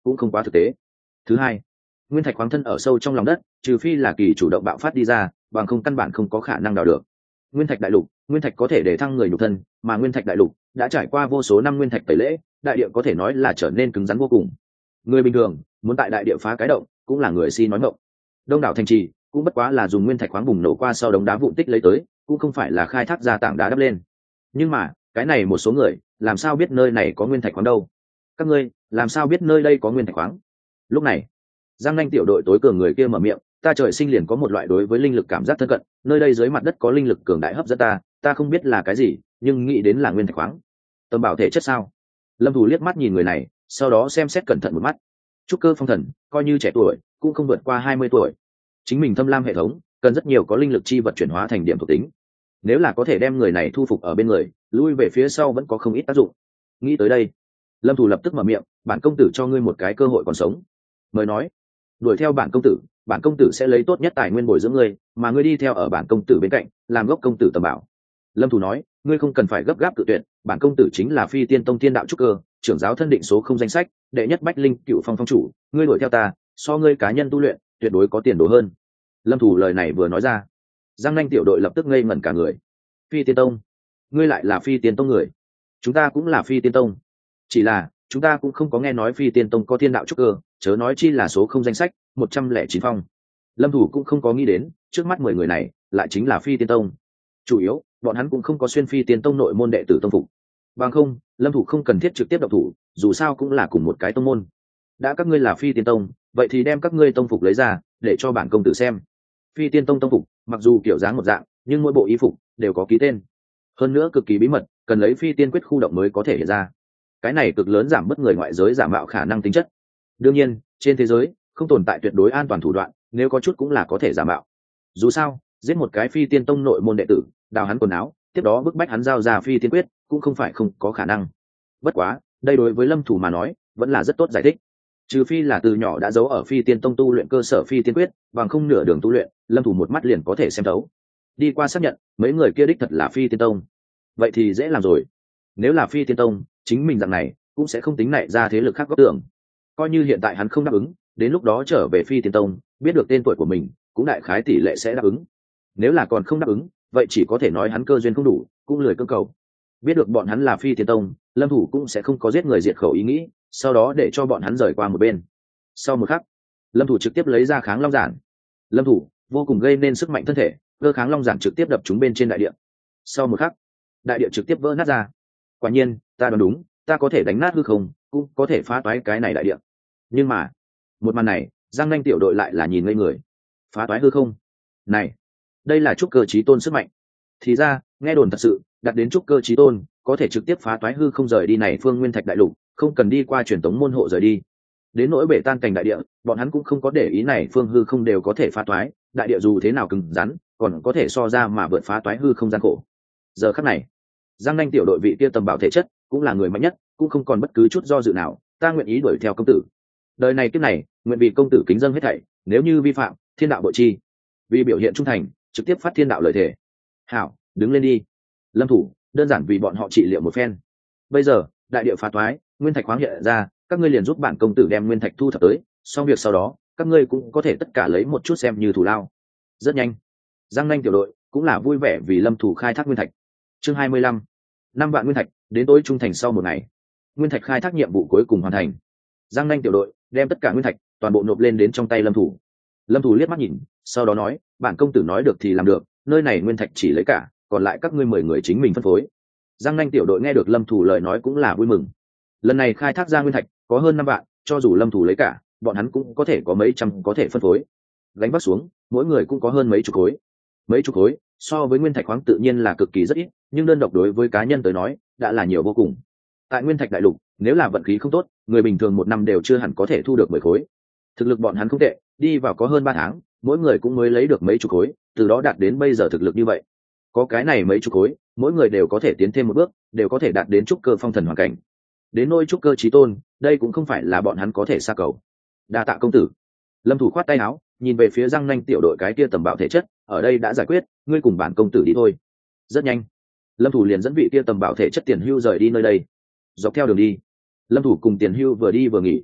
cũng không quá thực tế. Thứ hai, nguyên thạch khoáng thân ở sâu trong lòng đất, trừ phi là kỳ chủ động bạo phát đi ra, bằng không căn bản không có khả năng đào được. Nguyên thạch đại lục, nguyên thạch có thể để thăng người nhục thân, mà nguyên thạch đại lục đã trải qua vô số năm nguyên thạch tẩy lễ, đại địa có thể nói là trở nên cứng rắn vô cùng. Người bình thường muốn tại đại địa phá cái động cũng là người si nói ngọng. Đông đảo thành trì cũng bất quá là dùng nguyên thạch khoáng bùng nổ qua sau đống đá vụn tích lấy tới, cũng không phải là khai thác ra tảng đá đắp lên. Nhưng mà cái này một số người làm sao biết nơi này có nguyên thạch khoáng đâu? Các ngươi làm sao biết nơi đây có nguyên thạch khoáng? Lúc này Giang Nanh tiểu đội tối cường người kia mở miệng, ta trời sinh liền có một loại đối với linh lực cảm giác thân cận, nơi đây dưới mặt đất có linh lực cường đại hấp dẫn ta, ta không biết là cái gì, nhưng nghĩ đến là nguyên thạch khoáng. Tâm bảo thể chất sao? Lâm Thủ liếc mắt nhìn người này, sau đó xem xét cẩn thận một mắt. Trúc cơ phong thần, coi như trẻ tuổi, cũng không vượt qua hai mươi tuổi. Chính mình thâm lam hệ thống, cần rất nhiều có linh lực chi vật chuyển hóa thành điểm thuộc tính. Nếu là có thể đem người này thu phục ở bên người, lui về phía sau vẫn có không ít tác dụng. Nghĩ tới đây, Lâm Thủ lập tức mở miệng, bản công tử cho ngươi một cái cơ hội còn sống. Mời nói, đuổi theo bản công tử, bản công tử sẽ lấy tốt nhất tài nguyên bồi dưỡng ngươi, mà ngươi đi theo ở bản công tử bên cạnh, làm gốc công tử tầm bảo. Lâm Thủ nói, ngươi không cần phải gấp gáp tự tuyển, bản công tử chính là Phi Tiên Tông Thiên Đạo trúc cơ, trưởng giáo thân định số không danh sách, đệ nhất bách linh cựu phong phong chủ, ngươi đuổi theo ta, so ngươi cá nhân tu luyện, tuyệt đối có tiền đồ hơn. Lâm Thủ lời này vừa nói ra, Giang Nanh tiểu đội lập tức ngây ngẩn cả người. Phi Tiên Tông, ngươi lại là Phi Tiên Tông người? Chúng ta cũng là Phi Tiên Tông, chỉ là chúng ta cũng không có nghe nói Phi Tiên Tông có Thiên Đạo trúc cơ, chớ nói chi là số không danh sách, một trăm lẻ chín phong. Lâm Thủ cũng không có nghĩ đến, trước mắt mười người này lại chính là Phi Tiên Tông. Chủ yếu, bọn hắn cũng không có xuyên Phi Tiên Tông nội môn đệ tử tông phục. Bằng không, Lâm Thủ không cần thiết trực tiếp độc thủ, dù sao cũng là cùng một cái tông môn. Đã các ngươi là Phi Tiên Tông, vậy thì đem các ngươi tông phục lấy ra, để cho bản công tử xem. Phi Tiên Tông tông phục, mặc dù kiểu dáng một dạng, nhưng mỗi bộ y phục đều có ký tên. Hơn nữa cực kỳ bí mật, cần lấy Phi Tiên quyết khu động mới có thể hiện ra. Cái này cực lớn giảm bớt người ngoại giới giả mạo khả năng tính chất. Đương nhiên, trên thế giới không tồn tại tuyệt đối an toàn thủ đoạn, nếu có chút cũng là có thể giả mạo. Dù sao, giết một cái Phi Tiên Tông nội môn đệ tử, đào hắn quần áo, tiếp đó bức bách hắn giao ra Phi Tiên quyết, cũng không phải không có khả năng. Bất quá, đây đối với Lâm Thủ mà nói, vẫn là rất tốt giải thích. Trừ phi là từ nhỏ đã giấu ở Phi Tiên Tông tu luyện cơ sở Phi Tiên quyết, bằng không nửa đường tu luyện, Lâm Thủ một mắt liền có thể xem thấu. Đi qua xác nhận, mấy người kia đích thật là Phi Tiên Tông. Vậy thì dễ làm rồi. Nếu là Phi Tiên Tông, chính mình dạng này cũng sẽ không tính nảy ra thế lực khác góp tưởng. Coi như hiện tại hắn không đáp ứng, đến lúc đó trở về Phi Tiên Tông, biết được tên tuổi của mình, cũng đại khái tỷ lệ sẽ đáp ứng. Nếu là còn không đáp ứng, vậy chỉ có thể nói hắn cơ duyên không đủ, cũng lười cơ cầu. Biết được bọn hắn là Phi Tiên Tông, Lâm Thủ cũng sẽ không có giết người diệt khẩu ý nghĩ, sau đó để cho bọn hắn rời qua một bên. Sau một khắc, Lâm Thủ trực tiếp lấy ra Kháng Long Giản. Lâm Thủ vô cùng gây nên sức mạnh thân thể, cơ Kháng Long Giản trực tiếp đập chúng bên trên đại địa. Sau một khắc, đại địa trực tiếp vỡ nát ra. Quả nhiên, ta đoán đúng, ta có thể đánh nát hư không, cũng có thể phá toái cái này đại địa. Nhưng mà, một màn này, Giang Nanh tiểu đội lại là nhìn ngây người. Phá toái hư không? Này, đây là trúc cơ chí tôn sức mạnh. Thì ra, nghe đồn thật sự, đạt đến trúc cơ chí tôn, có thể trực tiếp phá toái hư không rời đi này phương nguyên thạch đại lục, không cần đi qua truyền tống môn hộ rời đi. Đến nỗi bể tan cảnh đại địa, bọn hắn cũng không có để ý này phương hư không đều có thể phá toái, đại địa dù thế nào cứng rắn, còn có thể so ra mà vượt phá toái hư không gian khổ. Giờ khắc này, Giang Nanh tiểu đội vị kia tầm bảo thể chất, cũng là người mạnh nhất, cũng không còn bất cứ chút do dự nào, ta nguyện ý đuổi theo công tử. Đời này kiếp này, nguyện vì công tử kính dâng hết thảy, nếu như vi phạm, thiên đạo bội chi. Vì biểu hiện trung thành, trực tiếp phát thiên đạo lời thề. Hảo, đứng lên đi. Lâm Thủ, đơn giản vì bọn họ trị liệu một phen. Bây giờ, đại địa phá toái, nguyên thạch khoáng hiện ra, các ngươi liền giúp bản công tử đem nguyên thạch thu thập tới, xong việc sau đó, các ngươi cũng có thể tất cả lấy một chút xem như thù lao. Rất nhanh, Giang Nanh tiểu đội cũng là vui vẻ vì Lâm Thủ khai thác nguyên thạch. Chương hai mươi lăm, năm vạn nguyên thạch, đến tối trung thành sau một ngày. Nguyên thạch khai thác nhiệm vụ cuối cùng hoàn thành. Giang Nanh tiểu đội đem tất cả nguyên thạch toàn bộ nộp lên đến trong tay Lâm Thủ. Lâm Thủ liếc mắt nhìn, sau đó nói, bản công tử nói được thì làm được, nơi này nguyên thạch chỉ lấy cả, còn lại các ngươi mười người chính mình phân phối. Giang Nanh tiểu đội nghe được Lâm Thủ lời nói cũng là vui mừng. Lần này khai thác ra nguyên thạch có hơn năm vạn, cho dù Lâm Thủ lấy cả, bọn hắn cũng có thể có mấy trăm có thể phân phối. Gánh vác xuống, mỗi người cũng có hơn mấy chục khối. Mấy chục khối, so với nguyên thạch khoáng tự nhiên là cực kỳ rất ít, nhưng đơn độc đối với cá nhân tới nói, đã là nhiều vô cùng. Tại nguyên thạch đại lục, nếu là vận khí không tốt, người bình thường một năm đều chưa hẳn có thể thu được mười khối. Thực lực bọn hắn không tệ, đi vào có hơn ba tháng, mỗi người cũng mới lấy được mấy chục khối, từ đó đạt đến bây giờ thực lực như vậy. Có cái này mấy chục khối, mỗi người đều có thể tiến thêm một bước, đều có thể đạt đến trúc cơ phong thần hoàn cảnh. Đến nôi trúc cơ chí tôn, đây cũng không phải là bọn hắn có thể xa cầu. Đa tạ công tử. Lâm Thủ khoát tay áo, nhìn về phía Giang Nanh tiểu đội cái kia tầm bảo thể chất, ở đây đã giải quyết, ngươi cùng bản công tử đi thôi. Rất nhanh, Lâm Thủ liền dẫn vị kia tầm bảo thể chất Tiền Hưu rời đi nơi đây. Dọc theo đường đi, Lâm Thủ cùng Tiền Hưu vừa đi vừa nghỉ.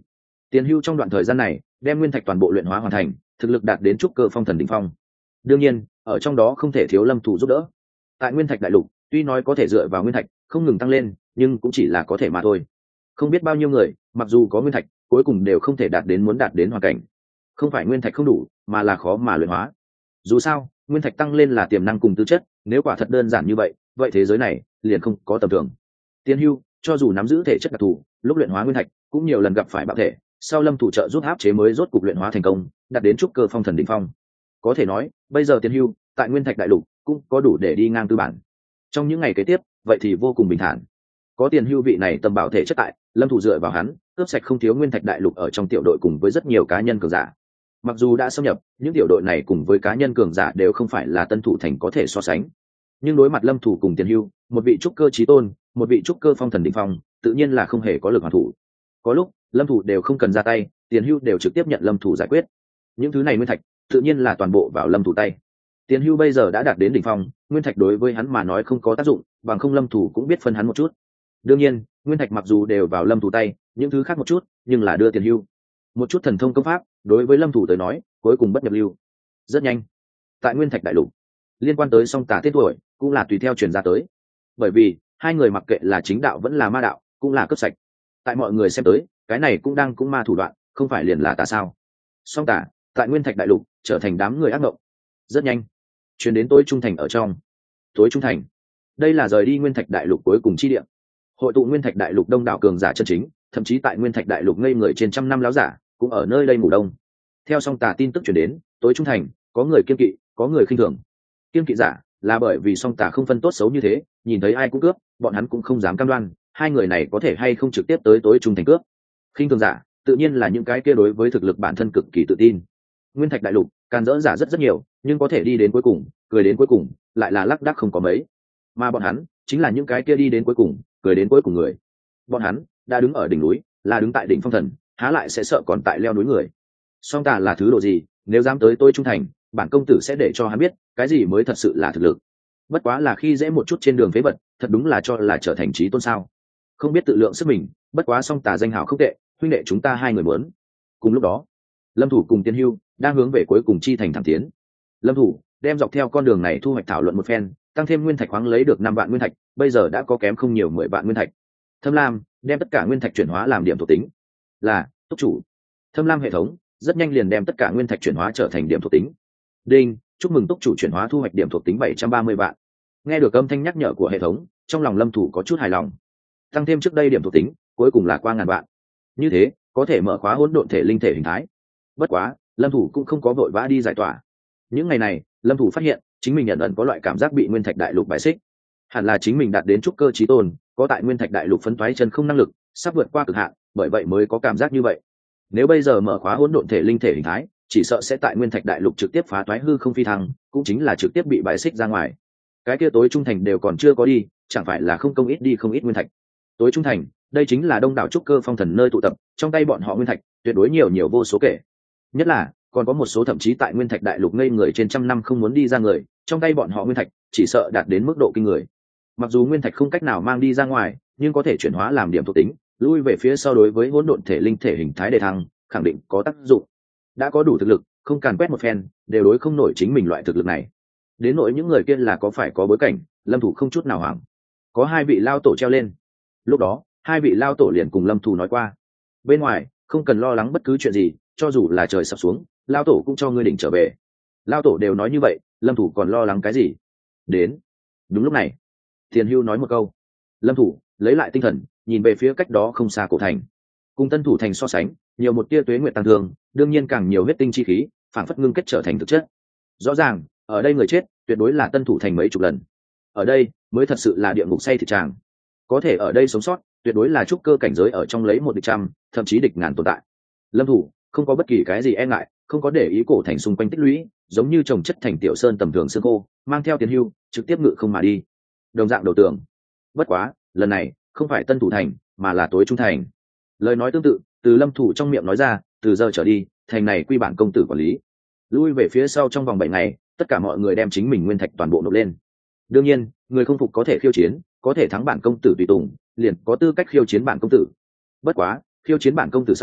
Tiền Hưu trong đoạn thời gian này đem nguyên thạch toàn bộ luyện hóa hoàn thành, thực lực đạt đến trúc cơ phong thần đỉnh phong. Đương nhiên ở trong đó không thể thiếu lâm thủ giúp đỡ. Tại nguyên thạch đại lục tuy nói có thể dựa vào nguyên thạch không ngừng tăng lên, nhưng cũng chỉ là có thể mà thôi. Không biết bao nhiêu người mặc dù có nguyên thạch cuối cùng đều không thể đạt đến muốn đạt đến hoàn cảnh. Không phải nguyên thạch không đủ mà là khó mà luyện hóa. Dù sao nguyên thạch tăng lên là tiềm năng cùng tư chất, nếu quả thật đơn giản như vậy vậy thế giới này liền không có tầm thường. Tiền Hưu cho dù nắm giữ thể chất đặc thù, lúc luyện hóa nguyên thạch cũng nhiều lần gặp phải bạo thể, sau lâm thủ trợ giúp áp chế mới rốt cục luyện hóa thành công, đạt đến trúc cơ phong thần đỉnh phong. Có thể nói bây giờ Tiền Hưu tại nguyên thạch đại lục cũng có đủ để đi ngang tư bản. Trong những ngày kế tiếp vậy thì vô cùng bình thản. Có Tiền Hưu vị này tầm bảo thể chất tại, lâm thủ dựa vào hắn cướp sạch không thiếu nguyên thạch đại lục ở trong tiểu đội cùng với rất nhiều cá nhân cường giả. Mặc dù đã xâm nhập, những tiểu đội này cùng với cá nhân cường giả đều không phải là tân thủ thành có thể so sánh, nhưng đối mặt lâm thủ cùng Tiền Hưu, một vị trúc cơ chí tôn, một vị trúc cơ phong thần đỉnh phong, tự nhiên là không hề có lực hoàn thủ. Có lúc lâm thủ đều không cần ra tay, Tiền Hưu đều trực tiếp nhận lâm thủ giải quyết. Những thứ này nguyên thạch tự nhiên là toàn bộ vào lâm thủ tay. Tiền Hưu bây giờ đã đạt đến đỉnh phong, nguyên thạch đối với hắn mà nói không có tác dụng, bằng không lâm thủ cũng biết phân hắn một chút. Đương nhiên nguyên thạch mặc dù đều vào lâm thủ tay, những thứ khác một chút nhưng là đưa Tiền Hưu một chút thần thông công pháp, đối với lâm thủ tới nói cuối cùng bất nhập lưu. Rất nhanh tại nguyên thạch đại lục, liên quan tới song tà tên tuổi cũng là tùy theo truyền ra tới, bởi vì hai người mặc kệ là chính đạo vẫn là ma đạo cũng là cướp sạch. Tại mọi người xem tới cái này cũng đang cũng ma thủ đoạn, không phải liền là tà sao. Song tà tại nguyên thạch đại lục trở thành đám người ác mộng. Rất nhanh truyền đến tối trung thành ở trong. Tối trung thành, đây là rời đi nguyên thạch đại lục cuối cùng chi địa, hội tụ nguyên thạch đại lục đông đảo cường giả chân chính, thậm chí tại nguyên thạch đại lục ngây người trên trăm năm láo giả cũng ở nơi đây ngủ đông. Theo song tà tin tức truyền đến, tối trung thành có người kiên kỵ có người khinh thường. Kiên kỵ giả là bởi vì song tà không phân tốt xấu như thế, nhìn thấy ai cũng cướp, bọn hắn cũng không dám cam đoan hai người này có thể hay không trực tiếp tới tối trung thành cướp. Khinh thường giả tự nhiên là những cái kia đối với thực lực bản thân cực kỳ tự tin. Nguyên thạch đại lục càn dỡ giả rất rất nhiều, nhưng có thể đi đến cuối cùng cười đến cuối cùng lại là lác đác không có mấy, mà bọn hắn chính là những cái kia đi đến cuối cùng cười đến cuối cùng người. Bọn hắn đã đứng ở đỉnh núi, là đứng tại đỉnh phong thần, há lại sẽ sợ còn tại leo núi người. Song tà là thứ độ gì, nếu dám tới tôi trung thành, bản công tử sẽ để cho hắn biết cái gì mới thật sự là thực lực. Bất quá là khi dễ một chút trên đường phế vật, thật đúng là cho là trở thành trí tôn sao. Không biết tự lượng sức mình, bất quá song tà danh hào không tệ, huynh đệ chúng ta hai người muốn. Cùng lúc đó lâm thủ cùng Tiền Hưu đang hướng về cuối cùng chi thành thẳng tiến. Lâm thủ đem dọc theo con đường này thu hoạch thảo luận một phen, tăng thêm nguyên thạch khoáng lấy được năm vạn nguyên thạch, bây giờ đã có kém không nhiều mười vạn nguyên thạch. Thâm Lam đem tất cả nguyên thạch chuyển hóa làm điểm thuộc tính. Là túc chủ. Thâm Lam hệ thống rất nhanh liền đem tất cả nguyên thạch chuyển hóa trở thành điểm thuộc tính. Đinh, chúc mừng túc chủ chuyển hóa thu hoạch điểm thuộc tính bảy trăm ba mươi vạn. Nghe được âm thanh nhắc nhở của hệ thống, trong lòng lâm thủ có chút hài lòng. Tăng thêm trước đây điểm thuộc tính cuối cùng là qua ngàn vạn, như thế có thể mở khóa hỗn độn thể linh thể hình thái. Bất quá lâm thủ cũng không có vội vã đi giải tỏa. Những ngày này lâm thủ phát hiện chính mình nhận ẩn có loại cảm giác bị nguyên thạch đại lục bài xích, hẳn là chính mình đạt đến trúc cơ chí tôn, có tại nguyên thạch đại lục phấn toái chân không năng lực sắp vượt qua cực hạn, bởi vậy mới có cảm giác như vậy. Nếu bây giờ mở khóa hỗn độn thể linh thể hình thái, chỉ sợ sẽ tại nguyên thạch đại lục trực tiếp phá toái hư không phi thăng, cũng chính là trực tiếp bị bài xích ra ngoài. Cái kia tối trung thành đều còn chưa có đi, chẳng phải là không công ít đi không ít nguyên thạch. Tối trung thành đây chính là đông đảo trúc cơ phong thần nơi tụ tập, trong tay bọn họ nguyên thạch tuyệt đối nhiều nhiều vô số kể. Nhất là còn có một số thậm chí tại nguyên thạch đại lục ngây người trên trăm năm không muốn đi ra người, trong tay bọn họ nguyên thạch chỉ sợ đạt đến mức độ kinh người. Mặc dù nguyên thạch không cách nào mang đi ra ngoài, nhưng có thể chuyển hóa làm điểm thuộc tính, lui về phía sau đối với hỗn độn thể linh thể hình thái đề thăng khẳng định có tác dụng. Đã có đủ thực lực, không càn quét một phen đều đối không nổi chính mình loại thực lực này. Đến nỗi những người kia là có phải có bối cảnh, lâm thủ không chút nào hoảng. Có hai vị lao tổ treo lên. Lúc đó hai vị lao tổ liền cùng lâm thủ nói qua, bên ngoài không cần lo lắng bất cứ chuyện gì, cho dù là trời sập xuống lao tổ cũng cho ngươi đỉnh trở về. Lao tổ đều nói như vậy, lâm thủ còn lo lắng cái gì. Đến đúng lúc này Tiền Hưu nói một câu. Lâm thủ lấy lại tinh thần, nhìn về phía cách đó không xa cổ thành. Cùng tân thủ thành so sánh, nhiều một tia tuế nguyệt tăng thương, đương nhiên càng nhiều huyết tinh chi khí phản phất ngưng kết trở thành thực chất. Rõ ràng ở đây người chết tuyệt đối là tân thủ thành mấy chục lần. Ở đây mới thật sự là địa ngục say thịt tràng. Có thể ở đây sống sót tuyệt đối là trúc cơ cảnh giới ở trong lấy một địch trăm, thậm chí địch ngàn tồn tại. Lâm thủ không có bất kỳ cái gì e ngại, không có để ý cổ thành xung quanh tích lũy, giống như trồng chất thành tiểu sơn tầm thường xương khô, mang theo Tiền Hưu trực tiếp ngự không mà đi. Đồng dạng đầu tường. Bất quá lần này không phải tân thủ thành mà là tối trung thành. Lời nói tương tự từ lâm thủ trong miệng nói ra, từ giờ trở đi thành này quy bản công tử quản lý. Lui về phía sau trong vòng bảy ngày, tất cả mọi người đem chính mình nguyên thạch toàn bộ nộp lên. Đương nhiên người không phục có thể khiêu chiến, có thể thắng bản công tử tùy tùng liền có tư cách khiêu chiến bản công tử. Bất quá khiêu chiến bản công tử sau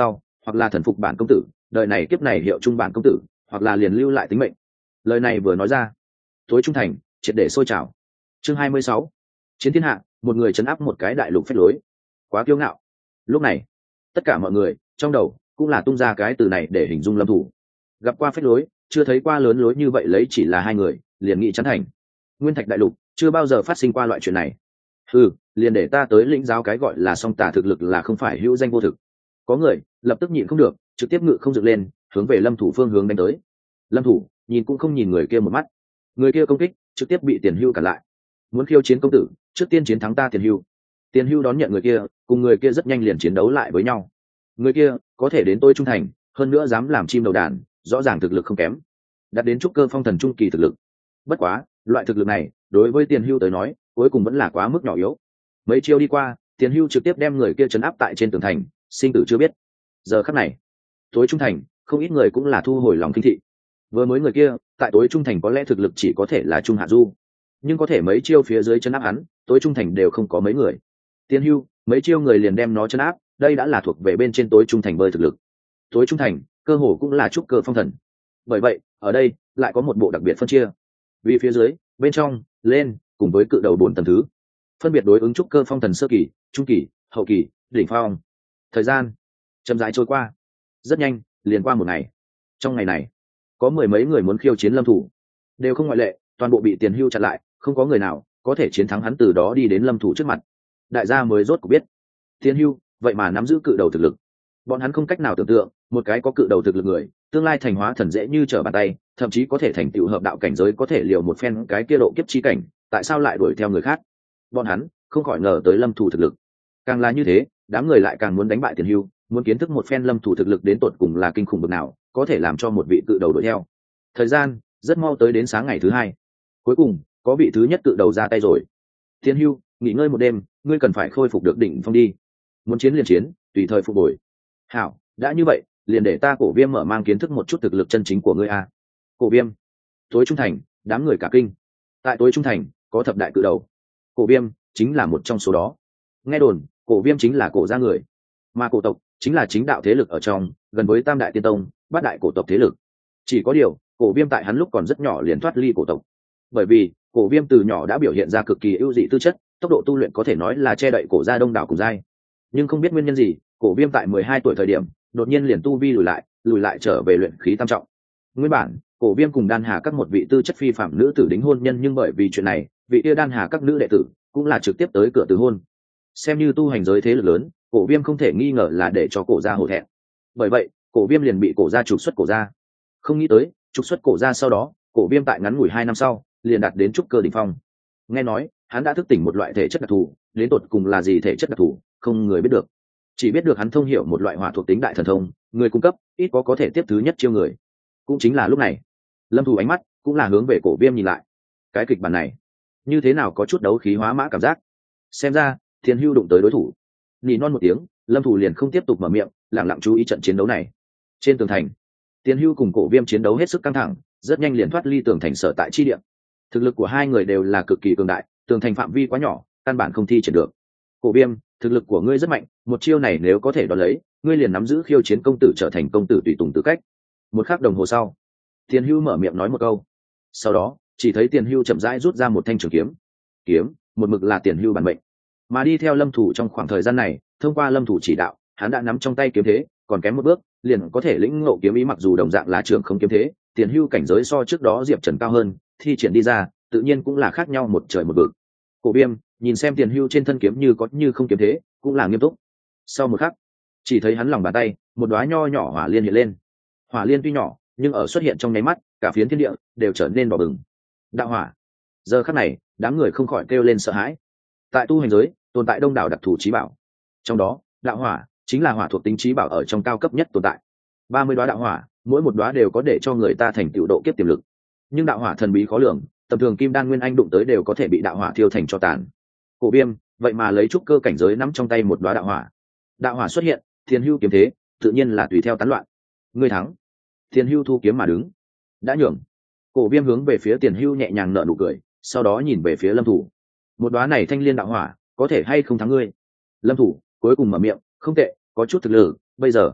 hoặc là thần phục bản công tử, đời này kiếp này hiệu trung bản công tử, hoặc là liền lưu lại tính mệnh. Lời này vừa nói ra, tối trung thành triệt để sôi trào. Chương hai mươi sáu, chiến thiên hạ, một người chấn áp một cái đại lục phách lối, quá kiêu ngạo. Lúc này tất cả mọi người trong đầu cũng là tung ra cái từ này để hình dung Lâm Thủ. Gặp qua phách lối, chưa thấy qua lớn lối như vậy, lấy chỉ là hai người liền nghị chấn thành nguyên thạch đại lục, chưa bao giờ phát sinh qua loại chuyện này. Ừ, liền để ta tới lĩnh giáo cái gọi là song tả thực lực là không phải hữu danh vô thực. Có người lập tức nhịn không được, trực tiếp ngự không dựng lên, hướng về Lâm Thủ phương hướng đánh tới. Lâm Thủ nhìn cũng không nhìn người kia một mắt, người kia công kích trực tiếp bị Tiền Hưu cản lại. Muốn khiêu chiến công tử, trước tiên chiến thắng ta. Tiền Hưu Tiền Hưu đón nhận người kia, cùng người kia rất nhanh liền chiến đấu lại với nhau. Người kia có thể đến tôi trung thành, hơn nữa dám làm chim đầu đàn, rõ ràng thực lực không kém, đạt đến trúc cơ phong thần trung kỳ thực lực. Bất quá loại thực lực này đối với Tiền Hưu tới nói cuối cùng vẫn là quá mức nhỏ yếu. Mấy chiêu đi qua, Tiền Hưu trực tiếp đem người kia trấn áp tại trên tường thành, sinh tử chưa biết. Giờ khắc này tối trung thành không ít người cũng là thu hồi lòng kinh thị. Vừa mới người kia tại tối trung thành có lẽ thực lực chỉ có thể là trung hạ du, nhưng có thể mấy chiêu phía dưới trấn áp hắn, tối trung thành đều không có mấy người. Tiền Hưu mấy chiêu người liền đem nó trấn áp, đây đã là thuộc về bên trên tối trung thành bơi thực lực. Tối trung thành cơ hồ cũng là trúc cơ phong thần. Bởi vậy ở đây lại có một bộ đặc biệt phân chia, vì phía dưới, bên trong, lên cùng với cự đầu bốn tầng thứ phân biệt đối ứng trúc cơ phong thần sơ kỳ, trung kỳ, hậu kỳ, đỉnh phong. Thời gian chậm rãi trôi qua, rất nhanh liền qua một ngày. Trong ngày này có mười mấy người muốn khiêu chiến Lâm Thủ, đều không ngoại lệ, toàn bộ bị Tiền Hưu chặn lại, không có người nào có thể chiến thắng hắn, từ đó đi đến Lâm Thủ trước mặt. Đại gia mới rốt cuộc biết Tiền Hưu vậy mà nắm giữ cự đầu thực lực. Bọn hắn không cách nào tưởng tượng, một cái có cự đầu thực lực người tương lai thành hóa thần dễ như trở bàn tay, thậm chí có thể thành tựu hợp đạo cảnh giới, có thể liều một phen cái kia độ kiếp chi cảnh, tại sao lại đuổi theo người khác? Bọn hắn không khỏi ngờ tới Lâm Thủ thực lực. Càng là như thế, đám người lại càng muốn đánh bại Tiền Hưu, muốn kiến thức một phen Lâm Thủ thực lực đến tột cùng là kinh khủng bậc nào, có thể làm cho một vị cự đầu đuổi theo. Thời gian rất mau tới đến sáng ngày thứ hai, cuối cùng có vị thứ nhất cự đầu ra tay rồi. Tiền Hưu, nghỉ ngơi một đêm, ngươi cần phải khôi phục được đỉnh phong đi, muốn chiến liền chiến, tùy thời phục hồi. Hảo, đã như vậy, liền để ta Cổ Viêm mở mang kiến thức một chút thực lực chân chính của ngươi a. Cổ Viêm. Tối trung thành đám người cả kinh. Tại tối trung thành có thập đại cự đầu, Cổ Viêm chính là một trong số đó. Nghe đồn Cổ Viêm chính là cổ gia người, mà cổ tộc chính là chính đạo thế lực ở trong, gần với tam đại tiên tông, bát đại cổ tộc thế lực. Chỉ có điều Cổ Viêm tại hắn lúc còn rất nhỏ liền thoát ly cổ tộc, bởi vì Cổ Viêm từ nhỏ đã biểu hiện ra cực kỳ ưu dị tư chất, tốc độ tu luyện có thể nói là che đậy cổ gia đông đảo cùng giai. Nhưng không biết nguyên nhân gì, Cổ Viêm tại mười hai tuổi thời điểm đột nhiên liền tu vi lùi lại, lùi lại trở về luyện khí tam trọng. Nguyên bản Cổ Viêm cùng Đan Hà các một vị tư chất phi phạm nữ tử đính hôn nhân, nhưng bởi vì chuyện này, vị kia Đan Hà các nữ đệ tử cũng là trực tiếp tới cửa từ hôn. Xem như tu hành giới thế lực lớn, Cổ Viêm không thể nghi ngờ là để cho cổ gia hổ thẹn. Bởi vậy Cổ Viêm liền bị cổ gia trục xuất cổ gia. Không nghĩ tới trục xuất cổ gia sau đó, Cổ Viêm tại ngắn ngủi hai năm sau liền đạt đến trúc cơ đỉnh phong. Nghe nói hắn đã thức tỉnh một loại thể chất đặc thù, đến tột cùng là gì thể chất đặc thù không người biết được, chỉ biết được hắn thông hiểu một loại hỏa thuộc tính đại thần thông, người cung cấp ít có có thể tiếp thứ nhất chiêu người. Cũng chính là lúc này, Lâm Thủ ánh mắt cũng là hướng về Cổ Viêm nhìn lại. Cái kịch bản này như thế nào có chút đấu khí hóa mã cảm giác. Xem ra Tiền Hưu đụng tới đối thủ. Nỉ non một tiếng, Lâm Thủ liền không tiếp tục mở miệng, lặng lặng chú ý trận chiến đấu này. Trên tường thành, Tiền Hưu cùng Cổ Viêm chiến đấu hết sức căng thẳng, rất nhanh liền thoát ly tường thành sở tại chi địa. Thực lực của hai người đều là cực kỳ cường đại, tường thành phạm vi quá nhỏ, căn bản không thi triển được. Cổ Viêm, thực lực của ngươi rất mạnh, một chiêu này nếu có thể đón lấy, ngươi liền nắm giữ khiêu chiến công tử, trở thành công tử tùy tùng tư cách. Một khắc đồng hồ sau, Tiền Hưu mở miệng nói một câu. Sau đó chỉ thấy Tiền Hưu chậm rãi rút ra một thanh trường kiếm. Kiếm một mực là Tiền Hưu bản mệnh, mà đi theo Lâm Thủ trong khoảng thời gian này, thông qua Lâm Thủ chỉ đạo, hắn đã nắm trong tay kiếm thế, còn kém một bước liền có thể lĩnh ngộ kiếm ý. Mặc dù đồng dạng là trường không kiếm thế, Tiền Hưu cảnh giới so trước đó Diệp Trần cao hơn, thi triển đi ra tự nhiên cũng là khác nhau một trời một vực. Cổ Viêm nhìn xem Tiền Hưu trên thân kiếm như có như không kiếm thế, cũng là nghiêm túc. Sau một khắc, chỉ thấy hắn lòng bàn tay một đóa nho nhỏ hỏa liên hiện lên. Hỏa liên tuy nhỏ, nhưng ở xuất hiện trong nháy mắt, cả phiến thiên địa đều trở nên đỏ bừng. Đạo hỏa. Giờ khắc này, đám người không khỏi kêu lên sợ hãi. Tại tu hành giới tồn tại đông đảo đặc thù chí bảo, trong đó đạo hỏa chính là hỏa thuộc tính chí bảo ở trong cao cấp nhất tồn tại. Ba mươi đóa đạo hỏa, mỗi một đóa đều có để cho người ta thành tựu độ kiếp tiềm lực. Nhưng đạo hỏa thần bí khó lường, tầm thường kim đan nguyên anh đụng tới đều có thể bị đạo hỏa thiêu thành tro tàn. Cổ Viêm vậy mà lấy trúc cơ cảnh giới nắm trong tay một đóa đạo hỏa. Đạo hỏa xuất hiện, Tiền Hưu kiếm thế tự nhiên là tùy theo tán loạn. Ngươi thắng. Tiền Hưu thu kiếm mà đứng. Đã nhường. Cổ Viêm hướng về phía Tiền Hưu nhẹ nhàng nở nụ cười, sau đó nhìn về phía Lâm Thủ. Một đóa này thanh liên đạo hỏa, có thể hay không thắng ngươi? Lâm Thủ cuối cùng mở miệng, không tệ, có chút thực lực, bây giờ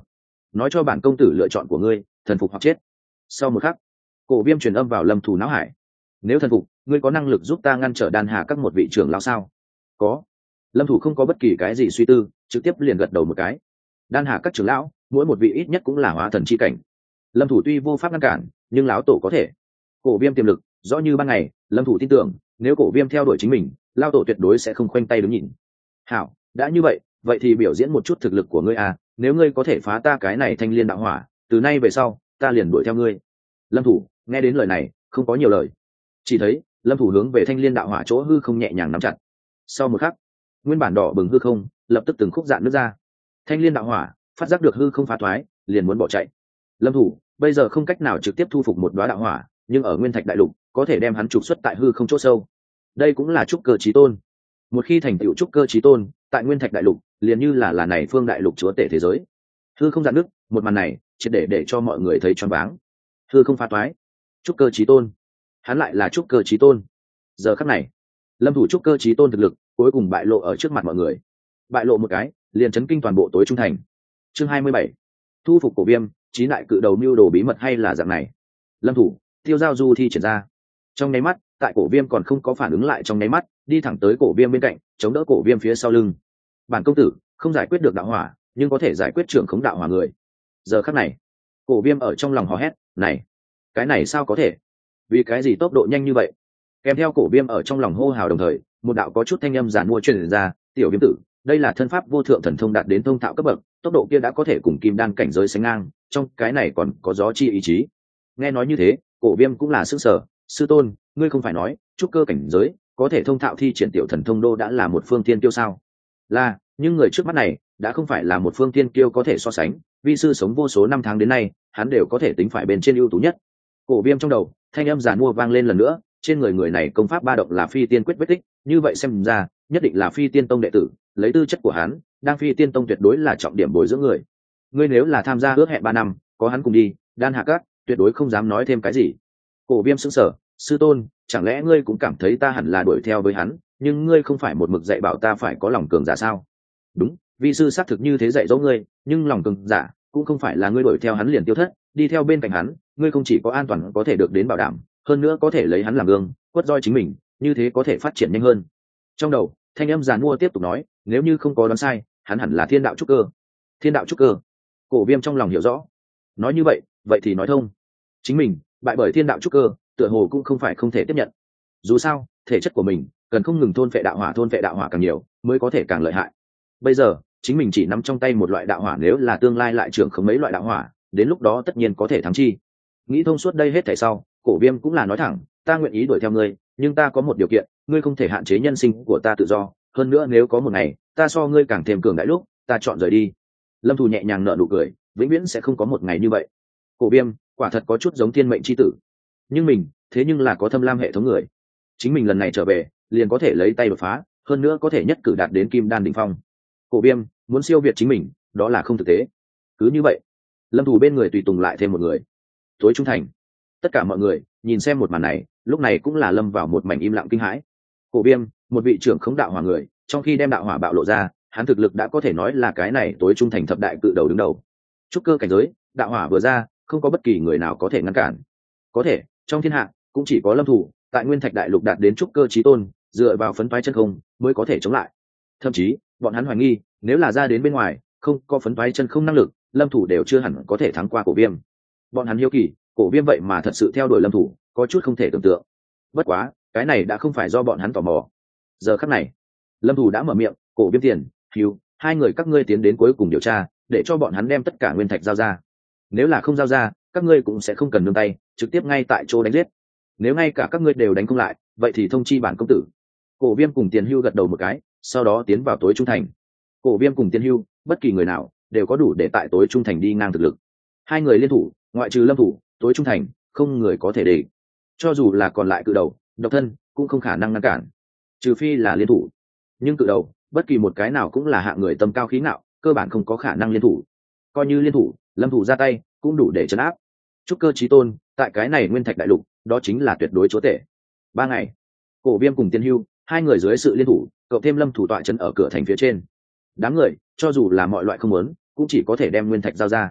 nói cho bản công tử lựa chọn của ngươi, thần phục hoặc chết. Sau một khắc, cổ viêm truyền âm vào lâm thủ não hải. Nếu thần phục, ngươi có năng lực giúp ta ngăn trở đan hà các một vị trưởng lão sao? Có. Lâm thủ không có bất kỳ cái gì suy tư, trực tiếp liền gật đầu một cái. Đan hà các trưởng lão, mỗi một vị ít nhất cũng là hóa thần chi cảnh. Lâm thủ tuy vô pháp ngăn cản, nhưng lão tổ có thể. Cổ viêm tiềm lực rõ như ban ngày, lâm thủ tin tưởng nếu cổ viêm theo đuổi chính mình, lao tổ tuyệt đối sẽ không khoanh tay đứng nhìn. Hảo, đã như vậy, vậy thì biểu diễn một chút thực lực của ngươi à, nếu ngươi có thể phá ta cái này thanh liên đạo hỏa, từ nay về sau ta liền đuổi theo ngươi. Lâm thủ nghe đến lời này không có nhiều lời, chỉ thấy lâm thủ hướng về thanh liên đạo hỏa chỗ hư không nhẹ nhàng nắm chặt. Sau một khắc, nguyên bản đỏ bừng hư không lập tức từng khúc dạn nứt ra. Thanh liên đạo hỏa phát giác được hư không phá thoái, liền muốn bỏ chạy. Lâm thủ bây giờ không cách nào trực tiếp thu phục một đóa đạo hỏa, nhưng ở nguyên thạch đại lục có thể đem hắn trục xuất tại hư không chỗ sâu. Đây cũng là trúc cơ chí tôn. Một khi thành tựu trúc cơ chí tôn, tại nguyên thạch đại lục liền như là là này phương đại lục chúa tể thế giới. Hư không dạn nứt, một màn này chỉ để để cho mọi người thấy choáng váng. Hư không phá toái, trúc cơ chí tôn, hắn lại là trúc cơ chí tôn. Giờ khắc này, lâm thủ trúc cơ chí tôn thực lực cuối cùng bại lộ ở trước mặt mọi người. Bại lộ một cái, liền chấn kinh toàn bộ tối trung thành. Chương hai mươi bảy, thu phục cổ viêm, chí đại cự đầu mưu đồ bí mật hay là dạng này. Lâm thủ tiêu giao du thi triển ra, trong nháy mắt, tại cổ viêm còn không có phản ứng lại trong nháy mắt, đi thẳng tới cổ viêm bên cạnh, chống đỡ cổ viêm phía sau lưng. Bản công tử không giải quyết được đạo hỏa, nhưng có thể giải quyết trưởng khống đạo hỏa người. Giờ khắc này, cổ viêm ở trong lòng hò hét, này, cái này sao có thể? Vì cái gì tốc độ nhanh như vậy? Kèm theo cổ viêm ở trong lòng hô hào đồng thời, một đạo có chút thanh âm giản mua truyền ra, tiểu viêm tử, đây là thân pháp vô thượng thần thông đạt đến thông thạo cấp bậc, tốc độ kia đã có thể cùng kim đan cảnh giới sánh ngang, trong cái này còn có gió chi ý chí. Nghe nói như thế, cổ viêm cũng là sức sở, sư tôn, ngươi không phải nói trúc cơ cảnh giới có thể thông thạo thi triển tiểu thần thông đô đã là một phương tiên kiêu sao? Là, nhưng người trước mắt này đã không phải là một phương tiên kiêu có thể so sánh, vi sư sống vô số năm tháng đến nay, hắn đều có thể tính phải bên trên ưu tú nhất. Cổ viêm trong đầu thanh âm giản mua vang lên lần nữa, trên người người này công pháp ba động là phi tiên quyết vết tích, như vậy xem ra nhất định là phi tiên tông đệ tử, lấy tư chất của hắn đang phi tiên tông tuyệt đối là trọng điểm bồi dưỡng người. Ngươi nếu là tham gia ước hẹn ba năm, có hắn cùng đi đan hạ cát, tuyệt đối không dám nói thêm cái gì. Cổ viêm sững sờ, sư tôn, chẳng lẽ ngươi cũng cảm thấy ta hẳn là đuổi theo với hắn, nhưng ngươi không phải một mực dạy bảo ta phải có lòng cường giả sao? Đúng, vi sư xác thực như thế dạy dỗ ngươi, nhưng lòng cường giả cũng không phải là ngươi đuổi theo hắn liền tiêu thất, đi theo bên cạnh hắn, ngươi không chỉ có an toàn có thể được đến bảo đảm, hơn nữa có thể lấy hắn làm gương, quất roi chính mình, như thế có thể phát triển nhanh hơn. Trong đầu, thanh âm giàn mua tiếp tục nói, nếu như không có đoán sai, hắn hẳn là thiên đạo trúc cơ. Thiên đạo trúc cơ? Cổ viêm trong lòng hiểu rõ. Nói như vậy, vậy thì nói thông. Chính mình bại bởi thiên đạo trúc cơ, tựa hồ cũng không phải không thể tiếp nhận. Dù sao, thể chất của mình cần không ngừng thôn vệ đạo hỏa, thôn vệ đạo hỏa càng nhiều, mới có thể càng lợi hại. Bây giờ, chính mình chỉ nắm trong tay một loại đạo hỏa, nếu là tương lai lại trưởng không mấy loại đạo hỏa, đến lúc đó tất nhiên có thể thắng chi. Nghĩ thông suốt đây hết thảy sau, cổ viêm cũng là nói thẳng, ta nguyện ý đuổi theo ngươi, nhưng ta có một điều kiện, ngươi không thể hạn chế nhân sinh của ta tự do, hơn nữa nếu có một ngày ta so ngươi càng thêm cường đại lúc, ta chọn rời đi. Lâm Thù nhẹ nhàng nở nụ cười, vĩnh viễn sẽ không có một ngày như vậy. Cổ viêm quả thật có chút giống thiên mệnh chi tử, nhưng mình thế nhưng là có thâm lam hệ thống người, chính mình lần này trở về liền có thể lấy tay đột phá, hơn nữa có thể nhất cử đạt đến kim đan đỉnh phong. Cổ viêm muốn siêu việt chính mình, đó là không thực tế. Cứ như vậy, Lâm Thù bên người tùy tùng lại thêm một người, tối trung thành. Tất cả mọi người nhìn xem một màn này, lúc này cũng là lâm vào một mảnh im lặng kinh hãi. Cổ viêm, một vị trưởng khống đạo hỏa người, trong khi đem đạo hỏa bạo lộ ra, hắn thực lực đã có thể nói là cái này tối trung thành thập đại cự đầu đứng đầu. Trúc cơ cảnh giới, đạo hỏa vừa ra, không có bất kỳ người nào có thể ngăn cản. Có thể trong thiên hạ cũng chỉ có Lâm Thù tại nguyên thạch đại lục đạt đến trúc cơ chí tôn, dựa vào phấn toái chân không mới có thể chống lại. Thậm chí bọn hắn hoài nghi, nếu là ra đến bên ngoài không có phấn toái chân không năng lực, Lâm Thủ đều chưa hẳn có thể thắng qua cổ viêm. Bọn hắn hiếu kỳ, cổ viêm vậy mà thật sự theo đuổi Lâm Thủ, có chút không thể tưởng tượng. Bất quá cái này đã không phải do bọn hắn tò mò. Giờ khắc này, Lâm Thủ đã mở miệng, cổ viêm tiền, hiu, hai người các ngươi tiến đến cuối cùng điều tra, để cho bọn hắn đem tất cả nguyên thạch giao ra. Nếu là không giao ra, các ngươi cũng sẽ không cần nương tay, trực tiếp ngay tại chỗ đánh giết. Nếu ngay cả các ngươi đều đánh không lại, vậy thì thông chi bản công tử. Cổ viêm cùng tiền hưu gật đầu một cái, sau đó tiến vào tối trung thành. Cổ viêm cùng tiền hưu, bất kỳ người nào đều có đủ để tại tối trung thành đi ngang thực lực. Hai người liên thủ, ngoại trừ Lâm Thủ, tối trung thành không người có thể để. Cho dù là còn lại cự đầu, độc thân cũng không khả năng ngăn cản, trừ phi là liên thủ. Nhưng cự đầu, bất kỳ một cái nào cũng là hạng người tâm cao khí ngạo, cơ bản không có khả năng liên thủ. Coi như liên thủ, Lâm Thủ ra tay cũng đủ để trấn áp. Trúc cơ chí tôn, tại cái này nguyên thạch đại lục, đó chính là tuyệt đối chúa tể. Ba ngày, cổ viêm cùng tiên hưu, hai người dưới sự liên thủ, cộng thêm Lâm Thủ tọa trấn ở cửa thành phía trên. Đám người, cho dù là mọi loại không muốn, cũng chỉ có thể đem nguyên thạch giao ra.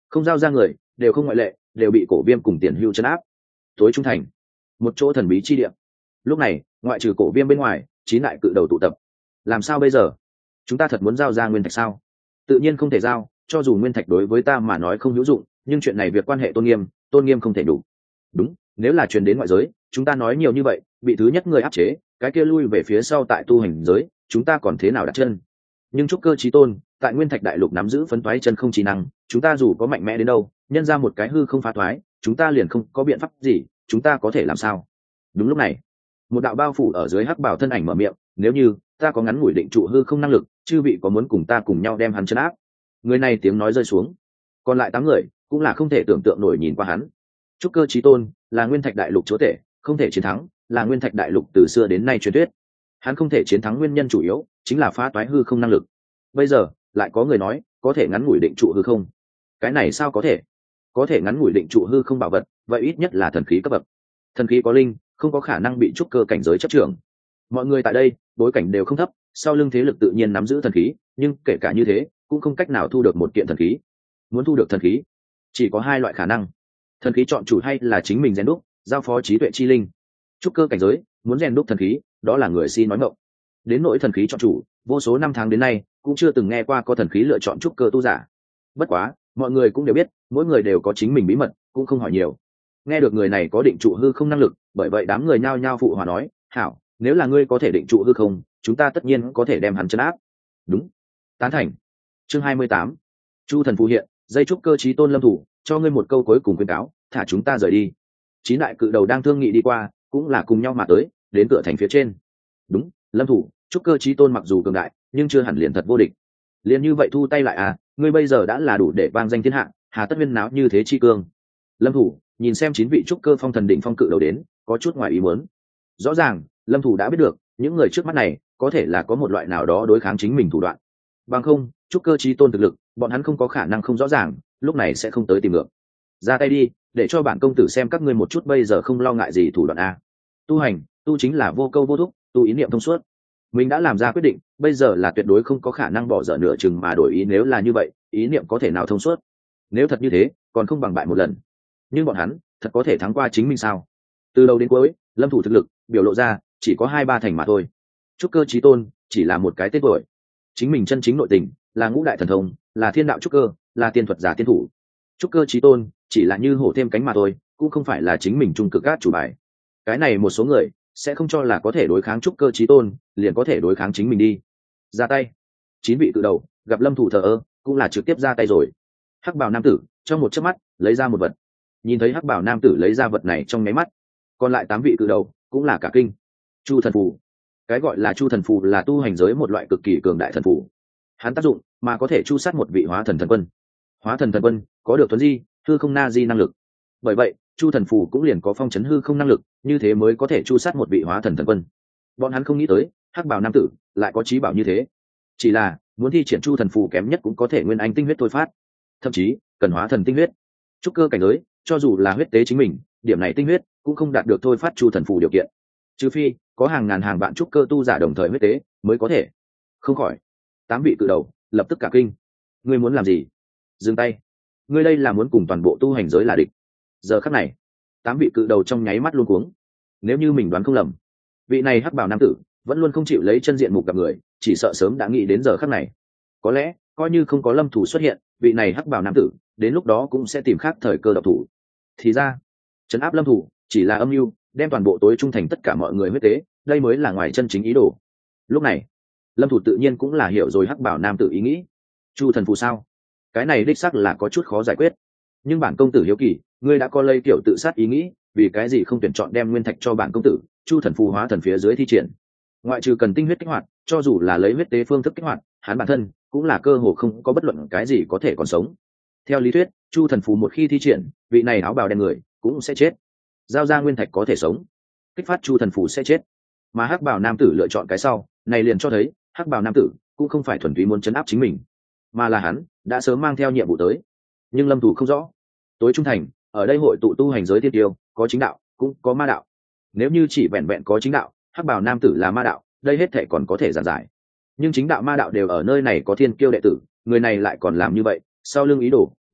không giao ra người đều không ngoại lệ, đều bị cổ viêm cùng tiền hưu trấn áp. Tối trung thành, một chỗ thần bí chi địa. Lúc này ngoại trừ cổ viêm bên ngoài, chín đại cự đầu tụ tập. Làm sao bây giờ? Chúng ta thật muốn giao ra nguyên thạch sao? Tự nhiên không thể giao, cho dù nguyên thạch đối với ta mà nói không hữu dụng, nhưng chuyện này việc quan hệ tôn nghiêm, tôn nghiêm không thể đủ. Đúng, nếu là truyền đến ngoại giới, chúng ta nói nhiều như vậy, bị thứ nhất người áp chế, cái kia lui về phía sau tại tu hành giới, chúng ta còn thế nào đặt chân? Nhưng trúc cơ chí tôn, tại nguyên thạch đại lục nắm giữ phấn toái chân không trí năng, chúng ta dù có mạnh mẽ đến đâu, nhân ra một cái hư không phá toái, chúng ta liền không có biện pháp gì, chúng ta có thể làm sao? Đúng lúc này, một đạo bao phủ ở dưới hắc bảo thân ảnh mở miệng, nếu như ta có ngắn ngủi định trụ hư không năng lực, chư vị có muốn cùng ta cùng nhau đem hắn trấn áp? Người này tiếng nói rơi xuống, còn lại tám người cũng là không thể tưởng tượng nổi nhìn qua hắn. Trúc cơ chí tôn là nguyên thạch đại lục chúa tể, không thể chiến thắng, là nguyên thạch đại lục từ xưa đến nay truyền thuyết. Hắn không thể chiến thắng nguyên nhân chủ yếu chính là phá toái hư không năng lực. Bây giờ lại có người nói có thể ngắn ngủi định trụ hư không. Cái này sao có thể? Có thể ngắn ngủi định trụ hư không bảo vật, vậy ít nhất là thần khí cấp bậc. Thần khí có linh, không có khả năng bị trúc cơ cảnh giới chấp trưởng. Mọi người tại đây bối cảnh đều không thấp, sau lưng thế lực tự nhiên nắm giữ thần khí, nhưng kể cả như thế cũng không cách nào thu được một kiện thần khí. Muốn thu được thần khí chỉ có hai loại khả năng: thần khí chọn chủ hay là chính mình rèn đúc, giao phó trí tuệ chi linh. Trúc cơ cảnh giới muốn rèn đúc thần khí, đó là người si nói ngọng. Đến nỗi thần khí chọn chủ, vô số năm tháng đến nay cũng chưa từng nghe qua có thần khí lựa chọn trúc cơ tu giả. Bất quá mọi người cũng đều biết, mỗi người đều có chính mình bí mật, cũng không hỏi nhiều. Nghe được người này có định trụ hư không năng lực, bởi vậy đám người nhao nhao phụ hòa nói: hảo, nếu là ngươi có thể định trụ hư không, chúng ta tất nhiên có thể đem hắn trấn áp. Đúng, tán thành. Chương hai mươi tám, chu thần phù hiện, dây trúc cơ chí tôn Lâm Thủ, cho ngươi một câu cuối cùng khuyên cáo, thả chúng ta rời đi. Chín đại cự đầu đang thương nghị đi qua, cũng là cùng nhau mà tới, đến cửa thành phía trên. Đúng, Lâm Thủ, trúc cơ chí tôn mặc dù cường đại, nhưng chưa hẳn liền thật vô địch. Liền như vậy thu tay lại à? Ngươi bây giờ đã là đủ để vang danh thiên hạ, hà tất huyên náo như thế chi cương? Lâm Thủ nhìn xem chín vị trúc cơ phong thần đỉnh phong cự đầu đến, có chút ngoài ý muốn. Rõ ràng Lâm Thủ đã biết được những người trước mắt này có thể là có một loại nào đó đối kháng chính mình thủ đoạn, bằng không trúc cơ chí tôn thực lực bọn hắn không có khả năng không rõ ràng, lúc này sẽ không tới tìm ngược. Ra tay đi, để cho bản công tử xem các ngươi một chút bây giờ không lo ngại gì thủ đoạn a. Tu hành tu chính là vô câu vô thúc, tu ý niệm thông suốt. Mình đã làm ra quyết định, bây giờ là tuyệt đối không có khả năng bỏ dở nửa chừng mà đổi ý. Nếu là như vậy, ý niệm có thể nào thông suốt? Nếu thật như thế, còn không bằng bại một lần. Nhưng bọn hắn thật có thể thắng qua chính mình sao? Từ đầu đến cuối, Lâm Thủ thực lực biểu lộ ra chỉ có hai ba thành mà thôi. Trúc cơ chí tôn chỉ là một cái tên tuổi, chính mình chân chính nội tình là ngũ đại thần thông, là thiên đạo trúc cơ, là tiên thuật giả tiên thủ. Trúc cơ chí tôn chỉ là như hổ thêm cánh mà thôi, cũng không phải là chính mình trung cực át chủ bài. Cái này một số người sẽ không cho là có thể đối kháng trúc cơ chí tôn liền có thể đối kháng chính mình đi. Ra tay. Chín vị cự đầu gặp Lâm Thủ thờ ơ, cũng là trực tiếp ra tay rồi. Hắc bào nam tử trong một chớp mắt lấy ra một vật. Nhìn thấy hắc bào nam tử lấy ra vật này trong nháy mắt, còn lại tám vị cự đầu cũng là cả kinh. Chu thần phù. Cái gọi là chu thần phù là tu hành giới một loại cực kỳ cường đại thần phù. Hắn tác dụng mà có thể chu sát một vị hóa thần thần quân. Hóa thần thần quân có được tuấn di, hư không na di năng lực. Bởi vậy chu thần phù cũng liền có phong chấn hư không năng lực, như thế mới có thể chu sát một vị hóa thần thần quân. Bọn hắn không nghĩ tới hắc bào nam tử lại có trí bảo như thế. Chỉ là muốn thi triển chu thần phù kém nhất cũng có thể nguyên anh tinh huyết thôi phát, thậm chí cần hóa thần tinh huyết. Trúc cơ cảnh giới cho dù là huyết tế chính mình, điểm này tinh huyết cũng không đạt được thôi phát chu thần phù điều kiện, trừ phi có hàng ngàn hàng vạn trúc cơ tu giả đồng thời huyết tế mới có thể. Không khỏi, tám vị cự đầu lập tức cả kinh. Ngươi muốn làm gì? Dừng tay. Ngươi đây là muốn cùng toàn bộ tu hành giới là địch. Giờ khắc này, tám vị cự đầu trong nháy mắt luôn cuống. Nếu như mình đoán không lầm, vị này hắc bào nam tử vẫn luôn không chịu lấy chân diện mục gặp người, chỉ sợ sớm đã nghĩ đến giờ khắc này. Có lẽ coi như không có Lâm Thủ xuất hiện, vị này hắc bào nam tử đến lúc đó cũng sẽ tìm khác thời cơ độc thủ. Thì ra trấn áp Lâm Thủ chỉ là âm mưu, đem toàn bộ tối trung thành tất cả mọi người huyết tế, đây mới là ngoài chân chính ý đồ. Lúc này Lâm Thủ tự nhiên cũng là hiểu rồi hắc bảo nam tử ý nghĩ. Chu thần phù sao? Cái này đích xác là có chút khó giải quyết, nhưng bản công tử hiếu kỳ, ngươi đã có lây kiểu tự sát ý nghĩ, vì cái gì không tuyển chọn đem nguyên thạch cho bản công tử, chu thần phù hóa thần phía dưới thi triển? Ngoại trừ cần tinh huyết kích hoạt, cho dù là lấy huyết tế phương thức kích hoạt, hắn bản thân cũng là cơ hồ không có bất luận cái gì có thể còn sống. Theo lý thuyết, chu thần phù một khi thi triển, vị này áo bào đen người cũng sẽ chết. Giao ra nguyên thạch có thể sống, kích phát chu thần phù sẽ chết. Mà hắc bào nam tử lựa chọn cái sau, này liền cho thấy hắc bào nam tử cũng không phải thuần túy muốn chấn áp chính mình, mà là hắn đã sớm mang theo nhiệm vụ tới. Nhưng Lâm Thủ không rõ, tối trung thành ở đây hội tụ tu hành giới tiên tiêu, có chính đạo cũng có ma đạo. Nếu như chỉ vẹn vẹn có chính đạo, hắc bào nam tử là ma đạo, đây hết thể còn có thể giản giải. Nhưng chính đạo ma đạo đều ở nơi này có thiên kiêu đệ tử, người này lại còn làm như vậy, sau lưng ý đồ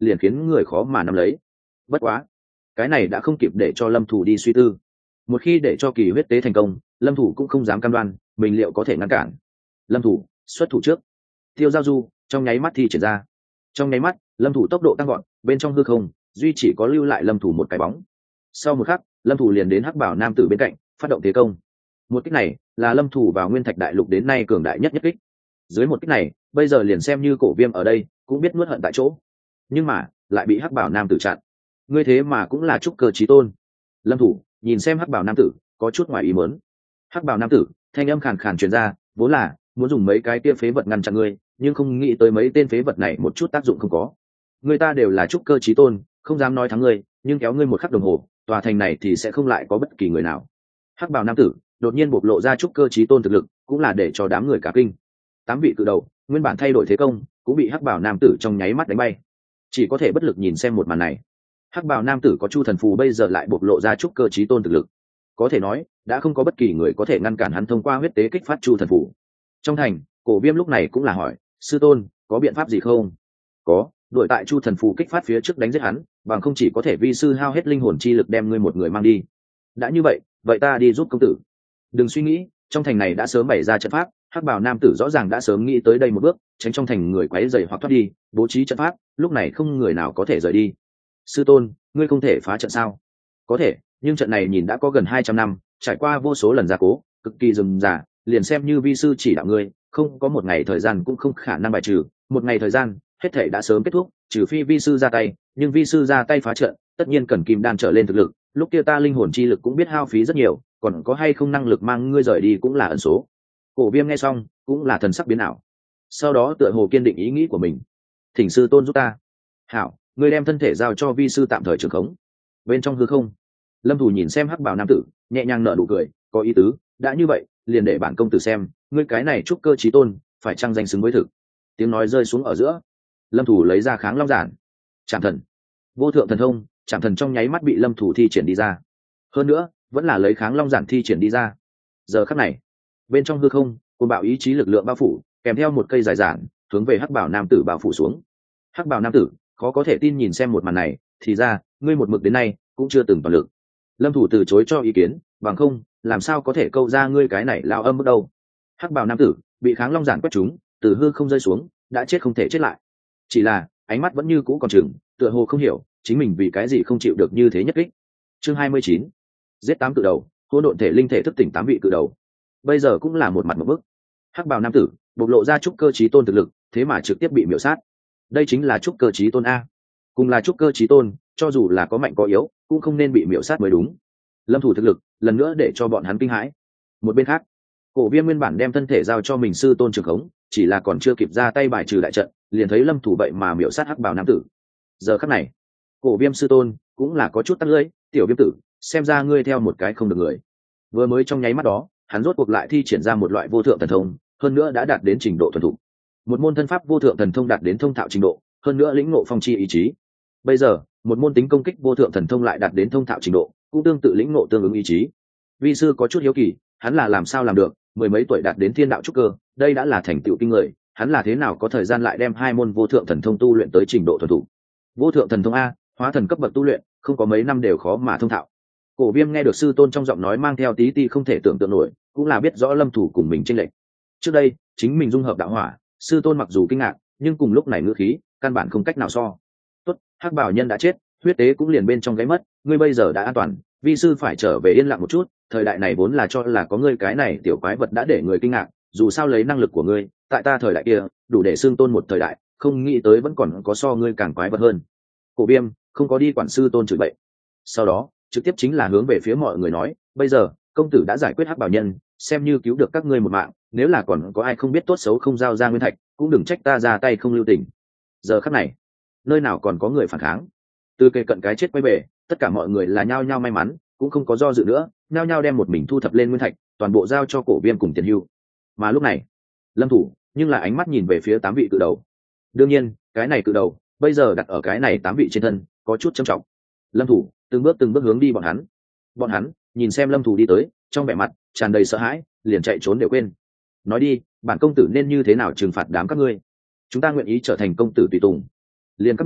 liền khiến người khó mà nắm lấy. Bất quá cái này đã không kịp để cho lâm thủ đi suy tư. Một khi để cho kỳ huyết tế thành công, lâm thủ cũng không dám cam đoan mình liệu có thể ngăn cản. Lâm thủ xuất thủ trước, tiêu giao du trong nháy mắt thi triển ra. Trong nháy mắt lâm thủ tốc độ tăng gọn, bên trong hư không duy chỉ có lưu lại lâm thủ một cái bóng. Sau một khắc lâm thủ liền đến hắc bảo nam tử bên cạnh phát động thế công. Một kích này là lâm thủ vào nguyên thạch đại lục đến nay cường đại nhất nhất kích. Dưới một kích này bây giờ liền xem như cổ viêm ở đây cũng biết nuốt hận tại chỗ, nhưng mà lại bị hắc bảo nam tử chặn. Ngươi thế mà cũng là trúc cơ chí tôn. Lâm thủ nhìn xem hắc bảo nam tử có chút ngoài ý muốn. Hắc bảo nam tử thanh âm khàn khàn truyền ra, vốn là muốn dùng mấy cái kia phế vật ngăn chặn ngươi, nhưng không nghĩ tới mấy tên phế vật này một chút tác dụng không có. Người ta đều là trúc cơ chí tôn, không dám nói thắng ngươi, nhưng kéo ngươi một khắc đồng hồ, tòa thành này thì sẽ không lại có bất kỳ người nào. Hắc bảo nam tử đột nhiên bộc lộ ra trúc cơ chí tôn thực lực, cũng là để cho đám người cả kinh. Tám vị cự đầu nguyên bản thay đổi thế công, cũng bị hắc bảo nam tử trong nháy mắt đánh bay, chỉ có thể bất lực nhìn xem một màn này. Hắc bảo nam tử có chu thần phù, bây giờ lại bộc lộ ra trúc cơ chí tôn thực lực, có thể nói đã không có bất kỳ người có thể ngăn cản hắn thông qua huyết tế kích phát chu thần phù. Trong thành cổ viêm lúc này cũng là hỏi, sư tôn có biện pháp gì không? Có, đuổi tại chu thần phù kích phát phía trước đánh giết hắn, bằng không chỉ có thể vi sư hao hết linh hồn chi lực đem ngươi một người mang đi. Đã như vậy vậy ta đi giúp công tử. Đừng suy nghĩ, trong thành này đã sớm bày ra trận pháp, hắc bào nam tử rõ ràng đã sớm nghĩ tới đây một bước, tránh trong thành người quấy rầy hoặc thoát đi, bố trí trận pháp, lúc này không người nào có thể rời đi. Sư tôn, ngươi không thể phá trận sao? Có thể, nhưng trận này nhìn đã có gần hai trăm năm, trải qua vô số lần gia cố, cực kỳ rườm rà, liền xem như vi sư chỉ đạo ngươi, không có một ngày thời gian cũng không khả năng bài trừ, một ngày thời gian, hết thể đã sớm kết thúc, trừ phi vi sư ra tay, nhưng vi sư ra tay phá trận, tất nhiên cần kim đan trở lên thực lực, lúc kia ta linh hồn chi lực cũng biết hao phí rất nhiều, còn có hay không năng lực mang ngươi rời đi cũng là ẩn số. Cổ Viêm nghe xong, cũng là thần sắc biến ảo. Sau đó tựa hồ kiên định ý nghĩ của mình. Thỉnh sư tôn giúp ta. Hảo, ngươi đem thân thể giao cho vi sư tạm thời trưởng khống. Bên trong hư không, Lâm Thủ nhìn xem hắc bào nam tử, nhẹ nhàng nở nụ cười, có ý tứ, đã như vậy, liền để bản công tử xem, ngươi cái này trúc cơ chí tôn, phải chăng danh xứng với thực. Tiếng nói rơi xuống ở giữa, Lâm Thủ lấy ra Kháng Long Giản. Trảm thần, vô thượng thần thông, Trảm thần trong nháy mắt bị Lâm Thủ thi triển đi ra. Hơn nữa, vẫn là lấy Kháng Long Giản thi triển đi ra. Giờ khắc này, bên trong hư không, cuồng bạo ý chí lực lượng bao phủ, kèm theo một cây dài giản, hướng về hắc bảo nam tử bao phủ xuống. Hắc bảo nam tử khó có thể tin nhìn xem một màn này, thì ra, ngươi một mực đến nay cũng chưa từng toàn lực. Lâm Thủ từ chối cho ý kiến, bằng không, làm sao có thể câu ra ngươi cái này lao âm bước đâu. Hắc bào nam tử bị Kháng Long Giản quét trúng, từ hư không rơi xuống, đã chết không thể chết lại. Chỉ là ánh mắt vẫn như cũ còn chừng, tựa hồ không hiểu chính mình vì cái gì không chịu được như thế nhất kích. Chương hai mươi chín, giết tám cự đầu, hỗn độn thể linh thể thức tỉnh tám vị cự đầu. Bây giờ cũng là một mặt một bức. Hắc bào nam tử bộc lộ ra trúc cơ chí tôn thực lực, thế mà trực tiếp bị miểu sát. Đây chính là trúc cơ chí tôn a. Cùng là trúc cơ chí tôn, cho dù là có mạnh có yếu, cũng không nên bị miểu sát mới đúng. Lâm Thủ thực lực lần nữa để cho bọn hắn kinh hãi. Một bên khác, Cổ Viêm nguyên bản đem thân thể giao cho mình sư tôn trường khống, chỉ là còn chưa kịp ra tay bài trừ đại trận, liền thấy Lâm Thủ vậy mà miểu sát hắc bào nam tử. Giờ khắc này, Cổ Viêm sư tôn cũng là có chút tắc lưỡi, tiểu Viêm tử, xem ra ngươi theo một cái không được người. Vừa mới trong nháy mắt đó, hắn rốt cuộc lại thi triển ra một loại vô thượng thần thông, hơn nữa đã đạt đến trình độ thuần thục. Một môn thân pháp vô thượng thần thông đạt đến thông thạo trình độ, hơn nữa lĩnh ngộ phong chi ý chí. Bây giờ, một môn tính công kích vô thượng thần thông lại đạt đến thông thạo trình độ, cũng tương tự lĩnh ngộ tương ứng ý chí. Vi sư có chút hiếu kỳ, hắn là làm sao làm được, mười mấy tuổi đạt đến thiên đạo trúc cơ, đây đã là thành tựu kinh người, hắn là thế nào có thời gian lại đem hai môn vô thượng thần thông tu luyện tới trình độ thuần thục. Vô thượng thần thông a, hóa thần cấp bậc tu luyện, không có mấy năm đều khó mà thông thạo. Cổ Viêm nghe được sư tôn trong giọng nói mang theo tí ti không thể tưởng tượng nổi, cũng là biết rõ Lâm Thủ cùng mình chênh lệch. Trước đây, chính mình dung hợp đạo hỏa, sư tôn mặc dù kinh ngạc, nhưng cùng lúc này ngữ khí, căn bản không cách nào so. Tốt, hắc bảo nhân đã chết, huyết tế cũng liền bên trong gáy mất, ngươi bây giờ đã an toàn, vi sư phải trở về yên lặng một chút, thời đại này vốn là cho là có ngươi cái này tiểu quái vật đã để người kinh ngạc, dù sao lấy năng lực của ngươi, tại ta thời đại kia, đủ để xưng tôn một thời đại, không nghĩ tới vẫn còn có so ngươi càng quái vật hơn. Cổ Viêm không có đi quản sư tôn chửi bậy. Sau đó, trực tiếp chính là hướng về phía mọi người nói, bây giờ công tử đã giải quyết hắc bảo nhân, xem như cứu được các ngươi một mạng, nếu là còn có ai không biết tốt xấu không giao ra nguyên thạch, cũng đừng trách ta ra tay không lưu tình. Giờ khắc này, nơi nào còn có người phản kháng, từ kề cận cái chết quay về, tất cả mọi người là nhao nhao may mắn, cũng không có do dự nữa, nhao nhao đem một mình thu thập lên nguyên thạch, toàn bộ giao cho Cổ Viêm cùng Tiền Hưu. Mà lúc này, Lâm Thủ nhưng là ánh mắt nhìn về phía tám vị cự đầu. Đương nhiên, cái này cự đầu bây giờ đặt ở cái này tám vị trên thân, có chút trầm trọng. Lâm Thủ từng bước từng bước hướng đi bọn hắn. Bọn hắn nhìn xem Lâm Thủ đi tới, trong vẻ mặt tràn đầy sợ hãi, liền chạy trốn đều quên. Nói đi, bản công tử nên như thế nào trừng phạt đám các ngươi? Chúng ta nguyện ý trở thành công tử tùy tùng. Liền các ngươi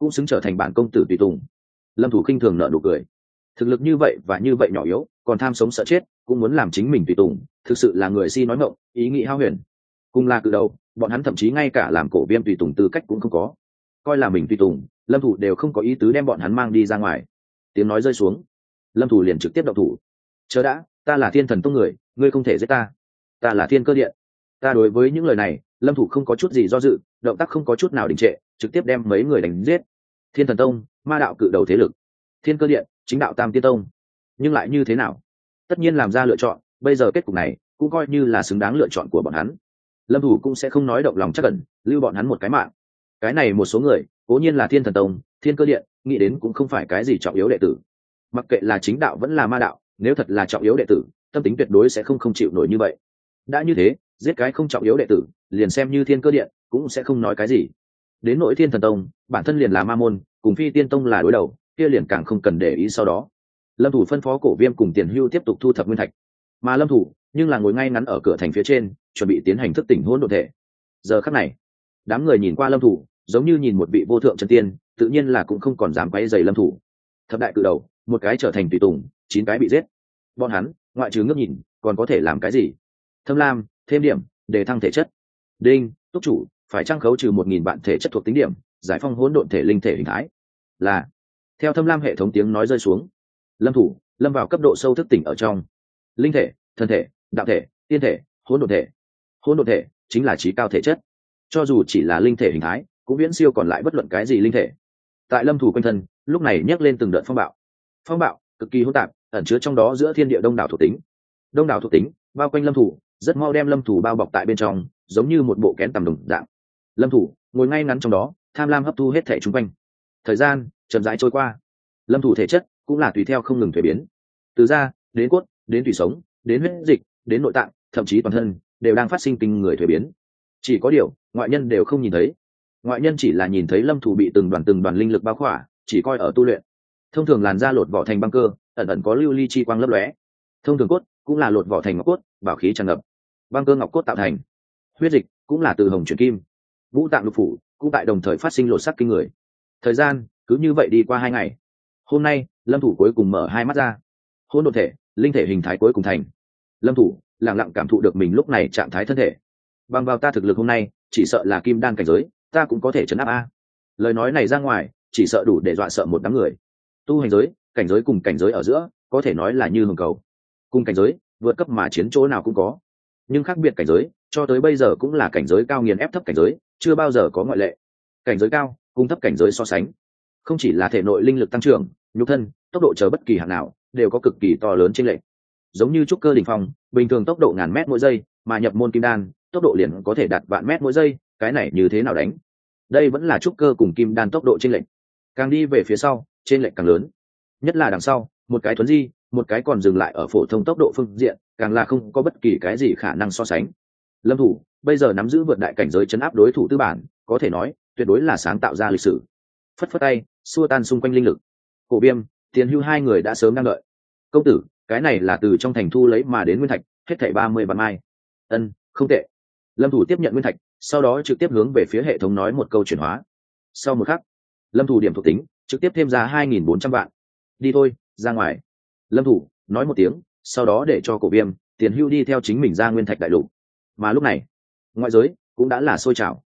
cũng xứng trở thành bản công tử tùy tùng. Lâm Thủ khinh thường nở nụ cười. Thực lực như vậy và như vậy nhỏ yếu, còn tham sống sợ chết, cũng muốn làm chính mình tùy tùng, thực sự là người si nói ngọng, ý nghĩ hao huyền. Cùng là cự đầu, bọn hắn thậm chí ngay cả làm cổ viêm tùy tùng tư cách cũng không có. Coi là mình tùy tùng, Lâm Thủ đều không có ý tứ đem bọn hắn mang đi ra ngoài. Tiếng nói rơi xuống, Lâm Thủ liền trực tiếp động thủ. Chớ đã, ta là Thiên Thần Tông người, ngươi không thể giết ta. Ta là Thiên Cơ Điện. Ta đối với những lời này, Lâm Thủ không có chút gì do dự, động tác không có chút nào đình trệ, trực tiếp đem mấy người đánh giết. Thiên Thần Tông, ma đạo cự đầu thế lực. Thiên Cơ Điện, chính đạo Tam Tiên Tông. Nhưng lại như thế nào? Tất nhiên làm ra lựa chọn, bây giờ kết cục này cũng coi như là xứng đáng lựa chọn của bọn hắn. Lâm Thủ cũng sẽ không nói động lòng chắc ẩn, lưu bọn hắn một cái mạng. Cái này một số người, cố nhiên là Thiên Thần Tông, Thiên Cơ Điện, nghĩ đến cũng không phải cái gì trọng yếu đệ tử. Mặc kệ là chính đạo vẫn là ma đạo, nếu thật là trọng yếu đệ tử, tâm tính tuyệt đối sẽ không không chịu nổi như vậy. Đã như thế, giết cái không trọng yếu đệ tử, liền xem như Thiên Cơ Điện cũng sẽ không nói cái gì. Đến nỗi Thiên Thần Tông, bản thân liền là ma môn, cùng Phi Tiên Tông là đối đầu, kia liền càng không cần để ý sau đó. Lâm Thủ phân phó Cổ Viêm cùng Tiền Hưu tiếp tục thu thập nguyên thạch, mà Lâm Thủ nhưng là ngồi ngay ngắn ở cửa thành phía trên, chuẩn bị tiến hành thức tỉnh hỗn độn thể. Giờ khắc này, đám người nhìn qua Lâm Thủ, giống như nhìn một vị vô thượng chân tiên, tự nhiên là cũng không còn dám quấy rầy Lâm Thủ. Thập đại cự đầu, một cái trở thành tùy tùng, chín cái bị giết. Bọn hắn, ngoại trừ ngước nhìn, còn có thể làm cái gì? Thâm Lam, thêm điểm, để thăng thể chất. Đinh, túc chủ, phải trang khấu trừ một nghìn vạn thể chất thuộc tính điểm, giải phong hỗn độn thể linh thể hình thái. Là. Theo Thâm Lam hệ thống tiếng nói rơi xuống, Lâm Thủ lâm vào cấp độ sâu thức tỉnh ở trong. Linh thể, thân thể, đạo thể, tiên thể, hỗn độn thể. Hỗn độn thể chính là trí cao thể chất. Cho dù chỉ là linh thể hình thái, cũng viễn siêu còn lại bất luận cái gì linh thể. Tại Lâm Thủ quanh thân, lúc này nhấc lên từng đợt phong bạo. Phong bạo cực kỳ hỗn tạp, ẩn chứa trong đó giữa thiên địa đông đảo thuộc tính. Đông đảo thuộc tính bao quanh Lâm Thủ, rất mau đem Lâm Thủ bao bọc tại bên trong, giống như một bộ kén tầm đồng dạng. Lâm Thủ ngồi ngay ngắn trong đó, tham lam hấp thu hết thể chúng quanh. Thời gian chậm rãi trôi qua, Lâm Thủ thể chất cũng là tùy theo không ngừng thay biến, từ da đến cốt, đến tủy sống, đến huyết dịch, đến nội tạng, thậm chí toàn thân đều đang phát sinh kinh người thay biến. Chỉ có điều ngoại nhân đều không nhìn thấy, ngoại nhân chỉ là nhìn thấy Lâm Thủ bị từng đoàn từng đoàn linh lực bao khỏa, chỉ coi ở tu luyện. Thông thường làn da lột vỏ thành băng cơ, ẩn ẩn có lưu ly chi quang lấp lóe. Thông thường cốt cũng là lột vỏ thành ngọc cốt, bảo khí tràn ngập. Băng cơ ngọc cốt tạo thành. Huyết dịch cũng là từ hồng chuyển kim. Vũ tạng lục phủ cũng tại đồng thời phát sinh lột sắc kinh người. Thời gian cứ như vậy đi qua hai ngày. Hôm nay Lâm Thủ cuối cùng mở hai mắt ra. Hỗn độn thể, linh thể hình thái cuối cùng thành. Lâm Thủ lặng lặng cảm thụ được mình lúc này trạng thái thân thể. Bằng vào ta thực lực hôm nay, chỉ sợ là kim đan cảnh giới, ta cũng có thể chấn áp a. Lời nói này ra ngoài, chỉ sợ đủ để dọa sợ một đám người. Tu hành giới, cảnh giới cùng cảnh giới ở giữa, có thể nói là như hồng cầu. Cùng cảnh giới, vượt cấp mà chiến chỗ nào cũng có. Nhưng khác biệt cảnh giới, cho tới bây giờ cũng là cảnh giới cao nghiền ép thấp cảnh giới, chưa bao giờ có ngoại lệ. Cảnh giới cao, cùng thấp cảnh giới so sánh, không chỉ là thể nội linh lực tăng trưởng, nhục thân, tốc độ chờ bất kỳ hạng nào, đều có cực kỳ to lớn chênh lệch. Giống như trúc cơ đỉnh phong, bình thường tốc độ ngàn mét mỗi giây, mà nhập môn kim đan, tốc độ liền có thể đạt vạn mét mỗi giây, cái này như thế nào đánh? Đây vẫn là trúc cơ cùng kim đan tốc độ chênh lệch. Càng đi về phía sau, chênh lệch càng lớn. Nhất là đằng sau, một cái thuấn di, một cái còn dừng lại ở phổ thông tốc độ phương diện, càng là không có bất kỳ cái gì khả năng so sánh. Lâm Thủ bây giờ nắm giữ vượt đại cảnh giới chấn áp đối thủ tư bản, có thể nói tuyệt đối là sáng tạo ra lịch sử. Phất phất tay, xua tan xung quanh linh lực. Cổ Viêm, Tiền Hưu hai người đã sớm đang đợi. Công tử, cái này là từ trong thành thu lấy mà đến nguyên thạch, hết thảy ba mươi vạn mai. Ân, không tệ. Lâm Thủ tiếp nhận nguyên thạch, sau đó trực tiếp hướng về phía hệ thống nói một câu chuyển hóa. Sau một khắc, Lâm Thủ điểm thuộc tính trực tiếp thêm ra hai nghìn bốn trăm vạn. Đi thôi, ra ngoài. Lâm Thủ nói một tiếng, sau đó để cho Cổ Viêm, Tiền Hưu đi theo chính mình ra nguyên thạch đại lục. Mà lúc này, ngoại giới cũng đã là sôi trào.